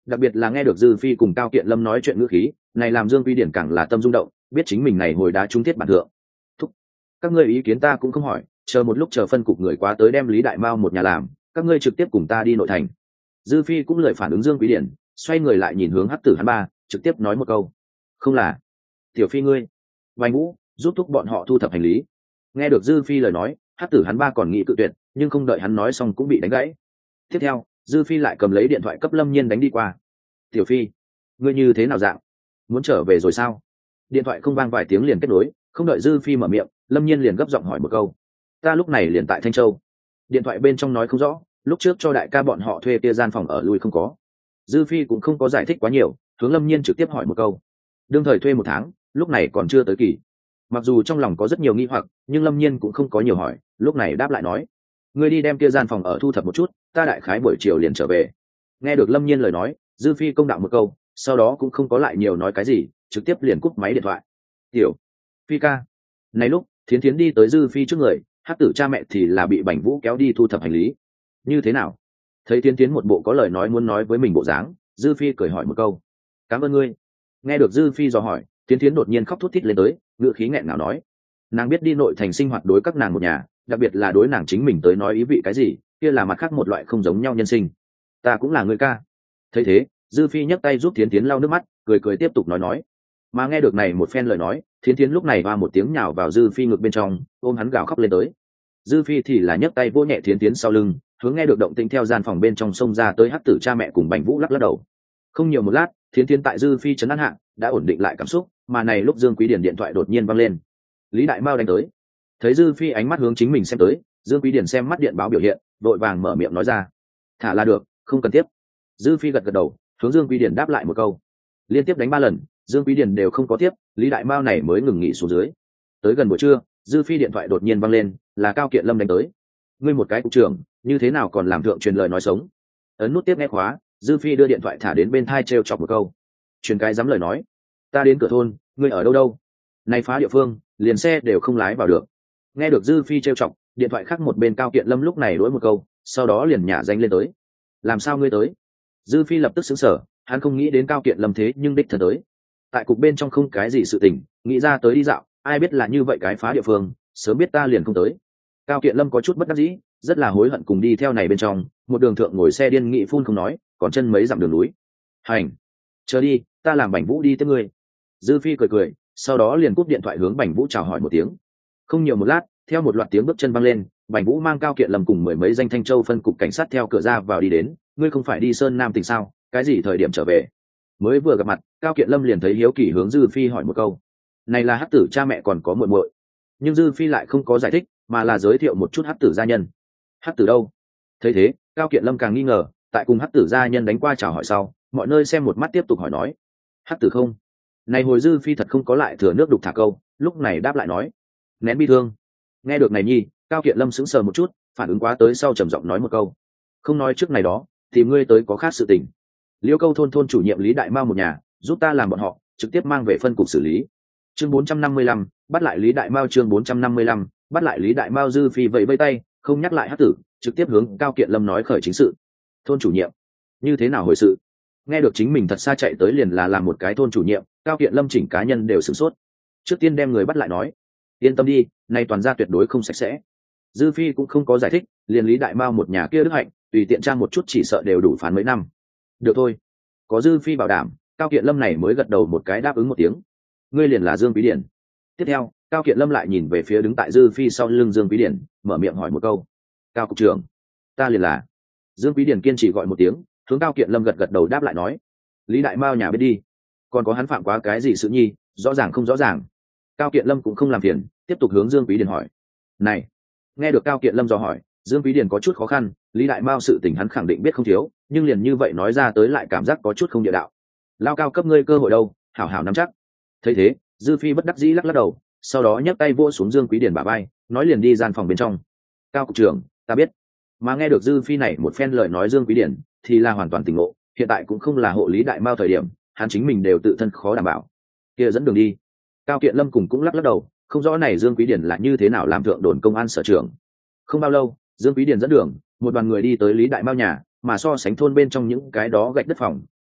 Đặc biệt là nghe được Dư Phi cùng Cao Kiện Lâm nói chuyện ngữ khí này, làm Dương Quý Điển càng là tâm rung động, biết chính mình này hồi đá trúng thiết bản thượng. Thúc, các ngươi ý kiến ta cũng không hỏi, chờ một lúc chờ phân cục người quá tới đem Lý Đại Mao một nhà làm, các ngươi trực tiếp cùng ta đi nội thành. Dư Phi cũng lời phản ứng Dương Quý Điển, xoay người lại nhìn hướng Hắc Tử hắn ba, trực tiếp nói một câu: không là Tiểu Phi ngươi, Vành Vũ giúp thúc bọn họ thu thập hành lý. Nghe được Dư Phi lời nói, Hắc Tử hắn ba còn nghĩ cự tuyệt, nhưng không đợi hắn nói xong cũng bị đánh gãy. Tiếp theo Dư Phi lại cầm lấy điện thoại cấp Lâm Nhiên đánh đi qua. Tiểu Phi, ngươi như thế nào dạng, muốn trở về rồi sao? Điện thoại không vang vài tiếng liền kết nối, không đợi Dư Phi mở miệng, Lâm Nhiên liền gấp giọng hỏi một câu: ta lúc này liền tại Thanh Châu. Điện thoại bên trong nói không rõ, lúc trước cho đại ca bọn họ thuê kia gian phòng ở lui không có. Dư Phi cũng không có giải thích quá nhiều, hướng Lâm Nhiên trực tiếp hỏi một câu: đương thời thuê 1 tháng, lúc này còn chưa tới kỳ. Mặc dù trong lòng có rất nhiều nghi hoặc, nhưng Lâm Nhiên cũng không có nhiều hỏi, lúc này đáp lại nói: ngươi đi đem kia gian phòng ở thu thập một chút, ta đại khái buổi chiều liền trở về. Nghe được Lâm Nhiên lời nói, Dư Phi công đạo một câu, sau đó cũng không có lại nhiều nói cái gì, trực tiếp liền cúp máy điện thoại. Tiểu Phi ca. Này lúc Thiến Thiến đi tới Dư Phi trước người, Hắc Tử cha mẹ thì là bị Bành Vũ kéo đi thu thập hành lý. Như thế nào? Thấy Thiến Thiến một bộ có lời nói muốn nói với mình bộ dáng, Dư Phi cười hỏi một câu: cảm ơn ngươi. Nghe được Dư Phi dò hỏi, Thiến Thiến đột nhiên khóc thút thít lên tới, ngựa khí nghẹn ngào nói: nàng biết đi nội thành sinh hoạt đối các nàng một nhà, đặc biệt là đối nàng chính mình tới nói ý vị cái gì, kia là mặt khác một loại không giống nhau nhân sinh. Ta cũng là người ca. Thấy thế, Dư Phi nhấc tay giúp Thiến Thiến lau nước mắt, cười tiếp tục nói. Mà nghe được này một phen lời nói, Thiến Thiến lúc này va một tiếng nhào vào Dư Phi ngực bên trong, ôm hắn gào khóc lên tới. Dư Phi thì là nhấc tay vỗ nhẹ Thiến Thiến sau lưng, hướng nghe được động tĩnh theo gian phòng bên trong xông ra tới Hắc Tử cha mẹ cùng Bành Vũ lắc đầu. Không nhiều một lát, Thiến Thiến tại Dư Phi trấn an hạ, đã ổn định lại cảm xúc, mà này lúc Dương Quý Điển điện thoại đột nhiên vang lên. Lý Đại Mao đánh tới. Thấy Dư Phi ánh mắt hướng chính mình xem tới, Dương Quý Điển xem mắt điện báo biểu hiện, vội vàng mở miệng nói ra: thả là được, không cần tiếp. Dư Phi gật đầu, hướng Dương Quý Điển đáp lại một câu. Liên tiếp đánh 3 lần, Dương Quý Điển đều không có tiếp, Lý Đại Mao này mới ngừng nghỉ xuống dưới. Tới gần buổi trưa, Dư Phi điện thoại đột nhiên vang lên, là Cao Kiện Lâm đánh tới. ngươi một cái cục trưởng, như thế nào còn làm thượng truyền lời nói sống? Ấn nút tiếp nghe khóa, Dư Phi đưa điện thoại thả đến bên thai trêu chọc một câu. Truyền cái dám lời nói. Ta đến cửa thôn, ngươi ở đâu đâu? Này phá địa phương, liền xe đều không lái vào được. Nghe được Dư Phi trêu chọc, điện thoại khác một bên Cao Kiện Lâm lúc này đối một câu, sau đó liền nhả danh lên tới. Làm sao ngươi tới? Dư Phi lập tức sững sờ, hắn không nghĩ đến Cao Kiện Lâm thế nhưng đích thân tới. Tại cục bên trong không cái gì sự tình, nghĩ ra tới đi dạo, ai biết là như vậy cái phá địa phương, sớm biết ta liền không tới. Cao Kiện Lâm có chút bất đắc dĩ, rất là hối hận cùng đi theo này bên trong, một đường thượng ngồi xe điên nghị phun không nói, còn chân mấy dặm đường núi. Hành, chờ đi, ta làm Bành Vũ đi tiếp ngươi. Dư Phi cười, sau đó liền cúp điện thoại hướng Bành Vũ chào hỏi một tiếng. Không nhiều một lát, theo một loạt tiếng bước chân vang lên, Bành Vũ mang Cao Kiện Lâm cùng mười mấy danh Thanh Châu phân cục cảnh sát theo cửa ra vào đi đến. Ngươi không phải đi Sơn Nam tỉnh sao? Cái gì thời điểm trở về? Mới vừa gặp mặt, Cao Kiện Lâm liền thấy hiếu kỳ hướng Dư Phi hỏi một câu. Này là Hắc Tử cha mẹ còn có muội muội. Nhưng Dư Phi lại không có giải thích, mà là giới thiệu một chút Hắc Tử gia nhân. Hắc Tử đâu? Thấy thế, Cao Kiện Lâm càng nghi ngờ, tại cùng Hắc Tử gia nhân đánh qua chào hỏi sau, mọi nơi xem một mắt tiếp tục hỏi nói. Hắc Tử không? Này hồi Dư Phi thật không có lại thừa nước đục thả câu, lúc này đáp lại nói. Nén bi thương. Nghe được này nhi, Cao Kiện Lâm sững sờ một chút, phản ứng quá tới sau trầm giọng nói một câu. Không nói trước này đó, thì ngươi tới có khác sự tình. Liêu Câu thôn chủ nhiệm Lý Đại Mao một nhà, giúp ta làm bọn họ, trực tiếp mang về phân cục xử lý. Chương 455, bắt lại Lý Đại Mao. Chương 455, bắt lại Lý Đại Mao. Dư Phi vẫy vẫy tay, không nhắc lại Hắc Tử, trực tiếp hướng Cao Kiện Lâm nói khởi chính sự. Thôn chủ nhiệm, như thế nào hồi sự? Nghe được chính mình thật xa chạy tới liền là làm một cái thôn chủ nhiệm, Cao Kiện Lâm chỉnh cá nhân đều sửng sốt. Trước tiên đem người bắt lại nói, yên tâm đi, nay toàn ra tuyệt đối không sạch sẽ. Dư Phi cũng không có giải thích, liền Lý Đại Mao một nhà kia đức hạnh, tùy tiện trang một chút chỉ sợ đều đủ phán mấy năm. Được thôi, có Dư Phi bảo đảm, Cao Kiện Lâm này mới gật đầu một cái đáp ứng một tiếng. Ngươi liền là Dương Quý Điển. Tiếp theo, Cao Kiện Lâm lại nhìn về phía đứng tại Dư Phi sau lưng Dương Quý Điển, mở miệng hỏi một câu. Cao cục trưởng, ta liền là. Dương Quý Điển kiên trì gọi một tiếng, hướng Cao Kiện Lâm gật đầu đáp lại nói. Lý Đại Mao nhà biết đi, còn có hắn phạm quá cái gì sự nhi, rõ ràng không rõ ràng. Cao Kiện Lâm cũng không làm phiền, tiếp tục hướng Dương Quý Điển hỏi. Này, nghe được Cao Kiện Lâm dò hỏi, Dương Quý Điển có chút khó khăn, Lý Đại Mao sự tình hắn khẳng định biết không thiếu, nhưng liền như vậy nói ra tới lại cảm giác có chút không địa đạo. Lao Cao cấp ngươi cơ hội đâu, hảo hảo nắm chắc. Thấy thế, Dư Phi bất đắc dĩ lắc đầu, sau đó nhấc tay vỗ xuống Dương Quý Điển bả vai, nói liền đi gian phòng bên trong. Cao cục trưởng, ta biết. Mà nghe được Dư Phi này một phen lời nói Dương Quý Điển, thì là hoàn toàn tỉnh ngộ, hiện tại cũng không là hộ Lý Đại Mao thời điểm, hắn chính mình đều tự thân khó đảm bảo. Kia dẫn đường đi. Cao Kiện Lâm cũng lắc đầu, không rõ này Dương Quý Điển là như thế nào làm thượng đồn công an sở trưởng. Không bao lâu, Dương Quý Điển dẫn đường, một đoàn người đi tới Lý Đại Mao nhà, mà so sánh thôn bên trong những cái đó gạch đất phòng,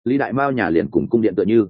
lý đại mao nhà liền cùng cung điện tựa như.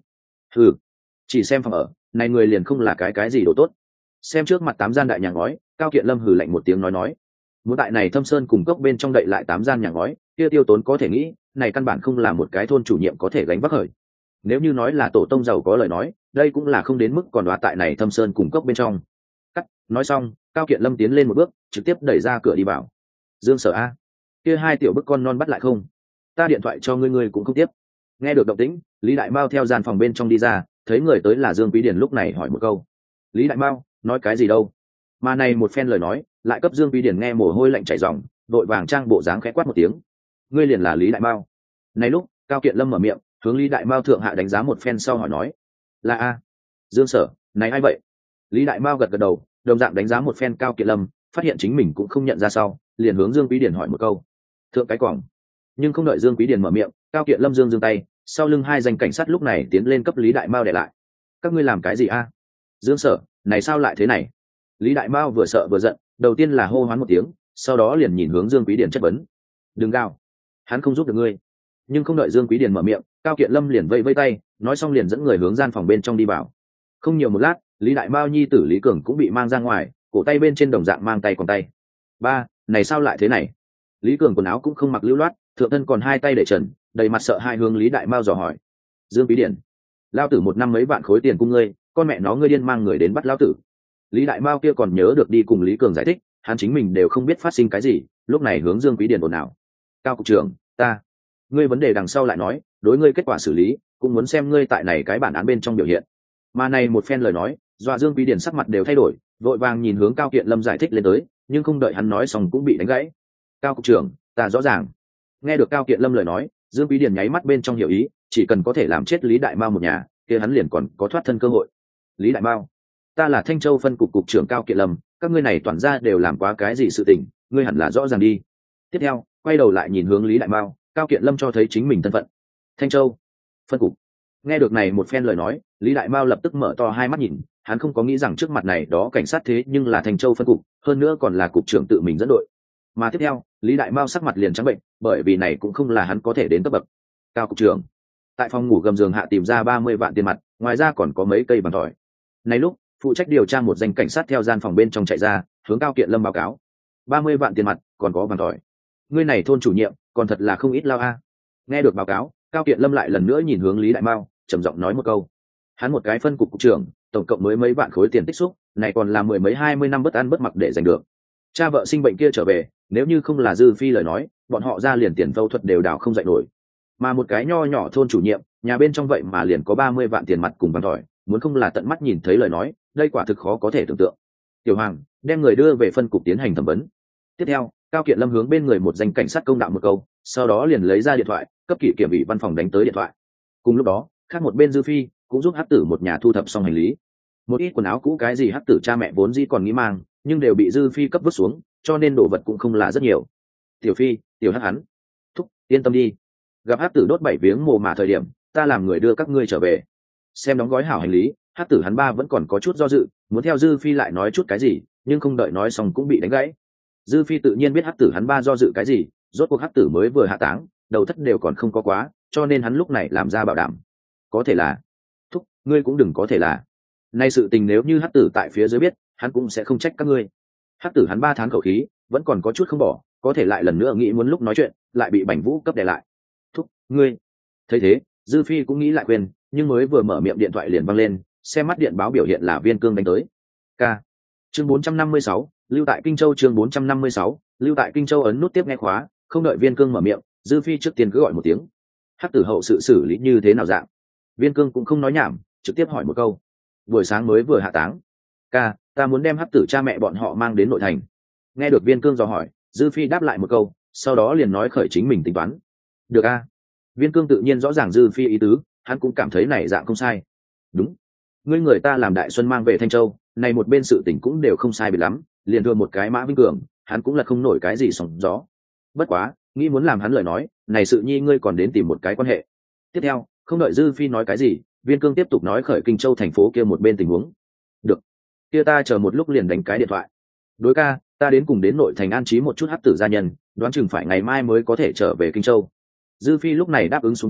Chỉ xem phòng ở này người liền không là cái gì đồ tốt. Xem trước mặt 8 gian đại nhà ngói, Cao Kiện Lâm hừ lạnh một tiếng nói muốn tại này thâm sơn cùng cốc bên trong đậy lại 8 gian nhà ngói, kia tiêu tốn có thể nghĩ này căn bản không là một cái thôn chủ nhiệm có thể gánh vác khởi. Nếu như nói là tổ tông giàu có lời nói, đây cũng là không đến mức còn đoạt tại này thâm sơn cùng cốc bên trong. Nói xong, Cao Kiện Lâm tiến lên một bước, trực tiếp đẩy ra cửa đi vào. Dương Sở a, kia 2 tiểu bức con non bắt lại không? Ta điện thoại cho ngươi cũng không tiếp. Nghe được động tĩnh, Lý Đại Mao theo gian phòng bên trong đi ra, thấy người tới là Dương Quý Điển lúc này hỏi một câu. Lý Đại Mao nói cái gì đâu? Mà này một phen lời nói, lại cấp Dương Quý Điển nghe mồ hôi lạnh chảy ròng, đội vàng trang bộ dáng khẽ quát một tiếng. Ngươi liền là Lý Đại Mao? Này lúc, Cao Kiện Lâm mở miệng, hướng Lý Đại Mao thượng hạ đánh giá một phen sau hỏi nói. Là a. Dương Sở, này ai vậy? Lý Đại Mao gật gật đầu, đồng dạng đánh giá một phen Cao Kiện Lâm, phát hiện chính mình cũng không nhận ra sau, liền hướng Dương Quý Điển hỏi một câu. Thượng cái quỏng. Nhưng không đợi Dương Quý Điển mở miệng, Cao Kiện Lâm giương tay, sau lưng 2 danh cảnh sát lúc này tiến lên cấp Lý Đại Mao để lại. Các ngươi làm cái gì a? Dương Sở, này sao lại thế này? Lý Đại Mao vừa sợ vừa giận, đầu tiên là hô hoán một tiếng, sau đó liền nhìn hướng Dương Quý Điển chất vấn. Đừng gào, hắn không giúp được ngươi. Nhưng không đợi Dương Quý Điển mở miệng, Cao Kiện Lâm liền vẫy vẫy tay, nói xong liền dẫn người hướng gian phòng bên trong đi vào. Không nhiều một lát, Lý Đại Mao nhi tử Lý Cường cũng bị mang ra ngoài, cổ tay bên trên đồng dạng mang tay còn tay. Ba, này sao lại thế này? Lý Cường quần áo cũng không mặc lưu loát, thượng thân còn 2 tay để trần, đầy mặt sợ hai hướng Lý Đại Mao dò hỏi. Dương Quý Điển, lao tử một năm mấy vạn khối tiền cung ngươi, con mẹ nó ngươi điên mang người đến bắt lao tử. Lý Đại Mao kia còn nhớ được đi cùng Lý Cường giải thích, hắn chính mình đều không biết phát sinh cái gì, lúc này hướng Dương Quý Điển ồn ào. Cao cục trưởng, ngươi vấn đề đằng sau lại nói, đối ngươi kết quả xử lý, cũng muốn xem ngươi tại này cái bản án bên trong biểu hiện. Mà này một phen lời nói, dọa Dương Quý Điển sắc mặt đều thay đổi, vội vàng nhìn hướng Cao Kiện Lâm giải thích lên tới, nhưng không đợi hắn nói xong cũng bị đánh gãy. Cao cục trưởng, ta rõ ràng. Nghe được Cao Kiện Lâm lời nói, Dương Quý Điển nháy mắt bên trong hiểu ý, chỉ cần có thể làm chết Lý Đại Mao một nhà, kia hắn liền còn có thoát thân cơ hội. Lý Đại Mao, ta là Thanh Châu phân cục cục trưởng Cao Kiện Lâm, các ngươi này toàn ra đều làm quá cái gì sự tình, ngươi hẳn là rõ ràng đi. Tiếp theo, quay đầu lại nhìn hướng Lý Đại Mao, Cao Kiện Lâm cho thấy chính mình thân phận. Thanh Châu phân cục. Nghe được này một phen lời nói, Lý Đại Mao lập tức mở to 2 mắt nhìn, hắn không có nghĩ rằng trước mặt này đó cảnh sát thế nhưng là Thanh Châu phân cục, hơn nữa còn là cục trưởng tự mình dẫn đội. Mà tiếp theo, Lý Đại Mao sắc mặt liền trắng bệnh, bởi vì này cũng không là hắn có thể đến cấp bậc. Cao cục trưởng, tại phòng ngủ gầm giường hạ tìm ra 30 vạn tiền mặt, ngoài ra còn có mấy cây bằng tỏi. Này lúc, phụ trách điều tra một danh cảnh sát theo gian phòng bên trong chạy ra, hướng Cao Kiện Lâm báo cáo. 30 vạn tiền mặt, còn có bằng tỏi. Ngươi này thôn chủ nhiệm, còn thật là không ít lao a. Nghe được báo cáo, Cao Kiện Lâm lại lần nữa nhìn hướng Lý Đại Mao, trầm giọng nói một câu. Hắn một cái phân cục cục trưởng, tổng cộng mới mấy vạn khối tiền tích xúc, này còn là 10 mấy 20 năm bất ăn bất mặc để giành được. Cha vợ sinh bệnh kia trở về, nếu như không là Dư Phi lời nói, bọn họ ra liền tiền phẫu thuật đều đào không dậy nổi. Mà một cái nho nhỏ thôn chủ nhiệm, nhà bên trong vậy mà liền có 30 vạn tiền mặt cùng bằng tỏi, muốn không là tận mắt nhìn thấy lời nói, đây quả thực khó có thể tưởng tượng. Tiểu Hoàng, đem người đưa về phân cục tiến hành thẩm vấn. Tiếp theo, Cao Kiện Lâm hướng bên người một danh cảnh sát công đạo một câu, sau đó liền lấy ra điện thoại, cấp kỷ kiểm ủy văn phòng đánh tới điện thoại. Cùng lúc đó, khác một bên Dư Phi cũng giúp Hắc Tử một nhà thu thập xong hành lý. Một ít quần áo cũ cái gì Hắc Tử cha mẹ vốn dĩ còn nghĩ mang, nhưng đều bị Dư Phi cấp vứt xuống, cho nên đồ vật cũng không là rất nhiều. Tiểu Phi, tiểu Hắc hắn, thúc, yên tâm đi. Gặp Hắc Tử đốt 7 viếng mồ mà thời điểm, ta làm người đưa các ngươi trở về. Xem đóng gói hảo hành lý, Hắc Tử hắn ba vẫn còn có chút do dự, muốn theo Dư Phi lại nói chút cái gì, nhưng không đợi nói xong cũng bị đánh gãy. Dư Phi tự nhiên biết Hắc Tử hắn ba do dự cái gì, rốt cuộc Hắc Tử mới vừa hạ táng, đầu thất đều còn không có quá, cho nên hắn lúc này làm ra bảo đảm. Có thể là, thúc, ngươi cũng đừng có thể là. Nay sự tình nếu như Hắc Tử tại phía dưới biết, hắn cũng sẽ không trách các ngươi. Hắc Tử hắn 3 tháng khẩu khí, vẫn còn có chút không bỏ, có thể lại lần nữa nghĩ muốn lúc nói chuyện, lại bị Bành Vũ cấp đè lại. Thúc, ngươi. Thấy thế, Dư Phi cũng nghĩ lại quên, nhưng mới vừa mở miệng điện thoại liền vang lên, xem mắt điện báo biểu hiện là Viên Cương đánh tới. K. Chương 456, lưu tại Kinh Châu. Chương 456, lưu tại Kinh Châu. Ấn nút tiếp nghe khóa, không đợi Viên Cương mở miệng, Dư Phi trước tiên cứ gọi một tiếng. Hắc Tử hậu sự xử lý như thế nào dạng? Viên Cương cũng không nói nhảm, trực tiếp hỏi một câu. Buổi sáng mới vừa hạ táng. Ca, ta muốn đem Hắc Tử cha mẹ bọn họ mang đến nội thành. Nghe được Viên Cương dò hỏi, Dư Phi đáp lại một câu, sau đó liền nói khởi chính mình tính toán. Được a. Viên Cương tự nhiên rõ ràng Dư Phi ý tứ, hắn cũng cảm thấy này dạng không sai. Đúng, ngươi người ta làm Đại Xuân mang về Thanh Châu, này một bên sự tình cũng đều không sai biệt lắm, liền đưa một cái Mã Vinh Cường, hắn cũng là không nổi cái gì sóng gió. Bất quá, nghĩ muốn làm hắn lời nói, này sự nhi ngươi còn đến tìm một cái quan hệ. Tiếp theo, không đợi Dư Phi nói cái gì, Viên Cương tiếp tục nói khởi Kinh Châu thành phố kia một bên tình huống. Được, kia ta chờ một lúc liền đánh cái điện thoại. Đối ca, ta đến cùng đến nội thành an trí một chút Hắc Tử gia nhân, đoán chừng phải ngày mai mới có thể trở về Kinh Châu. Dư Phi lúc này đáp ứng xuống tới,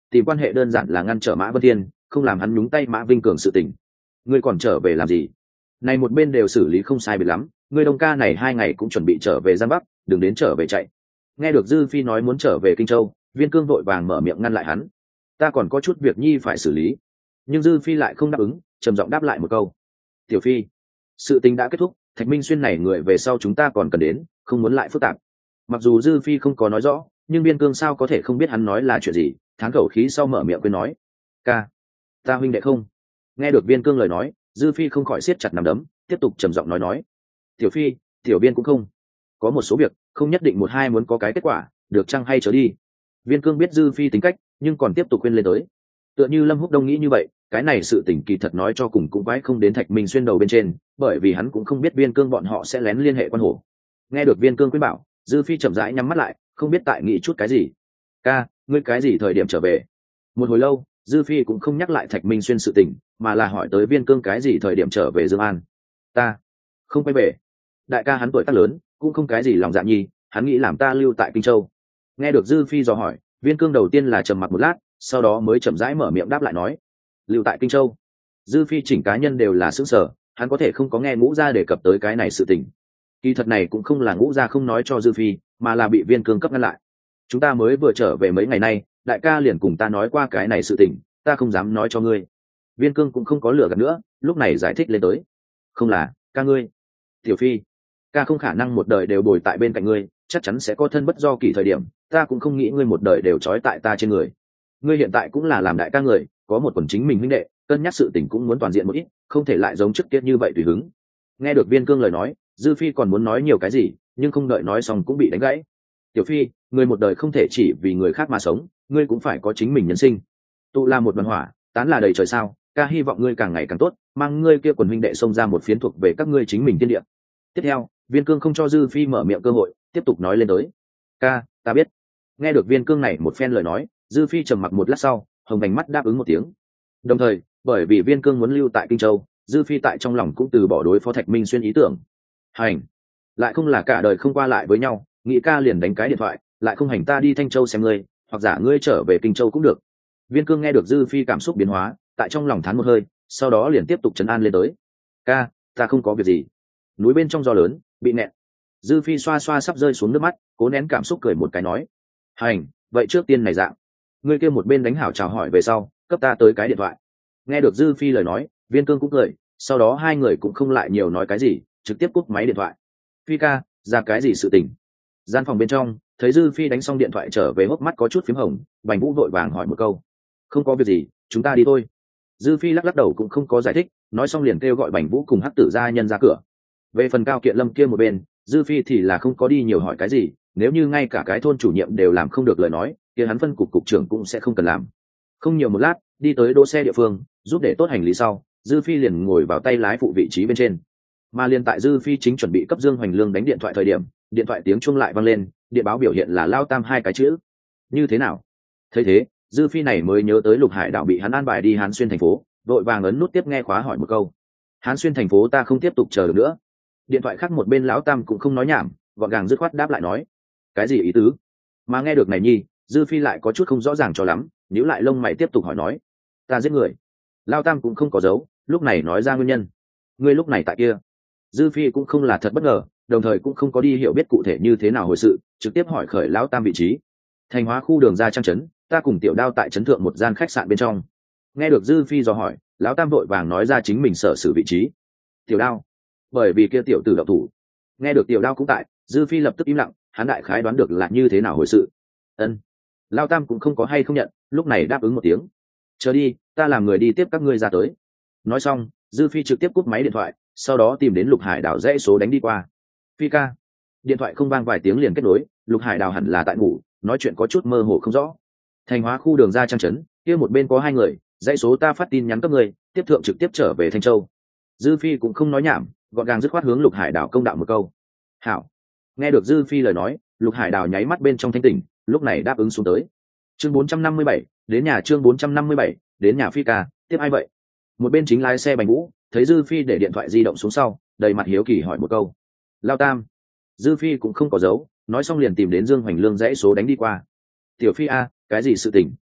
tìm quan hệ đơn giản là ngăn trở Mã Vân Thiên, không làm hắn nhúng tay Mã Vinh Cường sự tình. Ngươi còn trở về làm gì? Này một bên đều xử lý không sai biệt lắm, ngươi Đông ca này 2 ngày cũng chuẩn bị trở về Giang Bắc, đừng đến trở về chạy. Nghe được Dư Phi nói muốn trở về Kinh Châu, Viên Cương vội vàng mở miệng ngăn lại hắn. Ta còn có chút việc nhi phải xử lý. Nhưng Dư Phi lại không đáp ứng, trầm giọng đáp lại một câu. Tiểu Phi, sự tình đã kết thúc, Thạch Minh Xuyên này người về sau chúng ta còn cần đến, không muốn lại phức tạp. Mặc dù Dư Phi không có nói rõ, nhưng Viên Cương sao có thể không biết hắn nói là chuyện gì, thán khẩu khí sau mở miệng quên nói. Ca, ta huynh đệ không. Nghe được Viên Cương lời nói, Dư Phi không khỏi siết chặt nắm đấm, tiếp tục trầm giọng nói. Tiểu Phi, tiểu Viên cũng không. Có một số việc, không nhất định một hai muốn có cái kết quả, được chăng hay trở đi. Viên Cương biết Dư Phi tính cách, nhưng còn tiếp tục khuyên lên tới. Tựa như Lâm Húc Đông nghĩ như vậy, cái này sự tình kỳ thật nói cho cùng cũng quái không đến Thạch Minh Xuyên đầu bên trên, bởi vì hắn cũng không biết Viên Cương bọn họ sẽ lén liên hệ quan hổ. Nghe được Viên Cương khuyên bảo, Dư Phi chậm rãi nhắm mắt lại, không biết tại nghĩ chút cái gì. Ca, ngươi cái gì thời điểm trở về? Một hồi lâu, Dư Phi cũng không nhắc lại Thạch Minh Xuyên sự tình, mà là hỏi tới Viên Cương cái gì thời điểm trở về Dương An. Ta không quay về. Đại ca hắn tuổi tác lớn, cũng không cái gì lòng dạ nhi, hắn nghĩ làm ta lưu tại Kinh Châu. Nghe được Dư Phi dò hỏi, Viên Cương đầu tiên là trầm mặc một lát, sau đó mới chậm rãi mở miệng đáp lại nói. Lưu tại Kinh Châu. Dư Phi chỉnh cá nhân đều là sững sờ, hắn có thể không có nghe Ngũ Gia đề cập tới cái này sự tình. Kỳ thật này cũng không là Ngũ Gia không nói cho Dư Phi, mà là bị Viên Cương cấp ngăn lại. Chúng ta mới vừa trở về mấy ngày nay, đại ca liền cùng ta nói qua cái này sự tình, ta không dám nói cho ngươi. Viên Cương cũng không có lừa gạt nữa, lúc này giải thích lên tới. Không là, ca ngươi. Tiểu Phi, ca không khả năng một đời đều bồi tại bên cạnh ngươi, chắc chắn sẽ có thân bất do kỳ thời điểm, ta cũng không nghĩ ngươi một đời đều trói tại ta trên người. Ngươi hiện tại cũng là làm đại ca người, có một quần chính mình huynh đệ, cân nhắc sự tình cũng muốn toàn diện một ít, không thể lại giống trước kia như vậy tùy hứng. Nghe được Viên Cương lời nói, Dư Phi còn muốn nói nhiều cái gì, nhưng không đợi nói xong cũng bị đánh gãy. Tiểu Phi, người một đời không thể chỉ vì người khác mà sống, ngươi cũng phải có chính mình nhân sinh. Tụ là một đoàn hỏa, tán là đầy trời sao, ca hy vọng ngươi càng ngày càng tốt, mang ngươi kia quần huynh đệ xông ra một phiến thuộc về các ngươi chính mình thiên địa. Tiếp theo, Viên Cương không cho Dư Phi mở miệng cơ hội, tiếp tục nói lên tới. Ca, ta biết. Nghe được Viên Cương này một phen lời nói, Dư Phi trầm mặc một lát sau, hồng vành mắt đáp ứng một tiếng. Đồng thời, bởi vì Viên Cương muốn lưu tại Kinh Châu, Dư Phi tại trong lòng cũng từ bỏ đối phó Thạch Minh Xuyên ý tưởng. Hành, lại không là cả đời không qua lại với nhau, nghĩ ca liền đánh cái điện thoại, lại không hành ta đi Thanh Châu xem ngươi, hoặc giả ngươi trở về Kinh Châu cũng được. Viên Cương nghe được Dư Phi cảm xúc biến hóa, tại trong lòng thán một hơi, sau đó liền tiếp tục trấn an lên tới. Ca, ta không có việc gì. Núi bên trong gió lớn, bị nẹt. Dư Phi xoa xoa sắp rơi xuống nước mắt, cố nén cảm xúc cười một cái nói. Hành, vậy trước tiên này dạng. Ngươi kia một bên đánh hảo chào hỏi về sau, cấp ta tới cái điện thoại. Nghe được Dư Phi lời nói, Viên Cương cũng cười, sau đó hai người cũng không lại nhiều nói cái gì, trực tiếp cúp máy điện thoại. Phi ca, ra cái gì sự tình? Gian phòng bên trong, thấy Dư Phi đánh xong điện thoại trở về hốc mắt có chút phím hồng, Bành Vũ vội vàng hỏi một câu. Không có việc gì, chúng ta đi thôi. Dư Phi lắc lắc đầu cũng không có giải thích, nói xong liền kêu gọi Bành Vũ cùng Hắc Tử gia nhân ra cửa. Về phần Cao Kiện Lâm kia một bên, Dư Phi thì là không có đi nhiều hỏi cái gì, nếu như ngay cả cái thôn chủ nhiệm đều làm không được lời nói, kia hắn phân cục trưởng cũng sẽ không cần làm. Không nhiều một lát, đi tới đỗ xe địa phương, giúp để tốt hành lý sau, Dư Phi liền ngồi vào tay lái phụ vị trí bên trên. Mà liền tại Dư Phi chính chuẩn bị cấp Dương Hoành Lương đánh điện thoại thời điểm, điện thoại tiếng chuông lại vang lên, điện báo biểu hiện là Lao Tam hai cái chữ. Như thế nào? Thấy thế, Dư Phi này mới nhớ tới Lục Hải Đạo bị hắn an bài đi Hán Xuyên thành phố, vội vàng ấn nút tiếp nghe khóa hỏi một câu. Hán Xuyên thành phố ta không tiếp tục chờ được nữa. Điện thoại khác một bên lão Tam cũng không nói nhảm, gọn gàng dứt khoát đáp lại nói. Cái gì ý tứ? Mà nghe được này nhi, Dư Phi lại có chút không rõ ràng cho lắm, nhíu lại lông mày tiếp tục hỏi nói. Ta giết người. Lao Tam cũng không có giấu, lúc này nói ra nguyên nhân. Ngươi lúc này tại kia. Dư Phi cũng không là thật bất ngờ, đồng thời cũng không có đi hiểu biết cụ thể như thế nào hồi sự, trực tiếp hỏi khởi lão Tam vị trí. Thành Hóa khu đường ra Trang trấn, ta cùng Tiểu Đao tại trấn thượng một gian khách sạn bên trong. Nghe được Dư Phi dò hỏi, lão Tam vội vàng nói ra chính mình sở xử vị trí. Tiểu Đao, bởi vì kia tiểu tử độc thủ. Nghe được Tiểu Đao cũng tại, Dư Phi lập tức im lặng, hắn đại khái đoán được là như thế nào hồi sự. Ân. Lão Tam cũng không có hay không nhận, lúc này đáp ứng một tiếng. Chờ đi, ta làm người đi tiếp các ngươi ra tới. Nói xong, Dư Phi trực tiếp cúp máy điện thoại, sau đó tìm đến Lục Hải Đào dãy số đánh đi qua. Phi ca. Điện thoại không vang vài tiếng liền kết nối, Lục Hải Đào hẳn là tại ngủ, nói chuyện có chút mơ hồ không rõ. Thành Hóa khu đường ra Trang trấn, kia một bên có hai người, dãy số ta phát tin nhắn các người, tiếp thượng trực tiếp trở về Thanh Châu. Dư Phi cũng không nói nhảm, gọn gàng dứt khoát hướng Lục Hải Đào công đạo một câu. Hảo. Nghe được Dư Phi lời nói, Lục Hải Đào nháy mắt bên trong thanh tỉnh, lúc này đáp ứng xuống tới. Chương 457, đến nhà chương 457, đến nhà Phi ca, tiếp ai vậy? Một bên chính lái xe Bành Vũ, thấy Dư Phi để điện thoại di động xuống sau, đầy mặt hiếu kỳ hỏi một câu. Lao Tam. Dư Phi cũng không có dấu, nói xong liền tìm đến Dương Hoành Lương dãy số đánh đi qua. Tiểu Phi a, cái gì sự tình?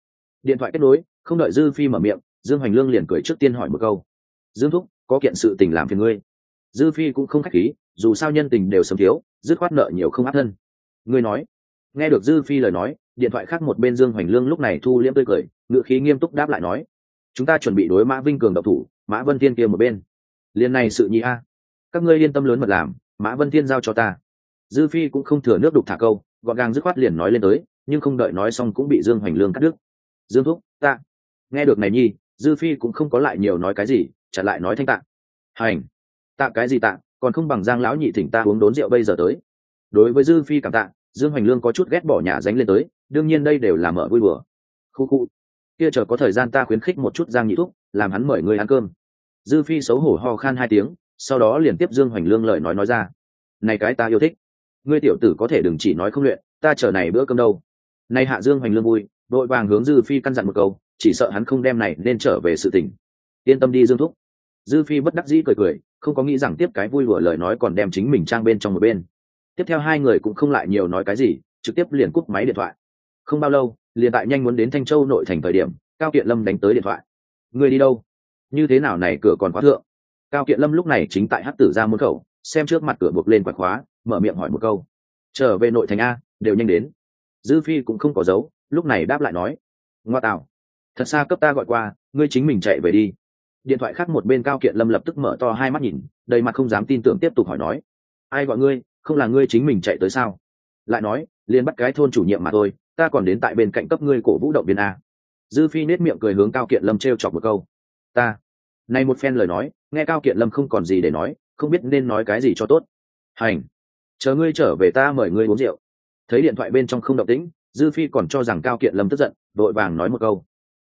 Điện thoại kết nối, không đợi dư phi mở miệng, Dương Hoành Lương liền cười trước tiên hỏi một câu: Dương thúc, có kiện sự tình làm phiền ngươi. Dư phi cũng không khách khí, dù sao nhân tình đều sớm thiếu, dứt khoát nợ nhiều không áp thân. Ngươi nói. Nghe được dư phi lời nói, điện thoại khác một bên Dương Hoành Lương lúc này thu liễm tươi cười, ngựa khí nghiêm túc đáp lại nói: chúng ta chuẩn bị đối Mã Vinh Cường độc thủ, Mã Vân Thiên kia một bên liên này sự nhị a, các ngươi yên tâm lớn mật làm, Mã Vân Thiên giao cho ta. Dư phi cũng không thừa nước đục thả câu, gọn gàng dứt khoát liền nói lên tới, nhưng không đợi nói xong cũng bị Dương Hoành Lương cắt đứt. Dương thúc, ta. Nghe được này nhi, dư phi cũng không có lại nhiều nói cái gì, trả lại nói thanh tạ. Hành. Tạ cái gì tạ, còn không bằng Giang lão nhị thỉnh ta uống đốn rượu bây giờ tới. Đối với dư phi cảm tạ, Dương Hoành Lương có chút ghét bỏ nhà dánh lên tới, đương nhiên đây đều là mở vui bừa. Khu khu. Kia chờ có thời gian ta khuyến khích một chút Giang nhị thúc, làm hắn mời người ăn cơm. Dư phi xấu hổ ho khan 2 tiếng, sau đó liền tiếp Dương Hoành Lương lời nói ra: này cái ta yêu thích, ngươi tiểu tử có thể đừng chỉ nói không luyện, ta chờ này bữa cơm đâu. Này hạ Dương Hoành Lương vui, vội vàng hướng dư phi căn dặn một câu, chỉ sợ hắn không đem này nên trở về sự tình. Yên tâm đi Dương thúc. Dư phi bất đắc dĩ cười cười, không có nghĩ rằng tiếp cái vui đùa lời nói còn đem chính mình trang bên trong một bên. Tiếp theo hai người cũng không lại nhiều nói cái gì, trực tiếp liền cúp máy điện thoại. Không bao lâu, liền tại nhanh muốn đến Thanh Châu nội thành thời điểm, Cao Kiện Lâm đánh tới điện thoại. Người đi đâu? Như thế nào này cửa còn khóa thượng? Cao Kiện Lâm lúc này chính tại Hắc Tử ra môn khẩu, xem trước mặt cửa buộc lên quả khóa, mở miệng hỏi một câu: trở về nội thành a, đều nhanh đến. Dư phi cũng không có dấu, lúc này đáp lại nói: ngoa tạo, thật xa cấp ta gọi qua, ngươi chính mình chạy về đi. Điện thoại khác một bên Cao Kiện Lâm lập tức mở to hai mắt nhìn, đầy mặt không dám tin tưởng tiếp tục hỏi nói: ai gọi ngươi, không là ngươi chính mình chạy tới sao? Lại nói, liền bắt cái thôn chủ nhiệm mà thôi, ta còn đến tại bên cạnh cấp ngươi cổ vũ động viên a. Dư phi nết miệng cười hướng Cao Kiện Lâm trêu chọc một câu: ta. Này một phen lời nói, nghe Cao Kiện Lâm không còn gì để nói, không biết nên nói cái gì cho tốt. Hành, chờ ngươi trở về ta mời ngươi uống rượu. Thấy điện thoại bên trong không động tĩnh, Dư phi còn cho rằng Cao Kiện Lâm tức giận, vội vàng nói một câu: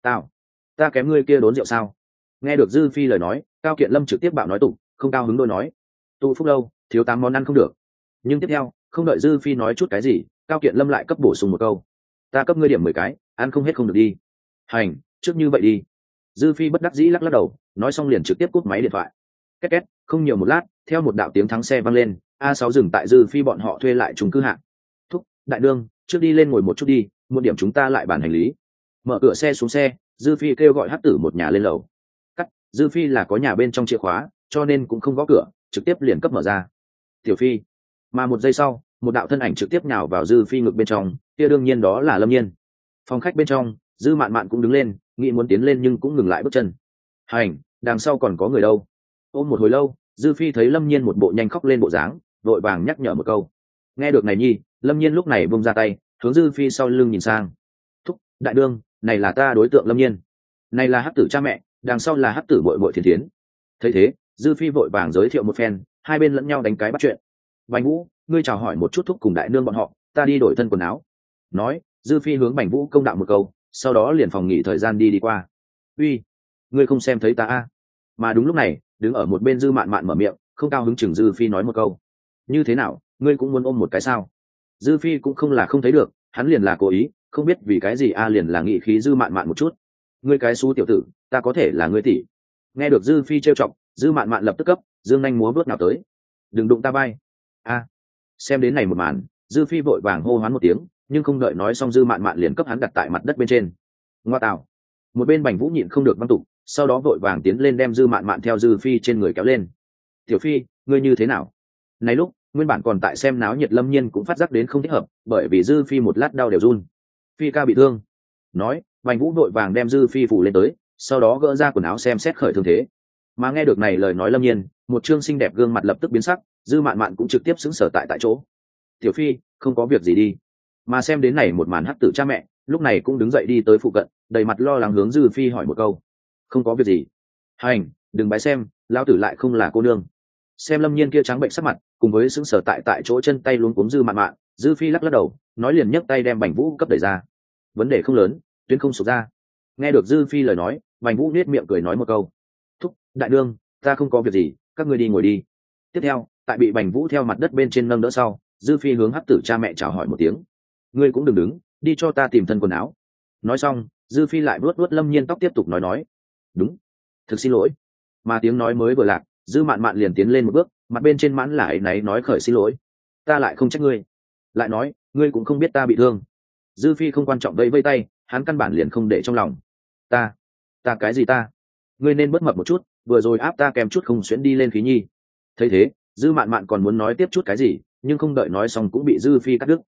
ta kém ngươi kia đốn rượu sao? Nghe được Dư phi lời nói, Cao Kiện Lâm trực tiếp bạo nói tục, không cao hứng đôi nói: tụ phúc lâu, thiếu 8 món ăn không được. Nhưng tiếp theo, không đợi Dư phi nói chút cái gì, Cao Kiện Lâm lại cấp bổ sung một câu: ta cấp ngươi điểm 10 cái, ăn không hết không được đi. Hành, trước như vậy đi. Dư phi bất đắc dĩ lắc đầu, nói xong liền trực tiếp cúp máy điện thoại. Két két, không nhiều một lát, theo một đạo tiếng thắng xe vang lên, A6 dừng tại Dư phi bọn họ thuê lại chung cư hạng. Thúc, đại đương, trước đi lên ngồi một chút đi, một điểm chúng ta lại bàn hành lý. Mở cửa xe xuống xe, Dư phi kêu gọi Hắc Tử một nhà lên lầu. Cắt, Dư phi là có nhà bên trong chìa khóa, cho nên cũng không gõ cửa, trực tiếp liền cấp mở ra. Tiểu phi. Mà một giây sau, một đạo thân ảnh trực tiếp nhào vào Dư phi ngực bên trong, kia đương nhiên đó là Lâm Nhiên. Phòng khách bên trong, Dư Mạn Mạn cũng đứng lên, nghĩ muốn tiến lên nhưng cũng ngừng lại bước chân. Hành, đằng sau còn có người đâu? Ôm một hồi lâu, Dư phi thấy Lâm Nhiên một bộ nhanh khóc lên bộ dáng, vội vàng nhắc nhở một câu. Nghe được này nhi, Lâm Nhiên lúc này buông ra tay, hướng Dư phi sau lưng nhìn sang. Thúc, đại đương, này là ta đối tượng Lâm Nhiên, này là Hắc Tử cha mẹ, đằng sau là Hắc Tử bội bội Thiến Thiến. Thấy thế, Dư phi vội vàng giới thiệu một phen, hai bên lẫn nhau đánh cái bắt chuyện. Bành Vũ, ngươi chào hỏi một chút thúc cùng đại nương bọn họ, ta đi đổi thân quần áo. Nói, Dư phi hướng Bành Vũ công đạo một câu, sau đó liền phòng nghỉ thời gian đi qua. Uy, ngươi không xem thấy ta a? Mà đúng lúc này, đứng ở một bên Dư Mạn Mạn mở miệng, không cao hứng chừng Dư phi nói một câu: như thế nào, ngươi cũng muốn ôm một cái sao? Dư phi cũng không là không thấy được, hắn liền là cố ý, không biết vì cái gì a liền là nghị khí Dư Mạn Mạn một chút. Ngươi cái xú tiểu tử, ta có thể là ngươi tỷ. Nghe được Dư phi trêu chọc, Dư Mạn Mạn lập tức cấp, dương nhanh múa bước nào tới. Đừng đụng ta bay. A. Xem đến này một màn, Dư phi vội vàng hô hoán một tiếng, nhưng không đợi nói xong Dư Mạn Mạn liền cấp hắn đặt tại mặt đất bên trên. Ngoa tạo. Một bên Bành Vũ nhịn không được băng tục, sau đó vội vàng tiến lên đem Dư Mạn Mạn theo Dư phi trên người kéo lên. Tiểu phi, ngươi như thế nào? Này lúc, nguyên bản còn tại xem náo nhiệt Lâm Nhiên cũng phát giác đến không thích hợp, bởi vì Dư phi một lát đau đều run. Phi ca bị thương. Nói, Bành Vũ vội vàng đem Dư phi phủ lên tới, sau đó gỡ ra quần áo xem xét khởi thương thế. Mà nghe được này lời nói Lâm Nhiên, một trương xinh đẹp gương mặt lập tức biến sắc, Dư Mạn Mạn cũng trực tiếp sững sờ tại chỗ. Tiểu phi, không có việc gì đi. Mà xem đến này một màn Hắc Tử cha mẹ, lúc này cũng đứng dậy đi tới phụ cận, đầy mặt lo lắng hướng Dư phi hỏi một câu: không có việc gì. Hành, đừng bái xem, lão tử lại không là cô nương. Xem Lâm Nhiên kia trắng bệnh sắc mặt, cùng với sững sờ tại chỗ chân tay luống cuống Dư Mạn Mạn, Dư phi lắc đầu, nói liền nhấc tay đem Bành Vũ cấp đẩy ra. Vấn đề không lớn, tuyến không sụp ra. Nghe được Dư phi lời nói, Bành Vũ nết miệng cười nói một câu: thúc, đại đương, ta không có việc gì, các ngươi đi ngồi đi. Tiếp theo, tại bị Bành Vũ theo mặt đất bên trên nâng đỡ sau, Dư phi hướng Hắc Tử cha mẹ chào hỏi một tiếng: ngươi cũng đừng đứng, đi cho ta tìm thân quần áo. Nói xong, Dư phi lại vuốt vuốt Lâm Nhiên tóc tiếp tục nói: đúng, thực xin lỗi. Mà tiếng nói mới vừa lạc, Dư Mạn Mạn liền tiến lên một bước, mặt bên trên mãn là áy náy nói khởi xin lỗi: ta lại không trách ngươi. Lại nói, ngươi cũng không biết ta bị thương. Dư phi không quan trọng vây vây tay, hắn căn bản liền không để trong lòng. Ta cái gì ta? Ngươi nên bất mập một chút, vừa rồi áp ta kèm chút không xuyễn đi lên khí nhi. Thấy thế, Dư Mạn Mạn còn muốn nói tiếp chút cái gì, nhưng không đợi nói xong cũng bị Dư Phi cắt đứt.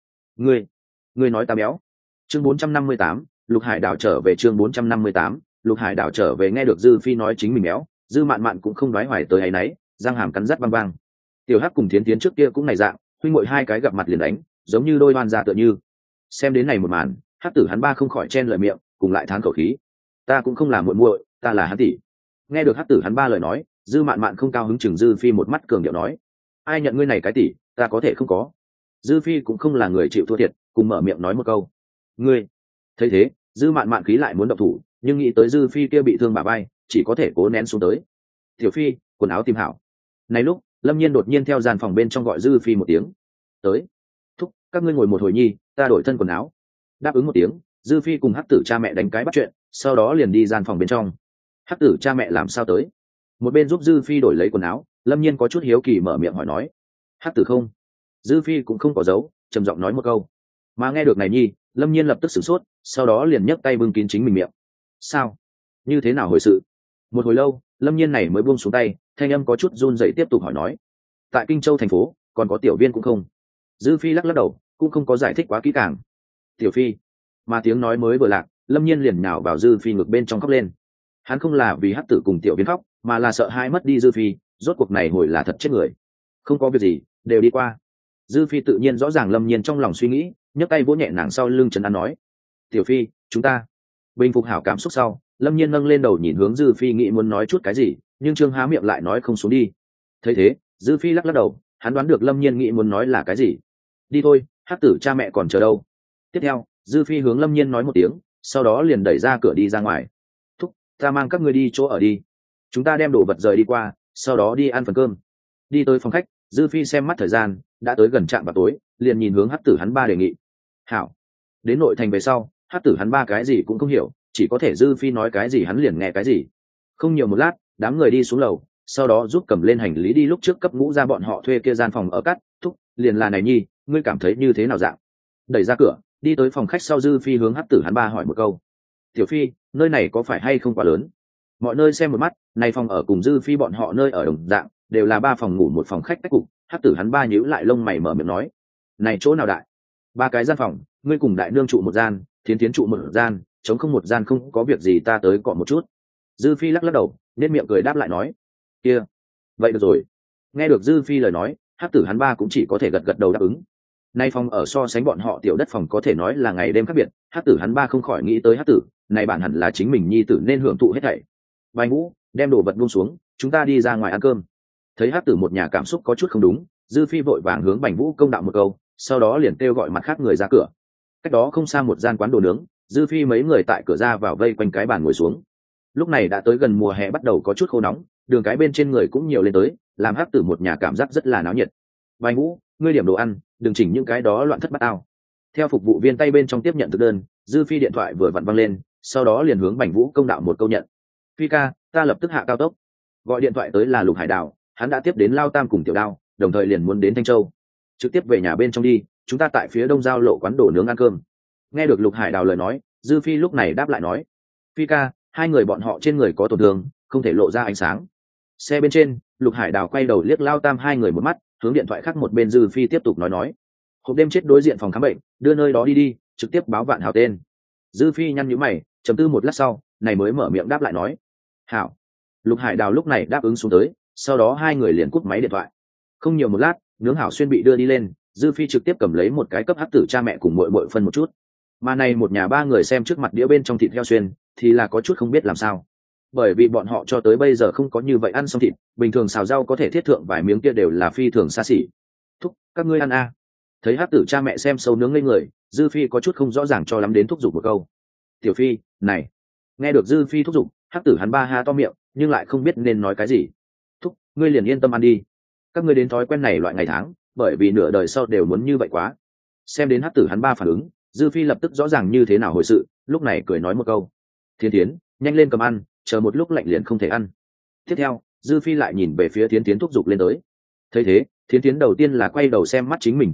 Ngươi nói ta béo. Chương 458, Lục Hải Đảo trở về. Chương 458, Lục Hải Đảo trở về. Nghe được Dư Phi nói chính mình béo, Dư Mạn Mạn cũng không đoái hoài tới ấy nấy, răng hàm cắn rắt băng băng. Tiểu Hắc cùng Thiến Thiến trước kia cũng này dạng, huynh muội hai cái gặp mặt liền đánh, giống như đôi oan gia tựa như. Xem đến này một màn, Hắc tử hắn ba không khỏi chen lời miệng, cùng lại thán khẩu khí. Ta cũng không là muội muội, ta là hắn tỷ. Nghe được Hắc tử hắn ba lời nói, Dư Mạn Mạn không cao hứng chừng Dư Phi một mắt cường điệu nói: ai nhận ngươi này cái tỷ, ta có thể không có. Dư Phi cũng không là người chịu thua thiệt, cùng mở miệng nói một câu: ngươi. Thấy thế, Dư Mạn Mạn khí lại muốn động thủ, nhưng nghĩ tới Dư Phi kia bị thương bả vai, chỉ có thể cố nén xuống tới. Tiểu Phi, quần áo tìm hảo. Này lúc, Lâm Nhiên đột nhiên theo gian phòng bên trong gọi Dư Phi một tiếng. Tới. Thúc, các ngươi ngồi một hồi nhi, ta đổi thân quần áo. Đáp ứng một tiếng, Dư Phi cùng Hắc tử cha mẹ đánh cái bắt chuyện, sau đó liền đi gian phòng bên trong. Hắc tử cha mẹ làm sao tới? Một bên giúp Dư Phi đổi lấy quần áo, Lâm Nhiên có chút hiếu kỳ mở miệng hỏi nói: Hắc tử không? Dư Phi cũng không có giấu, trầm giọng nói một câu. Mà nghe được này nhi, Lâm Nhiên lập tức sửng sốt, sau đó liền nhấc tay bưng kín chính mình miệng. Sao? Như thế nào hồi sự? Một hồi lâu, Lâm Nhiên này mới buông xuống tay, thanh âm có chút run rẩy tiếp tục hỏi nói: tại Kinh Châu thành phố, còn có tiểu viên cũng không? Dư Phi lắc lắc đầu, cũng không có giải thích quá kỹ càng. Tiểu Phi. Mà tiếng nói mới vừa lạc, Lâm Nhiên liền nhào vào Dư Phi ngực bên trong khóc lên. Hắn không là vì Hắc tử cùng tiểu viên khóc, mà là sợ hai mất đi Dư Phi, rốt cuộc này hồi là thật chết người. Không có việc gì, đều đi qua. Dư Phi tự nhiên rõ ràng Lâm Nhiên trong lòng suy nghĩ, nhấc tay vỗ nhẹ nàng sau lưng trấn an nói: Tiểu Phi, chúng ta. Bình phục hảo cảm xúc sau, Lâm Nhiên nâng lên đầu nhìn hướng Dư Phi nghĩ muốn nói chút cái gì, nhưng Trương há miệng lại nói không xuống đi. Thấy thế, Dư Phi lắc lắc đầu, hắn đoán được Lâm Nhiên nghĩ muốn nói là cái gì. Đi thôi, Hắc tử cha mẹ còn chờ đâu. Tiếp theo, Dư Phi hướng Lâm Nhiên nói một tiếng, sau đó liền đẩy ra cửa đi ra ngoài. Thúc, ta mang các ngươi đi chỗ ở đi. Chúng ta đem đồ vật rời đi qua, sau đó đi ăn phần cơm. Đi tới phòng khách, Dư Phi xem mắt thời gian, đã tới gần trạm vào tối, liền nhìn hướng Hắc tử hắn ba đề nghị. Hảo. Đến nội thành về sau, Hắc tử hắn ba cái gì cũng không hiểu, chỉ có thể Dư Phi nói cái gì hắn liền nghe cái gì. Không nhiều một lát, đám người đi xuống lầu, sau đó giúp cầm lên hành lý đi lúc trước cấp Ngũ ra bọn họ thuê kia gian phòng ở cắt. Thúc, liền là này nhi, ngươi cảm thấy như thế nào dạng? Đẩy ra cửa, đi tới phòng khách sau, Dư Phi hướng Hắc tử hắn ba hỏi một câu. Tiểu Phi, nơi này có phải hay không quá lớn? Mọi nơi xem một mắt, này phòng ở cùng Dư Phi bọn họ nơi ở đồng dạng, đều là 3 phòng ngủ 1 phòng khách cách cục. Hắc tử hắn ba nhíu lại lông mày mở miệng nói: này chỗ nào đại? 3 cái gian phòng, ngươi cùng đại nương trụ một gian, Thiến Thiến trụ một gian, chống không một gian, không có việc gì ta tới cọ một chút. Dư Phi lắc lắc đầu, nên miệng cười đáp lại nói: kia, vậy được rồi. Nghe được Dư Phi lời nói, Hắc tử hắn ba cũng chỉ có thể gật gật đầu đáp ứng. Nay phòng ở so sánh bọn họ tiểu đất phòng có thể nói là ngày đêm khác biệt. Hắc tử hắn ba không khỏi nghĩ tới Hắc tử, này bản hẳn là chính mình nhi tử nên hưởng thụ hết thảy. Bài Ngũ, đem đồ vật buông xuống, chúng ta đi ra ngoài ăn cơm. Thấy Hắc tử một nhà cảm xúc có chút không đúng, Dư Phi vội vàng hướng Bành Vũ công đạo một câu, sau đó liền kêu gọi mặt khác người ra cửa. Cách đó không xa một gian quán đồ nướng, Dư Phi mấy người tại cửa ra vào vây quanh cái bàn ngồi xuống. Lúc này đã tới gần mùa hè bắt đầu có chút khô nóng, đường cái bên trên người cũng nhiều lên tới, làm Hắc tử một nhà cảm giác rất là náo nhiệt. Bành Vũ, ngươi điểm đồ ăn, đừng chỉnh những cái đó loạn thất bát ao. Theo phục vụ viên tay bên trong tiếp nhận thực đơn, Dư Phi điện thoại vừa vặn văng lên, sau đó liền hướng Bành Vũ công đạo một câu nhận. Phi ca, ta lập tức hạ cao tốc. Gọi điện thoại tới là Lục Hải Đào, hắn đã tiếp đến Lao Tam cùng Tiểu Đao, đồng thời liền muốn đến Thanh Châu. Trực tiếp về nhà bên trong đi, chúng ta tại phía đông giao lộ quán đồ nướng ăn cơm. Nghe được Lục Hải Đào lời nói, Dư Phi lúc này đáp lại nói: Phi ca, hai người bọn họ trên người có tổn thương, không thể lộ ra ánh sáng. Xe bên trên, Lục Hải Đào quay đầu liếc Lao Tam hai người một mắt, hướng điện thoại khác một bên Dư Phi tiếp tục nói: hộp đêm chết đối diện phòng khám bệnh, đưa nơi đó đi, trực tiếp báo Vạn Hào tên. Dư Phi nhăn nhíu mày, trầm tư một lát sau, này mới mở miệng đáp lại nói: hảo. Lục Hải Đào lúc này đáp ứng xuống tới, sau đó hai người liền cúp máy điện thoại. Không nhiều một lát, nướng hảo xuyên bị đưa đi lên, Dư Phi trực tiếp cầm lấy một cái cấp Hắc tử cha mẹ cùng muội muội phân một chút. Mà này một nhà 3 người xem trước mặt đĩa bên trong thịt heo xuyên, thì là có chút không biết làm sao. Bởi vì bọn họ cho tới bây giờ không có như vậy ăn xong thịt, bình thường xào rau có thể thiết thượng vài miếng kia đều là phi thường xa xỉ. Thúc, các ngươi ăn a. Thấy Hắc tử cha mẹ xem sâu nướng lên người, Dư Phi có chút không rõ ràng cho lắm đến thúc giục một câu. Tiểu Phi, này. Nghe được Dư Phi thúc giục, Hắc tử hắn ba ha to miệng, nhưng lại không biết nên nói cái gì. Thúc, ngươi liền yên tâm ăn đi. Các ngươi đến thói quen này loại ngày tháng, bởi vì nửa đời sau đều muốn như vậy quá. Xem đến Hắc tử hắn ba phản ứng, Dư Phi lập tức rõ ràng như thế nào hồi sự, lúc này cười nói một câu: Thiên Thiến, nhanh lên cầm ăn, chờ một lúc lạnh liền không thể ăn. Tiếp theo, Dư Phi lại nhìn về phía Thiên Thiến thúc giục lên tới. Thấy thế, Thiên Thiến đầu tiên là quay đầu xem mắt chính mình cha mẹ,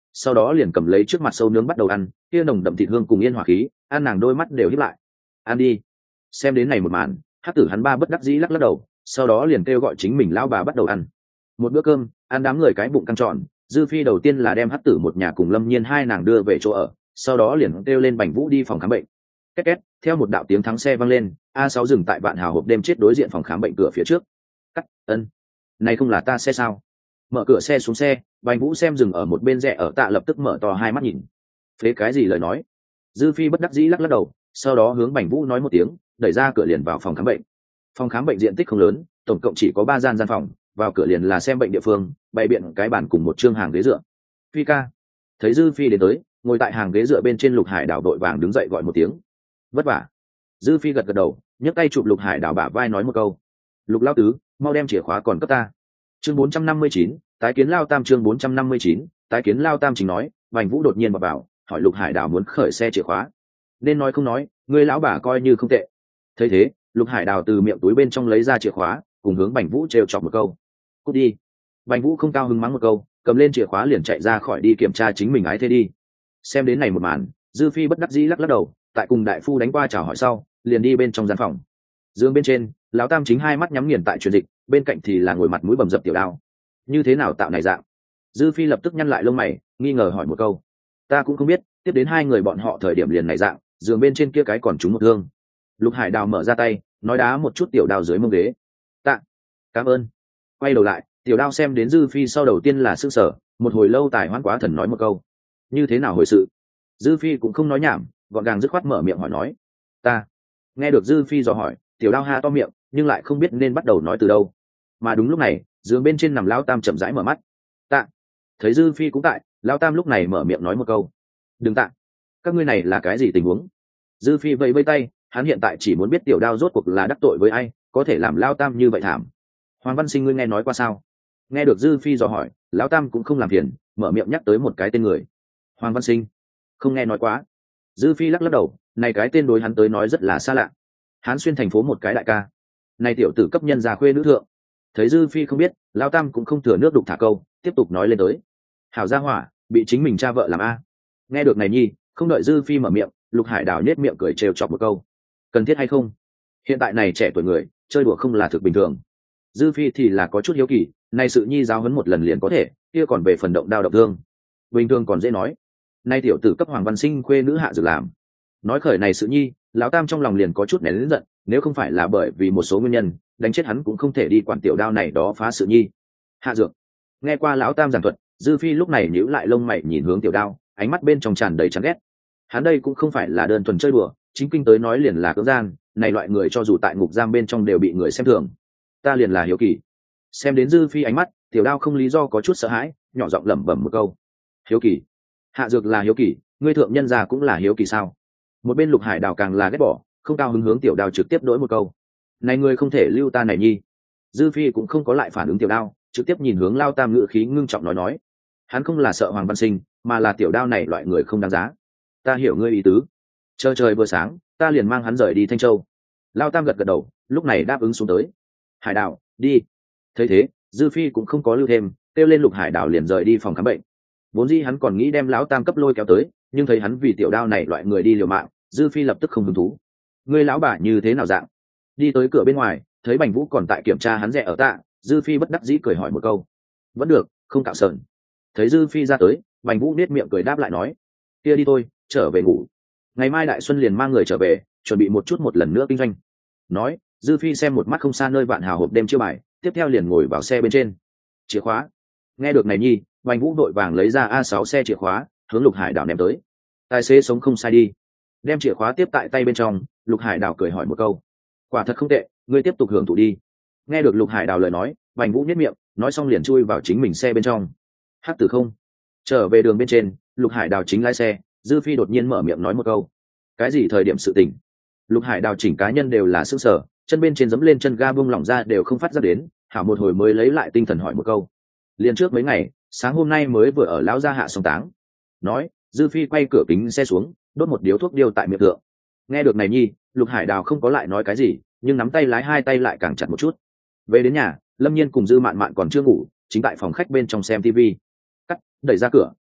sau đó liền cầm lấy trước mặt sâu nướng bắt đầu ăn, kia nồng đậm thịt hương cùng yên hỏa khí, ăn nàng đôi mắt đều híp lại. Ăn đi. Xem đến này một màn, hắc tử hắn ba bất đắc dĩ lắc lắc đầu, sau đó liền kêu gọi chính mình lão bà bắt đầu ăn. Một bữa cơm, ăn đám người cái bụng căng tròn, Dư Phi đầu tiên là đem hắc tử một nhà cùng Lâm Nhiên hai nàng đưa về chỗ ở, sau đó liền kêu lên Bành Vũ đi phòng khám bệnh. Két két, theo một đạo tiếng thắng xe vang lên, A6 dừng tại Vạn Hào hộp đêm chết đối diện phòng khám bệnh cửa phía trước. Cắt, ân. Này không là ta xe sao? Mở cửa xe xuống xe, Bành Vũ xem dừng ở một bên rẽ ở Tạ lập tức mở to hai mắt nhìn. Phế cái gì lời nói? Dư Phi bất đắc dĩ lắc lắc đầu, sau đó hướng Bành Vũ nói một tiếng, đẩy ra cửa liền vào phòng khám bệnh. Phòng khám bệnh diện tích không lớn, tổng cộng chỉ có 3 gian phòng, vào cửa liền là xem bệnh địa phương, bày biện cái bàn cùng một chương hàng ghế dựa. Phi ca. Thấy Dư Phi đến tới, ngồi tại hàng ghế dựa bên trên Lục Hải Đảo đội vàng đứng dậy gọi một tiếng. Vất vả. Dư Phi gật gật đầu, nhấc tay chụp Lục Hải Đảo bả vai nói một câu. Lục lão tứ, mau đem chìa khóa còn cấp ta. Chương 459, tái kiến Lao Tam. Chương 459, tái kiến Lao Tam chính nói, Bành Vũ đột nhiên vào, hỏi Lục Hải Đảo muốn khởi xe chìa khóa. Nên nói không nói, người lão bà coi như không tệ. Thấy thế, Lục Hải Đào từ miệng túi bên trong lấy ra chìa khóa, cùng hướng Bành Vũ trêu chọc một câu. Cút đi. Bành Vũ không cao hứng mắng một câu, cầm lên chìa khóa liền chạy ra khỏi đi kiểm tra chính mình ái thế đi. Xem đến này một màn, Dư Phi bất đắc dĩ lắc lắc đầu, tại cùng đại phu đánh qua chào hỏi sau, liền đi bên trong gian phòng. Dương bên trên, lão Tam chính hai mắt nhắm nghiền tại truyền dịch, bên cạnh thì là ngồi mặt mũi bầm dập Tiểu Đao. Như thế nào tạo này dạng? Dư Phi lập tức nhăn lại lông mày, nghi ngờ hỏi một câu. Ta cũng không biết, tiếp đến hai người bọn họ thời điểm liền này dạng, giường bên trên kia cái còn trúng một thương. Lục Hải Đào mở ra tay, nói đá một chút Tiểu Đao dưới mông ghế. Tạ, cảm ơn. Quay đầu lại, Tiểu Đao xem đến Dư Phi sau đầu tiên là sững sờ, một hồi lâu tài hoãn quá thần nói một câu. Như thế nào hồi sự? Dư Phi cũng không nói nhảm, gọn gàng dứt khoát mở miệng hỏi nói. Ta. Nghe được Dư Phi dò hỏi, Tiểu Đao ha to miệng, nhưng lại không biết nên bắt đầu nói từ đâu. Mà đúng lúc này, giường bên trên nằm Lão Tam chậm rãi mở mắt. Tạ. Thấy Dư Phi cũng tại, Lão Tam lúc này mở miệng nói một câu. Đừng tạ. Các ngươi này là cái gì tình huống? Dư Phi vẫy vẫy tay, hắn hiện tại chỉ muốn biết Tiểu Đao rốt cuộc là đắc tội với ai, có thể làm Lão Tam như vậy thảm. Hoàng Văn Sinh ngươi nghe nói qua sao? Nghe được Dư Phi dò hỏi, Lão Tam cũng không làm phiền, mở miệng nhắc tới một cái tên người. Hoàng Văn Sinh. Không nghe nói quá. Dư Phi lắc lắc đầu, này cái tên đối hắn tới nói rất là xa lạ. Hán Xuyên thành phố một cái đại ca. Này tiểu tử cấp nhân gia khuê nữ thượng. Thấy Dư Phi không biết, Lão Tam cũng không thừa nước đục thả câu, tiếp tục nói lên tới. Hảo gia hỏa, bị chính mình cha vợ làm a. Nghe được này nhi, không đợi Dư Phi mở miệng, Lục Hải Đào nhếch miệng cười trêu chọc một câu. Cần thiết hay không? Hiện tại này trẻ tuổi người, chơi đùa không là thực bình thường. Dư Phi thì là có chút hiếu kỳ, này sự nhi giáo huấn một lần liền có thể, kia còn về phần động đao động thương. Bình thường còn dễ nói. Nay tiểu tử cấp Hoàng Văn Sinh khuê nữ hạ dược làm. Nói khởi này sự nhi, Lão Tam trong lòng liền có chút nén lớn giận, nếu không phải là bởi vì một số nguyên nhân, đánh chết hắn cũng không thể đi quản Tiểu Đao này đó phá sự nhi. Hạ dược. Nghe qua Lão Tam giảng thuật, Dư Phi lúc này nhíu lại lông mày nhìn hướng Tiểu Đao, ánh mắt bên trong tràn đầy chán ghét. Hắn đây cũng không phải là đơn thuần chơi đùa, chính kinh tới nói liền là cưỡng gian, này loại người cho dù tại ngục giam bên trong đều bị người xem thường. Ta liền là hiếu kỳ. Xem đến Dư Phi ánh mắt, Tiểu Đao không lý do có chút sợ hãi, nhỏ giọng lẩm bẩm một câu. Hiếu kỳ? Hạ dược là hiếu kỳ, ngươi thượng nhân già cũng là hiếu kỳ sao? Một bên Lục Hải Đào càng là ghét bỏ, không cao hứng hướng Tiểu Đao trực tiếp đối một câu. Này ngươi không thể lưu ta này nhi. Dư Phi cũng không có lại phản ứng Tiểu Đao, trực tiếp nhìn hướng Lao Tam ngữ khí ngưng trọng nói. Hắn không là sợ Hoàng Văn Sinh, mà là Tiểu Đao này loại người không đáng giá. Ta hiểu ngươi ý tứ. Chờ trời vừa sáng, ta liền mang hắn rời đi Thanh Châu. Lao Tam gật gật đầu, lúc này đáp ứng xuống tới. Hải Đào, đi. Thấy thế, Dư Phi cũng không có lưu thêm, kêu lên Lục Hải Đào liền rời đi phòng khám bệnh. Vốn dĩ hắn còn nghĩ đem Lão Tam cấp lôi kéo tới, nhưng thấy hắn vì Tiểu Đao này loại người đi liều mạng, Dư Phi lập tức không hứng thú. Ngươi lão bà như thế nào dạng? Đi tới cửa bên ngoài, thấy Bành Vũ còn tại kiểm tra hắn rẻ ở Tạ, Dư Phi bất đắc dĩ cười hỏi một câu. Vẫn được, không cạo sờn. Thấy Dư Phi ra tới, Bành Vũ nết miệng cười đáp lại nói. Kia đi thôi, trở về ngủ. Ngày mai Đại Xuân liền mang người trở về, chuẩn bị một chút một lần nữa kinh doanh. Nói, Dư Phi xem một mắt không xa nơi Vạn Hào hộp đêm chiêu bài, tiếp theo liền ngồi vào xe bên trên. Chìa khóa. Nghe được này nhi, Bành Vũ đội vàng lấy ra A6 xe chìa khóa, hướng Lục Hải Đào ném tới. Tài xế sống không sai đi. Đem chìa khóa tiếp tại tay bên trong, Lục Hải Đào cười hỏi một câu. Quả thật không tệ, ngươi tiếp tục hưởng thụ đi. Nghe được Lục Hải Đào lời nói, Bành Vũ nhếch miệng, nói xong liền chui vào chính mình xe bên trong. Hắc tử không. Trở về đường bên trên, Lục Hải Đào chính lái xe, Dư Phi đột nhiên mở miệng nói một câu. Cái gì thời điểm sự tình? Lục Hải Đào chỉnh cá nhân đều là sững sờ, chân bên trên giẫm lên chân ga buông lỏng ra đều không phát ra đến, hảo một hồi mới lấy lại tinh thần hỏi một câu. Liên trước mấy ngày, sáng hôm nay mới vừa ở lão gia hạ song táng. Nói, Dư Phi quay cửa kính xe xuống, đốt một điếu thuốc điêu tại miệng thượng. Nghe được này nhi, Lục Hải Đào không có lại nói cái gì, nhưng nắm tay lái hai tay lại càng chặt một chút. Về đến nhà, Lâm Nhiên cùng Dư Mạn Mạn còn chưa ngủ, chính tại phòng khách bên trong xem TV. Cắt, đẩy ra cửa,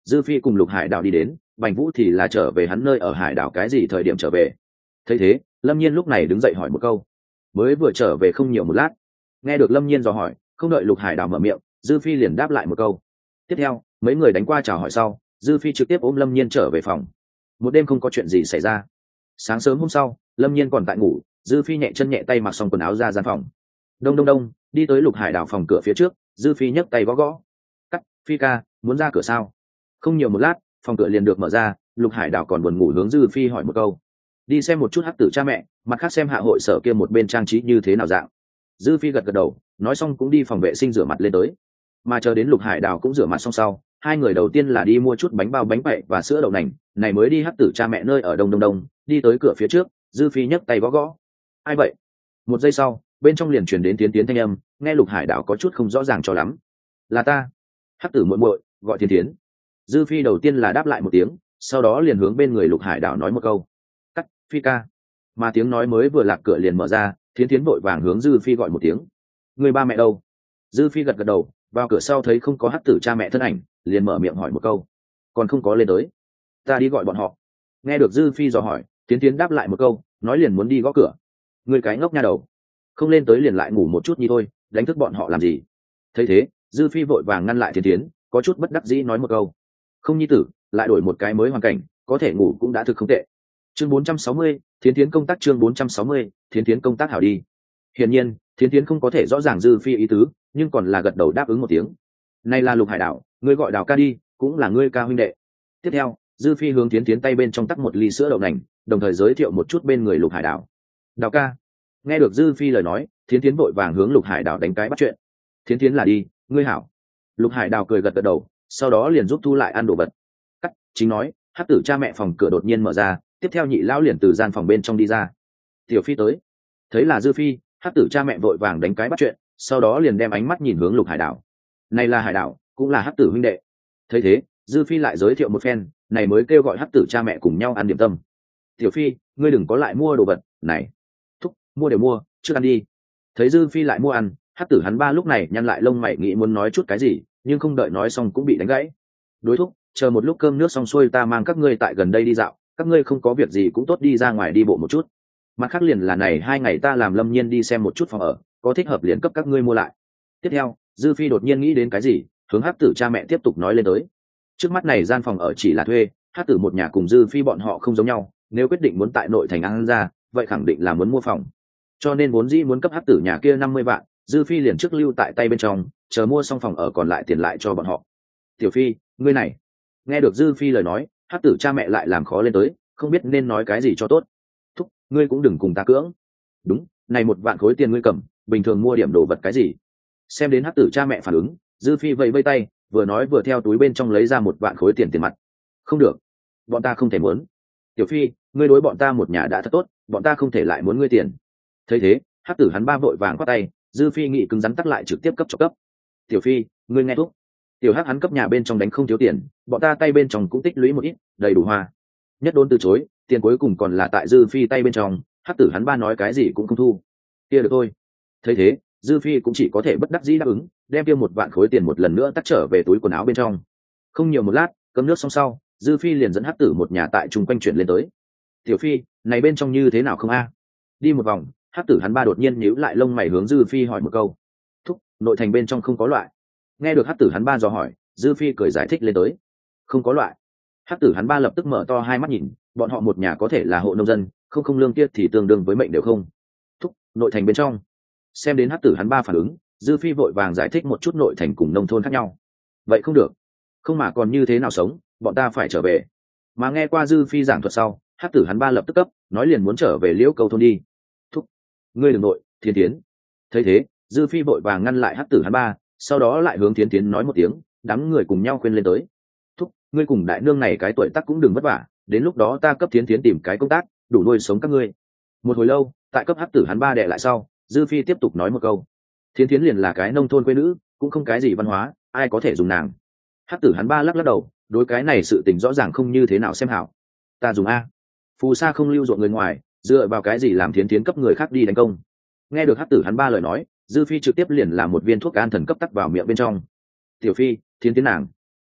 Dư Phi cùng Lục Hải Đào đi đến, Bành Vũ thì là trở về hắn nơi ở hải đảo cái gì thời điểm trở về. Thấy thế, Lâm Nhiên lúc này đứng dậy hỏi một câu. Mới vừa trở về không nhiều một lát. Nghe được Lâm Nhiên dò hỏi, không đợi Lục Hải Đào mở miệng, Dư Phi liền đáp lại một câu. Tiếp theo, mấy người đánh qua chào hỏi sau, Dư Phi trực tiếp ôm Lâm Nhiên trở về phòng. Một đêm không có chuyện gì xảy ra. Sáng sớm hôm sau, Lâm Nhiên còn tại ngủ, Dư Phi nhẹ chân nhẹ tay mặc xong quần áo ra gian phòng. Đông đông đông, đi tới Lục Hải Đào phòng cửa phía trước, Dư Phi nhấc tay gõ gõ. Cắt, Phi ca, muốn ra cửa sao? Không nhiều một lát, phòng cửa liền được mở ra, Lục Hải Đào còn buồn ngủ hướng Dư Phi hỏi một câu. Đi xem một chút hắc tử cha mẹ, mặt khác xem hạ hội sở kia một bên trang trí như thế nào dạng. Dư Phi gật gật đầu, nói xong cũng đi phòng vệ sinh rửa mặt lên tới. Mà chờ đến Lục Hải Đào cũng rửa mặt xong sau, hai người đầu tiên là đi mua chút bánh bao bánh quậy và sữa đậu nành, này mới đi hắc tử cha mẹ nơi ở đông đông đông, đi tới cửa phía trước, Dư Phi nhấc tay gõ gõ. Ai vậy? Một giây sau, bên trong liền truyền đến tiến thanh âm, nghe Lục Hải Đào có chút không rõ ràng cho lắm. Là ta. Hắc tử muội muội, gọi tiến. Dư Phi đầu tiên là đáp lại một tiếng, sau đó liền hướng bên người Lục Hải Đào nói một câu. Cắt, Phi ca. Mà tiếng nói mới vừa lạc cửa liền mở ra, tiến vội vàng hướng Dư Phi gọi một tiếng. Người ba mẹ đâu? Dư Phi gật gật đầu, vào cửa sau thấy không có hắc tử cha mẹ thân ảnh, liền mở miệng hỏi một câu. Còn không có lên tới. Ta đi gọi bọn họ. Nghe được Dư Phi dò hỏi, tiến đáp lại một câu, nói liền muốn đi gõ cửa. Người cái ngốc nha đầu. Không lên tới liền lại ngủ một chút như thôi, đánh thức bọn họ làm gì? Thấy thế, Dư Phi vội vàng ngăn lại tiến, có chút bất đắc dĩ nói một câu. Không nhi tử, lại đổi một cái mới hoàn cảnh, có thể ngủ cũng đã thực không tệ. Chương 460, Thiến công tác chương 460, Thiến công tác hảo đi. Hiển nhiên, Thiến không có thể rõ ràng Dư Phi ý tứ, nhưng còn là gật đầu đáp ứng một tiếng. Này là Lục Hải Đào, ngươi gọi Đào ca đi, cũng là ngươi ca huynh đệ. Tiếp theo, Dư Phi hướng Thiến tay bên trong tắc một ly sữa đậu nành, đồng thời giới thiệu một chút bên người Lục Hải Đào. Đào ca. Nghe được Dư Phi lời nói, Thiến vội vàng hướng Lục Hải Đào đánh cái bắt chuyện. Thiến là đi, ngươi hảo. Lục Hải Đào cười gật gật đầu, sau đó liền giúp thu lại ăn đồ vật. Cắt, chính nói, hắc tử cha mẹ phòng cửa đột nhiên mở ra, tiếp theo nhị lão liền từ gian phòng bên trong đi ra. Tiểu Phi tới. Thấy là Dư Phi, hắc tử cha mẹ vội vàng đánh cái bắt chuyện, sau đó liền đem ánh mắt nhìn hướng Lục Hải Đào. Này là Hải Đào, cũng là hắc tử huynh đệ. Thấy thế, Dư Phi lại giới thiệu một phen, này mới kêu gọi hắc tử cha mẹ cùng nhau ăn điểm tâm. Tiểu Phi, ngươi đừng có lại mua đồ vật, này. Thúc, mua đều mua, trước ăn đi. Thấy Dư Phi lại mua ăn, hắc tử hắn ba lúc này nhăn lại lông mày nghĩ muốn nói chút cái gì, nhưng không đợi nói xong cũng bị đánh gãy. Đối thúc, chờ một lúc cơm nước xong xuôi ta mang các ngươi tại gần đây đi dạo, các ngươi không có việc gì cũng tốt đi ra ngoài đi bộ một chút. Mặt khác liền là này 2 ngày ta làm Lâm Nhiên đi xem một chút phòng ở, có thích hợp liền cấp các ngươi mua lại. Tiếp theo, Dư Phi đột nhiên nghĩ đến cái gì, hướng hắc tử cha mẹ tiếp tục nói lên tới. Trước mắt này gian phòng ở chỉ là thuê, hắc tử một nhà cùng Dư Phi bọn họ không giống nhau, nếu quyết định muốn tại nội thành ăn ra, vậy khẳng định là muốn mua phòng. Cho nên vốn dĩ muốn cấp hắc tử nhà kia 50 vạn, Dư Phi liền trước lưu tại tay bên trong, chờ mua xong phòng ở còn lại tiền lại cho bọn họ. Tiểu Phi, ngươi này. Nghe được Dư Phi lời nói, hắc tử cha mẹ lại làm khó lên tới, không biết nên nói cái gì cho tốt. Thúc, ngươi cũng đừng cùng ta cưỡng. Đúng, này 1 vạn khối tiền ngươi cầm, bình thường mua điểm đồ vật cái gì. Xem đến hắc tử cha mẹ phản ứng, Dư Phi vẫy vẫy tay, vừa nói vừa theo túi bên trong lấy ra 1 vạn khối tiền mặt. Không được, bọn ta không thể muốn. Tiểu Phi, ngươi đối bọn ta một nhà đã thật tốt, bọn ta không thể lại muốn ngươi tiền. Thấy thế, hắc tử hắn ba vội vàng quát tay, Dư Phi nghĩ cứng rắn tắc lại trực tiếp cấp cho cấp. Tiểu Phi, ngươi nghe thúc. Tiểu hắc hắn cấp nhà bên trong đánh không thiếu tiền, bọn ta tay bên trong cũng tích lũy một ít, đầy đủ hoa. Nhất đốn từ chối, tiền cuối cùng còn là tại Dư Phi tay bên trong, hắc tử hắn ba nói cái gì cũng không thu. Kia được thôi. Thấy thế, Dư Phi cũng chỉ có thể bất đắc dĩ đáp ứng, đem kia 1 vạn khối tiền một lần nữa tắt trở về túi quần áo bên trong. Không nhiều một lát, cơm nước xong sau, Dư Phi liền dẫn hắc tử một nhà tại chung quanh chuyển lên tới. Tiểu Phi, này bên trong như thế nào không a? Đi một vòng, hắc tử hắn ba đột nhiên nhíu lại lông mày hướng Dư Phi hỏi một câu. Thúc, nội thành bên trong không có loại. Nghe được hắc tử hắn ba dò hỏi, Dư Phi cười giải thích lên tới. Không có loại. Hắc tử hắn ba lập tức mở to hai mắt nhìn, bọn họ một nhà có thể là hộ nông dân, không lương kia thì tương đương với mệnh đều không. Thúc, nội thành bên trong. Xem đến hắc tử hắn ba phản ứng, Dư Phi vội vàng giải thích một chút nội thành cùng nông thôn khác nhau. Vậy không được. Không mà còn như thế nào sống, bọn ta phải trở về. Mà nghe qua Dư Phi giảng thuật sau, hắc tử hắn ba lập tức cấp, nói liền muốn trở về Liễu Câu thôn đi. Thúc, ngươi đừng nội, Thiến. Thấy thế, Dư Phi vội vàng ngăn lại hắc tử hắn ba, sau đó lại hướng Thiến nói một tiếng, đám người cùng nhau khuyên lên tới. Thúc, ngươi cùng đại nương này cái tuổi tác cũng đừng vất vả, đến lúc đó ta cấp Thiến tìm cái công tác, đủ nuôi sống các ngươi. Một hồi lâu, tại cấp hắc tử hắn ba đè lại sau, Dư Phi tiếp tục nói một câu. Thiến liền là cái nông thôn quê nữ, cũng không cái gì văn hóa, ai có thể dùng nàng. Hắc tử hắn ba lắc đầu, đối cái này sự tình rõ ràng không như thế nào xem hảo. Ta dùng a. Phù sa không lưu ruộng người ngoài, dựa vào cái gì làm Thiến cấp người khác đi đánh công. Nghe được hắc tử hắn ba lời nói, Dư Phi trực tiếp liền làm một viên thuốc an thần cấp tắc vào miệng bên trong. Tiểu Phi, Thiến nàng.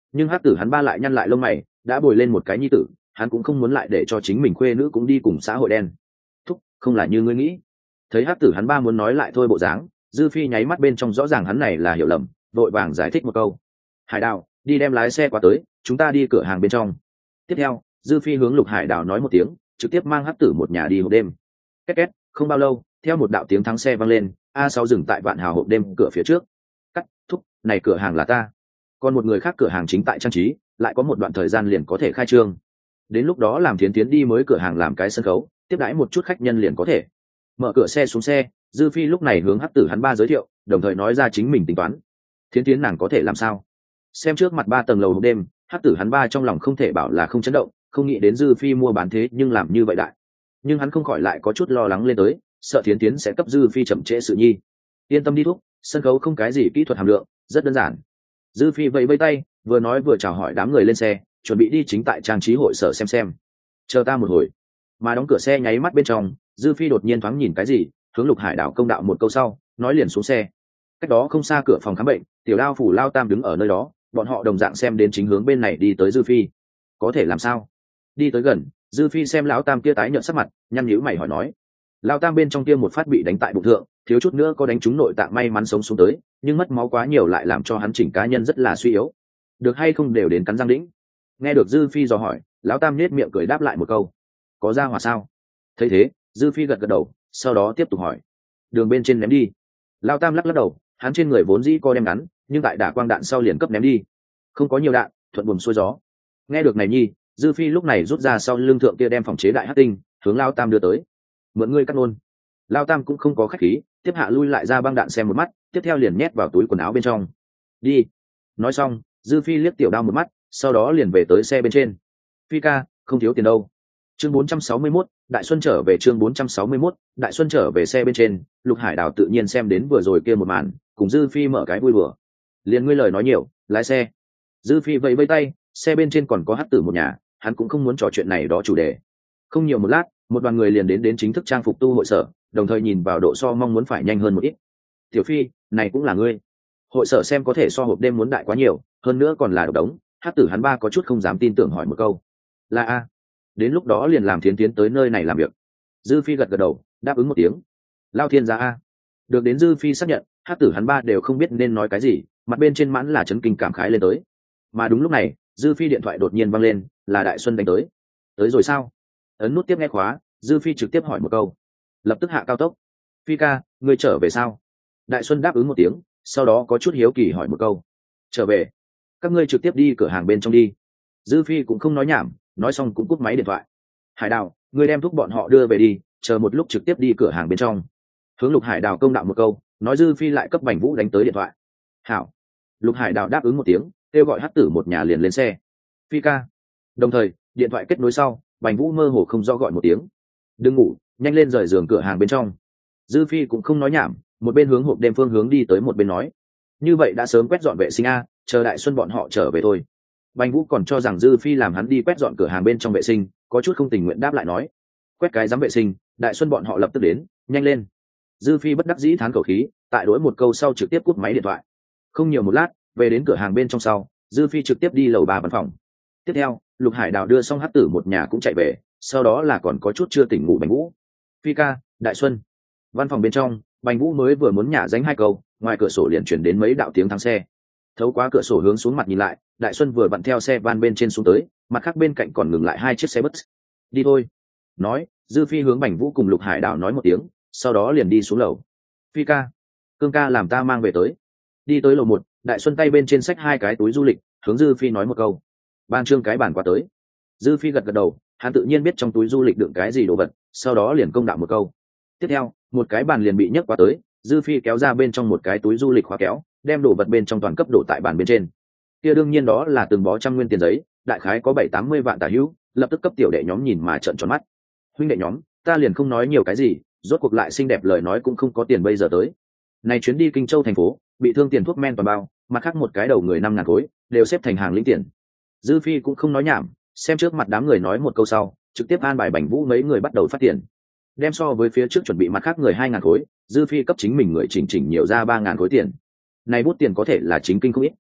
Nhưng hắc tử hắn ba lại nhăn lại lông mày, đã bồi lên một cái nhi tử, hắn cũng không muốn lại để cho chính mình khuê nữ cũng đi cùng xã hội đen. Thúc, không là như ngươi nghĩ. Thấy hắc tử hắn ba muốn nói lại thôi bộ dáng, Dư Phi nháy mắt bên trong rõ ràng hắn này là hiểu lầm, vội vàng giải thích một câu. Hải Đào, đi đem lái xe qua tới, chúng ta đi cửa hàng bên trong. Tiếp theo, Dư Phi hướng Lục Hải Đào nói một tiếng, trực tiếp mang hắc tử một nhà đi hộp đêm. Két két, không bao lâu, theo một đạo tiếng thắng xe vang lên, A6 dừng tại Vạn Hào hộp đêm cửa phía trước. Cắt, thúc, này cửa hàng là ta. Còn một người khác cửa hàng chính tại trang trí, lại có một đoạn thời gian liền có thể khai trương. Đến lúc đó làm Thiến Tiến đi mới cửa hàng làm cái sân khấu, tiếp đãi một chút khách nhân liền có thể. Mở cửa xe xuống xe, Dư Phi lúc này hướng hắc tử hắn ba giới thiệu, đồng thời nói ra chính mình tính toán. Thiến Tiến nàng có thể làm sao? Xem trước mặt 3 tầng lầu hộp đêm, hắc tử hắn ba trong lòng không thể bảo là không chấn động, không nghĩ đến Dư Phi mua bán thế nhưng làm như vậy đại. Nhưng hắn không khỏi lại có chút lo lắng lên tới, sợ Thiến Tiến sẽ cấp Dư Phi chậm trễ sự nhi. Yên tâm đi thúc, sân khấu không cái gì kỹ thuật hàm lượng, rất đơn giản. Dư Phi vẫy vẫy tay, vừa nói vừa chào hỏi đám người lên xe, chuẩn bị đi chính tại trang trí hội sở xem. Chờ ta một hồi. Mà đóng cửa xe nháy mắt bên trong, Dư Phi đột nhiên thoáng nhìn cái gì, hướng Lục Hải Đảo công đạo một câu sau, nói liền xuống xe. Cách đó không xa cửa phòng khám bệnh, Tiểu Đao phủ Lao Tam đứng ở nơi đó, bọn họ đồng dạng xem đến chính hướng bên này đi tới Dư Phi. Có thể làm sao? Đi tới gần, Dư Phi xem lão Tam kia tái nhợt sắc mặt, nhăn nhíu mày hỏi nói. Lao Tam bên trong kia một phát bị đánh tại bụng thượng, thiếu chút nữa có đánh trúng nội tạng, may mắn sống xuống tới, nhưng mất máu quá nhiều lại làm cho hắn chỉnh cá nhân rất là suy yếu. Được hay không đều đến cắn răng đĩnh. Nghe được Dư Phi dò hỏi, lão Tam nhếch miệng cười đáp lại một câu. Có ra hỏa sao? Thấy thế, Dư Phi gật gật đầu, sau đó tiếp tục hỏi. Đường bên trên ném đi. Lao Tam lắc lắc đầu, hắn trên người vốn dĩ co đem ngắn, nhưng tại đả quang đạn sau liền cấp ném đi. Không có nhiều đạn, thuận buồm xuôi gió. Nghe được này nhi, Dư Phi lúc này rút ra sau lưng thượng kia đem phòng chế đại hắc tinh, hướng Lao Tam đưa tới. Mượn ngươi cắt nôn. Lao Tam cũng không có khách khí, tiếp hạ lui lại ra băng đạn xem một mắt, tiếp theo liền nhét vào túi quần áo bên trong. Đi. Nói xong, Dư Phi liếc Tiểu Đao một mắt, sau đó liền về tới xe bên trên. Phi ca, không thiếu tiền đâu. Chương 461, Đại Xuân trở về. Chương 461, Đại Xuân trở về. Xe bên trên, Lục Hải Đào tự nhiên xem đến vừa rồi kia một màn, cùng Dư Phi mở cái vui vừa. Liền ngươi lời nói nhiều, lái xe. Dư Phi vẫy vẫy tay, xe bên trên còn có hắc tử một nhà, hắn cũng không muốn trò chuyện này đó chủ đề. Không nhiều một lát, một đoàn người liền đến chính thức trang phục tu hội sở, đồng thời nhìn vào độ so mong muốn phải nhanh hơn một ít. Tiểu Phi, này cũng là ngươi. Hội sở xem có thể so hộp đêm muốn đại quá nhiều, hơn nữa còn là độc đống. Hắc tử hắn ba có chút không dám tin tưởng hỏi một câu. Là a? Đến lúc đó liền làm Thiến Tiến tới nơi này làm việc. Dư Phi gật gật đầu, đáp ứng một tiếng. Lao thiên gia a. Được đến Dư Phi xác nhận, hắc tử hắn ba đều không biết nên nói cái gì, mặt bên trên mãn là chấn kinh cảm khái lên tới. Mà đúng lúc này, Dư Phi điện thoại đột nhiên vang lên, là Đại Xuân đánh tới. Tới rồi sao? Ấn nút tiếp nghe khóa, Dư Phi trực tiếp hỏi một câu. Lập tức hạ cao tốc. Phi ca, ngươi trở về sao? Đại Xuân đáp ứng một tiếng, sau đó có chút hiếu kỳ hỏi một câu. Trở về. Các ngươi trực tiếp đi cửa hàng bên trong đi. Dư Phi cũng không nói nhảm, nói xong cũng cúp máy điện thoại. Hải Đào, ngươi đem thúc bọn họ đưa về đi, chờ một lúc trực tiếp đi cửa hàng bên trong. Hướng Lục Hải Đào công đạo một câu, nói Dư Phi lại cấp Bành Vũ đánh tới điện thoại. Hảo. Lục Hải Đào đáp ứng một tiếng, kêu gọi hắc tử một nhà liền lên xe. Phi ca. Đồng thời, điện thoại kết nối sau, Bành Vũ mơ hồ không rõ gọi một tiếng. Đừng ngủ, nhanh lên rời giường cửa hàng bên trong. Dư Phi cũng không nói nhảm, một bên hướng hộp đêm phương hướng đi tới một bên nói. Như vậy đã sớm quét dọn vệ sinh a, chờ Đại Xuân bọn họ trở về thôi. Bành Vũ còn cho rằng Dư Phi làm hắn đi quét dọn cửa hàng bên trong vệ sinh, có chút không tình nguyện đáp lại nói. Quét cái dám vệ sinh, Đại Xuân bọn họ lập tức đến, nhanh lên. Dư Phi bất đắc dĩ thán khẩu khí, tại đối một câu sau trực tiếp cúp máy điện thoại. Không nhiều một lát, về đến cửa hàng bên trong sau, Dư Phi trực tiếp đi lầu 3 văn phòng. Tiếp theo, Lục Hải Đào đưa xong hắc tử một nhà cũng chạy về, sau đó là còn có chút chưa tỉnh ngủ Bành Vũ. Phi ca, Đại Xuân. Văn phòng bên trong, Bành Vũ mới vừa muốn nhả dánh 2 câu, ngoài cửa sổ liền chuyển đến mấy đạo tiếng thắng xe. Thấu qua cửa sổ hướng xuống mặt nhìn lại, Đại Xuân vừa vặn theo xe van bên trên xuống tới, mặt khác bên cạnh còn ngừng lại 2 chiếc xe bus. Đi thôi. Nói, Dư Phi hướng Bành Vũ cùng Lục Hải Đào nói một tiếng, sau đó liền đi xuống lầu. Phi ca, Cương ca làm ta mang về tới. Đi tới lầu 1, Đại Xuân tay bên trên xách 2 cái túi du lịch, hướng Dư Phi nói một câu. Ban trương cái bản qua tới. Dư Phi gật gật đầu, hắn tự nhiên biết trong túi du lịch đựng cái gì đồ vật, sau đó liền công đạo một câu. Tiếp theo, một cái bàn liền bị nhấc qua tới, Dư Phi kéo ra bên trong một cái túi du lịch khóa kéo, đem đồ vật bên trong toàn cấp đổ tại bàn bên trên. Kia đương nhiên đó là từng bó trăm nguyên tiền giấy, đại khái có 7-80 vạn tả hữu, lập tức cấp tiểu đệ nhóm nhìn mà trợn tròn mắt. Huynh đệ nhóm, ta liền không nói nhiều cái gì, rốt cuộc lại xinh đẹp lời nói cũng không có tiền bây giờ tới. Này chuyến đi Kinh Châu thành phố, bị thương tiền thuốc men toàn bao, mặt khác một cái đầu người 5.000 khối, đều xếp thành hàng lĩnh tiền. Dư Phi cũng không nói nhảm, xem trước mặt đám người nói một câu sau, trực tiếp an bài Bành Vũ mấy người bắt đầu phát tiền. Đem so với phía trước chuẩn bị mặt khác người 2.000 khối, Dư Phi cấp chính mình người chỉnh nhiều ra 3.000 khối tiền. Này bút tiền có thể là chính kinh không ít,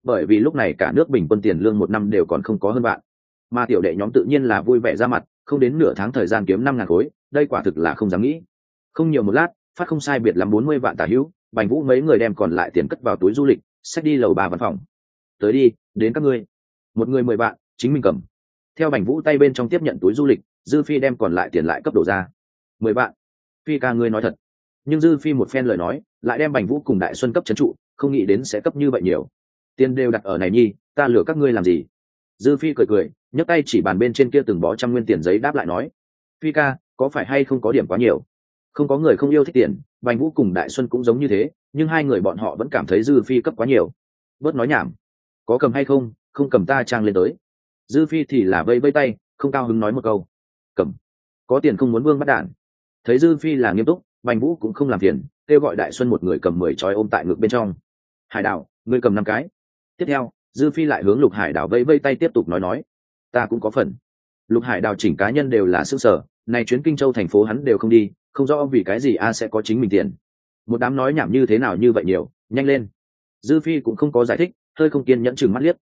bởi vì lúc này cả nước bình quân tiền lương một năm đều còn không có hơn vạn, mà tiểu đệ nhóm tự nhiên là vui vẻ ra mặt, không đến nửa tháng thời gian kiếm 5.000 khối, đây quả thực là không dám nghĩ. Không nhiều một lát, phát không sai biệt lắm 40 vạn tả hữu, Bành Vũ mấy người đem còn lại tiền cất vào túi du lịch, xách đi lầu 3 văn phòng. Tới đi, đến các ngươi. Một người 10 vạn, chính mình cầm. Theo Bành Vũ tay bên trong tiếp nhận túi du lịch, Dư Phi đem còn lại tiền lại cấp đổ ra. 10 vạn. Phi ca ngươi nói thật. Nhưng Dư Phi một phen lời nói, lại đem Bành Vũ cùng Đại Xuân cấp trấn trụ, không nghĩ đến sẽ cấp như vậy nhiều. Tiền đều đặt ở này nhi, ta lừa các ngươi làm gì? Dư Phi cười cười, nhấc tay chỉ bàn bên trên kia từng bó trăm nguyên tiền giấy đáp lại nói: Phi ca, có phải hay không có điểm quá nhiều? Không có người không yêu thích tiền, Bành Vũ cùng Đại Xuân cũng giống như thế, nhưng hai người bọn họ vẫn cảm thấy Dư Phi cấp quá nhiều. Bớt nói nhảm, có cầm hay không, không cầm ta trang lên tới. Dư Phi thì là vây vây tay, không cao hứng nói một câu: cầm. Có tiền không muốn vương bắt đạn. Thấy Dư Phi là nghiêm túc, Bành Vũ cũng không làm phiền, kêu gọi Đại Xuân một người cầm 10 trói ôm tại ngực bên trong. Hải Đảo, ngươi cầm 5 cái. Tiếp theo, Dư Phi lại hướng Lục Hải Đảo vây vây tay tiếp tục nói: ta cũng có phần. Lục Hải Đảo chỉnh cá nhân đều là sức sở, này chuyến Kinh Châu thành phố hắn đều không đi, không rõ vì cái gì a sẽ có chính mình tiền. Một đám nói nhảm như thế nào như vậy nhiều, nhanh lên. Dư Phi cũng không có giải thích, hơi không kiên nhẫn chừng mắt liếc.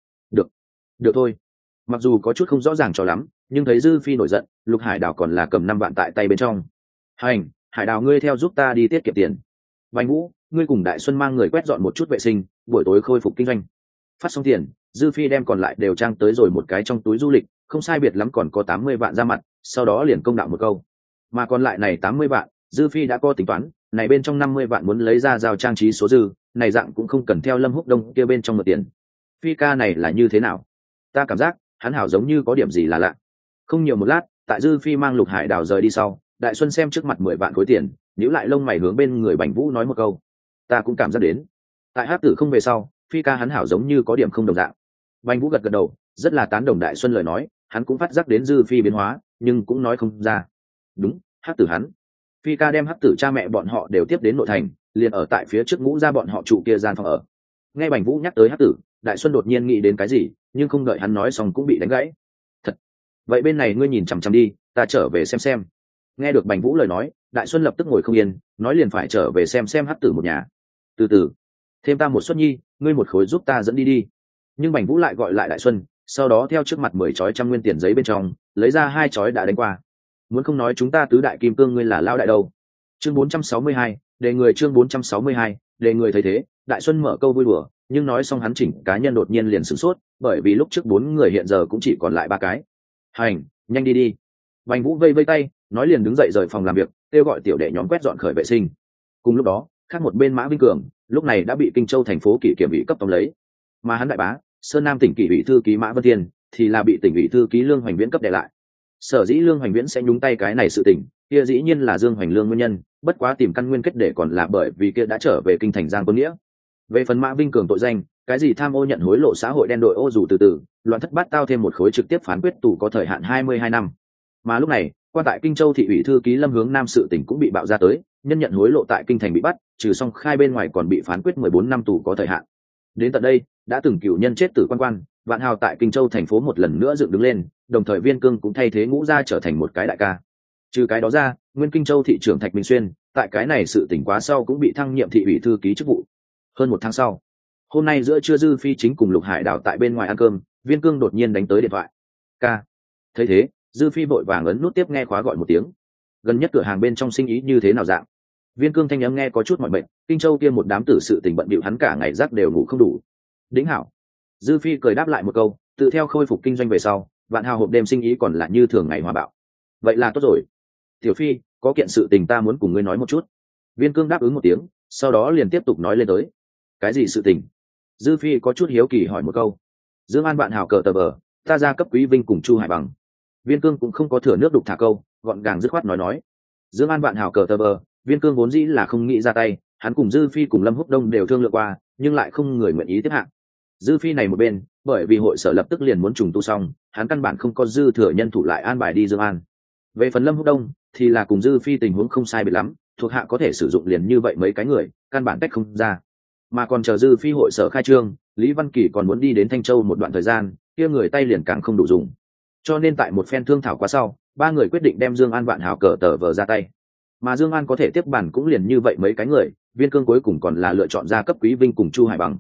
Được thôi. Mặc dù có chút không rõ ràng cho lắm, nhưng thấy Dư Phi nổi giận, Lục Hải Đảo còn là cầm 5 vạn tại tay bên trong. Hành, Hải Đảo ngươi theo giúp ta đi tiết kiệm tiền. Bành Vũ, ngươi cùng Đại Xuân mang người quét dọn một chút vệ sinh, buổi tối khôi phục kinh doanh. Phát xong tiền, Dư Phi đem còn lại đều trang tới rồi một cái trong túi du lịch, không sai biệt lắm còn có 80 vạn ra mặt, sau đó liền công đạo một câu. Mà còn lại này 80 vạn, Dư Phi đã có tính toán, này bên trong 50 vạn muốn lấy ra giao trang trí số dư, này dạng cũng không cần theo Lâm Húc Đông kia bên trong một tiền. Phi ca này là như thế nào? Ta cảm giác, hắn hảo giống như có điểm gì là lạ. Không nhiều một lát, tại Dư Phi mang Lục Hải Đảo rời đi sau, Đại Xuân xem trước mặt 10 vạn khối tiền, nhíu lại lông mày hướng bên người Bành Vũ nói một câu. Ta cũng cảm giác đến. Tại Hắc Tử không về sau, Phi ca hắn hảo giống như có điểm không đồng dạng. Bành Vũ gật gật đầu, rất là tán đồng Đại Xuân lời nói, hắn cũng phát giác đến Dư Phi biến hóa, nhưng cũng nói không ra. Đúng, Hắc Tử hắn. Phi ca đem Hắc Tử cha mẹ bọn họ đều tiếp đến nội thành, liền ở tại phía trước Ngũ gia bọn họ trụ kia gian phòng ở. Nghe Bành Vũ nhắc tới Hắc Tử, Đại Xuân đột nhiên nghĩ đến cái gì, nhưng không đợi hắn nói xong cũng bị đánh gãy. Thật. Vậy bên này ngươi nhìn chằm chằm đi, ta trở về xem. Nghe được Bành Vũ lời nói, Đại Xuân lập tức ngồi không yên, nói liền phải trở về xem Hắc Tử một nhà. Từ từ, thêm ta một suất nhi, ngươi một khối giúp ta dẫn đi. Nhưng Bành Vũ lại gọi lại Đại Xuân, sau đó theo trước mặt 10 chói trăm nguyên tiền giấy bên trong, lấy ra 2 chói đã đánh qua. Muốn không nói chúng ta tứ đại kim cương ngươi là lao đại đâu. Chương 462, đề người chương 462, đề người thấy thế, Đại Xuân mở câu vui đùa, nhưng nói xong hắn chỉnh cá nhân đột nhiên liền sửng sốt, bởi vì lúc trước 4 người hiện giờ cũng chỉ còn lại 3 cái. Hành, nhanh đi. Bành Vũ vây vây tay, nói liền đứng dậy rời phòng làm việc, kêu gọi tiểu đệ nhóm quét dọn khởi vệ sinh. Cùng lúc đó, khác một bên Mã Vinh Cường, lúc này đã bị Kinh Châu thành phố kỷ kiểm ủy cấp tóm lấy, mà hắn đại bá, Sơn Nam tỉnh kỷ ủy thư ký Mã Vân Thiên, thì là bị tỉnh ủy thư ký Lương Hoành Viễn cấp đè lại. Sở dĩ Lương Hoành Viễn sẽ nhúng tay cái này sự tình, kia dĩ nhiên là Dương Hoành Lương nguyên nhân, bất quá tìm căn nguyên kết để còn là bởi vì kia đã trở về kinh thành Giang Quân Nghĩa. Về phần Mã Vinh Cường tội danh, cái gì tham ô nhận hối lộ xã hội đen đội ô dù từ loạn thất bát tao thêm một khối trực tiếp phán quyết tù có thời hạn 22 năm. Mà lúc này, quan tại Kinh Châu thị ủy thư ký Lâm Hướng Nam sự tỉnh cũng bị bạo ra tới, nhân nhận hối lộ tại kinh thành bị bắt, trừ xong khai bên ngoài còn bị phán quyết 14 năm tù có thời hạn. Đến tận đây, đã từng cựu nhân chết tử quan, Vạn Hào tại Kinh Châu thành phố một lần nữa dựng đứng lên, đồng thời Viên Cương cũng thay thế Ngũ gia trở thành một cái đại ca. Trừ cái đó ra, nguyên Kinh Châu thị trưởng Thạch Minh Xuyên, tại cái này sự tỉnh quá sau cũng bị thăng nhiệm thị ủy thư ký chức vụ. Hơn 1 tháng sau, hôm nay giữa trưa Dư Phi chính cùng Lục Hải Đảo tại bên ngoài ăn cơm, Viên Cương đột nhiên đánh tới điện thoại. Ca. Thấy thế, Dư Phi vội vàng ấn nút tiếp nghe khóa gọi một tiếng. Gần nhất cửa hàng bên trong sinh ý như thế nào dạng? Viên Cương thanh âm nghe có chút mỏi mệt, Kinh Châu kia một đám tử sự tình bận bịu hắn cả ngày giấc đều ngủ không đủ. Đĩnh hảo. Dư Phi cười đáp lại một câu, tự theo khôi phục kinh doanh về sau, Vạn Hào hộp đêm sinh ý còn là như thường ngày hòa bạo. Vậy là tốt rồi. Tiểu Phi, có kiện sự tình ta muốn cùng ngươi nói một chút. Viên Cương đáp ứng một tiếng, sau đó liền tiếp tục nói lên tới. Cái gì sự tình? Dư Phi có chút hiếu kỳ hỏi một câu. Dương An Vạn Hào cờ tờ bờ, ta ra cấp Quý Vinh cùng Chu Hải Bằng. Viên Cương cũng không có thừa nước đục thả câu, gọn gàng dứt khoát nói. Dương An Vạn Hào cờ tờ bờ, Viên Cương vốn dĩ là không nghĩ ra tay, hắn cùng Dư Phi cùng Lâm Húc Đông đều thương lượng qua, nhưng lại không người nguyện ý tiếp hạng. Dư Phi này một bên, bởi vì hội sở lập tức liền muốn trùng tu xong, hắn căn bản không có dư thừa nhân thủ lại an bài đi Dương An. Về phần Lâm Húc Đông, thì là cùng Dư Phi tình huống không sai biệt lắm, thuộc hạ có thể sử dụng liền như vậy mấy cái người, căn bản tách không ra. Mà còn chờ Dư Phi hội sở khai trương, Lý Văn Kỳ còn muốn đi đến Thanh Châu một đoạn thời gian, kia người tay liền càng không đủ dùng. Cho nên tại một phen thương thảo qua sau, 3 người quyết định đem Dương An Vạn Hào cờ tờ vờ ra tay. Mà Dương An có thể tiếp bản cũng liền như vậy mấy cái người, Viên Cương cuối cùng còn là lựa chọn ra cấp Quý Vinh cùng Chu Hải Bằng.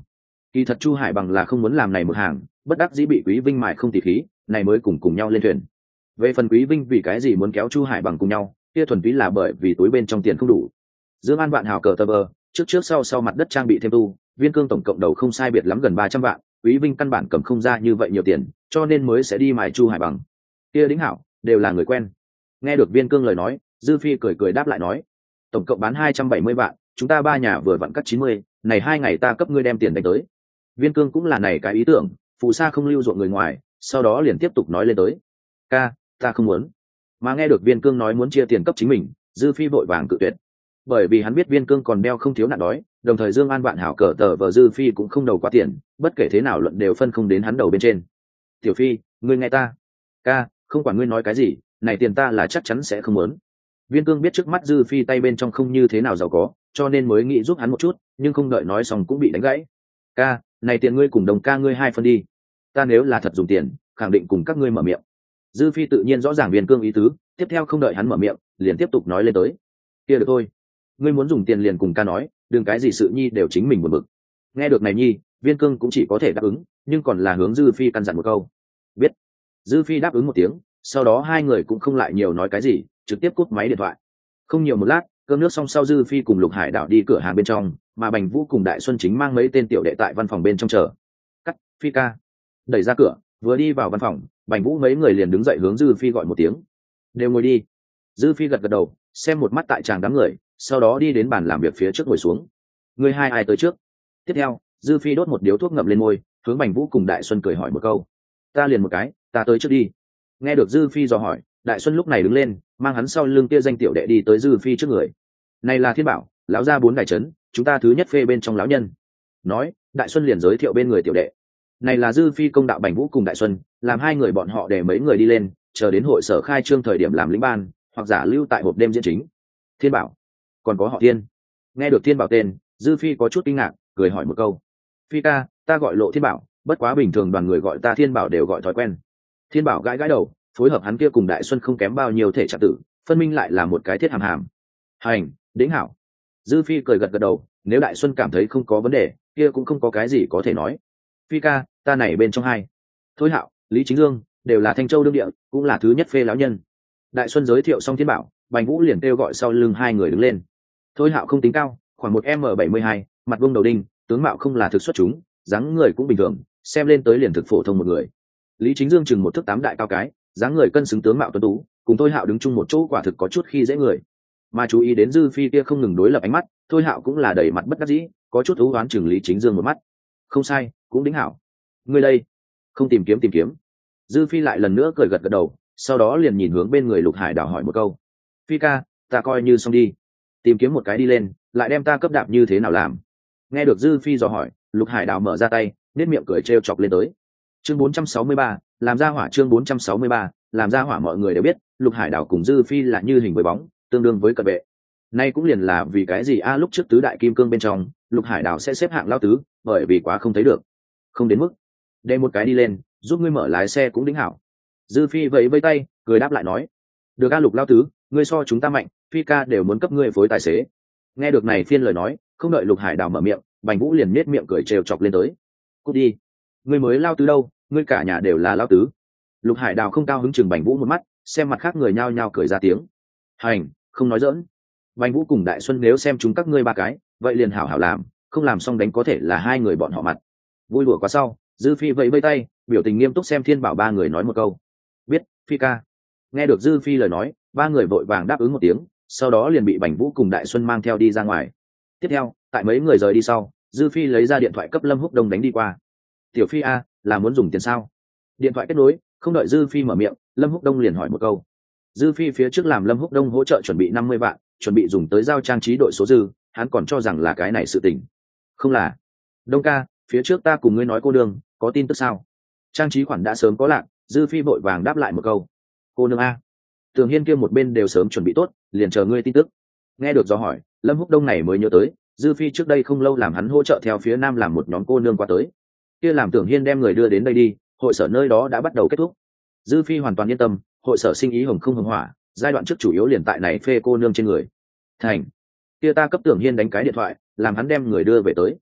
Kỳ thật Chu Hải Bằng là không muốn làm này một hàng, bất đắc dĩ bị Quý Vinh mài không tỉ khí, này mới cùng nhau lên thuyền. Về phần Quý Vinh vì cái gì muốn kéo Chu Hải Bằng cùng nhau, kia thuần túy là bởi vì túi bên trong tiền không đủ. Dương An Vạn Hào cờ tờ bờ, trước sau mặt đất trang bị thêm tu, Viên Cương tổng cộng đầu không sai biệt lắm gần 300 vạn, Quý Vinh căn bản cầm không ra như vậy nhiều tiền, cho nên mới sẽ đi mài Chu Hải Bằng. Kia đính hảo, đều là người quen. Nghe được Viên Cương lời nói, Dư Phi cười đáp lại nói, tổng cộng bán 270 vạn, chúng ta ba nhà vừa vặn cắt 90, này 2 ngày ta cấp ngươi đem tiền đánh tới. Viên Cương cũng là này cái ý tưởng, phù sa không lưu ruộng người ngoài, sau đó liền tiếp tục nói lên tới, ca, ta không muốn. Mà nghe được Viên Cương nói muốn chia tiền cấp chính mình, Dư Phi vội vàng cự tuyệt, bởi vì hắn biết Viên Cương còn đeo không thiếu nạn đói, đồng thời Dương An Vạn Hảo cờ tờ vờ Dư Phi cũng không đầu quá tiền, bất kể thế nào luận đều phân không đến hắn đầu bên trên. Tiểu Phi, ngươi nghe ta, ca, không quản ngươi nói cái gì, này tiền ta là chắc chắn sẽ không muốn. Viên Cương biết trước mắt Dư Phi tay bên trong không như thế nào giàu có, cho nên mới nghĩ giúp hắn một chút, nhưng không đợi nói xong cũng bị đánh gãy. Ca, này tiền ngươi cùng đồng ca ngươi hai phân đi, ta nếu là thật dùng tiền, khẳng định cùng các ngươi mở miệng. Dư Phi tự nhiên rõ ràng Viên Cương ý tứ, tiếp theo không đợi hắn mở miệng, liền tiếp tục nói lên tới. Kia được thôi, ngươi muốn dùng tiền liền cùng ca nói, đừng cái gì sự nhi đều chính mình buồn bực. Nghe được này nhi, Viên Cương cũng chỉ có thể đáp ứng, nhưng còn là hướng Dư Phi căn dặn một câu. Biết. Dư Phi đáp ứng một tiếng, sau đó hai người cũng không lại nhiều nói cái gì, trực tiếp cúp máy điện thoại. Không nhiều một lát, cơm nước xong sau Dư Phi cùng Lục Hải Đảo đi cửa hàng bên trong, mà Bành Vũ cùng Đại Xuân chính mang mấy tên tiểu đệ tại văn phòng bên trong chờ. Cắt, Phi ca. Đẩy ra cửa, vừa đi vào văn phòng, Bành Vũ mấy người liền đứng dậy hướng Dư Phi gọi một tiếng. Đều ngồi đi. Dư Phi gật đầu, xem một mắt tại tràng đám người, sau đó đi đến bàn làm việc phía trước ngồi xuống. Người hai ai tới trước? Tiếp theo, Dư Phi đốt một điếu thuốc ngậm lên môi, hướng Bành Vũ cùng Đại Xuân cười hỏi một câu. Ta liền một cái, ta tới trước đi. Nghe được Dư Phi dò hỏi, Đại Xuân lúc này đứng lên, mang hắn sau lưng kia danh tiểu đệ đi tới Dư Phi trước người. Này là Thiên Bảo, lão gia bốn đại trấn, chúng ta thứ nhất phê bên trong lão nhân. Nói, Đại Xuân liền giới thiệu bên người tiểu đệ. Này là Dư Phi công đạo Bành Vũ cùng Đại Xuân, làm hai người bọn họ để mấy người đi lên, chờ đến hội sở khai trương thời điểm làm lĩnh ban, hoặc giả lưu tại hộp đêm diễn chính. Thiên Bảo, còn có họ Thiên. Nghe được Thiên Bảo tên, Dư Phi có chút kinh ngạc, cười hỏi một câu. Phi ca, ta gọi Lộ Thiên Bảo, bất quá bình thường đoàn người gọi ta Thiên Bảo đều gọi thói quen. Thiên Bảo gãi gãi đầu, phối hợp hắn kia cùng Đại Xuân không kém bao nhiêu thể trạng tử, phân minh lại là một cái thiết hàm hàm. Hành, đĩnh hảo. Dư Phi cười gật đầu, nếu Đại Xuân cảm thấy không có vấn đề, kia cũng không có cái gì có thể nói. Phi ca, ta này bên trong hai. Thôi Hạo, Lý Chính Dương, đều là Thanh Châu đương địa, cũng là thứ nhất phê lão nhân. Đại Xuân giới thiệu xong Thiên Bảo, Bành Vũ liền kêu gọi sau lưng hai người đứng lên. Thôi Hạo không tính cao, khoảng 1m72, mặt vuông đầu đinh, tướng mạo không là thực xuất chúng, dáng người cũng bình thường, xem lên tới liền thực phổ thông một người. Lý Chính Dương chừng 1 thước 8 đại cao cái, dáng người cân xứng tướng mạo tuấn tú, cùng Thôi Hạo đứng chung một chỗ quả thực có chút khi dễ người. Mà chú ý đến Dư Phi kia không ngừng đối lập ánh mắt, Thôi Hạo cũng là đầy mặt bất đắc dĩ, có chút ưu oán chừng Lý Chính Dương một mắt. Không sai, cũng đính hảo. Ngươi đây, không tìm kiếm. Dư Phi lại lần nữa cười gật đầu, sau đó liền nhìn hướng bên người Lục Hải Đảo hỏi một câu. Phi ca, ta coi như xong đi. Tìm kiếm một cái đi lên, lại đem ta cấp đạp như thế nào làm? Nghe được Dư Phi dò hỏi, Lục Hải Đảo mở ra tay, nét miệng cười trêu chọc lên tới. Chương 463, làm ra hỏa. Chương 463, làm ra hỏa. Mọi người đều biết, Lục Hải Đảo cùng Dư Phi là như hình với bóng, tương đương với cận vệ. Nay cũng liền là vì cái gì lúc trước tứ đại kim cương bên trong, Lục Hải Đảo sẽ xếp hạng lao tứ, bởi vì quá không thấy được. Không đến mức. Đây một cái đi lên, giúp ngươi mở lái xe cũng đính hảo. Dư Phi vẫy vẫy tay, cười đáp lại nói. Được Lục lao tứ, ngươi so chúng ta mạnh, Phi ca đều muốn cấp ngươi phối tài xế. Nghe được này phiên lời nói, không đợi Lục Hải Đảo mở miệng, Bành Vũ liền nết miệng cười trêu chọc lên tới. Cút đi. Ngươi mới lao tứ đâu, ngươi cả nhà đều là lao tứ. Lục Hải Đào không cao hứng chừng Bành Vũ một mắt, xem mặt khác người nhao nhao cười ra tiếng. Hành, không nói giỡn. Bành Vũ cùng Đại Xuân nếu xem chúng các ngươi ba cái, vậy liền hảo hảo làm, không làm xong đánh có thể là hai người bọn họ mặt. Vui đùa quá sau, Dư Phi vẫy vẫy tay, biểu tình nghiêm túc xem Thiên Bảo ba người nói một câu. Biết, Phi ca. Nghe được Dư Phi lời nói, ba người vội vàng đáp ứng một tiếng, sau đó liền bị Bành Vũ cùng Đại Xuân mang theo đi ra ngoài. Tiếp theo, tại mấy người rời đi sau, Dư Phi lấy ra điện thoại cấp Lâm Húc Đông đánh đi qua. Tiểu Phi a, là muốn dùng tiền sao? Điện thoại kết nối, không đợi Dư Phi mở miệng, Lâm Húc Đông liền hỏi một câu. Dư Phi phía trước làm Lâm Húc Đông hỗ trợ chuẩn bị 50 vạn, chuẩn bị dùng tới giao trang trí đội số dư, hắn còn cho rằng là cái này sự tình. Không là. Đông ca, phía trước ta cùng ngươi nói cô đương, có tin tức sao? Trang trí khoản đã sớm có lạc, Dư Phi vội vàng đáp lại một câu. Cô nương a. Tường Hiên kia một bên đều sớm chuẩn bị tốt, liền chờ ngươi tin tức. Nghe được do hỏi, Lâm Húc Đông này mới nhớ tới, Dư Phi trước đây không lâu làm hắn hỗ trợ theo phía nam làm một nhóm cô nương qua tới. Kia làm Tưởng Hiên đem người đưa đến đây đi, hội sở nơi đó đã bắt đầu kết thúc. Dư Phi hoàn toàn yên tâm, hội sở sinh ý hồng không hồng hỏa, giai đoạn trước chủ yếu liền tại này phê cô nương trên người. Thành, kia ta cấp Tưởng Hiên đánh cái điện thoại, làm hắn đem người đưa về tới.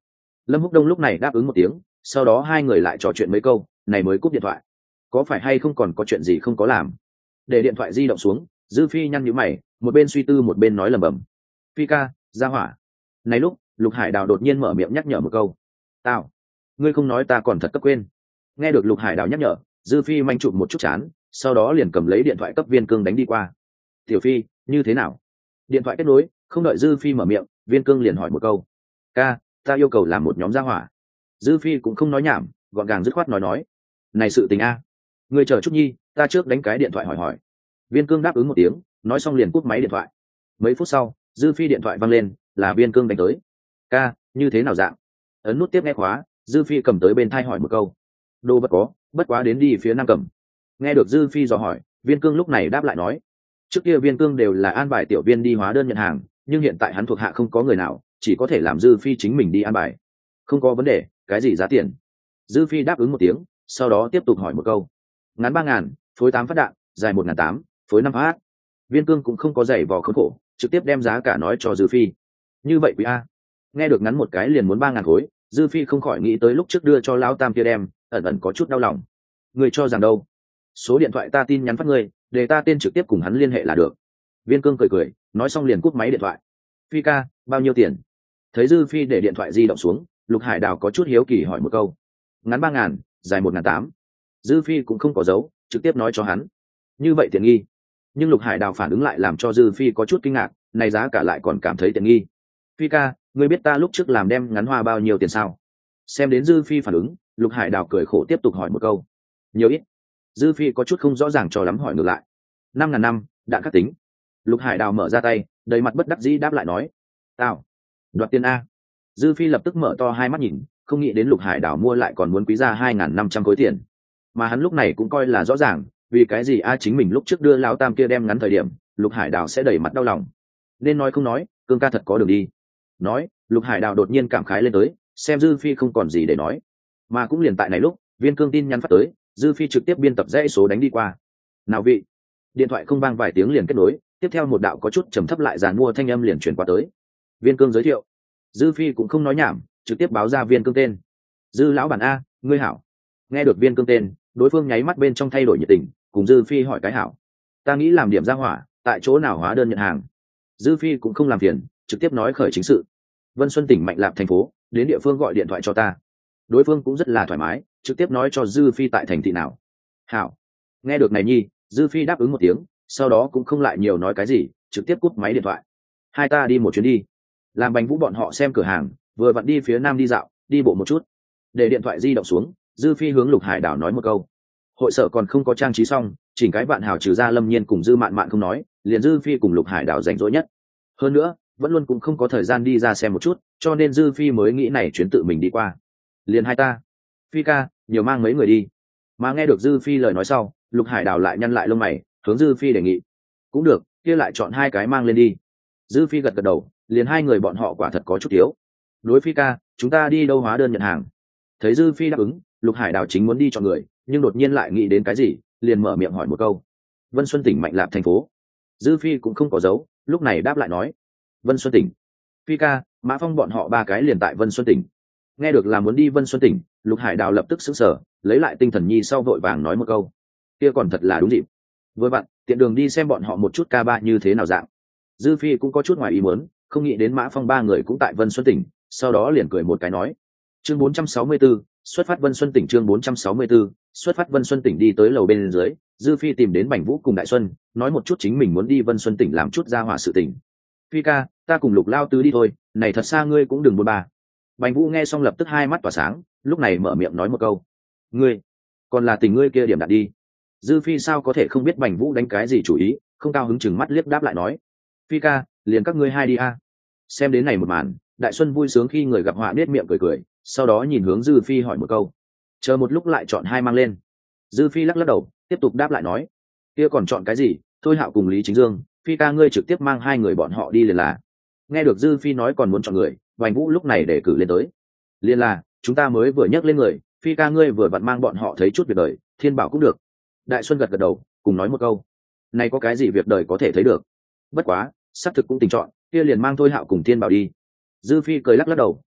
Lâm Húc Đông lúc này đáp ứng một tiếng, sau đó hai người lại trò chuyện mấy câu, này mới cúp điện thoại. Có phải hay không còn có chuyện gì không có làm? Để điện thoại di động xuống, Dư Phi nhăn nhíu mày, một bên suy tư một bên nói lẩm bẩm. Phi ca, ra hỏa. Này lúc, Lục Hải Đào đột nhiên mở miệng nhắc nhở một câu. Tao, ngươi không nói ta còn thật cấp quên. Nghe được Lục Hải Đào nhắc nhở, Dư Phi manh chụp một chút chán, sau đó liền cầm lấy điện thoại cấp Viên Cương đánh đi qua. Tiểu Phi, như thế nào? Điện thoại kết nối, không đợi Dư Phi mở miệng, Viên Cương liền hỏi một câu. Ca, ta yêu cầu làm một nhóm gia hỏa. Dư Phi cũng không nói nhảm, gọn gàng dứt khoát nói. Này sự tình a, ngươi chờ chút nhi, ta trước đánh cái điện thoại hỏi. Viên Cương đáp ứng một tiếng, nói xong liền cúp máy điện thoại. Mấy phút sau, Dư Phi điện thoại văng lên, là Viên Cương đánh tới. Ca, như thế nào dạng? Ấn nút tiếp nghe khóa, Dư Phi cầm tới bên thai hỏi một câu. Đồ vật có, bất quá đến đi phía Nam Cẩm. Nghe được Dư Phi dò hỏi, Viên Cương lúc này đáp lại nói. Trước kia Viên Cương đều là an bài tiểu viên đi hóa đơn nhận hàng, nhưng hiện tại hắn thuộc hạ không có người nào, chỉ có thể làm Dư Phi chính mình đi an bài. Không có vấn đề, cái gì giá tiền? Dư Phi đáp ứng một tiếng, sau đó tiếp tục hỏi một câu. Ngắn 3.000, phối 8 phát đạn, dài 1.800, phối 5 phát. Viên Cương cũng không có giày vò khốn khổ, trực tiếp đem giá cả nói cho Dư Phi. Như vậy quý a. Nghe được ngắn một cái liền muốn 3.000 khối, Dư Phi không khỏi nghĩ tới lúc trước đưa cho lão tam kia đem, ẩn ẩn có chút đau lòng. Người cho rằng đâu? Số điện thoại ta tin nhắn phát ngươi, để ta tên trực tiếp cùng hắn liên hệ là được. Viên Cương cười, nói xong liền cúp máy điện thoại. Phi ca, bao nhiêu tiền? Thấy Dư Phi để điện thoại di động xuống, Lục Hải Đào có chút hiếu kỳ hỏi một câu. Ngắn 3.000, dài 1.800. Dư Phi cũng không có dấu, trực tiếp nói cho hắn. Như vậy tiện nghi. Nhưng Lục Hải Đào phản ứng lại làm cho Dư Phi có chút kinh ngạc, này giá cả lại còn cảm thấy tiện nghi. Phi ca, ngươi biết ta lúc trước làm đem ngắn hoa bao nhiêu tiền sao? Xem đến Dư Phi phản ứng, Lục Hải Đào cười khổ tiếp tục hỏi một câu. Nhiều ít? Dư Phi có chút không rõ ràng cho lắm hỏi ngược lại. 5.000 năm, đạn khắc tính. Lục Hải Đào mở ra tay, đầy mặt bất đắc dĩ đáp lại nói. Tao, đoạt tiền a. Dư Phi lập tức mở to hai mắt nhìn, không nghĩ đến Lục Hải Đào mua lại còn muốn quý ra 2.500 khối tiền. Mà hắn lúc này cũng coi là rõ ràng, vì cái gì chính mình lúc trước đưa lão tam kia đem ngắn thời điểm, Lục Hải Đào sẽ đẩy mặt đau lòng. Nên nói không nói, Cương ca thật có đường đi. Nói, Lục Hải Đào đột nhiên cảm khái lên tới, xem Dư Phi không còn gì để nói. Mà cũng liền tại này lúc, Viên Cương tin nhắn phát tới, Dư Phi trực tiếp biên tập dãy số đánh đi qua. Nào vị? Điện thoại không vang vài tiếng liền kết nối, tiếp theo một đạo có chút trầm thấp lại dàn mua thanh âm liền truyền qua tới. Viên Cương giới thiệu. Dư Phi cũng không nói nhảm, trực tiếp báo ra Viên Cương tên. Dư lão bản a, ngươi hảo. Nghe được Viên Cương tên, đối phương nháy mắt bên trong thay đổi nhiệt tình, cùng Dư Phi hỏi cái hảo. Ta nghĩ làm điểm ra hỏa, tại chỗ nào hóa đơn nhận hàng. Dư Phi cũng không làm phiền, trực tiếp nói khởi chính sự. Vân Xuân tỉnh Mạnh Lạp thành phố, đến địa phương gọi điện thoại cho ta. Đối phương cũng rất là thoải mái, trực tiếp nói cho Dư Phi tại thành thị nào. Hảo. Nghe được này nhi, Dư Phi đáp ứng một tiếng, sau đó cũng không lại nhiều nói cái gì, trực tiếp cúp máy điện thoại. Hai ta đi một chuyến đi. Làm Bành Vũ bọn họ xem cửa hàng, vừa vặn đi phía nam đi dạo, đi bộ một chút. Để điện thoại di động xuống, Dư Phi hướng Lục Hải Đào nói một câu. Hội sở còn không có trang trí xong, chỉnh cái bạn hảo trừ ra Lâm Nhiên cùng Dư Mạn Mạn không nói, liền Dư Phi cùng Lục Hải Đào rảnh rỗi nhất. Hơn nữa, vẫn luôn cũng không có thời gian đi ra xem một chút, cho nên Dư Phi mới nghĩ này chuyến tự mình đi qua. Liền hai ta. Phi ca, nhiều mang mấy người đi. Mà nghe được Dư Phi lời nói sau, Lục Hải Đào lại nhăn lại lông mày, hướng Dư Phi đề nghị. Cũng được, kia lại chọn hai cái mang lên đi. Dư Phi gật gật đầu, liền hai người bọn họ quả thật có chút thiếu. Đối Phi ca, chúng ta đi đâu hóa đơn nhận hàng. Thấy Dư Phi đáp ứng, Lục Hải Đào chính muốn đi chọn người, nhưng đột nhiên lại nghĩ đến cái gì, liền mở miệng hỏi một câu. Vân Xuân tỉnh Mạnh Lạp thành phố. Dư Phi cũng không có dấu, lúc này đáp lại nói. Vân Xuân tỉnh. Phi ca, Mã Phong bọn họ ba cái liền tại Vân Xuân tỉnh. Nghe được là muốn đi Vân Xuân tỉnh, Lục Hải Đào lập tức sững sờ, lấy lại tinh thần nhi sau vội vàng nói một câu. Kia còn thật là đúng dịp. Vừa vặn, tiện đường đi xem bọn họ một chút ca ba như thế nào dạng. Dư Phi cũng có chút ngoài ý muốn, không nghĩ đến Mã Phong ba người cũng tại Vân Xuân tỉnh, sau đó liền cười một cái nói. Chương 464, xuất phát Vân Xuân tỉnh. Chương 464, xuất phát Vân Xuân tỉnh. Đi tới lầu bên dưới, Dư Phi tìm đến Bành Vũ cùng Đại Xuân, nói một chút chính mình muốn đi Vân Xuân tỉnh làm chút gia hỏa sự tỉnh. Phi ca, ta cùng Lục lao tứ đi thôi, này thật xa ngươi cũng đừng buồn bà. Bành Vũ nghe xong lập tức hai mắt tỏa sáng, lúc này mở miệng nói một câu. Ngươi, còn là tình ngươi kia điểm đặt đi. Dư Phi sao có thể không biết Bành Vũ đánh cái gì chủ ý, không cao hứng chừng mắt liếc đáp lại nói. Phi ca, liền các ngươi hai đi a. Xem đến này một màn, Đại Xuân vui sướng khi người gặp họa nết miệng cười, sau đó nhìn hướng Dư Phi hỏi một câu. Chờ một lúc lại chọn hai mang lên. Dư Phi lắc lắc đầu, tiếp tục đáp lại nói. Kia còn chọn cái gì, thôi Hạo cùng Lý Chính Dương, Phi ca ngươi trực tiếp mang hai người bọn họ đi liền là. Nghe được Dư Phi nói còn muốn chọn người, Bành Vũ lúc này để cử lên tới. Liền là, chúng ta mới vừa nhắc lên người, Phi ca ngươi vừa vặn mang bọn họ thấy chút việc đời, Thiên Bảo cũng được. Đại Xuân gật gật đầu, cùng nói một câu. Này có cái gì việc đời có thể thấy được. Bất quá, xác thực cũng tình chọn, kia liền mang thôi Hạo cùng Thiên Bảo đi. Dư Phi cười lắc lắc đầu,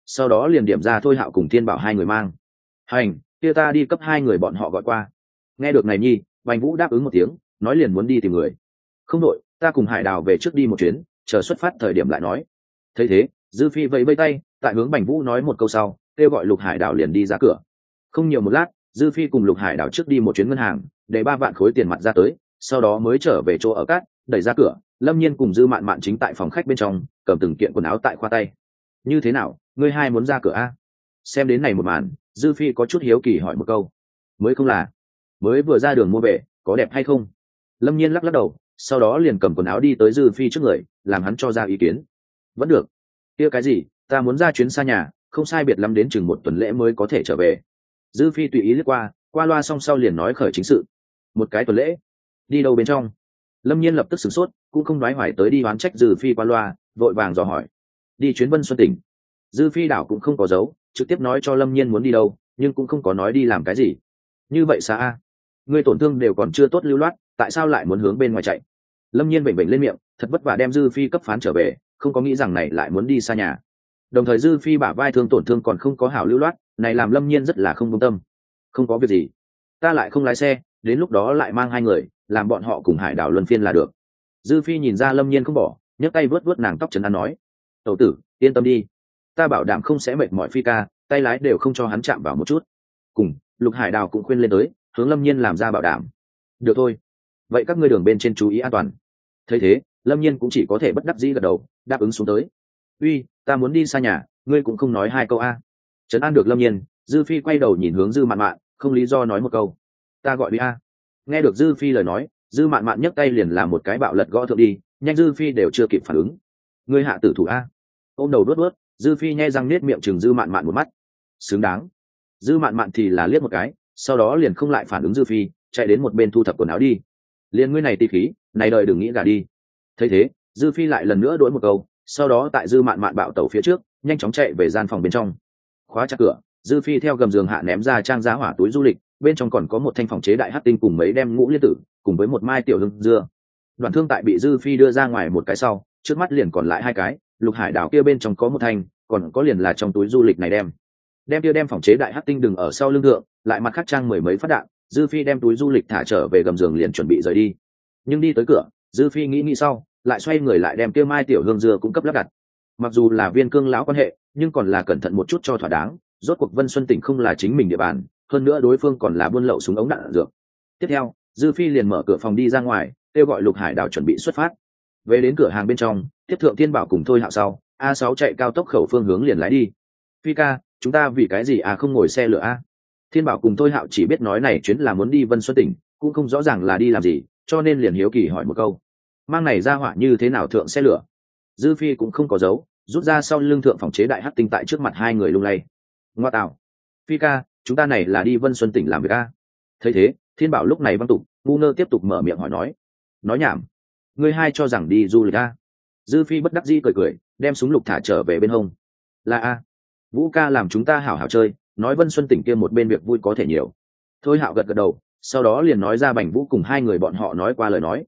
sau đó liền điểm ra Thôi Hạo cùng Thiên Bảo hai người mang. Hành, kia ta đi cấp hai người bọn họ gọi qua. Nghe được này nhi, Bành Vũ đáp ứng một tiếng, nói liền muốn đi tìm người. Không đội, ta cùng Hải Đào về trước đi một chuyến, chờ xuất phát thời điểm lại nói. Thấy thế, Dư Phi vẫy vẫy tay, tại hướng Bành Vũ nói một câu sau, kêu gọi Lục Hải Đào liền đi ra cửa. Không nhiều một lát, Dư Phi cùng Lục Hải Đào trước đi một chuyến ngân hàng, để 3 vạn khối tiền mặt ra tới, sau đó mới trở về chỗ ở cát, đẩy ra cửa. Lâm Nhiên cùng Dư Mạn Mạn chính tại phòng khách bên trong, cầm từng kiện quần áo tại khoa tay. Như thế nào, ngươi hai muốn ra cửa a? Xem đến này một màn, Dư Phi có chút hiếu kỳ hỏi một câu. Mới không là, mới vừa ra đường mua về, có đẹp hay không? Lâm Nhiên lắc lắc đầu, sau đó liền cầm quần áo đi tới Dư Phi trước người, làm hắn cho ra ý kiến. Vẫn được. Kia cái gì, ta muốn ra chuyến xa nhà, không sai biệt lắm đến chừng 1 tuần lễ mới có thể trở về. Dư Phi tùy ý lướt qua loa xong sau liền nói khởi chính sự. Một cái tuần lễ, đi đâu bên trong? Lâm Nhiên lập tức sửng sốt, cũng không nói hoài tới đi oán trách Dư Phi qua loa, vội vàng dò hỏi. Đi chuyến Vân Xuân tỉnh. Dư Phi đảo cũng không có giấu, trực tiếp nói cho Lâm Nhiên muốn đi đâu, nhưng cũng không có nói đi làm cái gì. Như vậy xa a, ngươi tổn thương đều còn chưa tốt lưu loát, tại sao lại muốn hướng bên ngoài chạy? Lâm Nhiên bệnh lên miệng, thật vất vả đem Dư Phi cấp phán trở về, không có nghĩ rằng này lại muốn đi xa nhà. Đồng thời Dư Phi bả vai thương tổn thương còn không có hảo lưu loát, này làm Lâm Nhiên rất là không công tâm. Không có việc gì, ta lại không lái xe, đến lúc đó lại mang 2 người, làm bọn họ cùng Hải Đảo luân phiên là được. Dư Phi nhìn ra Lâm Nhiên không bỏ, nhấc tay vuốt vuốt nàng tóc trấn an nói. Tẩu tử, yên tâm đi, ta bảo đảm không sẽ mệt mỏi Phi ca, tay lái đều không cho hắn chạm vào một chút. Cùng Lục Hải Đào cũng khuyên lên tới, hướng Lâm Nhiên làm ra bảo đảm. Được thôi, vậy các ngươi đường bên trên chú ý an toàn. Thấy thế, Lâm Nhiên cũng chỉ có thể bất đắc dĩ gật đầu, đáp ứng xuống tới. Uy, ta muốn đi xa nhà, ngươi cũng không nói 2 câu a. Trấn an được Lâm Nhiên, Dư Phi quay đầu nhìn hướng Dư Mạn Mạn, không lý do nói một câu. Ta gọi đi a. Nghe được Dư Phi lời nói, Dư Mạn Mạn nhấc tay liền làm một cái bạo lật gõ thượng đi, nhanh Dư Phi đều chưa kịp phản ứng. Ngươi hạ tử thủ a. Ôm đầu đuốt đuốt, Dư Phi nhe răng nết miệng chừng Dư Mạn Mạn một mắt. Xứng đáng. Dư Mạn Mạn thì là liếc một cái, sau đó liền không lại phản ứng Dư Phi, chạy đến một bên thu thập quần áo đi. Liên ngươi này tỉ khí, này đời đừng nghĩ gả đi. Thấy thế, Dư Phi lại lần nữa đuổi một câu, sau đó tại Dư Mạn Mạn bạo tẩu phía trước, nhanh chóng chạy về gian phòng bên trong. Khóa chặt cửa, Dư Phi theo gầm giường hạ ném ra trang giá hỏa túi du lịch, bên trong còn có một thanh phòng chế đại hắc tinh cùng mấy đem ngũ liên tử, cùng với một mai tiểu hương dưa. Đoạn thương tại bị Dư Phi đưa ra ngoài một cái sau, trước mắt liền còn lại 2 cái, Lục Hải Đào kia bên trong có một thanh, còn có liền là trong túi du lịch này đem phòng chế đại hắc tinh đừng ở sau lưng thượng, lại mặt khác trang 10 mấy phát đạn. Dư Phi đem túi du lịch thả trở về gầm giường liền chuẩn bị rời đi, nhưng đi tới cửa, Dư Phi nghĩ sau, lại xoay người lại đem kia mai tiểu hương dưa cũng cấp lắp đặt. Mặc dù là viên cương lão quan hệ, nhưng còn là cẩn thận một chút cho thỏa đáng, rốt cuộc Vân Xuân tỉnh không là chính mình địa bàn, hơn nữa đối phương còn là buôn lậu súng ống đạn dược. Tiếp theo, Dư Phi liền mở cửa phòng đi ra ngoài, kêu gọi Lục Hải Đào chuẩn bị xuất phát. Về đến cửa hàng bên trong, tiếp thượng Thiên Bảo cùng Thôi Hạo sau, A6 chạy cao tốc khẩu phương hướng liền lái đi. Phi ca, chúng ta vì cái gì không ngồi xe lửa a? Thiên Bảo cùng Thôi Hạo chỉ biết nói này chuyến là muốn đi Vân Xuân tỉnh, cũng không rõ ràng là đi làm gì, cho nên liền hiếu kỳ hỏi một câu. Mang này ra hỏa như thế nào thượng xe lửa? Dư Phi cũng không có giấu, rút ra sau lưng thượng phòng chế đại hắc tinh tại trước mặt 2 người lung lay. Ngoa tạo, Phi ca, chúng ta này là đi Vân Xuân tỉnh làm việc a? Thấy thế, Thiên Bảo lúc này văng tục, ngu ngơ tiếp tục mở miệng hỏi nói nhảm, ngươi hai cho rằng đi du lịch a? Dư Phi bất đắc dĩ cười, đem súng lục thả trở về bên hông. Là a, Vũ ca làm chúng ta hảo hảo chơi, nói Vân Xuân tỉnh kia một bên việc vui có thể nhiều. Thôi Hạo gật đầu, sau đó liền nói ra Bành Vũ cùng 2 người bọn họ nói qua lời nói.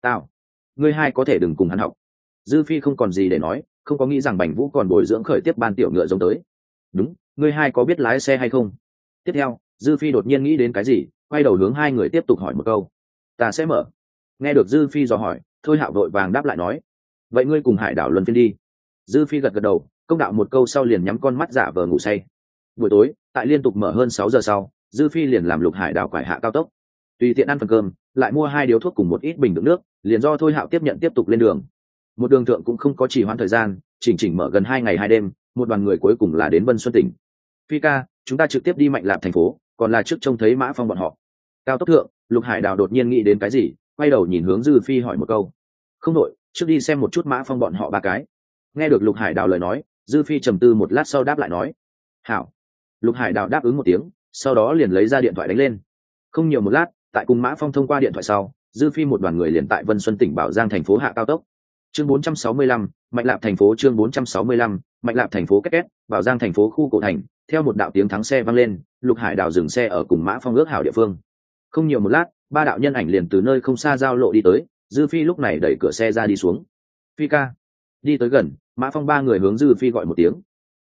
Ngươi hai có thể đừng cùng hắn học. Dư Phi không còn gì để nói, không có nghĩ rằng Bành Vũ còn bồi dưỡng khởi tiếp ban tiểu ngựa giống tới. Đúng, ngươi hai có biết lái xe hay không? Tiếp theo, Dư Phi đột nhiên nghĩ đến cái gì, quay đầu hướng 2 người tiếp tục hỏi một câu. Ta sẽ mở. Nghe được Dư Phi dò hỏi, Thôi Hạo vội vàng đáp lại nói. Vậy ngươi cùng Hải Đảo luân phiên đi. Dư Phi gật đầu, công đạo một câu sau liền nhắm con mắt giả vờ ngủ say. Buổi tối, tại liên tục mở hơn 6 giờ sau, Dư Phi liền làm Lục Hải Đảo quải hạ cao tốc. Tùy tiện ăn phần cơm, lại mua 2 điếu thuốc cùng một ít bình đựng nước, liền do Thôi Hạo tiếp nhận tiếp tục lên đường. Một đường thượng cũng không có trì hoãn thời gian, chỉnh mở gần 2 ngày 2 đêm, một đoàn người cuối cùng là đến Vân Xuân tỉnh. Phi ca, chúng ta trực tiếp đi Mạnh Lạp thành phố, còn là trước trông thấy Mã Phong bọn họ. Cao tốc thượng, Lục Hải Đào đột nhiên nghĩ đến cái gì, quay đầu nhìn hướng Dư Phi hỏi một câu. Không đội, trước đi xem một chút Mã Phong bọn họ 3 cái. Nghe được Lục Hải Đào lời nói, Dư Phi trầm tư một lát sau đáp lại nói. Hảo. Lục Hải Đào đáp ứng một tiếng, sau đó liền lấy ra điện thoại đánh lên. Không nhiều một lát, tại cùng Mã Phong thông qua điện thoại sau, Dư Phi một đoàn người liền tại Vân Xuân tỉnh Bảo Giang thành phố hạ cao tốc. Chương 465, Mạnh Lạp thành phố. Chương 465, Mạnh Lạp thành phố két, Bảo Giang thành phố khu cổ thành. Theo một đạo tiếng thắng xe vang lên, Lục Hải Đào dừng xe ở cùng Mã Phong ước hảo địa phương. Không nhiều một lát, 3 đạo nhân ảnh liền từ nơi không xa giao lộ đi tới. Dư Phi lúc này đẩy cửa xe ra đi xuống. Phi ca. Đi tới gần, Mã Phong 3 người hướng Dư Phi gọi một tiếng.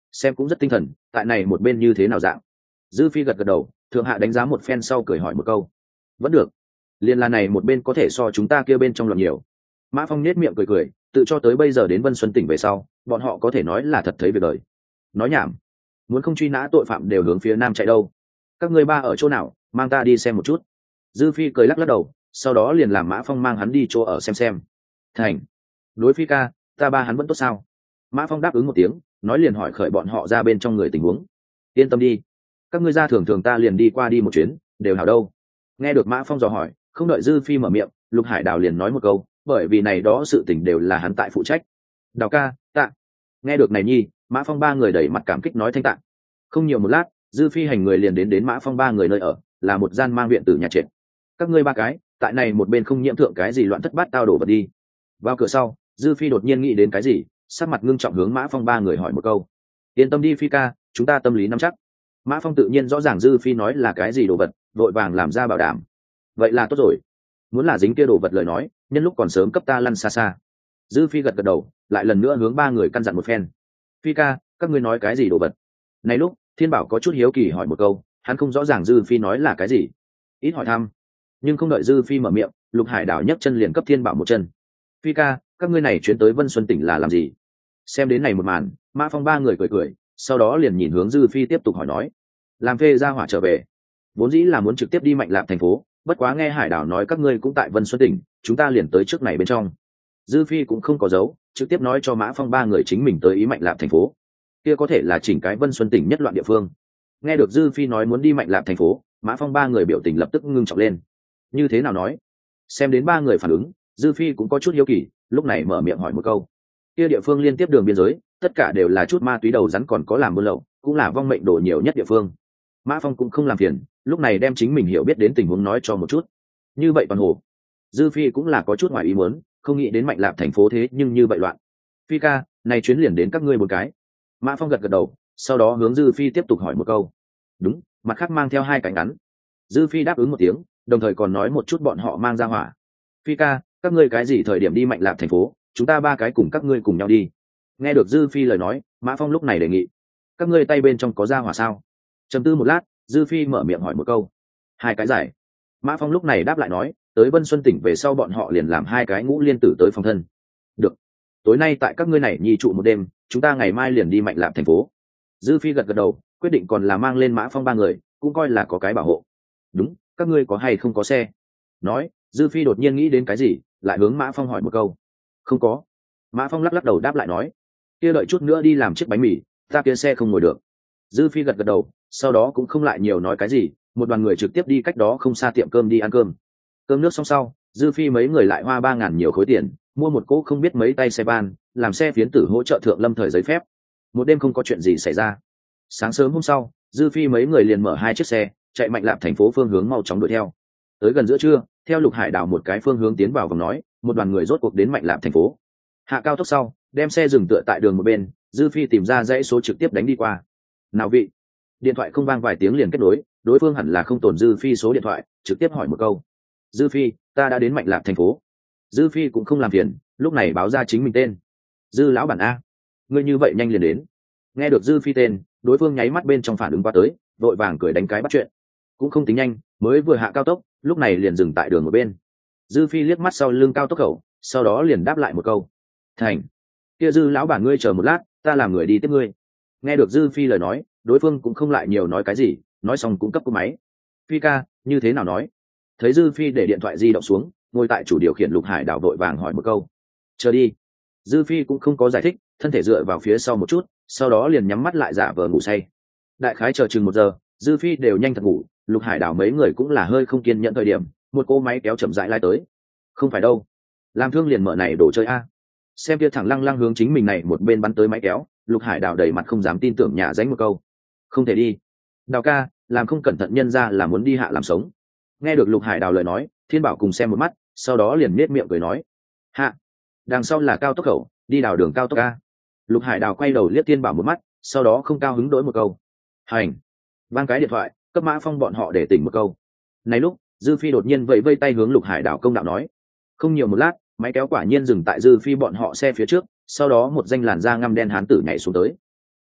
xem cũng rất tinh thần, tại này một bên như thế nào dạng? Dư Phi gật gật đầu, thượng hạ đánh giá một phen sau cười hỏi một câu. Vẫn được. Liên là này một bên có thể so chúng ta kia bên trong loạn nhiều. Mã Phong nhếch miệng cười cười, tự cho tới bây giờ đến Vân Xuân tỉnh về sau, bọn họ có thể nói là thật thấy việc đời. Nói nhảm, muốn không truy nã tội phạm đều hướng phía nam chạy đâu. Các ngươi ba ở chỗ nào, mang ta đi xem một chút. Dư Phi cười lắc lắc đầu, sau đó liền làm Mã Phong mang hắn đi chỗ ở xem. Thành. Đối Phi ca, ta ba hắn vẫn tốt sao? Mã Phong đáp ứng một tiếng, nói liền hỏi khởi bọn họ ra bên trong người tình huống. Yên tâm đi, các ngươi ra thường thường ta liền đi qua đi một chuyến, đều hảo đâu. Nghe được Mã Phong dò hỏi, không đợi Dư Phi mở miệng, Lục Hải Đào liền nói một câu, bởi vì này đó sự tình đều là hắn tại phụ trách. Đào ca, tạ. Nghe được này nhi, Mã Phong ba người đẩy mặt cảm kích nói thanh tạ. Không nhiều một lát, Dư Phi hành người liền đến Mã Phong ba người nơi ở, là một gian mang viện tử nhà trệt. Các ngươi ba cái, tại này một bên không nhiễm thượng cái gì loạn thất bát tao đổ vật đi. Vào cửa sau, Dư Phi đột nhiên nghĩ đến cái gì, sắc mặt ngưng trọng hướng Mã Phong ba người hỏi một câu. Yên tâm đi Phi ca, chúng ta tâm lý nắm chắc. Mã Phong tự nhiên rõ ràng Dư Phi nói là cái gì đồ vật, vội vàng làm ra bảo đảm. Vậy là tốt rồi, muốn là dính kia đồ vật lời nói, nhân lúc còn sớm cấp ta lăn xa xa. Dư Phi gật gật đầu, lại lần nữa hướng ba người căn dặn một phen. Phi ca, các ngươi nói cái gì đồ vật? Này lúc Thiên Bảo có chút hiếu kỳ hỏi một câu, hắn không rõ ràng Dư Phi nói là cái gì, ít hỏi thăm. Nhưng không đợi Dư Phi mở miệng, Lục Hải Đảo nhấc chân liền cấp Thiên Bảo một chân. Phi ca, các ngươi này chuyến tới Vân Xuân tỉnh là làm gì? Xem đến này một màn, Mã Phong ba người cười cười, sau đó liền nhìn hướng Dư Phi tiếp tục hỏi nói. Làm phê ra hỏa trở về, vốn dĩ là muốn trực tiếp đi Mạnh Lạp thành phố, bất quá nghe Hải Đảo nói các ngươi cũng tại Vân Xuân tỉnh, chúng ta liền tới trước này bên trong. Dư Phi cũng không có giấu, trực tiếp nói cho Mã Phong ba người chính mình tới ý Mạnh Lạp thành phố, kia có thể là chỉnh cái Vân Xuân tỉnh nhất loạn địa phương. Nghe được Dư Phi nói muốn đi Mạnh Lạp thành phố, Mã Phong ba người biểu tình lập tức ngưng trọng lên. Như thế nào nói? Xem đến ba người phản ứng, Dư Phi cũng có chút hiếu kỳ, lúc này mở miệng hỏi một câu. Kia địa phương liên tiếp đường biên giới, tất cả đều là chút ma túy đầu rắn còn có làm buôn lậu, cũng là vong mệnh đồ nhiều nhất địa phương. Mã Phong cũng không làm phiền, lúc này đem chính mình hiểu biết đến tình huống nói cho một chút. Như vậy toàn hồ. Dư Phi cũng là có chút ngoài ý muốn, không nghĩ đến Mạnh Lạp thành phố thế nhưng như vậy loạn. Phi ca, này chuyến liền đến các ngươi một cái. Mã Phong gật gật đầu, sau đó hướng Dư Phi tiếp tục hỏi một câu. Đúng, mặt khác mang theo hai cánh ngắn. Dư Phi đáp ứng một tiếng, đồng thời còn nói một chút bọn họ mang ra hỏa. Phi ca, các ngươi cái gì thời điểm đi Mạnh Lạp thành phố, chúng ta ba cái cùng các ngươi cùng nhau đi. Nghe được Dư Phi lời nói, Mã Phong lúc này đề nghị. Các ngươi tay bên trong có ra hỏa sao? Trầm tư một lát, Dư Phi mở miệng hỏi một câu. Hai cái giải. Mã Phong lúc này đáp lại nói, tới Vân Xuân tỉnh về sau bọn họ liền làm hai cái ngũ liên tử tới phòng thân. Được. Tối nay tại các ngươi này nhi trụ một đêm, chúng ta ngày mai liền đi Mạnh Lạp thành phố. Dư Phi gật gật đầu, quyết định còn là mang lên Mã Phong ba người, cũng coi là có cái bảo hộ. Đúng, các ngươi có hay không có xe? Nói, Dư Phi đột nhiên nghĩ đến cái gì, lại hướng Mã Phong hỏi một câu. Không có. Mã Phong lắc lắc đầu đáp lại nói. Kia đợi chút nữa đi làm chiếc bánh mì, ta kia xe không ngồi được. Dư Phi gật gật đầu, sau đó cũng không lại nhiều nói cái gì, một đoàn người trực tiếp đi cách đó không xa tiệm cơm đi ăn cơm. Cơm nước xong sau, Dư Phi mấy người lại hoa 3.000 nhiều khối tiền, mua một cỗ không biết mấy tay xe van, làm xe phiến tử hỗ trợ Thượng Lâm thời giấy phép. Một đêm không có chuyện gì xảy ra. Sáng sớm hôm sau, Dư Phi mấy người liền mở hai chiếc xe, chạy Mạnh Lạp thành phố phương hướng mau chóng đuổi theo. Tới gần giữa trưa, theo Lục Hải Đảo một cái phương hướng tiến vào vòng nói, một đoàn người rốt cuộc đến Mạnh Lạp thành phố. Hạ cao tốc sau, đem xe dừng tựa tại đường một bên, Dư Phi tìm ra dãy số trực tiếp đánh đi qua. Nào vị? Điện thoại không vang vài tiếng liền kết nối, đối phương hẳn là không tồn Dư Phi số điện thoại, trực tiếp hỏi một câu. Dư Phi, ta đã đến Mạnh Lạp thành phố. Dư Phi cũng không làm phiền, lúc này báo ra chính mình tên. Dư lão bản a, ngươi như vậy nhanh liền đến. Nghe được Dư Phi tên, đối phương nháy mắt bên trong phản ứng qua tới, vội vàng cười đánh cái bắt chuyện. Cũng không tính nhanh, mới vừa hạ cao tốc, lúc này liền dừng tại đường một bên. Dư Phi liếc mắt sau lưng cao tốc khẩu, sau đó liền đáp lại một câu. Thành. Kia Dư lão bản ngươi chờ một lát, ta làm người đi tiếp ngươi. Nghe được Dư Phi lời nói, đối phương cũng không lại nhiều nói cái gì, nói xong cũng cấp cú máy. Phi ca, như thế nào nói? Thấy Dư Phi để điện thoại di động xuống, ngồi tại chủ điều khiển Lục Hải Đảo vội vàng hỏi một câu. Chờ đi. Dư Phi cũng không có giải thích, thân thể dựa vào phía sau một chút, sau đó liền nhắm mắt lại giả vờ ngủ say. Đại khái chờ chừng 1 giờ, Dư Phi đều nhanh thật ngủ, Lục Hải Đảo mấy người cũng là hơi không kiên nhẫn thời điểm, một cô máy kéo chậm rãi lai tới. Không phải đâu, làm thương liền mở này đồ chơi a. Xem kia thẳng lăng lăng hướng chính mình này một bên bắn tới máy kéo, Lục Hải Đảo đầy mặt không dám tin tưởng nhả dánh một câu. Không thể đi. Đào ca, làm không cẩn thận nhân ra là muốn đi hạ làm sống. Nghe được Lục Hải Đảo lời nói, Thiên Bảo cùng xem một mắt, sau đó liền nết miệng cười nói. Hạ, đằng sau là cao tốc khẩu, đi đào đường cao tốc a. Lục Hải Đảo quay đầu liếc Thiên Bảo một mắt, sau đó không cao hứng đổi một câu. Hành. Vang cái điện thoại, cấp Mã Phong bọn họ để tỉnh một câu. Này lúc, Dư Phi đột nhiên vẫy vây tay hướng Lục Hải Đảo công đạo nói. Không nhiều một lát, máy kéo quả nhiên dừng tại Dư Phi bọn họ xe phía trước, sau đó một danh làn da ngăm đen hán tử nhảy xuống tới.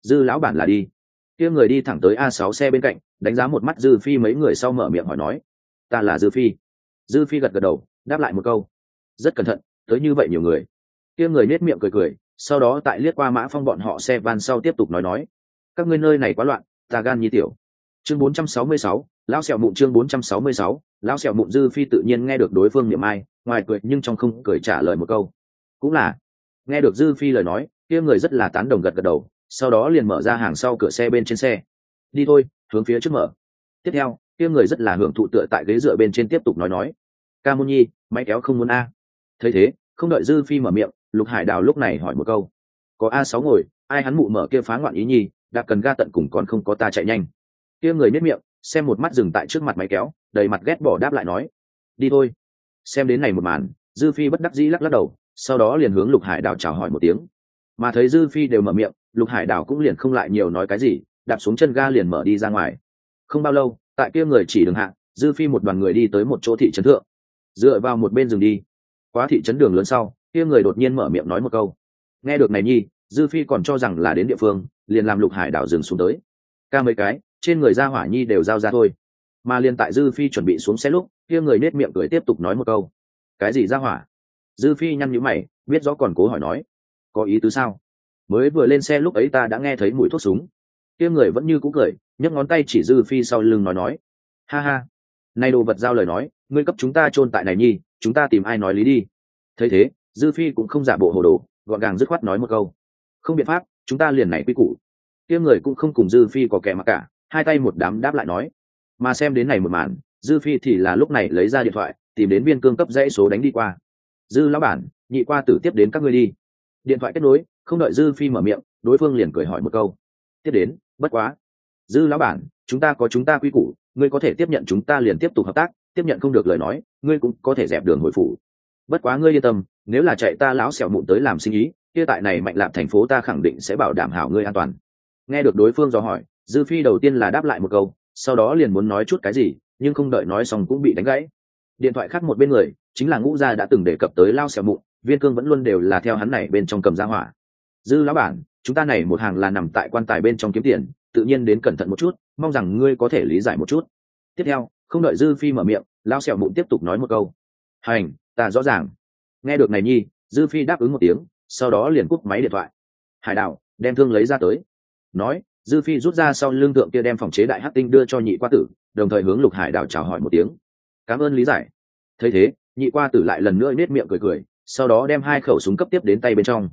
Dư lão bản là đi. Kia người đi thẳng tới A6 xe bên cạnh, đánh giá một mắt Dư Phi mấy người sau mở miệng hỏi nói, ta là Dư Phi. Dư Phi gật gật đầu, đáp lại một câu, rất cẩn thận, tới như vậy nhiều người. Kia người nết miệng cười cười, sau đó tại liếc qua Mã Phong bọn họ xe van sau tiếp tục nói, các ngươi nơi này quá loạn, ta gan nhi tiểu. Chương 466, lão sẹo mụn. Chương 466, lão sẹo mụn. Dư Phi tự nhiên nghe được đối phương niệm ai, ngoài cười nhưng trong không cười trả lời một câu, cũng là. Nghe được Dư Phi lời nói, kia người rất là tán đồng gật gật đầu, sau đó liền mở ra hàng sau cửa xe bên trên xe. Đi thôi, hướng phía trước mở. Tiếp theo, kia người rất là hưởng thụ tựa tại ghế dựa bên trên tiếp tục nói, ca môn nhi, máy kéo không muốn a. Thấy thế, không đợi Dư Phi mở miệng, Lục Hải Đào lúc này hỏi một câu, có A6 ngồi, ai hắn mụ mở kia phá ngoạn ý nhi, đạp cần ga tận cùng còn không có ta chạy nhanh. Kia người nết miệng, xem một mắt dừng tại trước mặt máy kéo, đầy mặt ghét bỏ đáp lại nói, đi thôi. Xem đến này một màn, Dư Phi bất đắc dĩ lắc lắc đầu, sau đó liền hướng Lục Hải Đào chào hỏi một tiếng. Mà thấy Dư Phi đều mở miệng, Lục Hải Đào cũng liền không lại nhiều nói cái gì, đạp xuống chân ga liền mở đi ra ngoài. Không bao lâu, tại kia người chỉ đường hạ, Dư Phi một đoàn người đi tới một chỗ thị trấn thượng, dựa vào một bên rừng đi. Quá thị trấn đường lớn sau, kia người đột nhiên mở miệng nói một câu. Nghe được này nhi, Dư Phi còn cho rằng là đến địa phương, liền làm Lục Hải Đào dừng xuống tới. Ca mấy cái, trên người ra hỏa nhi đều giao ra thôi. Mà liền tại Dư Phi chuẩn bị xuống xe lúc, kia người nết miệng cười tiếp tục nói một câu. Cái gì ra hỏa? Dư Phi nhăn nhíu mày, biết rõ còn cố hỏi nói, có ý tứ sao? Mới vừa lên xe lúc ấy ta đã nghe thấy mùi thuốc súng. Kia người vẫn như cũ cười, nhấc ngón tay chỉ Dư Phi sau lưng nói, ha ha, này đồ vật giao lời nói, ngươi cấp chúng ta chôn tại này nhi, chúng ta tìm ai nói lý đi. Thấy thế, Dư Phi cũng không giả bộ hồ đồ, gọn gàng dứt khoát nói một câu, không biện pháp, chúng ta liền này quy củ. Kia người cũng không cùng Dư Phi có kẻ mặc cả, hai tay một đám đáp lại nói. Mà xem đến này một màn, Dư Phi thì là lúc này lấy ra điện thoại, tìm đến Viên Cương cấp dãy số đánh đi qua. Dư lão bản, nhị qua tử tiếp đến các ngươi đi. Điện thoại kết nối, không đợi Dư Phi mở miệng, đối phương liền cười hỏi một câu, tiếp đến, bất quá. Dư lão bản, chúng ta có chúng ta quy củ, ngươi có thể tiếp nhận chúng ta liền tiếp tục hợp tác, tiếp nhận không được lời nói, ngươi cũng có thể dẹp đường hồi phủ. Bất quá ngươi yên tâm, nếu là chạy ta lão sẹo mụn tới làm sinh ý, kia tại này Mạnh Lạp thành phố ta khẳng định sẽ bảo đảm hảo ngươi an toàn. Nghe được đối phương dò hỏi, Dư Phi đầu tiên là đáp lại một câu, sau đó liền muốn nói chút cái gì, nhưng không đợi nói xong cũng bị đánh gãy. Điện thoại khác một bên người, chính là Ngũ Gia đã từng đề cập tới lao sẹo mụn, Viên Cương vẫn luôn đều là theo hắn này bên trong cầm ra hỏa. Dư lão bản, chúng ta này một hàng là nằm tại quan tài bên trong kiếm tiền, tự nhiên đến cẩn thận một chút, mong rằng ngươi có thể lý giải một chút. Tiếp theo, không đợi Dư Phi mở miệng, lao sẹo mụn tiếp tục nói một câu, hành, ta rõ ràng. Nghe được này nhi, Dư Phi đáp ứng một tiếng, sau đó liền cúp máy điện thoại. Hải Đào, đem thương lấy ra tới. Nói, Dư Phi rút ra sau lưng tượng kia đem phòng chế đại hắc tinh đưa cho nhị qua tử, đồng thời hướng Lục Hải Đào chào hỏi một tiếng, cảm ơn lý giải. Thấy thế, nhị qua tử lại lần nữa nết miệng cười cười, sau đó đem hai khẩu súng cấp tiếp đến tay bên trong.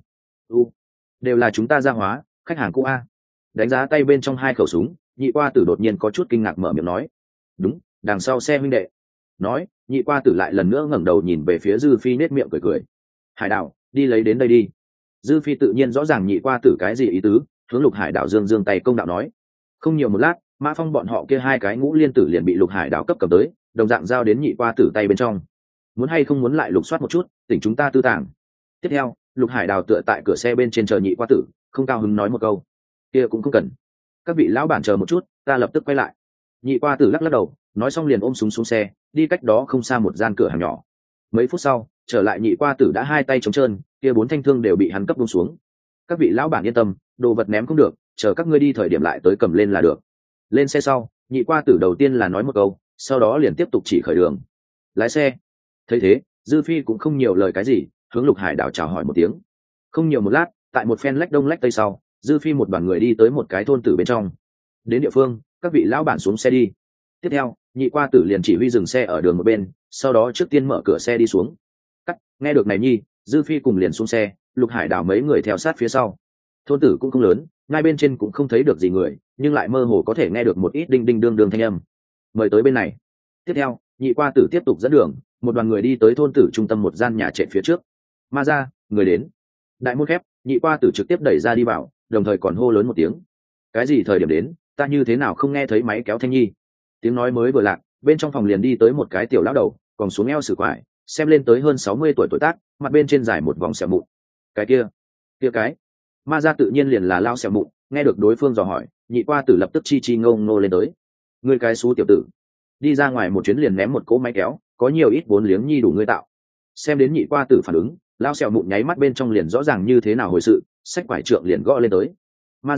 Đều là chúng ta gia hóa, khách hàng cũ a. Đánh giá tay bên trong hai khẩu súng, nhị qua tử đột nhiên có chút kinh ngạc mở miệng nói, đúng, đằng sau xe huynh đệ. Nói, nhị qua tử lại lần nữa ngẩng đầu nhìn về phía Dư Phi nết miệng cười cười. Hải Đào, đi lấy đến đây đi. Dư Phi tự nhiên rõ ràng nhị qua tử cái gì ý tứ, hướng Lục Hải Đào dương dương tay công đạo nói. Không nhiều một lát, Mã Phong bọn họ kia hai cái ngũ liên tử liền bị Lục Hải Đào cấp cầm tới, đồng dạng giao đến nhị qua tử tay bên trong. Muốn hay không muốn lại lục soát một chút, tỉnh chúng ta tư tàng. Tiếp theo, Lục Hải Đào tựa tại cửa xe bên trên chờ nhị qua tử, không cao hứng nói một câu, kia cũng không cần, các vị lão bản chờ một chút, ta lập tức quay lại. Nhị qua tử lắc lắc đầu, nói xong liền ôm súng xuống xe, đi cách đó không xa một gian cửa hàng nhỏ. Mấy phút sau, trở lại nhị qua tử đã hai tay trống trơn, kia bốn thanh thương đều bị hắn cấp buông xuống. Các vị lão bản yên tâm, đồ vật ném không được, chờ các ngươi đi thời điểm lại tới cầm lên là được. Lên xe sau, nhị qua tử đầu tiên là nói một câu, sau đó liền tiếp tục chỉ khởi đường. Lái xe. Thấy thế, Dư Phi cũng không nhiều lời cái gì, hướng Lục Hải Đào chào hỏi một tiếng. Không nhiều một lát, tại một phen lách đông lách tây sau, Dư Phi một đoàn người đi tới một cái thôn tử bên trong. Đến địa phương, các vị lão bản xuống xe đi. Tiếp theo, nhị qua tử liền chỉ huy dừng xe ở đường một bên, sau đó trước tiên mở cửa xe đi xuống. Nghe được này nhi, Dư Phi cùng liền xuống xe, Lục Hải Đào mấy người theo sát phía sau. Thôn tử cũng không lớn, ngay bên trên cũng không thấy được gì người, nhưng lại mơ hồ có thể nghe được một ít đinh đinh đương đương thanh âm. Mời tới bên này. Tiếp theo, nhị qua tử tiếp tục dẫn đường, một đoàn người đi tới thôn tử trung tâm một gian nhà trệt phía trước. Ma ra, người đến. Đại môn khép, nhị qua tử trực tiếp đẩy ra đi vào, đồng thời còn hô lớn một tiếng. Cái gì thời điểm đến, ta như thế nào không nghe thấy máy kéo thanh nhi. Tiếng nói mới vừa lạc, bên trong phòng liền đi tới một cái tiểu lão đầu, còn xuống eo sử quải, xem lên tới hơn 60 tuổi tuổi tác, mặt bên trên dài một vòng sẹo mụn. Cái kia cái. Ma ra tự nhiên liền là lao sẹo mụn, nghe được đối phương dò hỏi, nhị qua tử lập tức chi chi ngông nô lên tới. Ngươi cái xú tiểu tử, đi ra ngoài một chuyến liền ném một cỗ máy kéo, có nhiều ít vốn liếng nhi đủ ngươi tạo. Xem đến nhị qua tử phản ứng, lao sẹo mụn nháy mắt bên trong liền rõ ràng như thế nào hồi sự, xách quải trượng liền gõ lên tới. Ma ra,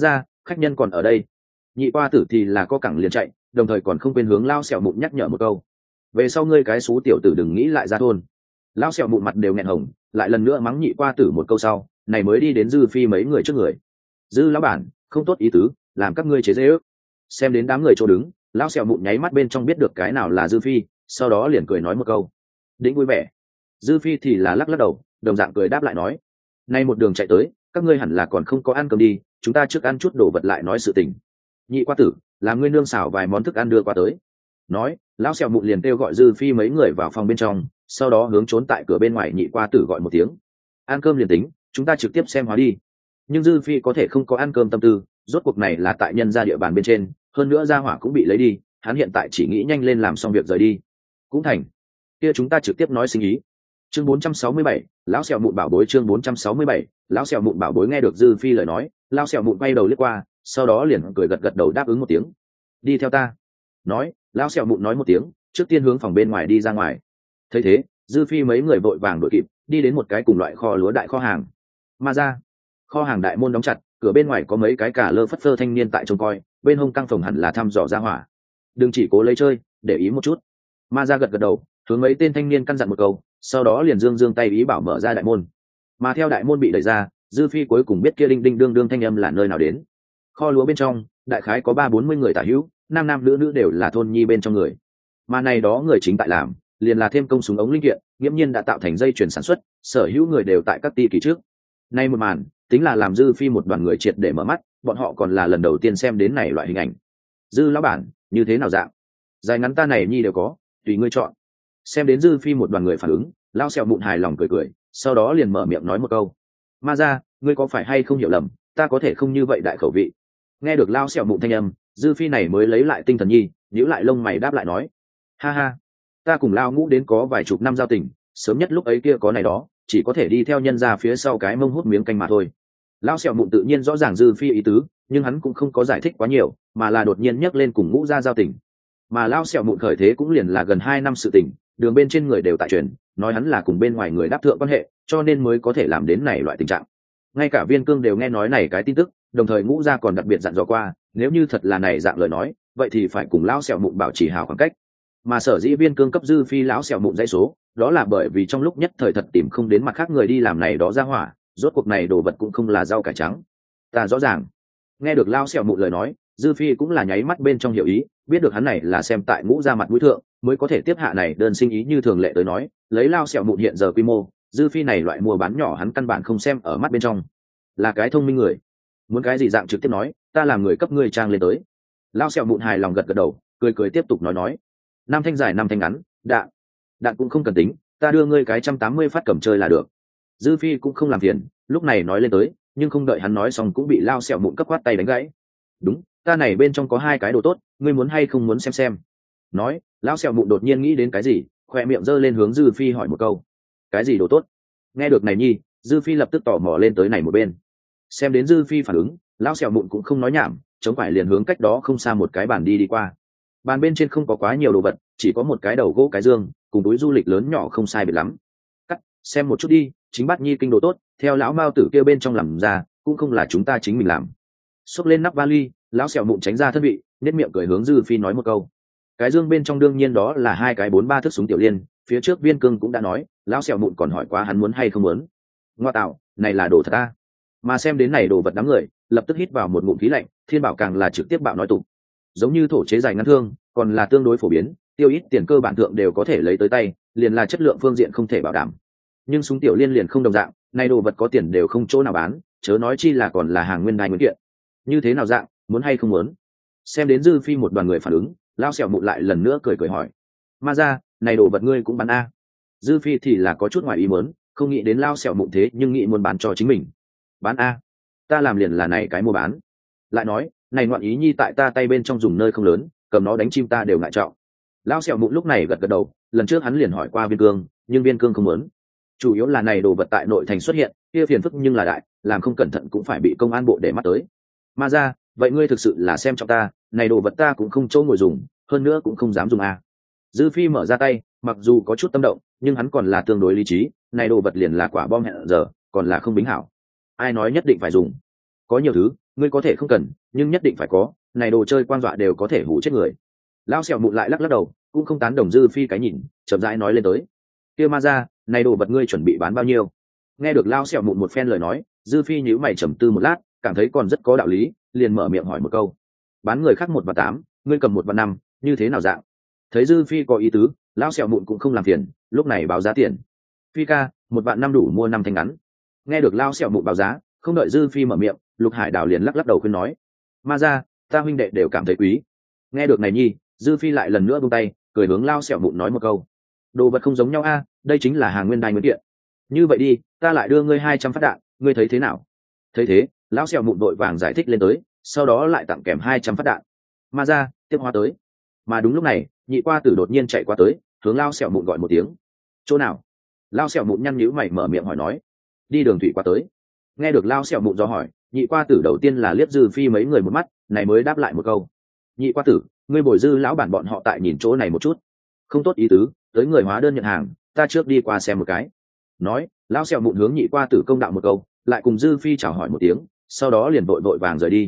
khách nhân còn ở đây. Nhị qua tử thì là có cẳng liền chạy, đồng thời còn không quên hướng lao sẹo mụn nhắc nhở một câu: về sau ngươi cái xú tiểu tử đừng nghĩ lại ra thôn. Lao sẹo mụn mặt đều nghẹn hồng, lại lần nữa mắng nhị qua tử một câu sau, này mới đi đến Dư Phi mấy người trước người. Dư lão bản, không tốt ý tứ, làm các ngươi chế giễu. Xem đến đám người chỗ đứng, lão sẹo mụn nháy mắt bên trong biết được cái nào là Dư Phi, sau đó liền cười nói một câu: định vui vẻ. Dư Phi thì là lắc lắc đầu, đồng dạng cười đáp lại nói: nay một đường chạy tới, các ngươi hẳn là còn không có ăn cơm đi, chúng ta trước ăn chút đồ vật lại nói sự tình. Nhị qua tử, làm ngươi nương xào vài món thức ăn đưa qua tới. Nói, lão sẹo mụn liền kêu gọi Dư Phi mấy người vào phòng bên trong, sau đó hướng trốn tại cửa bên ngoài nhị qua tử gọi một tiếng: ăn cơm liền tính, chúng ta trực tiếp xem hóa đi. Nhưng Dư Phi có thể không có ăn cơm tâm tư, rốt cuộc này là tại nhân gia địa bàn bên trên, hơn nữa gia hỏa cũng bị lấy đi, hắn hiện tại chỉ nghĩ nhanh lên làm xong việc rời đi. Cũng thành. Kia chúng ta trực tiếp nói sinh ý. Chương 467, lão sẹo mụn bảo bối. Chương 467, lão sẹo mụn bảo bối. Nghe được Dư Phi lời nói, lão sẹo mụn quay đầu liếc qua, sau đó liền cười gật gật đầu đáp ứng một tiếng. Đi theo ta. Nói, lão sẹo mụn nói một tiếng, trước tiên hướng phòng bên ngoài đi ra ngoài. Thấy thế, Dư Phi mấy người vội vàng đuổi kịp, đi đến một cái cùng loại kho lúa đại kho hàng. Ma ra, kho hàng đại môn đóng chặt, cửa bên ngoài có mấy cái cả lơ phất phơ thanh niên tại trông coi, bên hông căng phòng hẳn là thăm dò ra hỏa. Đừng chỉ cố lấy chơi, để ý một chút. Ma ra gật gật đầu, hướng mấy tên thanh niên căn dặn một câu, sau đó liền dương tay ý bảo mở ra đại môn. Mà theo đại môn bị đẩy ra, Dư Phi cuối cùng biết kia đinh đinh đương đương thanh âm là nơi nào đến. Kho lúa bên trong, đại khái có 30-40 người tả hữu, nam nam nữ nữ đều là thôn nhi bên trong người. Mà này đó người chính tại làm, liền là thêm công súng ống linh kiện, nghiễm nhiên đã tạo thành dây chuyển sản xuất, sở hữu người đều tại các ty kỳ trước. Nay một màn, tính là làm Dư Phi một đoàn người triệt để mở mắt, bọn họ còn là lần đầu tiên xem đến này loại hình ảnh. Dư lão bản, như thế nào dạng? Dài ngắn ta này nhi đều có, tùy ngươi chọn. Xem đến Dư Phi một đoàn người phản ứng, lão sẹo mụn hài lòng cười, sau đó liền mở miệng nói một câu: ma ra, ngươi có phải hay không hiểu lầm, ta có thể không như vậy đại khẩu vị. Nghe được lão sẹo mụn thanh âm, Dư Phi này mới lấy lại tinh thần nhi, nhíu lại lông mày đáp lại nói: ha ha, ta cùng Lao Ngũ đến có vài chục năm giao tình, sớm nhất lúc ấy kia có này đó, chỉ có thể đi theo nhân ra phía sau cái mông hút miếng canh mà thôi. Lão sẹo mụn tự nhiên rõ ràng Dư Phi ý tứ, nhưng hắn cũng không có giải thích quá nhiều, mà là đột nhiên nhắc lên cùng Ngũ gia giao tình. Mà Lão sẹo mụn khởi thế cũng liền là gần 2 năm sự tình, đường bên trên người đều tại truyền, nói hắn là cùng bên ngoài người đáp thượng quan hệ, cho nên mới có thể làm đến này loại tình trạng. Ngay cả Viên Cương đều nghe nói này cái tin tức, đồng thời Ngũ gia còn đặc biệt dặn dò qua, nếu như thật là này dạng lời nói, vậy thì phải cùng Lão sẹo mụn bảo trì hào khoảng cách. Mà sở dĩ Viên Cương cấp Dư Phi lão sẹo mụn dãy số, đó là bởi vì trong lúc nhất thời thật tìm không đến mặt khác người đi làm này đó ra hỏa, rốt cuộc này đồ vật cũng không là rau cải trắng. Ta rõ ràng. Nghe được lão sẹo mụn lời nói, Dư Phi cũng là nháy mắt bên trong hiểu ý, biết được hắn này là xem tại Ngũ gia mặt mũi thượng, mới có thể tiếp hạ này đơn sinh ý như thường lệ tới nói, lấy lão sẹo mụn hiện giờ quy mô, Dư Phi này loại mua bán nhỏ hắn căn bản không xem ở mắt bên trong. Là cái thông minh người. Muốn cái gì dạng trực tiếp nói, ta làm người cấp ngươi trang lên tới. Lão sẹo mụn hài lòng gật gật đầu, cười tiếp tục nói: năm thanh dài 5 thanh ngắn, đạn cũng không cần tính, ta đưa ngươi cái 180 phát cầm chơi là được. Dư Phi cũng không làm phiền, lúc này nói lên tới, nhưng không đợi hắn nói xong cũng bị lao sẹo mụn cấp quát tay đánh gãy. Đúng, ta này bên trong có 2 cái đồ tốt, ngươi muốn hay không muốn xem. Nói, lao sẹo mụn đột nhiên nghĩ đến cái gì, khoe miệng giơ lên hướng Dư Phi hỏi một câu: cái gì đồ tốt? Nghe được này nhi, Dư Phi lập tức tò mò lên tới này một bên. Xem đến Dư Phi phản ứng, lao sẹo mụn cũng không nói nhảm, chống phải liền hướng cách đó không xa một cái bàn đi qua. Bàn bên trên không có quá nhiều đồ vật, chỉ có một cái đầu gỗ cái dương cùng túi du lịch lớn nhỏ không sai biệt lắm. Cắt, xem một chút đi, chính bát nhi kinh đồ tốt, theo lão mao tử kêu bên trong làm ra, cũng không là chúng ta chính mình làm. Xốc lên nắp vali, lão sẹo mụn tránh ra thân vị, nét miệng cười hướng Dư Phi nói một câu. Cái dương bên trong đương nhiên đó là 2 cái 4-3 thước súng tiểu liên, phía trước Viên Cương cũng đã nói, lão sẹo mụn còn hỏi quá hắn muốn hay không muốn. Ngoa tạo, này là đồ thật ta. Mà xem đến này đồ vật đám người, lập tức hít vào một ngụm khí lạnh, Thiên Bảo càng là trực tiếp bạo nói tụng. Giống như thổ chế dài ngắn thương, còn là tương đối phổ biến, tiêu ít tiền cơ bản thượng đều có thể lấy tới tay, liền là chất lượng phương diện không thể bảo đảm. Nhưng súng tiểu liên liền không đồng dạng, này đồ vật có tiền đều không chỗ nào bán, chớ nói chi là còn là hàng nguyên đai nguyên kiện. Như thế nào dạng, muốn hay không muốn? Xem đến Dư Phi một đoàn người phản ứng, lao sẹo mụn lại lần nữa cười hỏi: ma ra, này đồ vật ngươi cũng bán a? Dư Phi thì là có chút ngoài ý muốn, không nghĩ đến lao sẹo mụn thế nhưng nghĩ muốn bán cho chính mình. Bán a? Ta làm liền là này cái mua bán. Lại nói, này ngoạn ý nhi tại ta tay bên trong dùng nơi không lớn, cầm nó đánh chim ta đều ngại trọng. Lão sẹo mụn lúc này gật gật đầu, lần trước hắn liền hỏi qua Viên Cương, nhưng Viên Cương không muốn. Chủ yếu là này đồ vật tại nội thành xuất hiện, kia phiền phức nhưng là đại, làm không cẩn thận cũng phải bị công an bộ để mắt tới. Ma ra, vậy ngươi thực sự là xem trọng ta, này đồ vật ta cũng không chỗ ngồi dùng, hơn nữa cũng không dám dùng a. Dư Phi mở ra tay, mặc dù có chút tâm động, nhưng hắn còn là tương đối lý trí, này đồ vật liền là quả bom hẹn giờ, còn là không bính hảo. Ai nói nhất định phải dùng? Có nhiều thứ, ngươi có thể không cần nhưng nhất định phải có, này đồ chơi quan dọa đều có thể hủ chết người. Lão sẹo mụn lại lắc lắc đầu, cũng không tán đồng dư phi cái nhìn, chậm rãi nói lên tới. Kia ma ra, này đồ vật ngươi chuẩn bị bán bao nhiêu? Nghe được lão sẹo mụn một phen lời nói, dư phi nhíu mày trầm tư một lát, cảm thấy còn rất có đạo lý, liền mở miệng hỏi một câu. Bán người khác 1.8 vạn, ngươi cầm 1.5 vạn, như thế nào dạng? Thấy dư phi có ý tứ, lão sẹo mụn cũng không làm phiền, lúc này báo giá tiền. Phi ca, 1.5 vạn đủ mua 5 thanh ngắn. Nghe được lão sẹo mụn báo giá, không đợi dư phi mở miệng, Lục Hải Đào liền lắc lắc đầu khuyên nói. Ma ra, ta huynh đệ đều cảm thấy quý. Nghe được này nhi, dư phi lại lần nữa buông tay, cười hướng lao sẹo mụn nói một câu. Đồ vật không giống nhau a, đây chính là hàng nguyên đai nguyên kiện. Như vậy đi, ta lại đưa ngươi 200 phát đạn, ngươi thấy thế nào? Thấy thế, lão sẹo mụn đội vàng giải thích lên tới, sau đó lại tặng kèm 200 phát đạn. Ma ra, tiếp hoa tới. Mà đúng lúc này, nhị qua tử đột nhiên chạy qua tới, hướng lao sẹo mụn gọi một tiếng. Chỗ nào? Lao sẹo mụn nhăn nhíu mày mở miệng hỏi nói. Đi đường thủy qua tới. Nghe được lao sẹo mụn do hỏi, nhị qua tử đầu tiên là liếc dư phi mấy người một mắt, này mới đáp lại một câu. Nhị qua tử, ngươi bồi dư lão bản bọn họ tại nhìn chỗ này một chút. Không tốt ý tứ, tới người hóa đơn nhận hàng, ta trước đi qua xem một cái. Nói, lão sẹo mụn hướng nhị qua tử công đạo một câu, lại cùng dư phi chào hỏi một tiếng, sau đó liền vội vội vàng rời đi.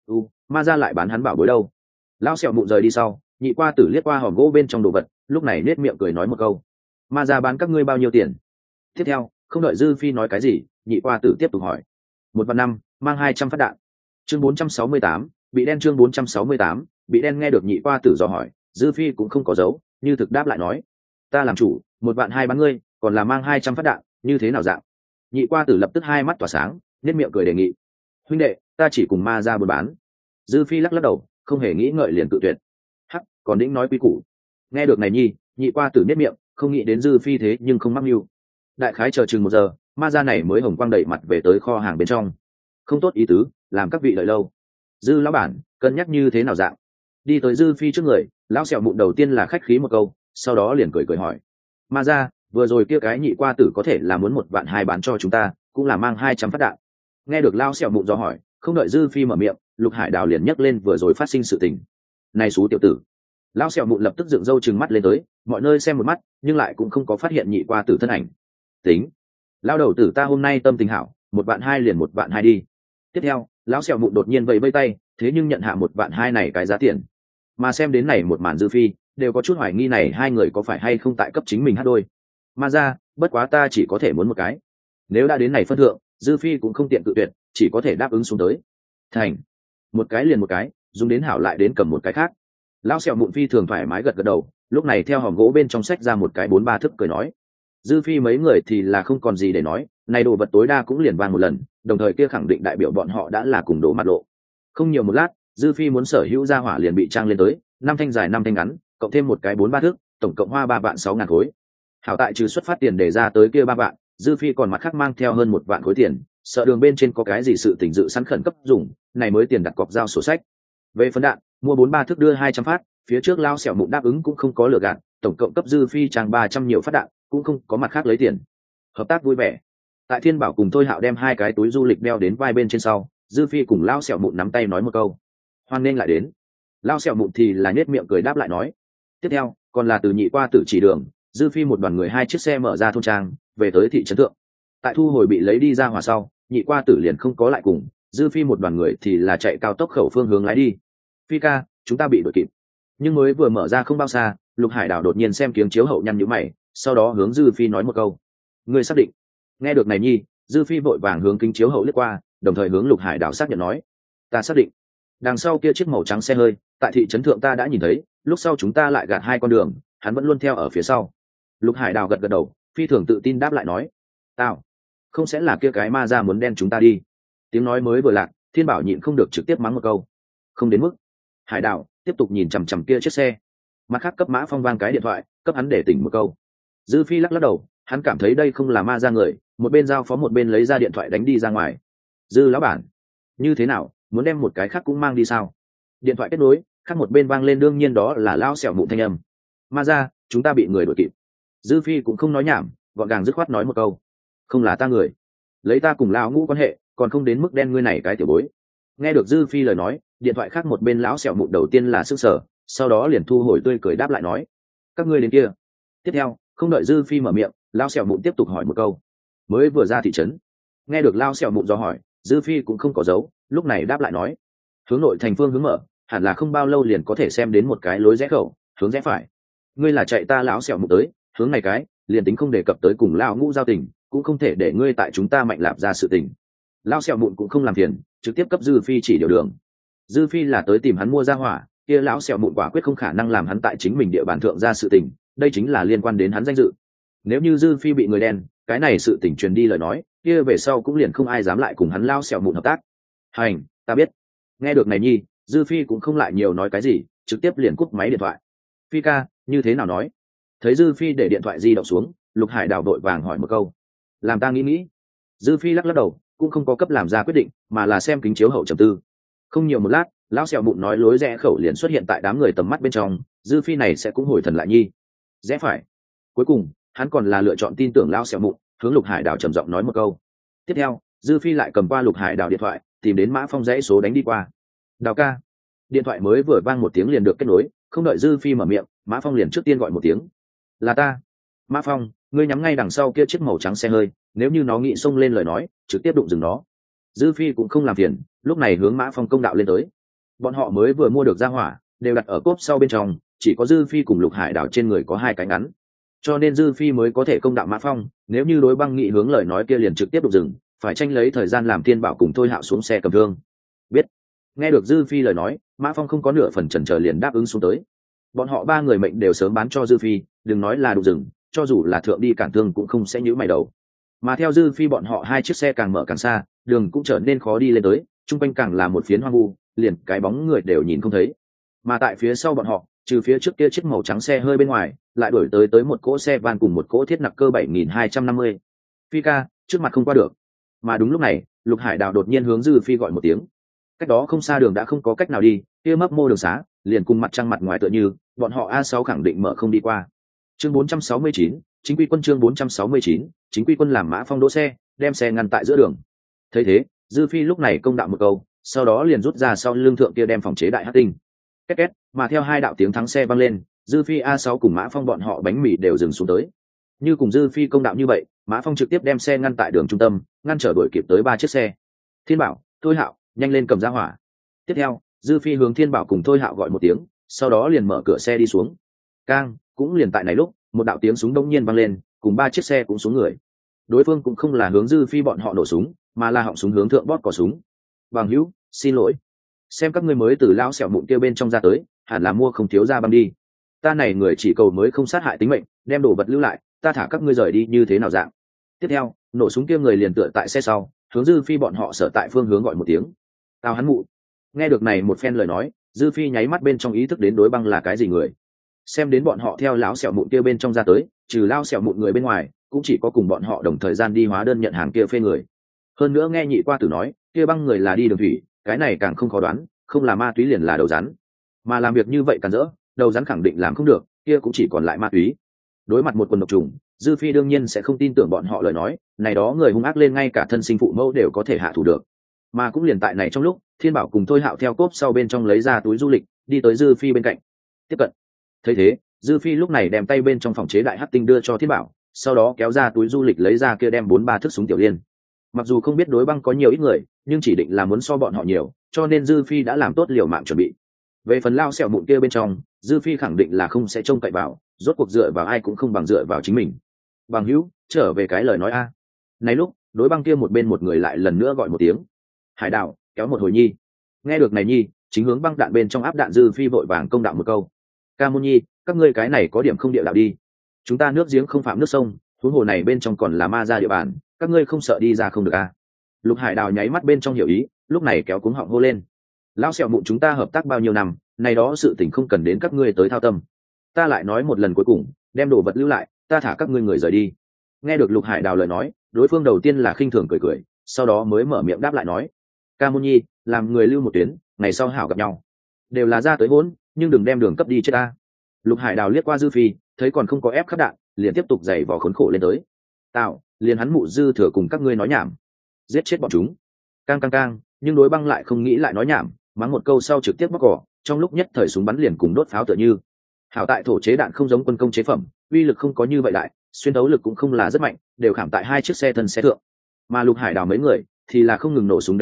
Ma ra lại bán hắn bảo bối đâu? Lão sẹo mụn rời đi sau, nhị qua tử liếc qua hòm gỗ bên trong đồ vật, lúc này nết miệng cười nói một câu. Ma ra bán các ngươi bao nhiêu tiền? Tiếp theo, không đợi dư phi nói cái gì, nhị qua tử tiếp tục hỏi. 1.5 vạn, mang 200 phát đạn. Chương 468, bị đen. Chương 468, bị đen. Nghe được nhị qua tử dò hỏi, dư phi cũng không có dấu, như thực đáp lại nói. Ta làm chủ, 1.2 vạn bán ngươi, còn là mang 200 phát đạn, như thế nào dạng? Nhị qua tử lập tức hai mắt tỏa sáng, nét miệng cười đề nghị. Huynh đệ, ta chỉ cùng ma ra buôn bán. Dư phi lắc lắc đầu, không hề nghĩ ngợi liền cự tuyệt. Hắc, còn đĩnh nói quý củ. Nghe được này nhi, nhị qua tử nét miệng, không nghĩ đến dư phi thế nhưng không mắc mưu. Đại khái chờ chừng 1 giờ, ma ra này mới hồng quang đẩy mặt về tới kho hàng bên trong. Không tốt ý tứ, làm các vị đợi lâu. Dư lão bản, cân nhắc như thế nào dạng? Đi tới dư phi trước người, lão sẹo mụn đầu tiên là khách khí một câu, sau đó liền cười cười hỏi. Ma ra, vừa rồi kia cái nhị qua tử có thể là muốn 1.2 vạn bán cho chúng ta, cũng là mang 200 phát đạn. Nghe được lão sẹo mụn do hỏi, không đợi dư phi mở miệng, Lục Hải Đào liền nhắc lên vừa rồi phát sinh sự tình. Này xú tiểu tử! Lão sẹo mụn lập tức dựng râu trừng mắt lên tới, mọi nơi xem một mắt, nhưng lại cũng không có phát hiện nhị qua tử thân ảnh. Tính, lão đầu tử ta hôm nay tâm tình hảo, 1.2 vạn liền 1.2 vạn đi. Tiếp theo, lão sẹo mụn đột nhiên vẫy vẫy tay, thế nhưng nhận hạ 1.2 vạn này cái giá tiền. Mà xem đến này một màn dư phi, đều có chút hoài nghi này hai người có phải hay không tại cấp chính mình hát đôi. Ma ra, bất quá ta chỉ có thể muốn một cái. Nếu đã đến này phân thượng, dư phi cũng không tiện cự tuyệt, chỉ có thể đáp ứng xuống tới. Thành, một cái liền một cái, dùng đến hảo lại đến cầm một cái khác. Lão sẹo mụn phi thường thoải mái gật gật đầu, lúc này theo hòm gỗ bên trong sách ra một cái 4-3 thức cười nói. Dư phi mấy người thì là không còn gì để nói, này đồ vật tối đa cũng liền vang một lần, đồng thời kia khẳng định đại biểu bọn họ đã là cùng đổ mặt lộ. Không nhiều một lát, dư phi muốn sở hữu ra hỏa liền bị trang lên tới, 5 thanh dài 5 thanh ngắn, cộng thêm một cái 4-3 thước, tổng cộng hoa 3 vạn 6 ngàn khối. Hảo tại trừ xuất phát tiền để ra tới kia 3 vạn, dư phi còn mặt khác mang theo hơn 1 vạn khối tiền, sợ đường bên trên có cái gì sự tình dự sẵn khẩn cấp dùng, này mới tiền đặt cọc giao sổ sách. Về phân đạn, mua 4-3 thước đưa 200 phát, phía trước lao sẹo mụn đáp ứng cũng không có lừa gạt, tổng cộng cấp dư phi trang 300 nhiều phát đạn, cũng không có mặt khác lấy tiền. Hợp tác vui vẻ. Tại Thiên Bảo cùng Thôi Hạo đem 2 cái túi du lịch đeo đến vai bên trên sau, dư phi cùng lao sẹo mụn nắm tay nói một câu. Hoan nên lại đến. Lao sẹo mụn thì là nhếch miệng cười đáp lại nói. Tiếp theo, còn là từ nhị qua tử chỉ đường, dư phi một đoàn người 2 chiếc xe mở ra thôn trang, về tới thị trấn thượng. Tại thu hồi bị lấy đi ra hòa sau, nhị qua tử liền không có lại cùng, dư phi một đoàn người thì là chạy cao tốc khẩu phương hướng lái đi. Phi ca, chúng ta bị đuổi kịp. Nhưng mới vừa mở ra không bao xa, Lục Hải Đào đột nhiên xem kiếng chiếu hậu nhăn nhíu mày, sau đó hướng dư phi nói một câu. Ngươi xác định? Nghe được này nhi, dư phi vội vàng hướng kính chiếu hậu liếc qua, đồng thời hướng Lục Hải Đào xác nhận nói. Ta xác định. Đằng sau kia chiếc màu trắng xe hơi, tại thị trấn thượng ta đã nhìn thấy, lúc sau chúng ta lại gạt 2 con đường, hắn vẫn luôn theo ở phía sau. Lục Hải Đào gật gật đầu, phi thường tự tin đáp lại nói. Tao, không sẽ là kia cái ma ra muốn đen chúng ta đi. Tiếng nói mới vừa lạc, Thiên Bảo nhịn không được trực tiếp mắng một câu. Không đến mức. Hải Đào tiếp tục nhìn chằm chằm kia chiếc xe, mặt khác cấp Mã Phong vang cái điện thoại, cấp hắn để tỉnh một câu. Dư phi lắc lắc đầu, hắn cảm thấy đây không là ma ra người, một bên giao phó một bên lấy ra điện thoại đánh đi ra ngoài. Dư lão bản, như thế nào, muốn đem một cái khác cũng mang đi sao? Điện thoại kết nối, khác một bên vang lên, đương nhiên đó là lao sẹo mụn thanh âm. Ma ra, chúng ta bị người đuổi kịp. Dư phi cũng không nói nhảm, gọn gàng dứt khoát nói một câu. Không là ta người, lấy ta cùng lão ngũ quan hệ, còn không đến mức đen ngươi này cái tiểu bối. Nghe được Dư phi lời nói, điện thoại khác một bên lão sẹo mụn đầu tiên là sững sờ, sau đó liền thu hồi tươi cười đáp lại nói. Các ngươi đến kia. Tiếp theo, không đợi Dư phi mở miệng, lão sẹo mụn tiếp tục hỏi một câu. Mới vừa ra thị trấn. Nghe được lão sẹo mụn do hỏi, Dư phi cũng không có giấu, lúc này đáp lại nói, hướng nội thành phương hướng mở, hẳn là không bao lâu liền có thể xem đến một cái lối rẽ khẩu, hướng rẽ phải. Ngươi là chạy ta lão sẹo mục tới, hướng này cái liền tính không đề cập tới cùng lão ngũ giao tình, cũng không thể để ngươi tại chúng ta Mạnh Lạp ra sự tình. Lão sẹo mụn cũng không làm phiền, trực tiếp cấp Dư Phi chỉ điều đường. Dư Phi là tới tìm hắn mua ra hỏa, kia lão sẹo mụn quả quyết không khả năng làm hắn tại chính mình địa bàn thượng ra sự tình, đây chính là liên quan đến hắn danh dự. Nếu như Dư Phi bị người đen, cái này sự tình truyền đi lời nói, kia về sau cũng liền không ai dám lại cùng hắn lão sẹo mụn hợp tác. Hành, ta biết. Nghe được này nhi, Dư Phi cũng không lại nhiều nói cái gì, trực tiếp liền cúp máy điện thoại. Phi ca, như thế nào nói? Thấy Dư Phi để điện thoại di động xuống, Lục Hải Đào vội vàng hỏi một câu. Làm ta nghĩ nghĩ. Dư Phi lắc lắc đầu, cũng không có cấp làm ra quyết định, mà là xem kính chiếu hậu trầm tư. Không nhiều một lát, lão sẹo mụn nói lối rẽ khẩu liền xuất hiện tại đám người tầm mắt bên trong, Dư Phi này sẽ cũng hồi thần lại nhi. Rẽ phải. Cuối cùng, hắn còn là lựa chọn tin tưởng lão sẹo mụn, hướng Lục Hải Đào trầm giọng nói một câu. Tiếp theo, Dư Phi lại cầm qua Lục Hải Đào điện thoại, tìm đến Mã Phong dãy số đánh đi qua. Đào ca. Điện thoại mới vừa vang một tiếng liền được kết nối, không đợi Dư Phi mở miệng, Mã Phong liền trước tiên gọi một tiếng. Là ta. Mã Phong, ngươi nhắm ngay đằng sau kia chiếc màu trắng xe hơi, nếu như nó nghĩ xông lên lời nói, trực tiếp đụng dừng nó. Dư Phi cũng không làm phiền, lúc này hướng Mã Phong công đạo lên tới. Bọn họ mới vừa mua được ra hỏa, đều đặt ở cốp sau bên trong, chỉ có Dư Phi cùng Lục Hải Đào trên người có hai cái ngắn, cho nên Dư Phi mới có thể công đạo Mã Phong, nếu như đối băng nghị hướng lời nói kia liền trực tiếp đụng dừng, phải tranh lấy thời gian làm Thiên Bảo cùng Thôi Hạo xuống xe cầm thương. Biết. Nghe được Dư Phi lời nói, Mã Phong không có nửa phần chần chờ liền đáp ứng xuống tới. Bọn họ ba người mệnh đều sớm bán cho Dư Phi, đừng nói là đụng dừng, cho dù là thượng đi cản thương cũng không sẽ nhíu mày đầu. Mà theo Dư Phi bọn họ hai chiếc xe càng mở càng xa, đường cũng trở nên khó đi lên tới, trung quanh càng là một phiến hoang vu, liền cái bóng người đều nhìn không thấy. Mà tại phía sau bọn họ, trừ phía trước kia chiếc màu trắng xe hơi bên ngoài, lại đuổi tới một cỗ xe van cùng một cỗ thiết nặc cơ 7250. Phi ca, trước mặt không qua được. Mà đúng lúc này, Lục Hải Đào đột nhiên hướng Dư Phi gọi một tiếng. Cách đó không xa đường đã không có cách nào đi, kia mấp mô đường xá, liền cùng mặt trăng mặt ngoài tựa như, bọn họ A6 khẳng định mở không đi qua. Chương 469, chính quy quân chương 469, chính quy quân làm Mã Phong đỗ xe, đem xe ngăn tại giữa đường. Thấy thế, Dư Phi lúc này công đạo một câu, sau đó liền rút ra sau lưng thượng kia đem phòng chế đại hắc tinh. Két két, mà theo hai đạo tiếng thắng xe vang lên, Dư Phi A6 cùng Mã Phong bọn họ bánh mì đều dừng xuống tới. Như cùng Dư Phi công đạo như vậy, Mã Phong trực tiếp đem xe ngăn tại đường trung tâm, ngăn trở đuổi kịp tới ba chiếc xe. Thiên Bảo, Thôi Hạo, nhanh lên cầm ra hỏa. Tiếp theo, Dư Phi hướng Thiên Bảo cùng Thôi Hạo gọi một tiếng, sau đó liền mở cửa xe đi xuống. Cang, cũng liền tại này lúc, một đạo tiếng súng đông nhiên vang lên, cùng ba chiếc xe cũng xuống người. Đối phương cũng không là hướng Dư Phi bọn họ nổ súng, mà là họng súng hướng thượng bóp cò súng. Bằng hữu, xin lỗi, xem các ngươi mới từ lão sẹo mụn kia bên trong ra tới, hẳn là mua không thiếu ra băng đi. Ta này người chỉ cầu mới không sát hại tính mệnh, đem đồ vật lưu lại, ta thả các ngươi rời đi như thế nào dạng. Tiếp theo, nổ súng kia người liền tựa tại xe sau, hướng Dư Phi bọn họ sở tại phương hướng gọi một tiếng. Tao hắn mụ. Nghe được này một phen lời nói, Dư Phi nháy mắt bên trong ý thức đến đối băng là cái gì người. Xem đến bọn họ theo lão sẹo mụn kia bên trong ra tới, trừ lao sẹo mụn người bên ngoài, cũng chỉ có cùng bọn họ đồng thời gian đi hóa đơn nhận hàng kia phê người. Hơn nữa nghe nhị qua tử nói, kia băng người là đi đường thủy, cái này càng không khó đoán, không là ma túy liền là đầu rắn. Mà làm việc như vậy càn rỡ, đầu rắn khẳng định làm không được, kia cũng chỉ còn lại ma túy. Đối mặt một quần độc trùng, Dư Phi đương nhiên sẽ không tin tưởng bọn họ lời nói, này đó người hung ác lên ngay cả thân sinh phụ mẫu đều có thể hạ thủ được. Mà cũng liền tại này trong lúc, Thiên Bảo cùng Thôi Hạo theo cốp sau bên trong lấy ra túi du lịch, đi tới Dư Phi bên cạnh. Tiếp cận. Thấy thế, Dư Phi lúc này đem tay bên trong phòng chế đại hắc tinh đưa cho Thiên Bảo, sau đó kéo ra túi du lịch lấy ra kia đem 4-3 thước súng tiểu liên. Mặc dù không biết đối băng có nhiều ít người, nhưng chỉ định là muốn so bọn họ nhiều, cho nên Dư Phi đã làm tốt liều mạng chuẩn bị. Về phần lao sẹo mụn kia bên trong, Dư Phi khẳng định là không sẽ trông cậy vào, rốt cuộc dựa vào ai cũng không bằng dựa vào chính mình. Bằng hữu, trở về cái lời nói a. Này lúc, đối băng kia một bên một người lại lần nữa gọi một tiếng. Hải Đào, kéo một hồi nhi. Nghe được này nhi, chính hướng băng đạn bên trong áp đạn Dư Phi vội vàng công đạo một câu. Ca môn nhi, các ngươi cái này có điểm không địa đạo đi. Chúng ta nước giếng không phạm nước sông, huống hồ này bên trong còn là ma ra địa bàn, các ngươi không sợ đi ra không được a. Lục Hải Đào nháy mắt bên trong hiểu ý, lúc này kéo cuống họng hô lên. Lão sẹo mụn chúng ta hợp tác bao nhiêu năm, này đó sự tình không cần đến các ngươi tới thao tâm. Ta lại nói một lần cuối cùng, đem đồ vật lưu lại, ta thả các ngươi người rời đi. Nghe được Lục Hải Đào lời nói, đối phương đầu tiên là khinh thường cười cười, sau đó mới mở miệng đáp lại nói. Ca môn nhi, làm người lưu một tuyến, ngày sau hảo gặp nhau. Đều là ra tới hỗn, nhưng đừng đem đường cấp đi chết ta. Lục Hải Đào liếc qua Dư Phi, thấy còn không có ép khắc đạn, liền tiếp tục giày vò khốn khổ lên tới. Tạo, liền hắn mụ Dư thừa cùng các ngươi nói nhảm, giết chết bọn chúng. Cang cang cang, nhưng đối băng lại không nghĩ lại nói nhảm, mắng một câu sau trực tiếp bóc cỏ, trong lúc nhất thời súng bắn liền cùng đốt pháo tựa như. Hảo tại thổ chế đạn không giống quân công chế phẩm, uy lực không có như vậy đại, xuyên đấu lực cũng không là rất mạnh, đều khảm tại hai chiếc xe thân xe thượng. Mà Lục Hải Đào mấy người thì là không ngừng nổ súng đánh trả,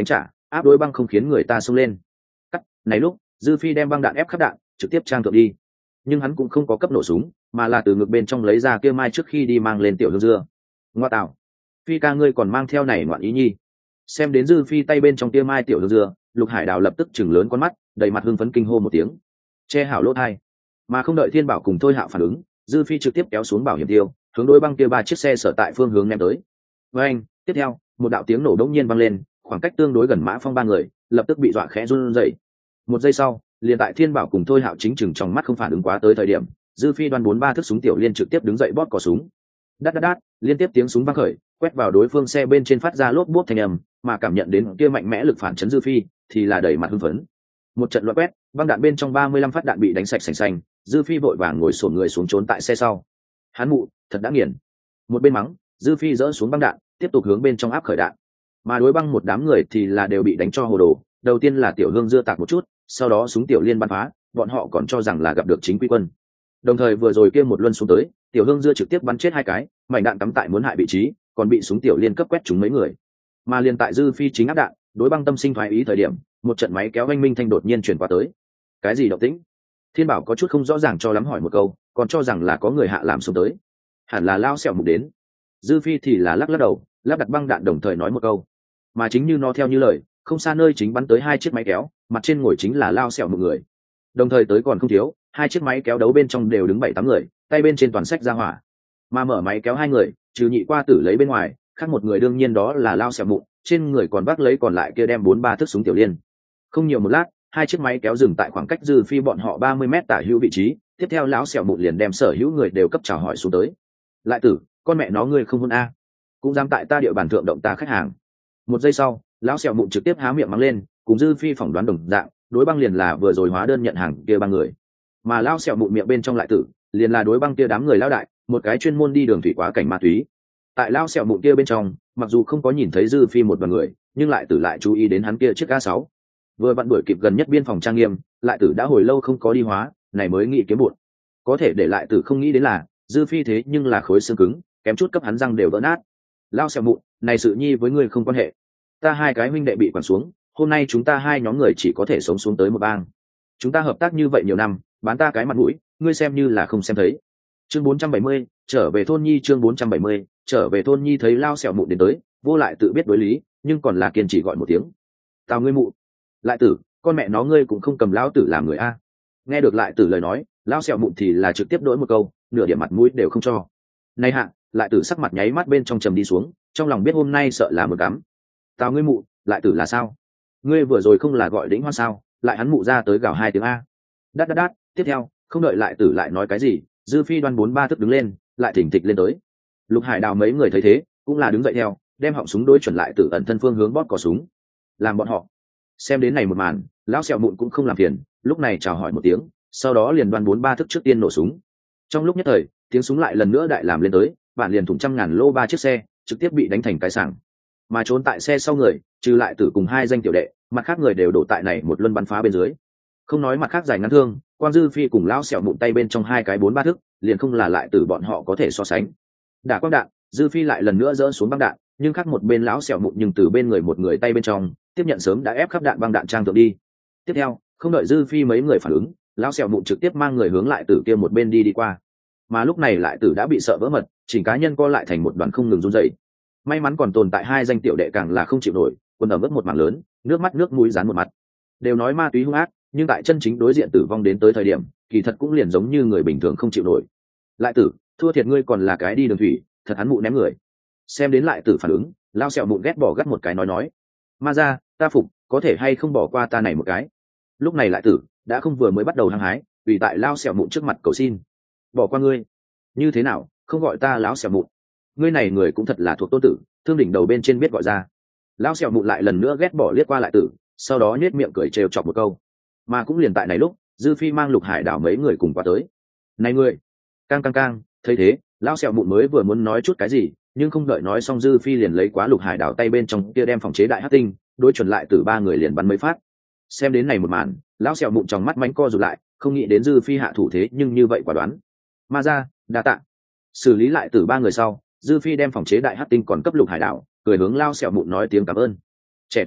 áp đối băng không khiến người ta xông lên. Cắt này lúc dư phi đem băng đạn ép khắp đạn trực tiếp trang thượng đi, nhưng hắn cũng không có cấp nổ súng, mà là từ ngực bên trong lấy ra kia mai trước khi đi mang lên tiểu hương dưa. Ngoa tạo, phi ca ngươi còn mang theo này ngoạn ý nhi. Xem đến dư phi tay bên trong kia mai tiểu hương dưa, Lục Hải Đào lập tức chừng lớn con mắt, đầy mặt hưng phấn kinh hô một tiếng, che hảo lỗ thai. Mà không đợi Thiên Bảo cùng Thôi Hạo phản ứng, dư phi trực tiếp kéo xuống bảo hiểm tiêu, hướng đối băng kia ba chiếc xe sở tại phương hướng ném tới. Với anh tiếp theo một đạo tiếng nổ đống nhiên vang lên, khoảng cách tương đối gần Mã Phong ba người lập tức bị dọa khẽ run rẩy. Một giây sau, liền tại Thiên Bảo cùng Thôi Hạo chính chừng trong mắt không phản ứng quá tới thời điểm, dư phi đoan 4-3 thước súng tiểu liên trực tiếp đứng dậy bóp cò súng. Đát đát đát, liên tiếp tiếng súng vang khởi, quét vào đối phương xe bên trên phát ra lốp bốp thanh âm, mà cảm nhận đến kia mạnh mẽ lực phản chấn dư phi thì là đầy mặt hưng phấn. Một trận loạn quét, băng đạn bên trong 35 phát đạn bị đánh sạch sành xanh, dư phi vội vàng ngồi xổm người xuống trốn tại xe sau. Hắn mụ thật đã nghiền. Một bên mắng, dư phi dỡ xuống băng đạn tiếp tục hướng bên trong áp khởi đạn, mà đối băng một đám người thì là đều bị đánh cho hồ đồ. Đầu tiên là tiểu hương dưa tạc một chút, sau đó súng tiểu liên bắn phá, bọn họ còn cho rằng là gặp được chính quy quân. Đồng thời vừa rồi kia một luân xuống tới, tiểu hương dưa trực tiếp bắn chết 2 cái, mảnh đạn cắm tại muốn hại vị trí, còn bị súng tiểu liên cấp quét trúng mấy người. Mà liên tại dư phi chính áp đạn, đối băng tâm sinh thoái ý thời điểm, một trận máy kéo oanh minh thanh đột nhiên chuyển qua tới. Cái gì động tĩnh? Thiên Bảo có chút không rõ ràng cho lắm hỏi một câu, còn cho rằng là có người hạ làm xuống tới, hẳn là lao sẹo mục đến. Dư phi thì là lắc lắc đầu, lắp đặt băng đạn đồng thời nói một câu, mà chính như nó theo như lời, không xa nơi chính bắn tới 2 chiếc máy kéo, mặt trên ngồi chính là lao sẹo một người. Đồng thời tới còn không thiếu, 2 chiếc máy kéo đấu bên trong đều đứng 7-8 người, tay bên trên toàn sách ra hỏa. Mà mở máy kéo 2 người, trừ nhị qua tử lấy bên ngoài, khác một người đương nhiên đó là lao sẹo mụn, trên người còn vác lấy còn lại kia đem 4-3 thước súng tiểu liên. Không nhiều một lát, 2 chiếc máy kéo dừng tại khoảng cách dư phi bọn họ 30 mét tả hữu vị trí, tiếp theo lão sẹo mụn liền đem sở hữu người đều cấp chào hỏi xuống tới. Lại tử, con mẹ nó ngươi không hôn a, cũng dám tại ta địa bàn thượng động ta khách hàng. Một giây sau, lão sẹo mụn trực tiếp há miệng mắng lên, cùng dư phi phỏng đoán đồng dạng, đối băng liền là vừa rồi hóa đơn nhận hàng kia 3 người, mà lão sẹo mụn miệng bên trong lại tử liền là đối băng kia đám người lão đại, một cái chuyên môn đi đường thủy quá cảnh ma túy. Tại lão sẹo mụn kia bên trong, mặc dù không có nhìn thấy dư phi một đoàn người, nhưng lại tử lại chú ý đến hắn kia chiếc A6. Vừa vặn đuổi kịp gần nhất biên phòng trang nghiêm, lại tử đã hồi lâu không có đi hóa, này mới nghĩ kiếm bụt. Có thể để lại tử không nghĩ đến là dư phi thế nhưng là khối xương cứng, kém chút cấp hắn răng đều vỡ nát. Lão sẹo mụn, này sự nhi với ngươi không quan hệ, ta 2 cái huynh đệ bị quản xuống, hôm nay chúng ta 2 nhóm người chỉ có thể sống xuống tới một bang, chúng ta hợp tác như vậy nhiều năm, bán ta cái mặt mũi ngươi xem như là không xem thấy. Chương 470, trở về thôn nhi. Chương 470, trở về thôn nhi. Thấy lao sẹo mụn đến tới, vô lại tự biết đối lý, nhưng còn là kiên trì gọi một tiếng, tao ngươi mụ. Lại tử, con mẹ nó ngươi cũng không cầm lão tử làm người a. Nghe được lại tử lời nói, lao sẹo mụn thì là trực tiếp đổi một câu, nửa điểm mặt mũi đều không cho. Này hạ, lại tử sắc mặt nháy mắt bên trong trầm đi xuống, trong lòng biết hôm nay sợ là một cắm. Tao ngươi mụ, lại tử là sao? Ngươi vừa rồi không là gọi đĩnh hoa sao? Lại hắn mụ ra tới gào 2 tiếng a. Đát đát đát, tiếp theo không đợi lại tử lại nói cái gì, dư phi đoan 4-3 thức đứng lên, lại thỉnh thịch lên tới. Lục Hải Đào mấy người thấy thế cũng là đứng dậy theo, đem họng súng đối chuẩn lại tử ẩn thân phương hướng bóp cò súng. Làm bọn họ xem đến này một màn, lão sẹo mụn cũng không làm phiền, lúc này chào hỏi một tiếng, sau đó liền đoan 4-3 thức trước tiên nổ súng. Trong lúc nhất thời, tiếng súng lại lần nữa đại làm lên tới, bạn liền thủng 100.000 lô 3 chiếc xe trực tiếp bị đánh thành cái sảng. Mà trốn tại xe sau người, trừ lại tử cùng 2 danh tiểu đệ, mặt khác người đều đổ tại này một luân bắn phá bên dưới. Không nói mặt khác dài ngắn thương, quan dư phi cùng lão sẹo mụn tay bên trong 2 cái 4-3 thức liền không là lại tử bọn họ có thể so sánh. Đả quang đạn, dư phi lại lần nữa dỡ xuống băng đạn, nhưng khác một bên lão sẹo mụn nhưng từ bên người một người tay bên trong tiếp nhận sớm đã ép khắp đạn băng đạn trang thượng đi. Tiếp theo không đợi dư phi mấy người phản ứng, lão sẹo mụn trực tiếp mang người hướng lại tử kia một bên đi qua. Mà lúc này lại tử đã bị sợ vỡ mật, chỉnh cá nhân co lại thành một đoàn không ngừng run rẩy. May mắn còn tồn tại 2 danh tiểu đệ càng là không chịu nổi, quần ẩm ướt một mảng lớn, nước mắt nước mũi dán một mặt. Đều nói ma túy hung ác, nhưng tại chân chính đối diện tử vong đến tới thời điểm, kỳ thật cũng liền giống như người bình thường không chịu nổi. Lại tử, thua thiệt ngươi còn là cái đi đường thủy, thật hắn mụ ném người. Xem đến lại tử phản ứng, lao sẹo mụn ghét bỏ gắt một cái nói, ma ra, ta phục, có thể hay không bỏ qua ta này một cái. Lúc này lại tử đã không vừa mới bắt đầu hăng hái, vì tại lao sẹo mụn trước mặt cầu xin, bỏ qua ngươi như thế nào, không gọi ta lão sẹo mụn, ngươi này người cũng thật là thuộc tôn tử, thương đỉnh đầu bên trên biết gọi ra. Lão sẹo mụn lại lần nữa ghét bỏ liếc qua lại tử, sau đó nhếch miệng cười trêu chọc một câu. Mà cũng liền tại này lúc, dư phi mang Lục Hải Đảo mấy người cùng qua tới. Này ngươi, cang cang cang, thấy thế lão sẹo mụn mới vừa muốn nói chút cái gì, nhưng không đợi nói xong dư phi liền lấy quá Lục Hải Đảo tay bên trong kia đem phòng chế đại hắc tinh đối chuẩn lại tử 3 người liền bắn mấy phát. Xem đến này một màn, lão sẹo mụn trong mắt mánh co rụt lại, không nghĩ đến dư phi hạ thủ thế nhưng như vậy quả đoán. Ma ra, đa tạ. Xử lý lại tử 3 người sau, dư phi đem phòng chế đại hắc tinh còn cấp Lục Hải Đảo, cười hướng lao sẹo mụn nói tiếng cảm ơn. Trẻ tuổi người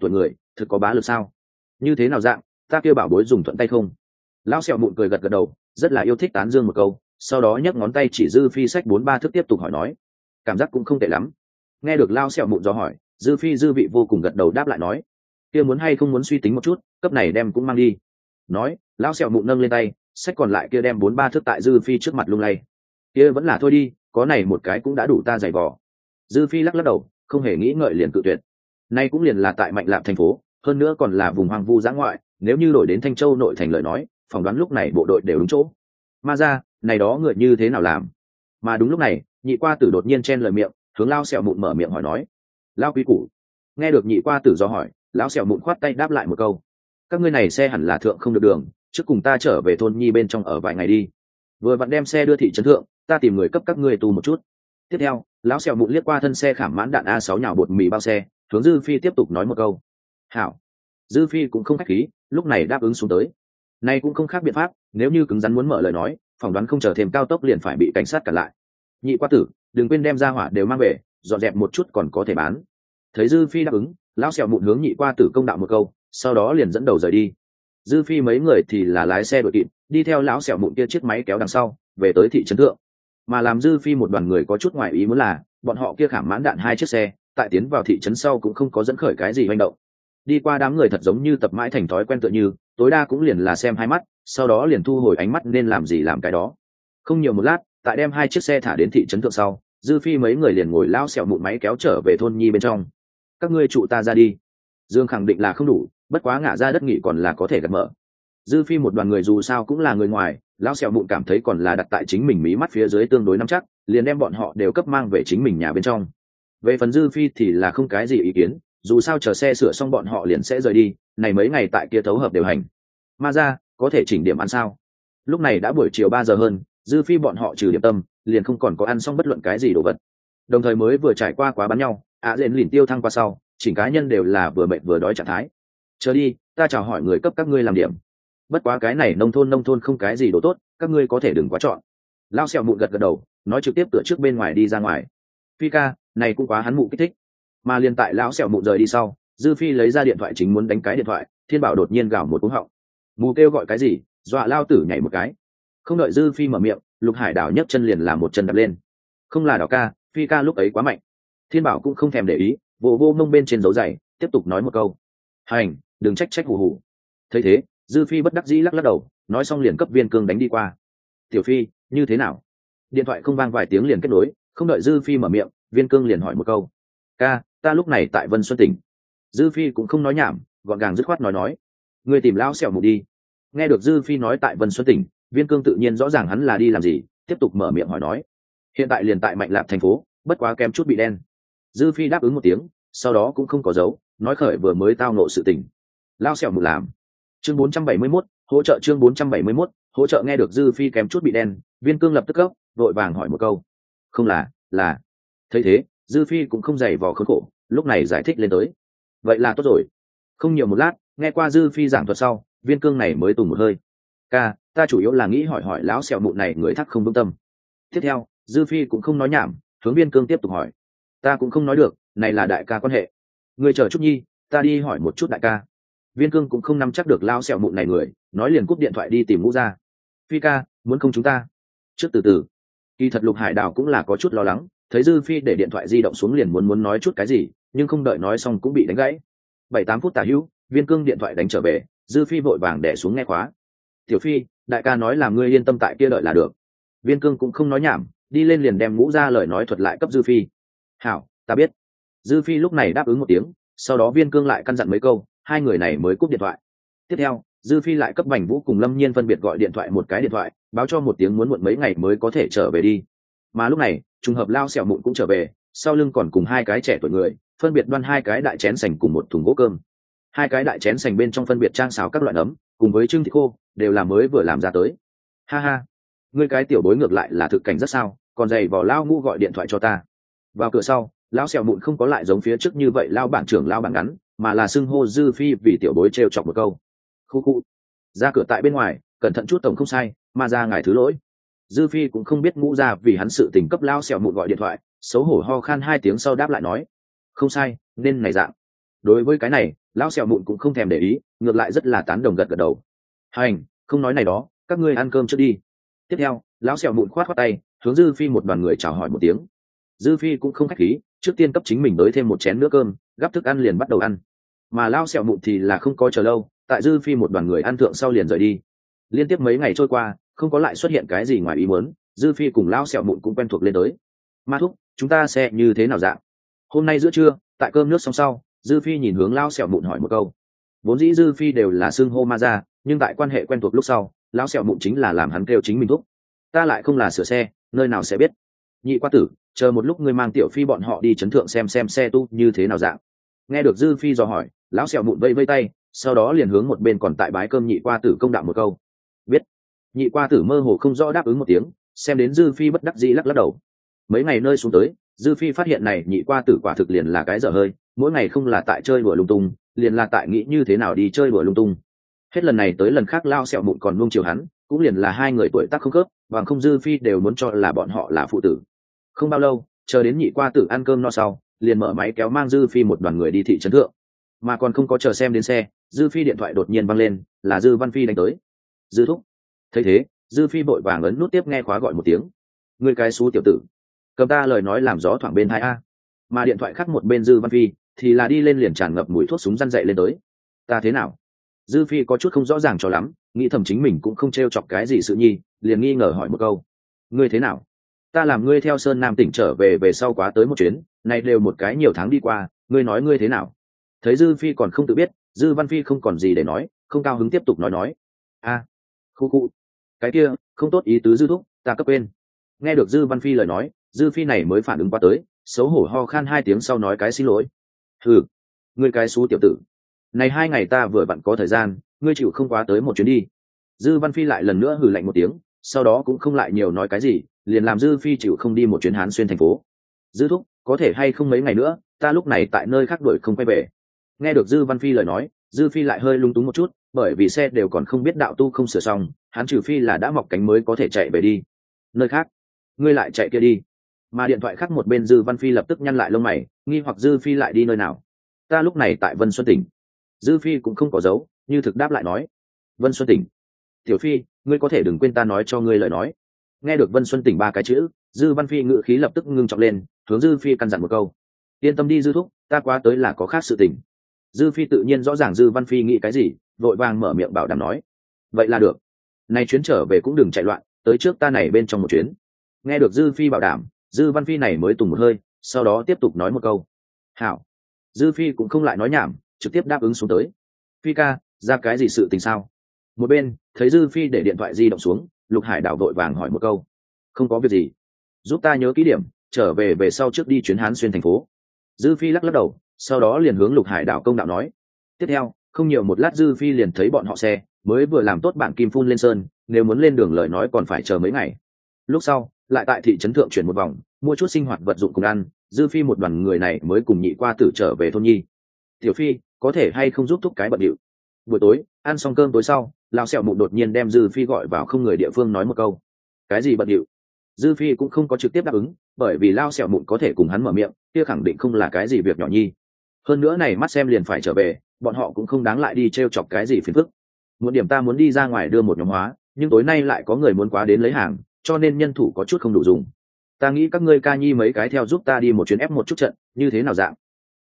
thực có bá lực sao? Như thế nào dạng, ta kêu bảo bối dùng thuận tay không? Lão sẹo mụn cười gật gật đầu, rất là yêu thích tán dương một câu, sau đó nhấc ngón tay chỉ Dư Phi sách 4-3 thức tiếp tục hỏi nói, cảm giác cũng không tệ lắm. Nghe được Lão sẹo mụn do hỏi, Dư Phi dư vị vô cùng gật đầu đáp lại nói, kia muốn hay không muốn suy tính một chút, cấp này đem cũng mang đi. Nói, Lão sẹo mụn nâng lên tay, sách còn lại kia đem 4-3 thức tại Dư Phi trước mặt lung lay. Kia vẫn là thôi đi, có này một cái cũng đã đủ ta dày vò. Dư Phi lắc lắc đầu, không hề nghĩ ngợi liền cự tuyệt. Nay cũng liền là tại Mạnh Lạp thành phố, hơn nữa còn là vùng hoang vu dã ngoại, nếu như đổi đến Thanh Châu nội thành lời nói, phỏng đoán lúc này bộ đội đều đúng chỗ. Ma ra, này đó người như thế nào làm? Mà đúng lúc này, Nhị Qua Tử đột nhiên chen lời miệng, hướng Lao Sẹo Mụn mở miệng hỏi nói. Lao quý củ. Nghe được Nhị Qua Tử do hỏi, Lão Sẹo Mụn khoát tay đáp lại một câu. Các ngươi này xe hẳn là thượng không được đường, trước cùng ta trở về thôn Nhi bên trong ở vài ngày đi. Vừa vặn đem xe đưa thị trấn thượng, ta tìm người cấp các ngươi tu một chút. Tiếp theo, Lão Sẹo Mụn liếc qua thân xe khảm mãn đạn A6 nhào bột mì bao xe, hướng Dư Phi tiếp tục nói một câu. Hảo. Dư Phi cũng không khách khí, lúc này đáp ứng xuống tới. Nay cũng không khác biện pháp, nếu như cứng rắn muốn mở lời nói, phỏng đoán không chờ thêm cao tốc liền phải bị cảnh sát cản lại. Nhị Qua Tử, đừng quên đem ra hỏa đều mang về, dọn dẹp một chút còn có thể bán. Thấy Dư Phi đáp ứng, Lão Sẹo Mụn hướng Nhị Qua Tử công đạo một câu, sau đó liền dẫn đầu rời đi. Dư Phi mấy người thì là lái xe đuổi kịp, đi theo Lão Sẹo Mụn kia chiếc máy kéo đằng sau, về tới thị trấn thượng. Mà làm Dư Phi một đoàn người có chút ngoài ý muốn là, bọn họ kia khảm mãn đạn 2 chiếc xe, tại tiến vào thị trấn sau cũng không có dẫn khởi cái gì hoành động. Đi qua đám người thật giống như tập mãi thành thói quen tựa như, tối đa cũng liền là xem hai mắt, sau đó liền thu hồi ánh mắt nên làm gì làm cái đó. Không nhiều một lát, tại đem 2 chiếc xe thả đến thị trấn thượng sau, Dư Phi mấy người liền ngồi Lão Sẹo Mụn máy kéo trở về thôn Nhi bên trong. Các ngươi trụ ta ra đi. Dương khẳng định là không đủ, bất quá ngả ra đất nghỉ còn là có thể gật mở. Dư Phi một đoàn người dù sao cũng là người ngoài, Lão Sẹo Mụn cảm thấy còn là đặt tại chính mình mí mắt phía dưới tương đối nắm chắc, liền đem bọn họ đều cấp mang về chính mình nhà bên trong. Về phần Dư Phi thì là không cái gì ý kiến, dù sao chờ xe sửa xong bọn họ liền sẽ rời đi, này mấy ngày tại kia thấu hợp điều hành. Ma ra, có thể chỉnh điểm ăn sao? Lúc này đã buổi chiều 3 giờ hơn, Dư Phi bọn họ trừ điểm tâm, liền không còn có ăn xong bất luận cái gì đồ vật. Đồng thời mới vừa trải qua quá bắn nhau, lên liền tiêu thăng qua sau, chỉnh cá nhân đều là vừa mệt vừa đói trạng thái. Chờ đi, ta chào hỏi người cấp các ngươi làm điểm. Bất quá cái này nông thôn không cái gì đồ tốt, các ngươi có thể đừng quá chọn. Lão Sẹo Mụn gật gật đầu, nói trực tiếp tựa trước bên ngoài đi ra ngoài. Phi ca, này cũng quá hắn mụ kích thích. Mà liền tại Lão Sẹo Mụn rời đi sau, Dư Phi lấy ra điện thoại chính muốn đánh cái điện thoại, Thiên Bảo đột nhiên gào một cú họng. Mù kêu gọi cái gì, dọa Lao Tử nhảy một cái. Không đợi Dư Phi mở miệng, Lục Hải Đảo nhấc chân liền làm một chân đập lên. Không là Đảo ca, Phi ca lúc ấy quá mạnh. Thiên Bảo cũng không thèm để ý, vô mông bên trên dấu giày, tiếp tục nói một câu. Hành, đừng trách hù hù. Thấy thế, Dư Phi bất đắc dĩ lắc lắc đầu, nói xong liền cấp Viên Cương đánh đi qua. Tiểu Phi, như thế nào? Điện thoại không vang vài tiếng liền kết nối, không đợi Dư Phi mở miệng, Viên Cương liền hỏi một câu. Ca, ta lúc này tại Vân Xuân tỉnh. Dư Phi cũng không nói nhảm, gọn gàng dứt khoát nói. Người tìm Lão Sẹo Mụn đi. Nghe được Dư Phi nói tại Vân Xuân tỉnh, Viên Cương tự nhiên rõ ràng hắn là đi làm gì, tiếp tục mở miệng hỏi nói. Hiện tại liền tại Mạnh Lạp thành phố, bất quá kém chút bị đen. Dư Phi đáp ứng một tiếng, sau đó cũng không có dấu, nói khởi vừa mới tao nộ sự tình. Lão Sẹo Mụn làm. Chương 471, hỗ trợ chương 471, hỗ trợ. Nghe được Dư Phi kém chút bị đen, Viên Cương lập tức gấp, vội vàng hỏi một câu. Không là. Thấy thế, Dư Phi cũng không dày vò khốn khổ, lúc này giải thích lên tới. Vậy là tốt rồi. Không nhiều một lát, nghe qua Dư Phi giảng thuật sau, Viên Cương này mới tùng một hơi. Ca, ta chủ yếu là nghĩ hỏi Lão Sẹo Mụn này người thắc không vững tâm. Tiếp theo, Dư Phi cũng không nói nhảm, hướng Viên Cương tiếp tục hỏi. Ta cũng không nói được, này là đại ca quan hệ. Người chờ chút nhi, ta đi hỏi một chút đại ca. Viên Cương cũng không nắm chắc được Lão Sẹo Mụn này người, nói liền cúp điện thoại đi tìm Ngũ Gia. Phi ca, muốn không chúng ta trước từ từ. Kỳ thật Lục Hải Đào cũng là có chút lo lắng, thấy Dư Phi để điện thoại di động xuống liền muốn nói chút cái gì, nhưng không đợi nói xong cũng bị đánh gãy. 7-8 phút tả hữu, Viên Cương điện thoại đánh trở về, Dư Phi vội vàng đè xuống nghe khóa. Tiểu Phi, đại ca nói là ngươi yên tâm tại kia đợi là được. Viên Cương cũng không nói nhảm, đi lên liền đem Ngũ Gia lời nói thuật lại cấp Dư Phi. Hảo, ta biết. Dư Phi lúc này đáp ứng một tiếng, sau đó Viên Cương lại căn dặn mấy câu, hai người này mới cúp điện thoại. Tiếp theo, Dư Phi lại cấp Bành Vũ cùng Lâm Nhiên phân biệt gọi điện thoại một cái điện thoại, báo cho một tiếng muốn muộn mấy ngày mới có thể trở về đi. Mà lúc này, trùng hợp Lão Sẹo Mụn cũng trở về, sau lưng còn cùng 2 cái trẻ tuổi người, phân biệt đoan 2 cái đại chén sành cùng một thùng gỗ cơm. 2 cái đại chén sành bên trong phân biệt trang xào các loại nấm, cùng với trưng thịt khô, đều là mới vừa làm ra tới. Ha ha, ngươi cái tiểu bối ngược lại là thực cảnh rất sao, còn dày vò Lão Ngũ gọi điện thoại cho ta. Vào cửa sau, Lão Sẹo Mụn không có lại giống phía trước như vậy Lão bản trưởng Lão bản ngắn, mà là xưng hô Dư Phi vì tiểu bối trêu chọc một câu. Khu. Ra cửa tại bên ngoài, cẩn thận chút tổng không sai, mà ra ngài thứ lỗi. Dư Phi cũng không biết Ngũ Gia vì hắn sự tình cấp Lão Sẹo Mụn gọi điện thoại, xấu hổ ho khan 2 tiếng sau đáp lại nói. Không sai, nên này dạng. Đối với cái này, lão sẹo mụn cũng không thèm để ý, ngược lại rất là tán đồng gật gật đầu. Hành, không nói này đó, các ngươi ăn cơm trước đi. Tiếp theo lão sẹo mụn khoát khoát tay, hướng Dư Phi một đoàn người chào hỏi một tiếng. Dư Phi cũng không khách khí, trước tiên cấp chính mình tới thêm một chén nữa cơm, gắp thức ăn liền bắt đầu ăn. Mà lão sẹo mụn thì là không có chờ lâu, tại Dư Phi một đoàn người ăn thượng sau liền rời đi. Liên tiếp mấy ngày trôi qua, không có lại xuất hiện cái gì ngoài ý muốn, Dư Phi cùng lão sẹo mụn cũng quen thuộc lên tới. Ma thúc, chúng ta sẽ như thế nào dạng? Hôm nay giữa trưa, tại cơm nước xong sau, Dư Phi nhìn hướng lão sẹo mụn hỏi một câu. Vốn dĩ Dư Phi đều là xưng hô ma ra, nhưng tại quan hệ quen thuộc lúc sau, lão sẹo mụn chính là làm hắn kêu chính mình thúc. Ta lại không là sửa xe, nơi nào sẽ biết. Nhị qua tử, chờ một lúc ngươi mang Tiểu Phi bọn họ đi chấn thượng xem xe tu như thế nào dạng. Nghe được Dư Phi dò hỏi, lão sẹo mụn vây vây tay, sau đó liền hướng một bên còn tại bái cơm nhị qua tử công đạo một câu. Biết. Nhị qua tử mơ hồ không rõ đáp ứng một tiếng, xem đến Dư Phi bất đắc dĩ lắc lắc đầu. Mấy ngày nơi xuống tới, Dư Phi phát hiện này nhị qua tử quả thực liền là cái dở hơi, mỗi ngày không là tại chơi đùa lung tung, liền là tại nghĩ như thế nào đi chơi đùa lung tung. Hết lần này tới lần khác lao sẹo mụn còn nuông chiều hắn, cũng liền là hai người tuổi tác không khớp, bằng không Dư Phi đều muốn cho là bọn họ là phụ tử. Không bao lâu, chờ đến nhị qua tử ăn cơm no sau, liền mở máy kéo mang Dư Phi một đoàn người đi thị trấn thượng. Mà còn không có chờ xem đến xe, Dư Phi điện thoại đột nhiên văng lên, là Dư Văn Phi đánh tới. Dư thúc. Thấy thế, Dư Phi vội vàng ấn nút tiếp nghe khóa gọi một tiếng. Người cái xú tiểu tử, cầm ta lời nói làm gió thoảng bên hai a. Mà điện thoại khác một bên Dư Văn Phi thì là đi lên liền tràn ngập mùi thuốc súng răn dậy lên tới. Ta thế nào? Dư Phi có chút không rõ ràng cho lắm, nghĩ thầm chính mình cũng không t chọc cái gì sự nhi, liền nghi ngờ hỏi một câu. Ngươi thế nào? Ta làm ngươi theo Sơn Nam tỉnh trở về sau quá tới một chuyến, này đều một cái nhiều tháng đi qua, ngươi nói ngươi thế nào? Thấy Dư Phi còn không tự biết, Dư Văn Phi không còn gì để nói, không cao hứng tiếp tục nói. Khu khu. Cái kia, không tốt ý tứ Dư thúc, ta cấp quên. Nghe được Dư Văn Phi lời nói, Dư Phi này mới phản ứng qua tới, xấu hổ ho khan hai tiếng sau nói cái xin lỗi. Hừ, ngươi cái xú tiểu tử. Này 2 ngày ta vừa vặn có thời gian, ngươi chịu không quá tới một chuyến đi. Dư Văn Phi lại lần nữa hừ lạnh một tiếng, sau đó cũng không lại nhiều nói cái gì, liền làm Dư Phi chịu không đi một chuyến Hán xuyên thành phố. Dư thúc, có thể hay không mấy ngày nữa, ta lúc này tại nơi khác đuổi không quay về. Nghe được Dư Văn Phi lời nói, Dư Phi lại hơi lung túng một chút, bởi vì xe đều còn không biết đạo tu không sửa xong, hắn trừ phi là đã mọc cánh mới có thể chạy về đi. Nơi khác, ngươi lại chạy kia đi. Mà điện thoại khác một bên Dư Văn Phi lập tức nhăn lại lông mày, nghi hoặc Dư Phi lại đi nơi nào. Ta lúc này tại Vân Xuân tỉnh. Dư Phi cũng không có dấu, như thực đáp lại nói. Vân Xuân tỉnh. Tiểu Phi, ngươi có thể đừng quên ta nói cho ngươi lời nói. Nghe được Vân Xuân tỉnh 3 cái chữ, Dư Văn Phi ngự khí lập tức ngưng trọng lên, hướng Dư Phi căn dặn một câu. Yên tâm đi Dư thúc, ta quá tới là có khác sự tình. Dư Phi tự nhiên rõ ràng Dư Văn Phi nghĩ cái gì, vội vàng mở miệng bảo đảm nói. Vậy là được. Này chuyến trở về cũng đừng chạy loạn, tới trước ta này bên trong một chuyến. Nghe được Dư Phi bảo đảm, Dư Văn Phi này mới tùng một hơi, sau đó tiếp tục nói một câu. Hảo. Dư Phi cũng không lại nói nhảm, trực tiếp đáp ứng xuống tới. Phi ca, ra cái gì sự tình sao? Một bên thấy Dư Phi để điện thoại di động xuống, Lục Hải Đảo vội vàng hỏi một câu. Không có việc gì, giúp ta nhớ kỹ điểm, trở về sau trước đi chuyến Hán xuyên thành phố. Dư Phi lắc lắc đầu, sau đó liền hướng Lục Hải Đảo công đạo nói. Tiếp theo không nhiều một lát Dư Phi liền thấy bọn họ xe mới vừa làm tốt bản kim phun lên sơn, nếu muốn lên đường lời nói còn phải chờ mấy ngày. Lúc sau lại tại thị trấn thượng chuyển một vòng, mua chút sinh hoạt vật dụng cùng ăn. Dư Phi một đoàn người này mới cùng nhị qua tử trở về thôn nhi. Tiểu Phi, có thể hay không giúp thúc cái bận điệu? Buổi tối ăn xong cơm tối sau, lão sẹo mụn đột nhiên đem Dư Phi gọi vào không người địa phương nói một câu. Cái gì bận điệu? Dư Phi cũng không có trực tiếp đáp ứng, bởi vì lão sẹo mụn có thể cùng hắn mở miệng, kia khẳng định không là cái gì việc nhỏ nhi. Hơn nữa này mắt xem liền phải trở về, bọn họ cũng không đáng lại đi trêu chọc cái gì phiền phức. Một điểm ta muốn đi ra ngoài đưa một nhóm hóa, nhưng tối nay lại có người muốn quá đến lấy hàng, cho nên nhân thủ có chút không đủ dùng. Ta nghĩ các ngươi ca nhi mấy cái theo giúp ta đi một chuyến ép một chút trận, như thế nào dạng?